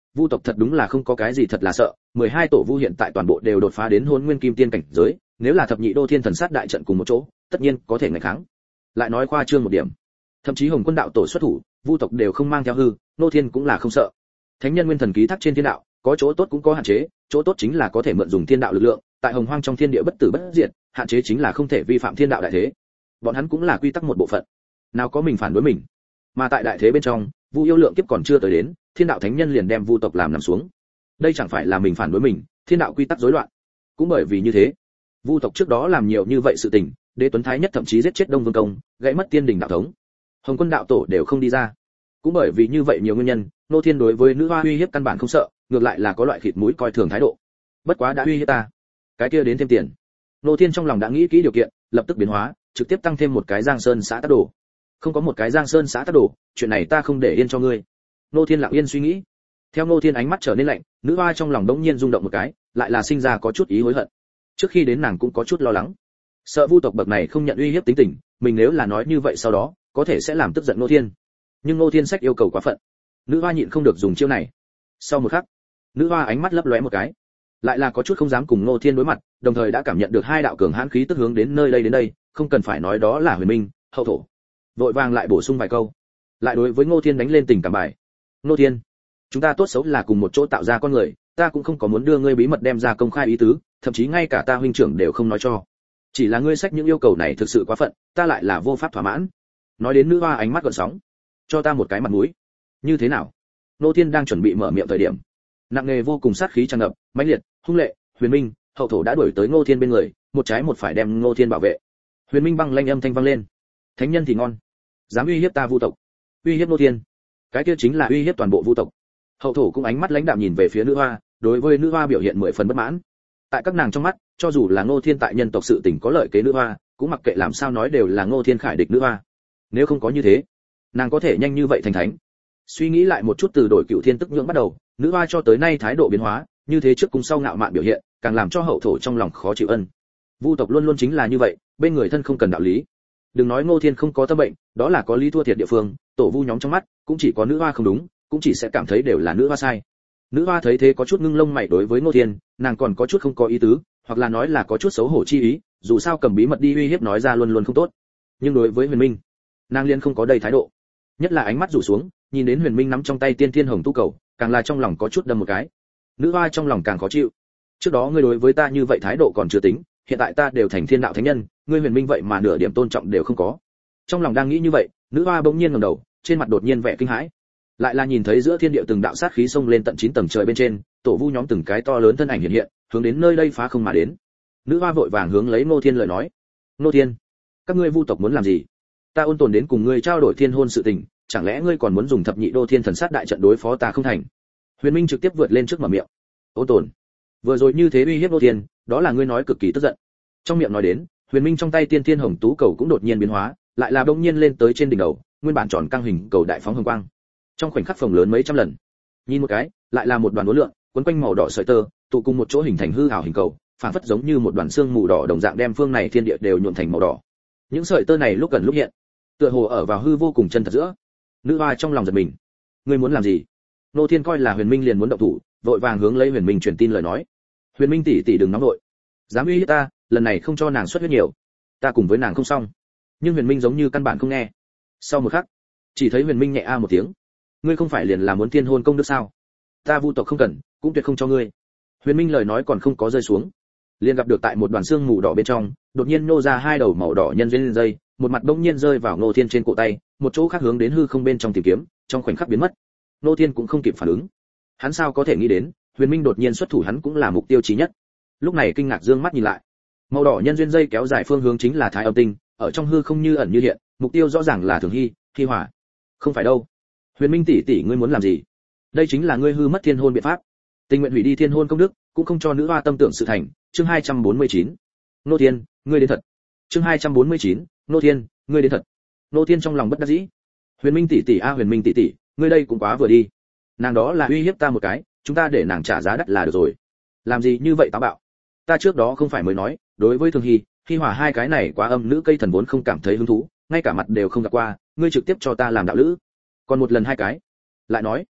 vu tộc thật đúng là không có cái gì thật là sợ, mười hai tổ vu hiện tại toàn bộ đều đột phá đến hôn nguyên kim tiên cảnh giới, nếu là thập nhị đô thiên thần sát đại trận cùng một chỗ, tất nhiên có thể nghịch kháng. Lại nói khoa trương một điểm, thậm chí Hồng Quân đạo tổ xuất thủ, vu tộc đều không mang theo hư, nô thiên cũng là không sợ. Thánh nhân nguyên thần ký thác trên thiên đạo, có chỗ tốt cũng có hạn chế, chỗ tốt chính là có thể mượn dùng thiên đạo lực lượng, tại hồng hoang trong thiên địa bất tử bất diệt, hạn chế chính là không thể vi phạm thiên đạo đại thế. Bọn hắn cũng là quy tắc một bộ phận, nào có mình phản đối mình. Mà tại đại thế bên trong, vu yêu lượng kiếp còn chưa tới đến, thiên đạo thánh nhân liền đem vu tộc làm nằm xuống. Đây chẳng phải là mình phản đối mình, thiên đạo quy tắc rối loạn. Cũng bởi vì như thế, vu tộc trước đó làm nhiều như vậy sự tình, Đế Tuấn Thái nhất thậm chí giết chết Đông Vương Công, gãy mất tiên đình đạo thống. Hồng Quân đạo tổ đều không đi ra. Cũng bởi vì như vậy nhiều nguyên nhân, nô thiên đối với nữ hoa uy hiếp căn bản không sợ, ngược lại là có loại khịt mũi coi thường thái độ. Bất quá đã uy hiếp ta, cái kia đến thêm tiền. Nô thiên trong lòng đã nghĩ kỹ điều kiện, lập tức biến hóa, trực tiếp tăng thêm một cái Giang Sơn xã tác đồ. Không có một cái Giang Sơn xã tác đồ, chuyện này ta không để yên cho ngươi. Nô thiên lặng yên suy nghĩ. Theo nô thiên ánh mắt trở nên lạnh, nữ hoa trong lòng đống nhiên rung động một cái, lại là sinh ra có chút ý hối hận. Trước khi đến nàng cũng có chút lo lắng, sợ vu tộc bậc này không nhận uy hiếp tính tình, mình nếu là nói như vậy sau đó, có thể sẽ làm tức giận nô thiên. Nhưng nô thiên sách yêu cầu quá phận, nữ hoa nhịn không được dùng chiêu này. Sau một khắc, nữ hoa ánh mắt lấp lóe một cái, lại là có chút không dám cùng nô thiên đối mặt, đồng thời đã cảm nhận được hai đạo cường hãn khí tức hướng đến nơi đây đến đây, không cần phải nói đó là Huyền Minh, Hậu Thổ. Vội vàng lại bổ sung vài câu, lại đối với Ngô Thiên đánh lên tình cảm bài. Ngô Thiên, chúng ta tốt xấu là cùng một chỗ tạo ra con người, ta cũng không có muốn đưa ngươi bí mật đem ra công khai ý tứ, thậm chí ngay cả ta huynh trưởng đều không nói cho. Chỉ là ngươi sách những yêu cầu này thực sự quá phận, ta lại là vô pháp thỏa mãn. Nói đến nữ hoa ánh mắt gợn sóng, cho ta một cái mặt mũi. Như thế nào? Ngô Thiên đang chuẩn bị mở miệng thời điểm, nặng nề vô cùng sát khí tràn ngập, mãnh liệt, hung lệ, Huyền Minh, Hậu Thổ đã đuổi tới Ngô Thiên bên người, một trái một phải đem Ngô Thiên bảo vệ. Huyền Minh băng lanh âm thanh vang lên, thánh nhân thì ngon, dám uy hiếp ta vu tộc, uy hiếp Ngô Thiên, cái kia chính là uy hiếp toàn bộ vu tộc. Hậu Thổ cũng ánh mắt lãnh đạm nhìn về phía nữ hoa, đối với nữ hoa biểu hiện mười phần bất mãn. Tại các nàng trong mắt, cho dù là Ngô Thiên tại nhân tộc sự tình có lợi kế nữ hoa, cũng mặc kệ làm sao nói đều là Ngô Thiên khải địch nữ hoa. Nếu không có như thế, nàng có thể nhanh như vậy thành thánh. Suy nghĩ lại một chút, từ đổi cựu thiên tức nhưỡng bắt đầu, nữ hoa cho tới nay thái độ biến hóa, như thế trước cùng sau ngạo mạn biểu hiện, càng làm cho Hậu Thổ trong lòng khó chịu ân. Vu tộc luôn luôn chính là như vậy, bên người thân không cần đạo lý. Đừng nói Ngô Thiên không có tâm bệnh, đó là có lý thua thiệt địa phương, tổ vu nhóm trong mắt cũng chỉ có nữ hoa không đúng, cũng chỉ sẽ cảm thấy đều là nữ hoa sai. Nữ hoa thấy thế có chút ngưng lông mày đối với Ngô Thiên, nàng còn có chút không có ý tứ, hoặc là nói là có chút xấu hổ chi ý, dù sao cầm bí mật đi uy hiếp nói ra luôn luôn không tốt. Nhưng đối với Huyền Minh, nàng liên không có đầy thái độ. Nhất là ánh mắt rủ xuống, nhìn đến Huyền Minh nắm trong tay Tiên Thiên Hồng Tu Cầu, càng là trong lòng có chút đâm một cái. Nữ hoa trong lòng càng khó chịu. Trước đó ngươi đối với ta như vậy thái độ còn chưa tính, hiện tại ta đều thành thiên đạo thánh nhân, ngươi Huyền Minh vậy mà nửa điểm tôn trọng đều không có. Trong lòng đang nghĩ như vậy, nữ hoa bỗng nhiên ngẩng đầu, trên mặt đột nhiên vẻ kinh hãi. Lại là nhìn thấy giữa thiên địa từng đạo sát khí xông lên tận chín tầng trời bên trên, tổ vu nhóm từng cái to lớn thân ảnh hiện hiện, hướng đến nơi đây phá không mà đến. Nữ hoa vội vàng hướng lấy Ngô Thiên lời nói: "Ngô Thiên, các ngươi vu tộc muốn làm gì? Ta ôn tồn đến cùng ngươi trao đổi thiên hôn sự tình, chẳng lẽ ngươi còn muốn dùng thập nhị đô thiên thần sát đại trận đối phó ta không thành?" Huyền Minh trực tiếp vượt lên trước mở miệng: "Ôn tồn? Vừa rồi như thế uy hiếp Ngô Thiên, đó là ngươi nói cực kỳ tức giận." Trong miệng nói đến, Huyền Minh trong tay Tiên Thiên Hồng Tú Cầu cũng đột nhiên biến hóa, lại là bỗng nhiên lên tới trên đỉnh đầu, nguyên bản tròn căng hình cầu đại phóng hồng quang. Trong khoảnh khắc phồng lớn mấy trăm lần. Nhìn một cái, lại là một đoàn uốn lượn, quấn quanh màu đỏ sợi tơ, tụ cùng một chỗ hình thành hư ảo hình cầu, phản phất giống như một đoàn xương mù đỏ đồng dạng đem phương này thiên địa đều nhuộm thành màu đỏ. Những sợi tơ này lúc gần lúc hiện, tựa hồ ở vào hư vô cùng chân thật giữa. Nữ hoa trong lòng giật mình. Ngươi muốn làm gì? Nô Thiên coi là Huyền Minh liền muốn động thủ, vội vàng hướng lấy Huyền Minh truyền tin lời nói. Huyền Minh tỷ tỷ đừng nóng nội, dám uy hiếp ta, lần này không cho nàng xuất huyết nhiều, ta cùng với nàng không xong. Nhưng Huyền Minh giống như căn bản không nghe. Sau một khắc, chỉ thấy Huyền Minh nhẹ a một tiếng. Ngươi không phải liền là muốn tiên hôn công đức sao? Ta vu tộc không cần, cũng tuyệt không cho ngươi. Huyền Minh lời nói còn không có rơi xuống, liền gặp được tại một đoàn xương mù đỏ bên trong, đột nhiên nô ra hai đầu màu đỏ nhân duyên dây, một mặt bỗng nhiên rơi vào Ngô Thiên trên cổ tay, một chỗ khác hướng đến hư không bên trong tìm kiếm, trong khoảnh khắc biến mất. Ngô Thiên cũng không kịp phản ứng. Hắn sao có thể nghĩ đến, Huyền Minh đột nhiên xuất thủ hắn cũng là mục tiêu chí nhất. Lúc này kinh ngạc dương mắt nhìn lại, màu đỏ nhân duyên dây kéo dài phương hướng chính là Thái Âm Tinh, ở trong hư không như ẩn như hiện, mục tiêu rõ ràng là Thường Hy, Hy Hỏa. Không phải đâu. Huyền Minh tỷ tỷ ngươi muốn làm gì? Đây chính là ngươi hư mất thiên hôn biện pháp. Tình nguyện hủy đi thiên hôn công đức, cũng không cho nữ hoa tâm tưởng sự thành. Chương hai trăm bốn mươi chín. Nô Thiên, ngươi đến thật. Chương hai trăm bốn mươi chín. Nô Thiên, ngươi đến thật. Nô Thiên trong lòng bất đắc dĩ. Huyền Minh tỷ tỷ a Huyền Minh tỷ tỷ, ngươi đây cũng quá vừa đi. Nàng đó là uy hiếp ta một cái, chúng ta để nàng trả giá đắt là được rồi. Làm gì như vậy táo bạo? Ta trước đó không phải mới nói, đối với Thường Hy, Hy Hỏa hai cái này quá âm nữ cây thần vốn không cảm thấy hứng thú, ngay cả mặt đều không gặp qua, ngươi trực tiếp cho ta làm đạo lữ. Còn một lần hai cái. Lại nói,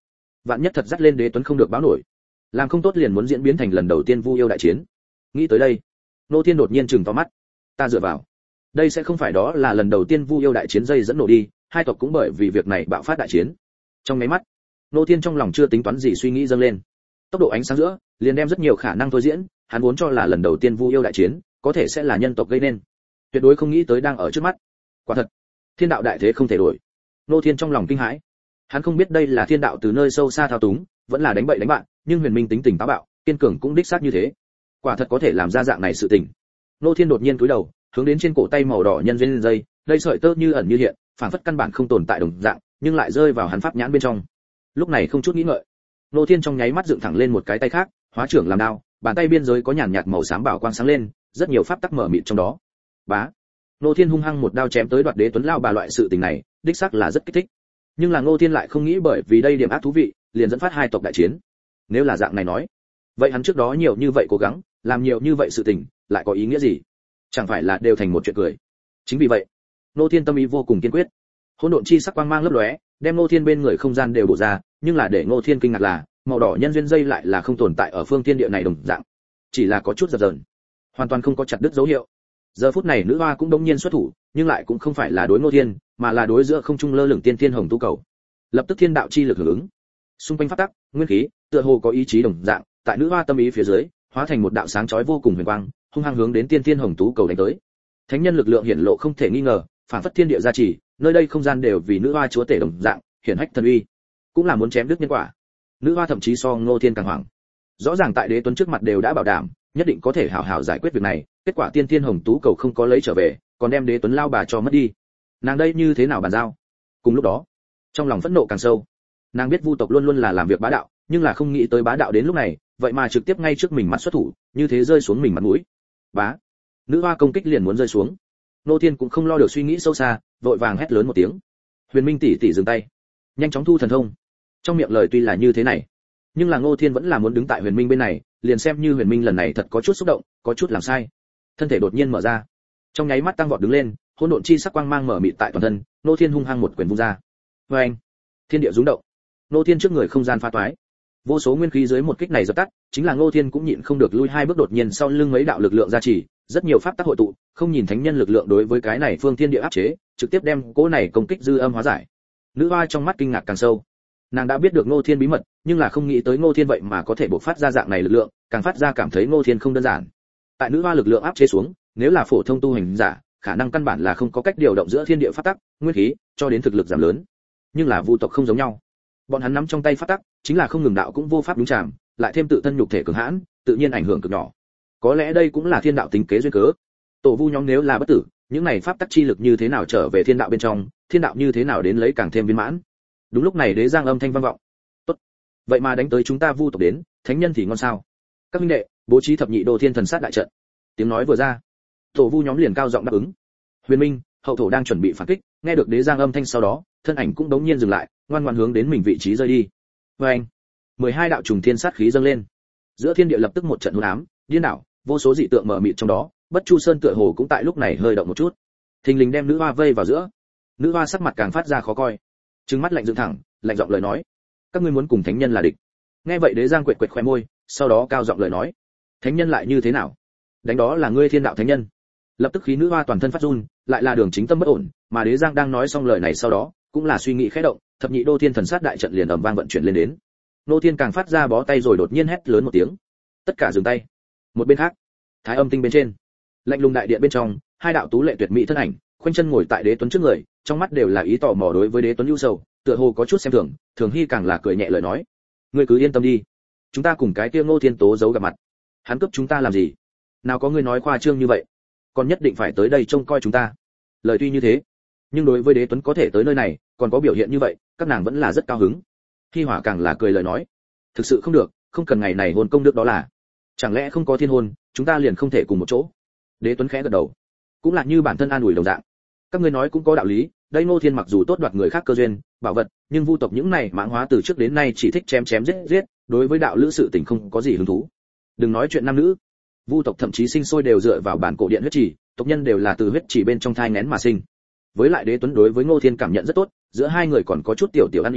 vạn nhất thật dắt lên đế tuấn không được báo nổi, làm không tốt liền muốn diễn biến thành lần đầu tiên vu yêu đại chiến. Nghĩ tới đây, Ngô Thiên đột nhiên trừng to mắt. Ta dựa vào, đây sẽ không phải đó là lần đầu tiên vu yêu đại chiến dây dẫn nổ đi, hai tộc cũng bởi vì việc này bạo phát đại chiến. Trong mấy mắt, Ngô Thiên trong lòng chưa tính toán gì suy nghĩ dâng lên. Tốc độ ánh sáng giữa, liền đem rất nhiều khả năng thôi diễn, hắn vốn cho là lần đầu tiên vu yêu đại chiến, có thể sẽ là nhân tộc gây nên. Tuyệt đối không nghĩ tới đang ở trước mắt. Quả thật, thiên đạo đại thế không thể đổi. Ngô Thiên trong lòng kinh hãi. Hắn không biết đây là thiên đạo từ nơi sâu xa thao túng, vẫn là đánh bậy đánh bạn, nhưng Huyền Minh tính tình táo bạo, kiên cường cũng đích xác như thế. Quả thật có thể làm ra dạng này sự tình. Ngô Thiên đột nhiên cúi đầu, hướng đến trên cổ tay màu đỏ nhân duyên dây, đây sợi tơ như ẩn như hiện, phản phất căn bản không tồn tại đồng dạng, nhưng lại rơi vào hắn pháp nhãn bên trong. Lúc này không chút nghĩ ngợi, Ngô Thiên trong nháy mắt dựng thẳng lên một cái tay khác, hóa trưởng làm đao, bàn tay biên giới có nhàn nhạt màu xám bảo quang sáng lên, rất nhiều pháp tắc mở mịt trong đó. Bá, Ngô Thiên hung hăng một đao chém tới đoạt đế tuấn lao bà loại sự tình này, đích xác là rất kích thích. Nhưng là Ngô Thiên lại không nghĩ bởi vì đây điểm ác thú vị, liền dẫn phát hai tộc đại chiến. Nếu là dạng này nói, vậy hắn trước đó nhiều như vậy cố gắng, làm nhiều như vậy sự tình, lại có ý nghĩa gì? Chẳng phải là đều thành một chuyện cười. Chính vì vậy, Ngô Thiên tâm ý vô cùng kiên quyết. Hỗn độn chi sắc quang mang lấp lóe, đem Ngô Thiên bên người không gian đều bổ ra, nhưng là để Ngô Thiên kinh ngạc là, màu đỏ nhân duyên dây lại là không tồn tại ở phương thiên địa này đồng dạng, chỉ là có chút dập dờn, hoàn toàn không có chặt đứt dấu hiệu. Giờ phút này nữ hoa cũng đống nhiên xuất thủ, nhưng lại cũng không phải là đối Ngô Thiên, mà là đối giữa không trung lơ lửng tiên thiên hồng tu cầu. Lập tức thiên đạo chi lực hưởng ứng, xung quanh pháp tắc, nguyên khí, tựa hồ có ý chí đồng dạng, tại nữ hoa tâm ý phía dưới, hóa thành một đạo sáng chói vô cùng huyền quang, hung hăng hướng đến tiên thiên hồng tú cầu đánh tới. Thánh nhân lực lượng hiển lộ không thể nghi ngờ, phản phất thiên địa gia trì, nơi đây không gian đều vì nữ hoa chúa tể đồng dạng, hiển hách thần uy, cũng là muốn chém đứt nhân quả. Nữ hoa thậm chí so Ngô Thiên càng hoảng. Rõ ràng tại đế tuấn trước mặt đều đã bảo đảm, nhất định có thể hảo hảo giải quyết việc này, kết quả tiên thiên hồng tú cầu không có lấy trở về, còn đem đế tuấn lao bà cho mất đi. Nàng đây như thế nào bàn giao? Cùng lúc đó, trong lòng phẫn nộ càng sâu. Nàng biết vu tộc luôn luôn là làm việc bá đạo, nhưng là không nghĩ tới bá đạo đến lúc này, vậy mà trực tiếp ngay trước mình mặt xuất thủ, như thế rơi xuống mình mặt mũi. Bá, nữ hoa công kích liền muốn rơi xuống. Ngô Thiên cũng không lo được suy nghĩ sâu xa, vội vàng hét lớn một tiếng. Huyền Minh tỷ tỷ dừng tay, nhanh chóng thu thần thông. Trong miệng lời tuy là như thế này, nhưng là Ngô Thiên vẫn là muốn đứng tại Huyền Minh bên này, liền xem như Huyền Minh lần này thật có chút xúc động, có chút làm sai. Thân thể đột nhiên mở ra, trong nháy mắt tăng vọt đứng lên, hỗn độn chi sắc quang mang mở mịt tại toàn thân, Ngô Thiên hung hăng một quyền vung ra. Oeng, thiên địa rung động. Ngô Thiên trước người không gian pha toái, vô số nguyên khí dưới một kích này dập tắt, chính là Ngô Thiên cũng nhịn không được lui hai bước, đột nhiên sau lưng mấy đạo lực lượng gia trì, rất nhiều pháp tắc hội tụ, không nhìn thánh nhân lực lượng đối với cái này phương thiên địa áp chế, trực tiếp đem cỗ này công kích dư âm hóa giải. Nữ hoa trong mắt kinh ngạc càng sâu. Nàng đã biết được Ngô Thiên bí mật, nhưng là không nghĩ tới Ngô Thiên vậy mà có thể bộc phát ra dạng này lực lượng, càng phát ra cảm thấy Ngô Thiên không đơn giản. Tại nữ hoa lực lượng áp chế xuống, nếu là phổ thông tu hành giả, khả năng căn bản là không có cách điều động giữa thiên địa pháp tắc, nguyên khí, cho đến thực lực giảm lớn. Nhưng là vu tộc không giống nhau. Bọn hắn nắm trong tay pháp tắc, chính là không ngừng đạo cũng vô pháp đúng chạm, lại thêm tự thân nhục thể cường hãn, tự nhiên ảnh hưởng cực nhỏ. Có lẽ đây cũng là thiên đạo tính kế duyên cớ. Tổ vu nhóm nếu là bất tử, những này pháp tắc chi lực như thế nào trở về thiên đạo bên trong, thiên đạo như thế nào đến lấy càng thêm viên mãn. Đúng lúc này đế giang âm thanh vang vọng. Tốt, vậy mà đánh tới chúng ta vu tộc đến, thánh nhân thì ngon sao? Các minh đệ, bố trí thập nhị đô thiên thần sát đại trận. Tiếng nói vừa ra, tổ vu nhóm liền cao giọng đáp ứng. Huyền Minh, hậu thổ đang chuẩn bị phản kích, nghe được đế giang âm thanh sau đó, thân ảnh cũng đống nhiên dừng lại, ngoan ngoãn hướng đến mình vị trí rơi đi. Oeng, mười hai đạo trùng thiên sát khí dâng lên, giữa thiên địa lập tức một trận hỗn ám, điên đảo, vô số dị tượng mở mịt trong đó, Bất Chu Sơn tựa hồ cũng tại lúc này hơi động một chút, thình lình đem nữ hoa vây vào giữa. Nữ hoa sắc mặt càng phát ra khó coi, trừng mắt lạnh dựng thẳng, lạnh giọng lời nói: các ngươi muốn cùng thánh nhân là địch? Nghe vậy đế giang quệt quệt khoe môi, sau đó cao giọng lời nói: thánh nhân lại như thế nào? Đánh đó là ngươi thiên đạo thánh nhân. Lập tức khí nữ hoa toàn thân phát run, lại là đường chính tâm bất ổn, mà đế giang đang nói xong lời này sau đó, cũng là suy nghĩ khẽ động, thập nhị đô thiên thần sát đại trận liền ầm vang vận chuyển lên đến. Nô Thiên càng phát ra bó tay rồi đột nhiên hét lớn một tiếng: tất cả dừng tay. Một bên khác, Thái Âm tinh bên trên, lạnh lùng đại điện bên trong, hai đạo tú lệ tuyệt mỹ thân ảnh, khoanh chân ngồi tại đế tuấn trước người, trong mắt đều là ý tò mò đối với đế tuấn ưu sầu, tựa hồ có chút xem thường. Thường Hy càng là cười nhẹ lời nói: ngươi cứ yên tâm đi, chúng ta cùng cái kia Ngô Thiên Tố giấu gặp mặt, hắn cướp chúng ta làm gì? Nào có ngươi nói khoa trương như vậy, còn nhất định phải tới đây trông coi chúng ta. Lời tuy như thế, nhưng đối với đế tuấn có thể tới nơi này, còn có biểu hiện như vậy, các nàng vẫn là rất cao hứng. Hy Hỏa càng là cười lời nói: thực sự không được, không cần ngày này hôn công đức đó là, chẳng lẽ không có thiên hôn, chúng ta liền không thể cùng một chỗ? Đế tuấn khẽ gật đầu, cũng là như bản thân an ủi đồng dạng. Các ngươi nói cũng có đạo lý, đây Ngô Thiên mặc dù tốt đoạt người khác cơ duyên, bảo vật, nhưng vu tộc những này mãng hóa từ trước đến nay chỉ thích chém chém giết giết, đối với đạo lữ sự tình không có gì hứng thú. Đừng nói chuyện nam nữ, vu tộc thậm chí sinh sôi đều dựa vào bản cổ điện huyết chỉ, tộc nhân đều là từ huyết chỉ bên trong thai nghén mà sinh. Với lại đế tuấn đối với Ngô Thiên cảm nhận rất tốt, giữa hai người còn có chút tiểu tiểu ăn ý,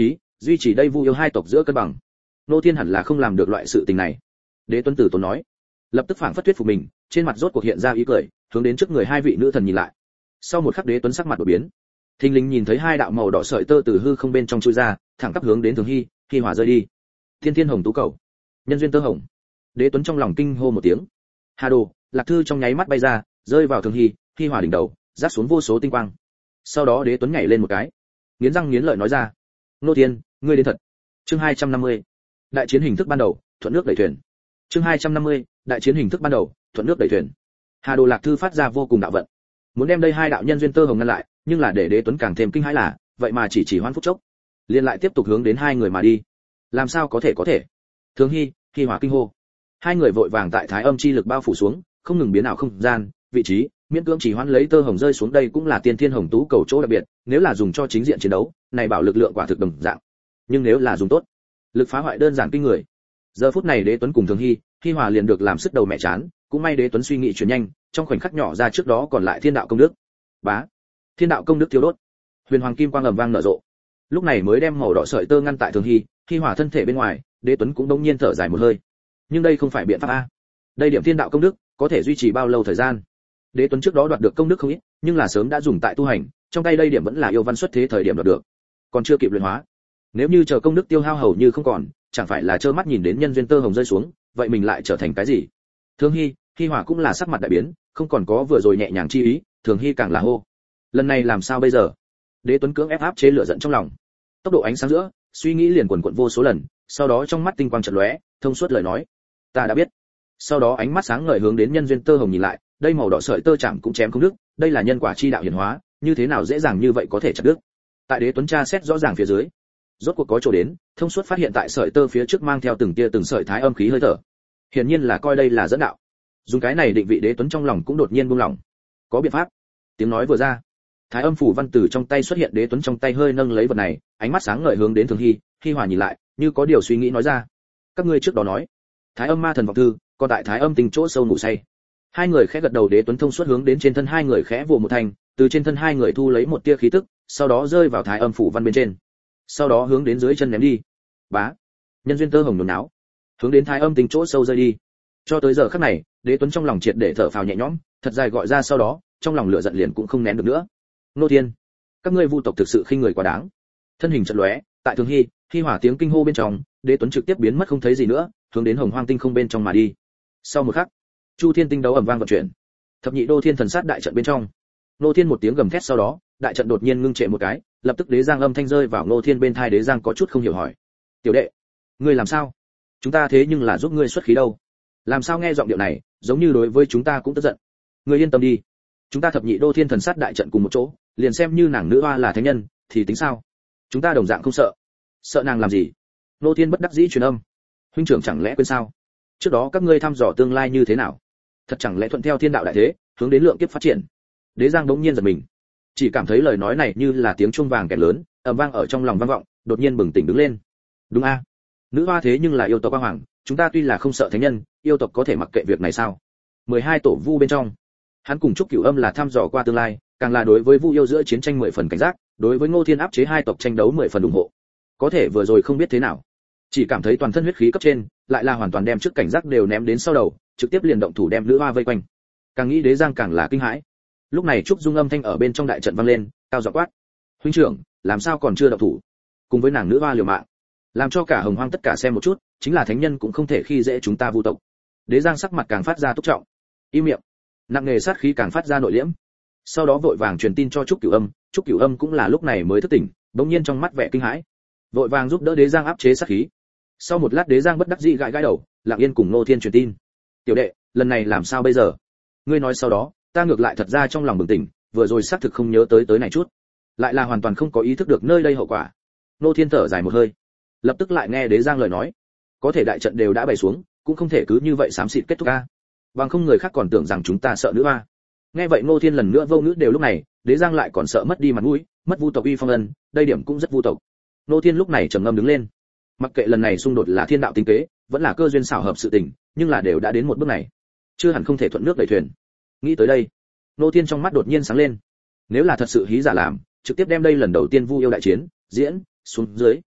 duy trì đây vu yêu hai tộc giữa cân bằng. Ngô Thiên hẳn là không làm được loại sự tình này. Đế Tuấn Tử tốn nói, lập tức phảng phất thuyết phục mình, trên mặt rốt cuộc hiện ra ý cười, hướng đến trước người hai vị nữ thần nhìn lại. Sau một khắc Đế Tuấn sắc mặt đổi biến, thình lình nhìn thấy hai đạo màu đỏ sợi tơ từ hư không bên trong chui ra, thẳng tắp hướng đến Thường Hy, Hy Hỏa rơi đi. Thiên Thiên Hồng Tú Cầu, nhân duyên tơ hồng. Đế Tuấn trong lòng kinh hô một tiếng. Hà Đồ, Lạc Thư trong nháy mắt bay ra, rơi vào Thường Hy, Hy Hỏa đỉnh đầu, rát xuống vô số tinh quang. Sau đó Đế Tuấn nhảy lên một cái, nghiến răng nghiến lợi nói ra: "Nô Thiên, ngươi đến thật." Chương hai trăm năm mươi. Đại chiến hình thức ban đầu, thuận nước đẩy thuyền. Chương hai trăm năm mươi. Đại chiến hình thức ban đầu, thuận nước đẩy thuyền. Hà Đồ Lạc Thư phát ra vô cùng đạo vận, muốn đem đây hai đạo nhân duyên tơ hồng ngăn lại, nhưng là để Đế Tuấn càng thêm kinh hãi là, vậy mà chỉ chỉ hoãn phút chốc, liền lại tiếp tục hướng đến hai người mà đi. Làm sao có thể có thể? Thường Hy, Hy Hỏa kinh hô. Hai người vội vàng tại thái âm chi lực bao phủ xuống, không ngừng biến ảo không gian, vị trí, miễn cưỡng chỉ hoãn lấy tơ hồng rơi xuống. Đây cũng là tiên thiên hồng tú cầu chỗ đặc biệt, nếu là dùng cho chính diện chiến đấu, này bảo lực lượng quả thực đồng dạng. Nhưng nếu là dùng tốt, lực phá hoại đơn giản kinh người. Giờ phút này Đế Tuấn cùng Thường Hy, Hy Hỏa liền được làm sức đầu mẹ chán, cũng may Đế Tuấn suy nghĩ chuyển nhanh, trong khoảnh khắc nhỏ ra trước đó còn lại thiên đạo công đức. Bá, thiên đạo công đức thiêu đốt, huyền hoàng kim quang ầm vang nở rộ. Lúc này mới đem màu đỏ sợi tơ ngăn tại Thường Hy, Hy Hỏa thân thể bên ngoài. Đế Tuấn cũng đống nhiên thở dài một hơi. Nhưng đây không phải biện pháp a. Đây điểm thiên đạo công đức có thể duy trì bao lâu thời gian? Đế Tuấn trước đó đoạt được công đức không ít, nhưng là sớm đã dùng tại tu hành, trong tay đây điểm vẫn là yêu văn xuất thế thời điểm đoạt được, còn chưa kịp luyện hóa. Nếu như chờ công đức tiêu hao hầu như không còn, chẳng phải là trơ mắt nhìn đến nhân duyên tơ hồng rơi xuống, vậy mình lại trở thành cái gì? Thường Hy, Hy Hỏa cũng là sắc mặt đại biến, không còn có vừa rồi nhẹ nhàng chi ý, Thường Hy càng là hô. Lần này làm sao bây giờ? Đế Tuấn cưỡng ép áp chế lửa giận trong lòng. Tốc độ ánh sáng giữa, suy nghĩ liền quần quật vô số lần, sau đó trong mắt tinh quang chợt lóe, thông suốt lời nói: "Ta đã biết." Sau đó ánh mắt sáng ngời hướng đến nhân duyên tơ hồng nhìn lại, đây màu đỏ sợi tơ chạm cũng chém không đứt, đây là nhân quả chi đạo hiển hóa, như thế nào dễ dàng như vậy có thể chặt đứt. Tại Đế Tuấn tra xét rõ ràng phía dưới, rốt cuộc có chỗ đến, thông suốt phát hiện tại sợi tơ phía trước mang theo từng tia từng sợi thái âm khí hơi thở. Hiển nhiên là coi đây là dẫn đạo. Dùng cái này định vị, Đế Tuấn trong lòng cũng đột nhiên buông lỏng. Có biện pháp. Tiếng nói vừa ra, thái âm phủ văn từ trong tay xuất hiện. Đế Tuấn trong tay hơi nâng lấy vật này, ánh mắt sáng ngời hướng đến Thường Hy, Hy Hỏa nhìn lại, như có điều suy nghĩ nói ra: "Các ngươi trước đó nói, thái âm ma thần vọng thư, còn tại thái âm tình chỗ sâu ngủ say." Hai người khẽ gật đầu. Đế Tuấn thông suốt hướng đến trên thân hai người khẽ vồ một thành, từ trên thân hai người thu lấy một tia khí tức, sau đó rơi vào thái âm phủ văn bên trên, sau đó hướng đến dưới chân ném đi. Bá, nhân duyên tơ hồng nhốn náo, hướng đến thái âm tình chỗ sâu rơi đi. Cho tới giờ khắc này, Đế Tuấn trong lòng triệt để thở phào nhẹ nhõm, thật dài gọi ra, sau đó trong lòng lửa giận liền cũng không nén được nữa. Nô Thiên, các ngươi vu tộc thực sự khinh người quá đáng. Thân hình chợt lóe, tại Thường Hy, Hy Hỏa tiếng kinh hô bên trong, Đế Tuấn trực tiếp biến mất không thấy gì nữa, hướng đến hồng hoang tinh không bên trong mà đi. Sau một khắc, Chu Thiên tinh đấu ầm vang vận chuyển, thập nhị đô thiên thần sát đại trận bên trong. Nô Thiên một tiếng gầm thét, sau đó đại trận đột nhiên ngưng trệ một cái, lập tức Đế Giang âm thanh rơi vào Nô Thiên bên tai. Đế Giang có chút không hiểu hỏi: "Tiểu đệ, ngươi làm sao? Chúng ta thế nhưng là giúp ngươi xuất khí đâu, làm sao nghe giọng điệu này giống như đối với chúng ta cũng tức giận?" "Ngươi yên tâm đi, chúng ta thập nhị đô thiên thần sát đại trận cùng một chỗ, liền xem như nàng nữ hoa là thánh nhân thì tính sao? Chúng ta đồng dạng không sợ." "Sợ nàng làm gì?" Nô Thiên bất đắc dĩ truyền âm: "Huynh trưởng chẳng lẽ quên sao? Trước đó các ngươi thăm dò tương lai như thế nào? Thật chẳng lẽ thuận theo thiên đạo đại thế, hướng đến lượng kiếp phát triển?" Đế Giang đống nhiên giật mình, chỉ cảm thấy lời nói này như là tiếng chuông vàng kẹt lớn, ầm vang ở trong lòng vang vọng, đột nhiên bừng tỉnh đứng lên. "Đúng a, nữ hoa thế nhưng là yêu tộc Hoa Hoàng, chúng ta tuy là không sợ thánh nhân, yêu tộc có thể mặc kệ việc này sao?" mười hai tổ vu bên trong, hắn cùng Trúc Cửu Âm là thăm dò qua tương lai, càng là đối với vu yêu giữa chiến tranh mười phần cảnh giác, đối với Ngô Thiên áp chế hai tộc tranh đấu mười phần ủng hộ. Có thể vừa rồi không biết thế nào, chỉ cảm thấy toàn thân huyết khí cấp trên, lại là hoàn toàn đem trước cảnh giác đều ném đến sau đầu, trực tiếp liền động thủ đem nữ hoa vây quanh. Càng nghĩ Đế Giang càng là kinh hãi. Lúc này Trúc Dung âm thanh ở bên trong đại trận vang lên, cao giọng quát: "Huynh trưởng, làm sao còn chưa động thủ? Cùng với nàng nữ hoa liều mạng, làm cho cả hồng hoang tất cả xem một chút, chính là thánh nhân cũng không thể khi dễ chúng ta vu tộc." Đế Giang sắc mặt càng phát ra túc trọng. Im miệng. Nặng nề sát khí càng phát ra nội liễm. Sau đó vội vàng truyền tin cho Trúc Cửu Âm, Trúc Cửu Âm cũng là lúc này mới thức tỉnh, bỗng nhiên trong mắt vẻ kinh hãi, vội vàng giúp đỡ Đế Giang áp chế sát khí. Sau một lát Đế Giang bất đắc dĩ gãi gãi đầu, lặng yên cùng Ngô Thiên truyền tin: "Tiểu đệ, lần này làm sao bây giờ?" "Ngươi nói sau đó, ta ngược lại thật ra trong lòng bừng tỉnh, vừa rồi xác thực không nhớ tới tới này chút, lại là hoàn toàn không có ý thức được nơi đây hậu quả." Ngô Thiên thở dài một hơi, lập tức lại nghe Đế Giang lời nói: "Có thể đại trận đều đã bày xuống, cũng không thể cứ như vậy xám xịt kết thúc a, bằng không người khác còn tưởng rằng chúng ta sợ nữ hoa." Nghe vậy Ngô Thiên lần nữa vô ngữ. Đều lúc này, Đế Giang lại còn sợ mất đi mặt mũi, mất vu tộc uy phong ân, đây điểm cũng rất vu tộc. Ngô Thiên lúc này trầm ngâm đứng lên. Mặc kệ lần này xung đột là thiên đạo tinh kế, vẫn là cơ duyên xảo hợp sự tình, nhưng là đều đã đến một bước này, chưa hẳn không thể thuận nước đẩy thuyền. Nghĩ tới đây, Ngô Thiên trong mắt đột nhiên sáng lên. Nếu là thật sự hí giả làm, trực tiếp đem đây lần đầu tiên vu yêu đại chiến diễn xuống dưới,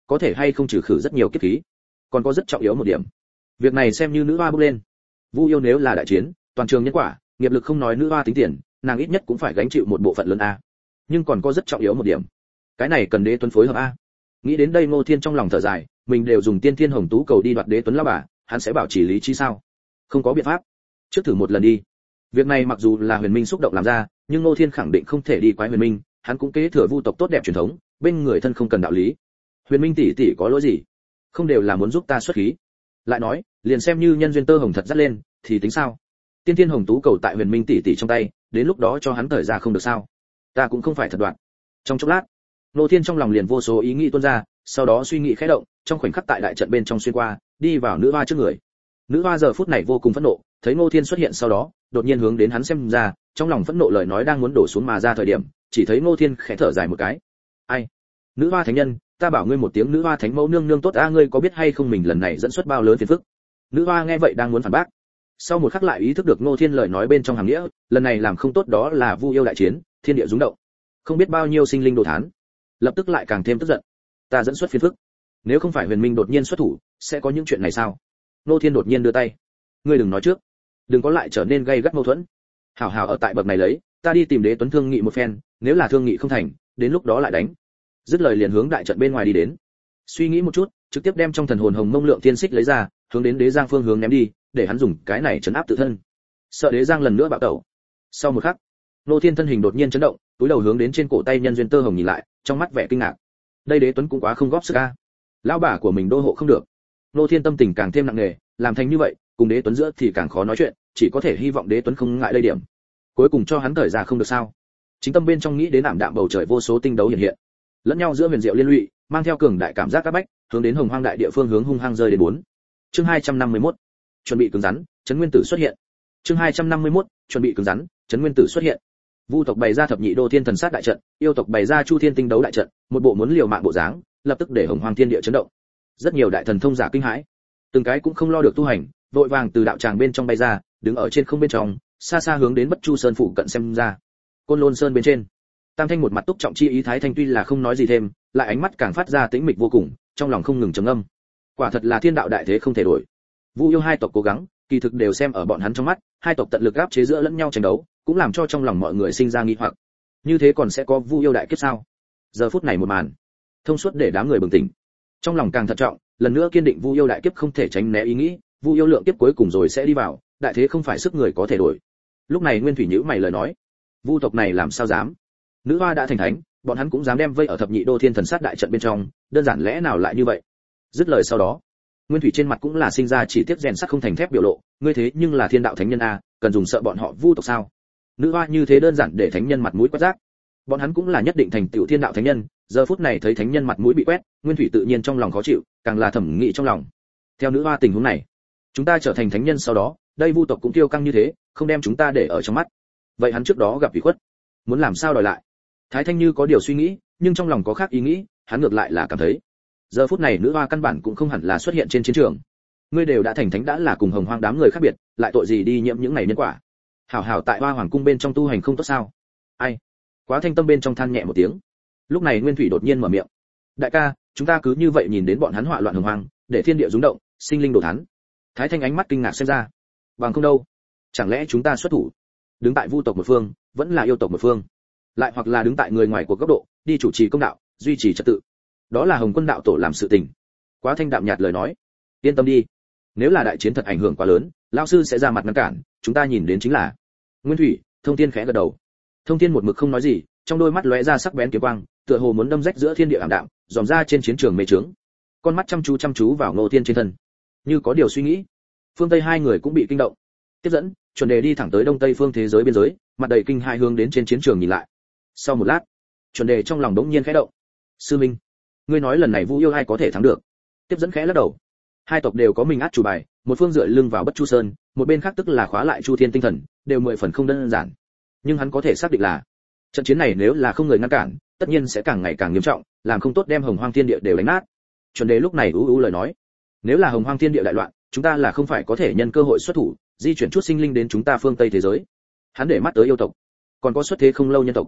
có thể hay không trừ khử rất nhiều kiếp khí. Còn có rất trọng yếu một điểm, việc này xem như nữ hoa bước lên. Vu yêu nếu là đại chiến, toàn trường nhân quả, nghiệp lực không nói nữ hoa tính tiền, nàng ít nhất cũng phải gánh chịu một bộ phận lớn a. Nhưng còn có rất trọng yếu một điểm, cái này cần Đế Tuấn phối hợp a. Nghĩ đến đây Ngô Thiên trong lòng thở dài, mình đều dùng Tiên Thiên Hồng Tú cầu đi đoạt Đế Tuấn lão bà, hắn sẽ bảo trì lý trí sao? Không có biện pháp. Trước thử một lần đi. Việc này mặc dù là Huyền Minh xúc động làm ra, nhưng Ngô Thiên khẳng định không thể đi quái Huyền Minh, hắn cũng kế thừa vu tộc tốt đẹp truyền thống, bên người thân không cần đạo lý. Huyền Minh tỷ tỷ có lỗi gì? Không đều là muốn giúp ta xuất khí. Lại nói, liền xem như nhân duyên tơ hồng thật dắt lên, thì tính sao? Tiên Thiên Hồng Tú cầu tại Huyền Minh tỷ tỷ trong tay, đến lúc đó cho hắn thời ra không được sao? Ta cũng không phải thật đoạn. Trong chốc lát, Ngô Thiên trong lòng liền vô số ý nghĩ tuôn ra, sau đó suy nghĩ khẽ động, trong khoảnh khắc tại đại trận bên trong xuyên qua, đi vào nữ hoa trước người. Nữ hoa giờ phút này vô cùng phẫn nộ, thấy Ngô Thiên xuất hiện sau đó, đột nhiên hướng đến hắn xem ra, trong lòng phẫn nộ lời nói đang muốn đổ xuống mà ra thời điểm, chỉ thấy Ngô Thiên khẽ thở dài một cái. Ai? Nữ hoa thánh nhân, ta bảo ngươi một tiếng nữ hoa thánh mẫu nương nương tốt a, ngươi có biết hay không mình lần này dẫn xuất bao lớn phiền phức? Nữ hoa nghe vậy đang muốn phản bác, sau một khắc lại ý thức được Ngô Thiên lời nói bên trong hàm nghĩa, lần này làm không tốt đó là vu yêu đại chiến, thiên địa rung động, không biết bao nhiêu sinh linh đồ thán, lập tức lại càng thêm tức giận. Ta dẫn xuất phiền phức, nếu không phải Huyền Minh đột nhiên xuất thủ, sẽ có những chuyện này sao? Ngô Thiên đột nhiên đưa tay, ngươi đừng nói trước, đừng có lại trở nên gay gắt mâu thuẫn. Hảo hảo ở tại bậc này lấy, ta đi tìm Đế Tuấn thương nghị một phen, nếu là thương nghị không thành, đến lúc đó lại đánh. Dứt lời liền hướng đại trận bên ngoài đi đến. Suy nghĩ một chút, trực tiếp đem trong thần hồn hồng mông lượng thiên xích lấy ra, hướng đến Đế Giang phương hướng ném đi, để hắn dùng cái này trấn áp tự thân. Sợ Đế Giang lần nữa bạo tẩu. Sau một khắc, Ngô Thiên thân hình đột nhiên chấn động, túi đầu hướng đến trên cổ tay nhân duyên tơ hồng nhìn lại, trong mắt vẻ kinh ngạc. Đây Đế Tuấn cũng quá không góp sức a. Lão bà của mình đô hộ không được. Ngô Thiên tâm tình càng thêm nặng nề, làm thành như vậy, cùng Đế Tuấn giữa thì càng khó nói chuyện, chỉ có thể hy vọng Đế Tuấn không ngại đây điểm. Cuối cùng cho hắn thời ra không được sao? Chính tâm bên trong nghĩ đến ảm đạm bầu trời vô số tinh đấu hiện hiện, lẫn nhau giữa huyền diệu liên lụy, mang theo cường đại cảm giác các bách, hướng đến Hồng Hoang đại địa phương hướng hung hăng rơi đến bốn. Chương hai trăm năm mươi mốt, chuẩn bị cứng rắn, Trấn Nguyên Tử xuất hiện. Chương hai trăm năm mươi mốt, chuẩn bị cứng rắn, Trấn Nguyên Tử xuất hiện. Vu tộc bày ra thập nhị đô thiên thần sát đại trận, yêu tộc bày ra chu thiên tinh đấu đại trận, một bộ muốn liều mạng bộ dáng, lập tức để Hồng Hoang thiên địa chấn động. Rất nhiều đại thần thông giả kinh hãi, từng cái cũng không lo được tu hành, vội vàng từ đạo tràng bên trong bay ra, đứng ở trên không bên trong, xa xa hướng đến Bất Chu Sơn phụ cận xem ra. Côn Lôn Sơn bên trên, Tam Thanh một mặt túc trọng chi ý, Thái Thanh tuy là không nói gì thêm, lại ánh mắt càng phát ra tĩnh mịch vô cùng, trong lòng không ngừng trầm ngâm. Quả thật là thiên đạo đại thế không thể đổi. Vu yêu hai tộc cố gắng, kỳ thực đều xem ở bọn hắn trong mắt, hai tộc tận lực áp chế giữa lẫn nhau tranh đấu, cũng làm cho trong lòng mọi người sinh ra nghi hoặc. Như thế còn sẽ có Vu yêu đại kiếp sao? Giờ phút này một màn, thông suốt để đám người bừng tỉnh. Trong lòng càng thận trọng, lần nữa kiên định Vu yêu đại kiếp không thể tránh né ý nghĩ, Vu yêu lượng kiếp cuối cùng rồi sẽ đi vào, đại thế không phải sức người có thể đổi. Lúc này Nguyên Thủy nhíu mày lời nói, Vu tộc này làm sao dám? Nữ hoa đã thành thánh, bọn hắn cũng dám đem vây ở thập nhị đô thiên thần sát đại trận bên trong, đơn giản lẽ nào lại như vậy? Dứt lời sau đó, Nguyên Thủy trên mặt cũng là sinh ra chỉ tiếc rèn sắt không thành thép biểu lộ, ngươi thế nhưng là thiên đạo thánh nhân a, cần dùng sợ bọn họ Vu tộc sao? Nữ hoa như thế đơn giản để thánh nhân mặt mũi quét rác. Bọn hắn cũng là nhất định thành tựu thiên đạo thánh nhân, giờ phút này thấy thánh nhân mặt mũi bị quét, Nguyên Thủy tự nhiên trong lòng khó chịu, càng là thẩm nghĩ trong lòng. Theo nữ hoa tình huống này, chúng ta trở thành thánh nhân sau đó, đây Vu tộc cũng tiêu căng như thế, không đem chúng ta để ở trong mắt. Vậy hắn trước đó gặp ủy khuất, muốn làm sao đòi lại? Thái Thanh như có điều suy nghĩ, nhưng trong lòng có khác ý nghĩ, hắn ngược lại là cảm thấy, giờ phút này nữ hoa căn bản cũng không hẳn là xuất hiện trên chiến trường. Ngươi đều đã thành thánh đã là cùng Hồng Hoang đám người khác biệt, lại tội gì đi nhiễm những này nhân quả? Hảo hảo tại Hoa Hoàng cung bên trong tu hành không tốt sao? Ai? Quá Thanh tâm bên trong than nhẹ một tiếng. Lúc này Nguyên Thủy đột nhiên mở miệng, đại ca, chúng ta cứ như vậy nhìn đến bọn hắn họa loạn Hồng Hoang, để thiên địa rung động, sinh linh đồ thán. Thái Thanh ánh mắt kinh ngạc xem ra, bằng không đâu, chẳng lẽ chúng ta xuất thủ, đứng tại Vu tộc một phương, vẫn là yêu tộc một phương, lại hoặc là đứng tại người ngoài của góc độ, đi chủ trì công đạo, duy trì trật tự, đó là Hồng Quân đạo tổ làm sự tình. Quá Thanh đạm nhạt lời nói, yên tâm đi, nếu là đại chiến thật ảnh hưởng quá lớn, lão sư sẽ ra mặt ngăn cản, chúng ta nhìn đến chính là. Nguyên Thủy, Thông Thiên khẽ gật đầu. Thông Thiên một mực không nói gì, trong đôi mắt lóe ra sắc bén kiếm quang, tựa hồ muốn đâm rách giữa thiên địa ảm đạm, dòm ra trên chiến trường mê trướng. Con mắt chăm chú chăm chú vào Ngô Thiên trên thân, như có điều suy nghĩ. Phương Tây hai người cũng bị kinh động. Tiếp dẫn, chuẩn đề đi thẳng tới Đông Tây phương thế giới biên giới, mặt đầy kinh hai hướng đến trên chiến trường nhìn lại. Sau một lát, chuẩn đề trong lòng đống nhiên khẽ động. Sư Minh, ngươi nói lần này Vu yêu ai có thể thắng được? Tiếp dẫn khẽ lắc đầu. Hai tộc đều có mình át chủ bài, một phương dựa lưng vào Bất Chu Sơn, một bên khác tức là khóa lại Chu Thiên tinh thần, đều mười phần không đơn giản. Nhưng hắn có thể xác định là, trận chiến này nếu là không người ngăn cản, tất nhiên sẽ càng ngày càng nghiêm trọng, làm không tốt đem Hồng Hoang Thiên Địa đều đánh nát. Chuẩn đề lúc này ú ú lời nói, nếu là Hồng Hoang Thiên Địa đại loạn, chúng ta là không phải có thể nhân cơ hội xuất thủ, di chuyển chút sinh linh đến chúng ta phương Tây thế giới. Hắn để mắt tới yêu tộc, còn có xuất thế không lâu nhân tộc.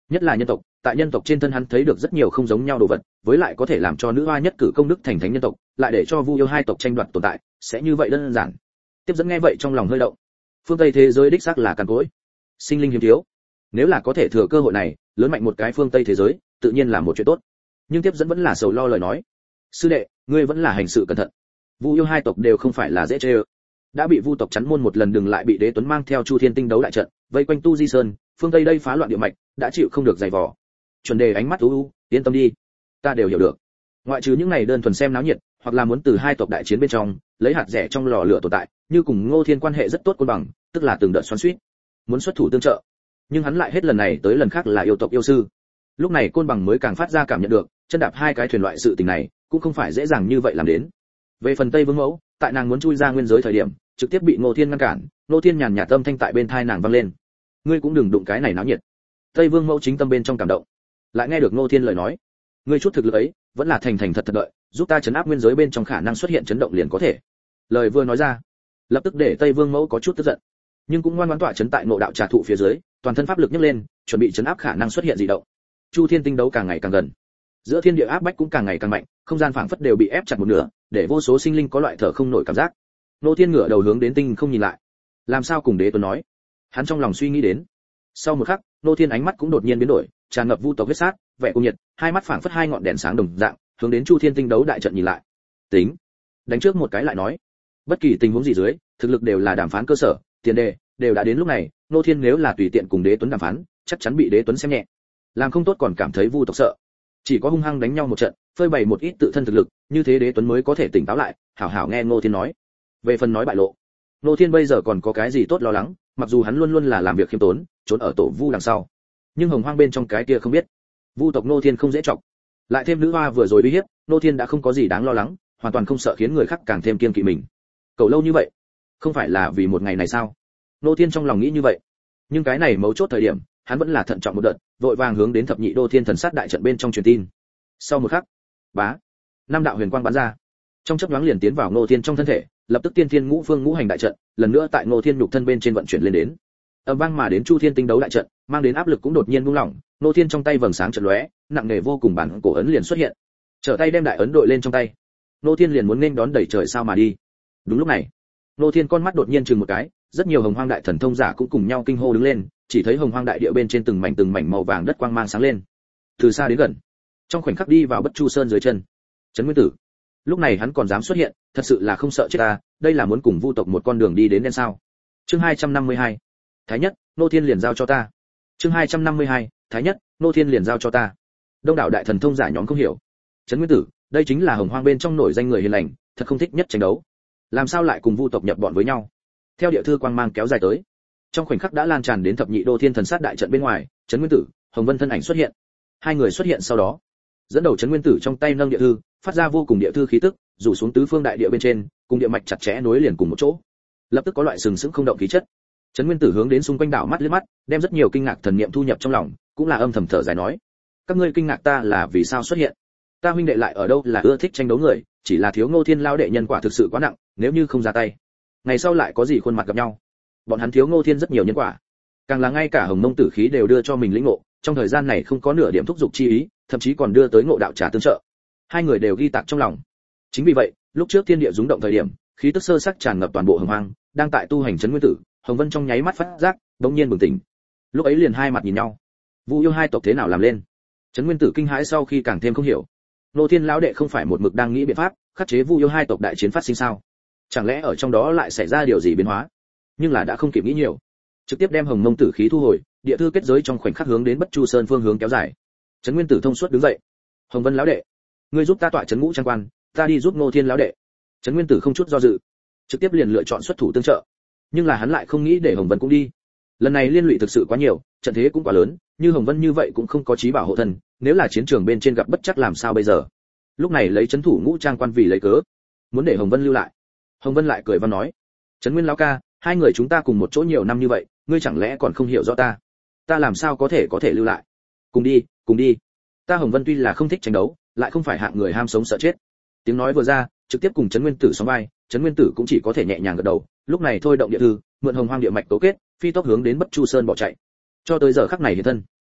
Nhất là nhân tộc, tại nhân tộc trên thân hắn thấy được rất nhiều không giống nhau đồ vật, với lại có thể làm cho nữ hoa nhất cử công đức thành thánh nhân tộc, lại để cho Vu yêu hai tộc tranh đoạt tồn tại, sẽ như vậy đơn giản. Tiếp dẫn nghe vậy trong lòng hơi động. Phương Tây thế giới đích xác là cằn cỗi, sinh linh hiếm thiếu. Nếu là có thể thừa cơ hội này, lớn mạnh một cái phương Tây thế giới, tự nhiên là một chuyện tốt. Nhưng tiếp dẫn vẫn là sầu lo lời nói. Sư đệ, ngươi vẫn là hành sự cẩn thận. Vu yêu hai tộc đều không phải là dễ chơi. Đã bị Vu tộc chắn môn một lần, đừng lại bị Đế Tuấn mang theo Chu Thiên Tinh đấu đại trận, vây quanh Tu Di Sơn, phương Tây đây phá loạn địa mạch, đã chịu không được dày vò. Chuẩn Đề ánh mắt u u, yên tâm đi, ta đều hiểu được. Ngoại trừ những này đơn thuần xem náo nhiệt, hoặc là muốn từ hai tộc đại chiến bên trong lấy hạt rẻ trong lò lửa tồn tại, như cùng Ngô Thiên quan hệ rất tốt côn bằng, tức là từng đợt xoắn xuýt, muốn xuất thủ tương trợ. Nhưng hắn lại hết lần này tới lần khác là yêu tộc yêu sư. Lúc này côn bằng mới càng phát ra cảm nhận được, chân đạp hai cái thuyền loại sự tình này, cũng không phải dễ dàng như vậy làm đến. Về phần Tây Vương Mẫu, tại nàng muốn chui ra nguyên giới thời điểm, trực tiếp bị Ngô Thiên ngăn cản. Ngô Thiên nhàn nhạt âm thanh tại bên tai nàng vang lên: "Ngươi cũng đừng đụng cái này náo nhiệt." Tây Vương Mẫu chính tâm bên trong cảm động, lại nghe được Ngô Thiên lời nói: "Ngươi chút thực lực ấy, vẫn là thành thành thật thật đợi, giúp ta chấn áp nguyên giới bên trong khả năng xuất hiện chấn động liền có thể." Lời vừa nói ra, lập tức để Tây Vương Mẫu có chút tức giận, nhưng cũng ngoan ngoãn tọa chấn tại Ngộ Đạo Trà thụ phía dưới, toàn thân pháp lực nhấc lên, chuẩn bị chấn áp khả năng xuất hiện dị động. Chu Thiên Tinh đấu càng ngày càng gần, giữa thiên địa áp bách cũng càng ngày càng mạnh, không gian phảng phất đều bị ép chặt một nửa, để vô số sinh linh có loại thở không nổi cảm giác. Ngô Thiên ngửa đầu hướng đến tinh không nhìn lại, làm sao cùng Đế Tuấn nói? Hắn trong lòng suy nghĩ đến. Sau một khắc, Ngô Thiên ánh mắt cũng đột nhiên biến đổi, tràn ngập vu tộc huyết sát, vẻ cung nhiệt, hai mắt phảng phất hai ngọn đèn sáng đồng dạng, hướng đến Chu Thiên Tinh đấu đại trận nhìn lại. Tính, đánh trước một cái lại nói. Bất kỳ tình huống gì dưới, thực lực đều là đàm phán cơ sở, tiền đề đều đã đến lúc này, Ngô Thiên nếu là tùy tiện cùng Đế Tuấn đàm phán, chắc chắn bị Đế Tuấn xem nhẹ. Làm không tốt còn cảm thấy vu tộc sợ. Chỉ có hung hăng đánh nhau một trận, phơi bày một ít tự thân thực lực, như thế Đế Tuấn mới có thể tỉnh táo lại, hảo hảo nghe Ngô Thiên nói. Về phần nói bại lộ, Ngô Thiên bây giờ còn có cái gì tốt lo lắng, mặc dù hắn luôn luôn là làm việc khiêm tốn, trốn ở tổ vu đằng sau. Nhưng hồng hoang bên trong cái kia không biết. Vu tộc Ngô Thiên không dễ chọc. Lại thêm nữ hoa vừa rồi uy hiếp, Ngô Thiên đã không có gì đáng lo lắng, hoàn toàn không sợ khiến người khác càng thêm kiêng kỵ mình. Cầu lâu như vậy, không phải là vì một ngày này sao? Ngô Thiên trong lòng nghĩ như vậy. Nhưng cái này mấu chốt thời điểm, hắn vẫn là thận trọng một đợt, vội vàng hướng đến thập nhị đô thiên thần sát đại trận bên trong truyền tin. Sau một khắc, bá, năm đạo huyền quang bắn ra, trong chớp nhoáng liền tiến vào Ngô Thiên trong thân thể, lập tức tiên thiên ngũ phương ngũ hành đại trận, lần nữa tại Ngô Thiên nhục thân bên trên vận chuyển lên đến. Âm vang mà đến Chu Thiên Tinh đấu đại trận, mang đến áp lực cũng đột nhiên buông lỏng, Ngô Thiên trong tay vầng sáng chợt lóe, nặng nề vô cùng bản cổ ấn liền xuất hiện. Trở tay đem đại ấn đội lên trong tay. Ngô Thiên liền muốn nên đón đẩy trời sao mà đi. Đúng lúc này, Ngô Thiên con mắt đột nhiên chừng một cái, rất nhiều hồng hoang đại thần thông giả cũng cùng nhau kinh hô đứng lên, chỉ thấy hồng hoang đại địa bên trên từng mảnh từng mảnh màu vàng đất quang mang sáng lên. Từ xa đến gần, trong khoảnh khắc đi vào Bất Chu Sơn dưới chân. Trấn Nguyên Tử, lúc này hắn còn dám xuất hiện, thật sự là không sợ chết ta, đây là muốn cùng vu tộc một con đường đi đến đen sao? Chương hai trăm năm mươi hai, Thái Nhất, Ngô Thiên liền giao cho ta. Chương hai trăm năm mươi hai, Thái Nhất, Ngô Thiên liền giao cho ta. Đông đảo đại thần thông giả nhóm không hiểu. Trấn Nguyên Tử, đây chính là hồng hoang bên trong nổi danh người hiền lành, thật không thích nhất tranh đấu. Làm sao lại cùng vu tộc nhập bọn với nhau? Theo địa thư quang mang kéo dài tới, trong khoảnh khắc đã lan tràn đến thập nhị đô thiên thần sát đại trận bên ngoài. Trấn Nguyên Tử, Hồng Vân thân ảnh xuất hiện. Hai người xuất hiện sau đó, dẫn đầu Trấn Nguyên Tử trong tay nâng địa thư, phát ra vô cùng địa thư khí tức, rủ xuống tứ phương đại địa bên trên, cùng địa mạch chặt chẽ nối liền cùng một chỗ. Lập tức có loại sừng sững không động khí chất. Trấn Nguyên Tử hướng đến xung quanh đảo mắt liếc mắt, đem rất nhiều kinh ngạc thần niệm thu nhập trong lòng, cũng là âm thầm thở dài nói: các ngươi kinh ngạc ta là vì sao xuất hiện? Ta huynh đệ lại ở đâu là ưa thích tranh đấu người, chỉ là thiếu Ngô Thiên lao đệ nhân quả thực sự quá nặng, nếu như không ra tay, ngày sau lại có gì khuôn mặt gặp nhau. Bọn hắn thiếu Ngô Thiên rất nhiều nhân quả, càng là ngay cả Hồng Mông Tử khí đều đưa cho mình lĩnh ngộ, trong thời gian này không có nửa điểm thúc dục chi ý, thậm chí còn đưa tới Ngộ Đạo Trà tương trợ. Hai người đều ghi tạc trong lòng. Chính vì vậy, lúc trước thiên địa rung động thời điểm, khí tức sơ sắc tràn ngập toàn bộ hồng hoang, đang tại tu hành Trấn Nguyên Tử, Hồng Vân trong nháy mắt phát giác, đột nhiên bừng tỉnh. Lúc ấy liền hai mặt nhìn nhau. Vu yêu hai tộc thế nào làm lên? Trấn Nguyên Tử kinh hãi sau khi càng thêm không hiểu. Ngô Thiên lão đệ không phải một mực đang nghĩ biện pháp khắc chế Vu yêu hai tộc đại chiến phát sinh sao? Chẳng lẽ ở trong đó lại xảy ra điều gì biến hóa? Nhưng là đã không kịp nghĩ nhiều, trực tiếp đem Hồng Mông Tử khí thu hồi, địa thư kết giới trong khoảnh khắc hướng đến Bất Chu Sơn phương hướng kéo dài. Trấn Nguyên Tử thông suốt đứng dậy. Hồng Vân lão đệ, ngươi giúp ta tọa trấn ngũ trang quan, ta đi giúp Ngô Thiên lão đệ. Trấn Nguyên Tử không chút do dự, trực tiếp liền lựa chọn xuất thủ tương trợ. Nhưng là hắn lại không nghĩ để Hồng Vân cũng đi. Lần này liên lụy thực sự quá nhiều, trận thế cũng quá lớn, như Hồng Vân như vậy cũng không có chí bảo hộ thân, nếu là chiến trường bên trên gặp bất chắc làm sao bây giờ? Lúc này lấy trấn thủ ngũ trang quan vì lấy cớ, muốn để Hồng Vân lưu lại. Hồng Vân lại cười và nói: Trấn Nguyên lão ca, hai người chúng ta cùng một chỗ nhiều năm như vậy, ngươi chẳng lẽ còn không hiểu rõ ta? Ta làm sao có thể có thể lưu lại? Cùng đi, cùng đi. Ta Hồng Vân tuy là không thích tranh đấu, lại không phải hạng người ham sống sợ chết. Tiếng nói vừa ra, trực tiếp cùng Trấn Nguyên Tử sóng vai, Trấn Nguyên Tử cũng chỉ có thể nhẹ nhàng gật đầu, lúc này thôi động địa thư, mượn hồng hoang địa mạch cấu kết, phi tốc hướng đến Bất Chu Sơn bỏ chạy. Cho tới giờ khắc này hiện thân,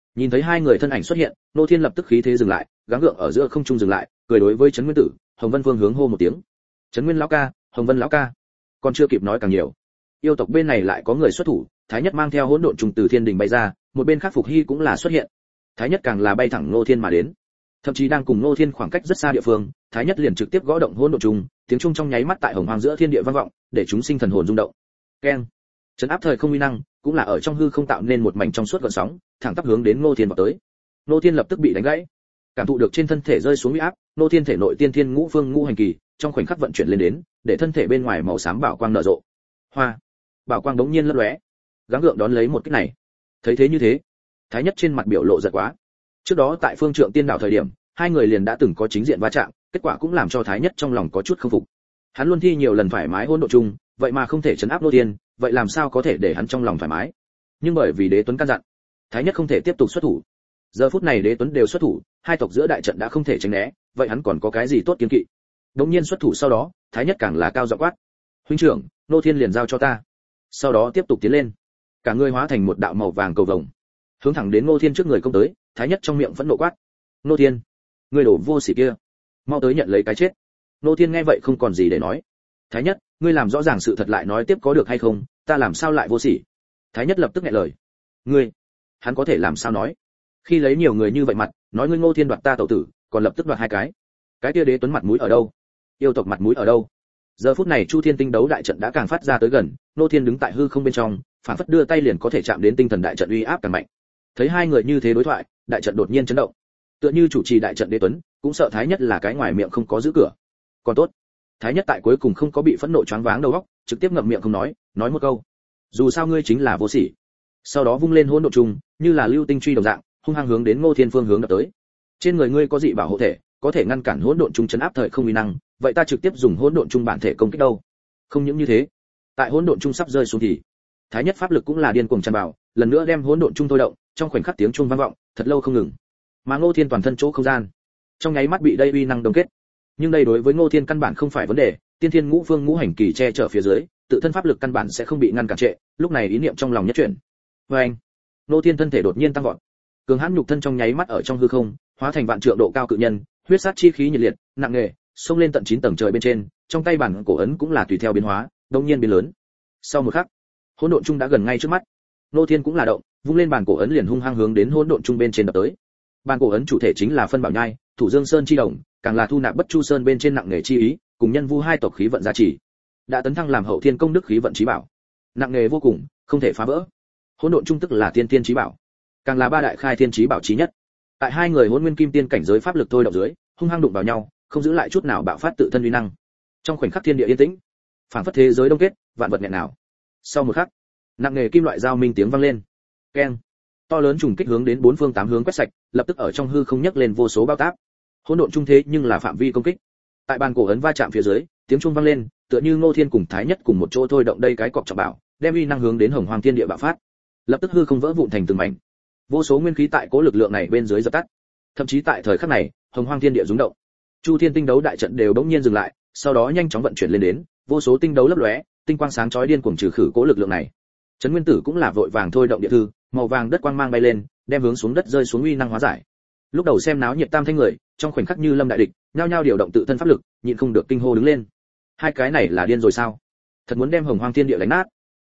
Nhìn thấy hai người thân ảnh xuất hiện, Nô Thiên lập tức khí thế dừng lại, gắng gượng ở giữa không trung dừng lại, cười đối với Trấn Nguyên Tử, Hồng Vân Vương hướng hô một tiếng. Trấn Nguyên lão ca, Hồng Vân lão ca. Còn chưa kịp nói càng nhiều, yêu tộc bên này lại có người xuất thủ, Thái Nhất mang theo hỗn độn trùng từ thiên đình bay ra, một bên khác Phục Hy cũng là xuất hiện. Thái Nhất càng là bay thẳng Nô Thiên mà đến. Thậm chí đang cùng Nô Thiên khoảng cách rất xa địa phương, Thái Nhất liền trực tiếp gõ động hỗn độn trùng, tiếng trung trong nháy mắt tại hồng hoang giữa thiên địa vang vọng, để chúng sinh thần hồn rung động. Keng. Trấn áp thời không uy năng, cũng là ở trong hư không tạo nên một mảnh trong suốt gợn sóng, thẳng tắp hướng đến Nô Thiên vọt tới. Nô Thiên lập tức bị đánh gãy. Cảm thụ được trên thân thể rơi xuống uy áp, Nô Thiên thể nội tiên thiên ngũ phương ngũ hành kỳ, trong khoảnh khắc vận chuyển lên đến, để thân thể bên ngoài màu xám bảo quang nở rộ. Hoa. Bảo quang đống nhiên lấp lóe, gắng gượng đón lấy một kích này. Thấy thế như thế, Thái Nhất trên mặt biểu lộ giật quá. Trước đó tại Phương Trượng Tiên đảo thời điểm, hai người liền đã từng có chính diện va chạm, kết quả cũng làm cho Thái Nhất trong lòng có chút không phục. Hắn luôn thi nhiều lần thoải mái hỗn độn chung, vậy mà không thể trấn áp Nô Thiên, vậy làm sao có thể để hắn trong lòng thoải mái? Nhưng bởi vì Đế Tuấn căn dặn, Thái Nhất không thể tiếp tục xuất thủ. Giờ phút này Đế Tuấn đều xuất thủ, hai tộc giữa đại trận đã không thể tránh né, vậy hắn còn có cái gì tốt kiên kỵ? Đống nhiên xuất thủ sau đó, Thái Nhất càng là cao giọng quát: "Huynh trưởng, Nô Thiên liền giao cho ta." Sau đó tiếp tục tiến lên, cả người hóa thành một đạo màu vàng cầu vồng, hướng thẳng đến Nô Thiên trước người công tới. Thái Nhất trong miệng phẫn nộ quát: "Nô Thiên, ngươi đổ vô sỉ kia, mau tới nhận lấy cái chết." Nô Thiên nghe vậy không còn gì để nói. "Thái Nhất, ngươi làm rõ ràng sự thật lại nói tiếp có được hay không, ta làm sao lại vô sỉ?" Thái Nhất lập tức nghẹn lời. "Ngươi?" Hắn có thể làm sao nói? Khi lấy nhiều người như vậy mặt, nói ngươi Ngô Thiên đoạt ta tẩu tử, còn lập tức đoạt hai cái. Cái kia Đế Tuấn mặt mũi ở đâu? Yêu tộc mặt mũi ở đâu? Giờ phút này Chu Thiên Tinh đấu đại trận đã càng phát ra tới gần, Nô Thiên đứng tại hư không bên trong, phản phất đưa tay liền có thể chạm đến tinh thần đại trận uy áp càng mạnh. Thấy hai người như thế đối thoại, đại trận đột nhiên chấn động. Tựa như chủ trì đại trận Đế Tuấn, cũng sợ Thái Nhất là cái ngoài miệng không có giữ cửa. Còn tốt, Thái Nhất tại cuối cùng không có bị phẫn nộ choáng váng đầu óc, trực tiếp ngậm miệng không nói, nói một câu: "Dù sao ngươi chính là vô sỉ." Sau đó vung lên hỗn độn trùng, như là lưu tinh truy đồng dạng, hung hăng hướng đến Ngô Thiên phương hướng đập tới. Trên người ngươi có dị bảo hộ thể, có thể ngăn cản hỗn độn trùng chấn áp thời không uy năng, vậy ta trực tiếp dùng hỗn độn trùng bản thể công kích đâu. Không những như thế, tại hỗn độn trùng sắp rơi xuống thì Thái Nhất pháp lực cũng là điên cuồng tràn vào, lần nữa đem hỗn độn trùng thôi động, trong khoảnh khắc tiếng chuông vang vọng, thật lâu không ngừng. Mà Ngô Thiên toàn thân chỗ không gian, trong nháy mắt bị đây uy năng đồng kết. Nhưng đây đối với Ngô Thiên căn bản không phải vấn đề, tiên thiên ngũ phương ngũ hành kỳ che chở phía dưới, tự thân pháp lực căn bản sẽ không bị ngăn cản trệ, lúc này ý niệm trong lòng nhất chuyển. Oeng! Ngô Thiên thân thể đột nhiên tăng vọt. Cường hãn nhục thân trong nháy mắt ở trong hư không, hóa thành vạn trượng độ cao cự nhân, huyết sát chi khí nhiệt liệt, nặng nề, xông lên tận chín tầng trời bên trên, trong tay bản cổ ấn cũng là tùy theo biến hóa, đột nhiên biến lớn. Sau một khắc, hỗn độn trung đã gần ngay trước mắt. Ngô Thiên cũng là động, vung lên bản cổ ấn liền hung hăng hướng đến hỗn độn trung bên trên đập tới. Bản cổ ấn chủ thể chính là phân bảo nhai, thủ dương sơn chi đồng, càng là thu nạp bất chu sơn bên trên nặng nề chi ý, cùng nhân vu hai tộc khí vận gia trì, đã tấn thăng làm hậu thiên công đức khí vận chí bảo, nặng nề vô cùng, không thể phá vỡ. Hỗn độn trung tức là tiên tiên chí bảo, càng là ba đại khai thiên chí bảo chí nhất. Tại hai người hỗn nguyên kim tiên cảnh giới pháp lực thôi động dưới, hung hăng đụng vào nhau, không giữ lại chút nào bạo phát tự thân uy năng. Trong khoảnh khắc thiên địa yên tĩnh, phảng phất thế giới đông kết, vạn vật nghẹn nào. Sau một khắc, nặng nề kim loại giao minh tiếng vang lên. Keng! To lớn trùng kích hướng đến bốn phương tám hướng quét sạch, lập tức ở trong hư không nhấc lên vô số bao táp. Hỗn độn trung thế nhưng là phạm vi công kích. Tại bàn cổ ấn va chạm phía dưới, tiếng chuông vang lên, tựa như Ngô Thiên cùng Thái Nhất cùng một chỗ thôi động đây cái cọc trọng bảo, đem uy năng hướng đến hồng hoàng thiên địa bạo phát. Lập tức hư không vỡ vụn thành từng mảnh. Vô số nguyên khí tại cố lực lượng này bên dưới dập tắt. Thậm chí tại thời khắc này, hồng hoàng thiên địa rung động. Chu Thiên tinh đấu đại trận đều bỗng nhiên dừng lại, sau đó nhanh chóng vận chuyển lên đến, vô số tinh đấu lấp lóe, tinh quang sáng chói điên cuồng trừ khử cố lực lượng này. Trấn Nguyên Tử cũng là vội vàng thôi động địa thư, màu vàng đất quang mang bay lên, đem hướng xuống đất rơi xuống uy năng hóa giải. Lúc đầu xem náo nhiệt tam thanh người, trong khoảnh khắc như lâm đại địch, nhao nhao điều động tự thân pháp lực, nhịn không được kinh hô đứng lên. Hai cái này là điên rồi sao? Thật muốn đem hồng hoang thiên địa đánh nát.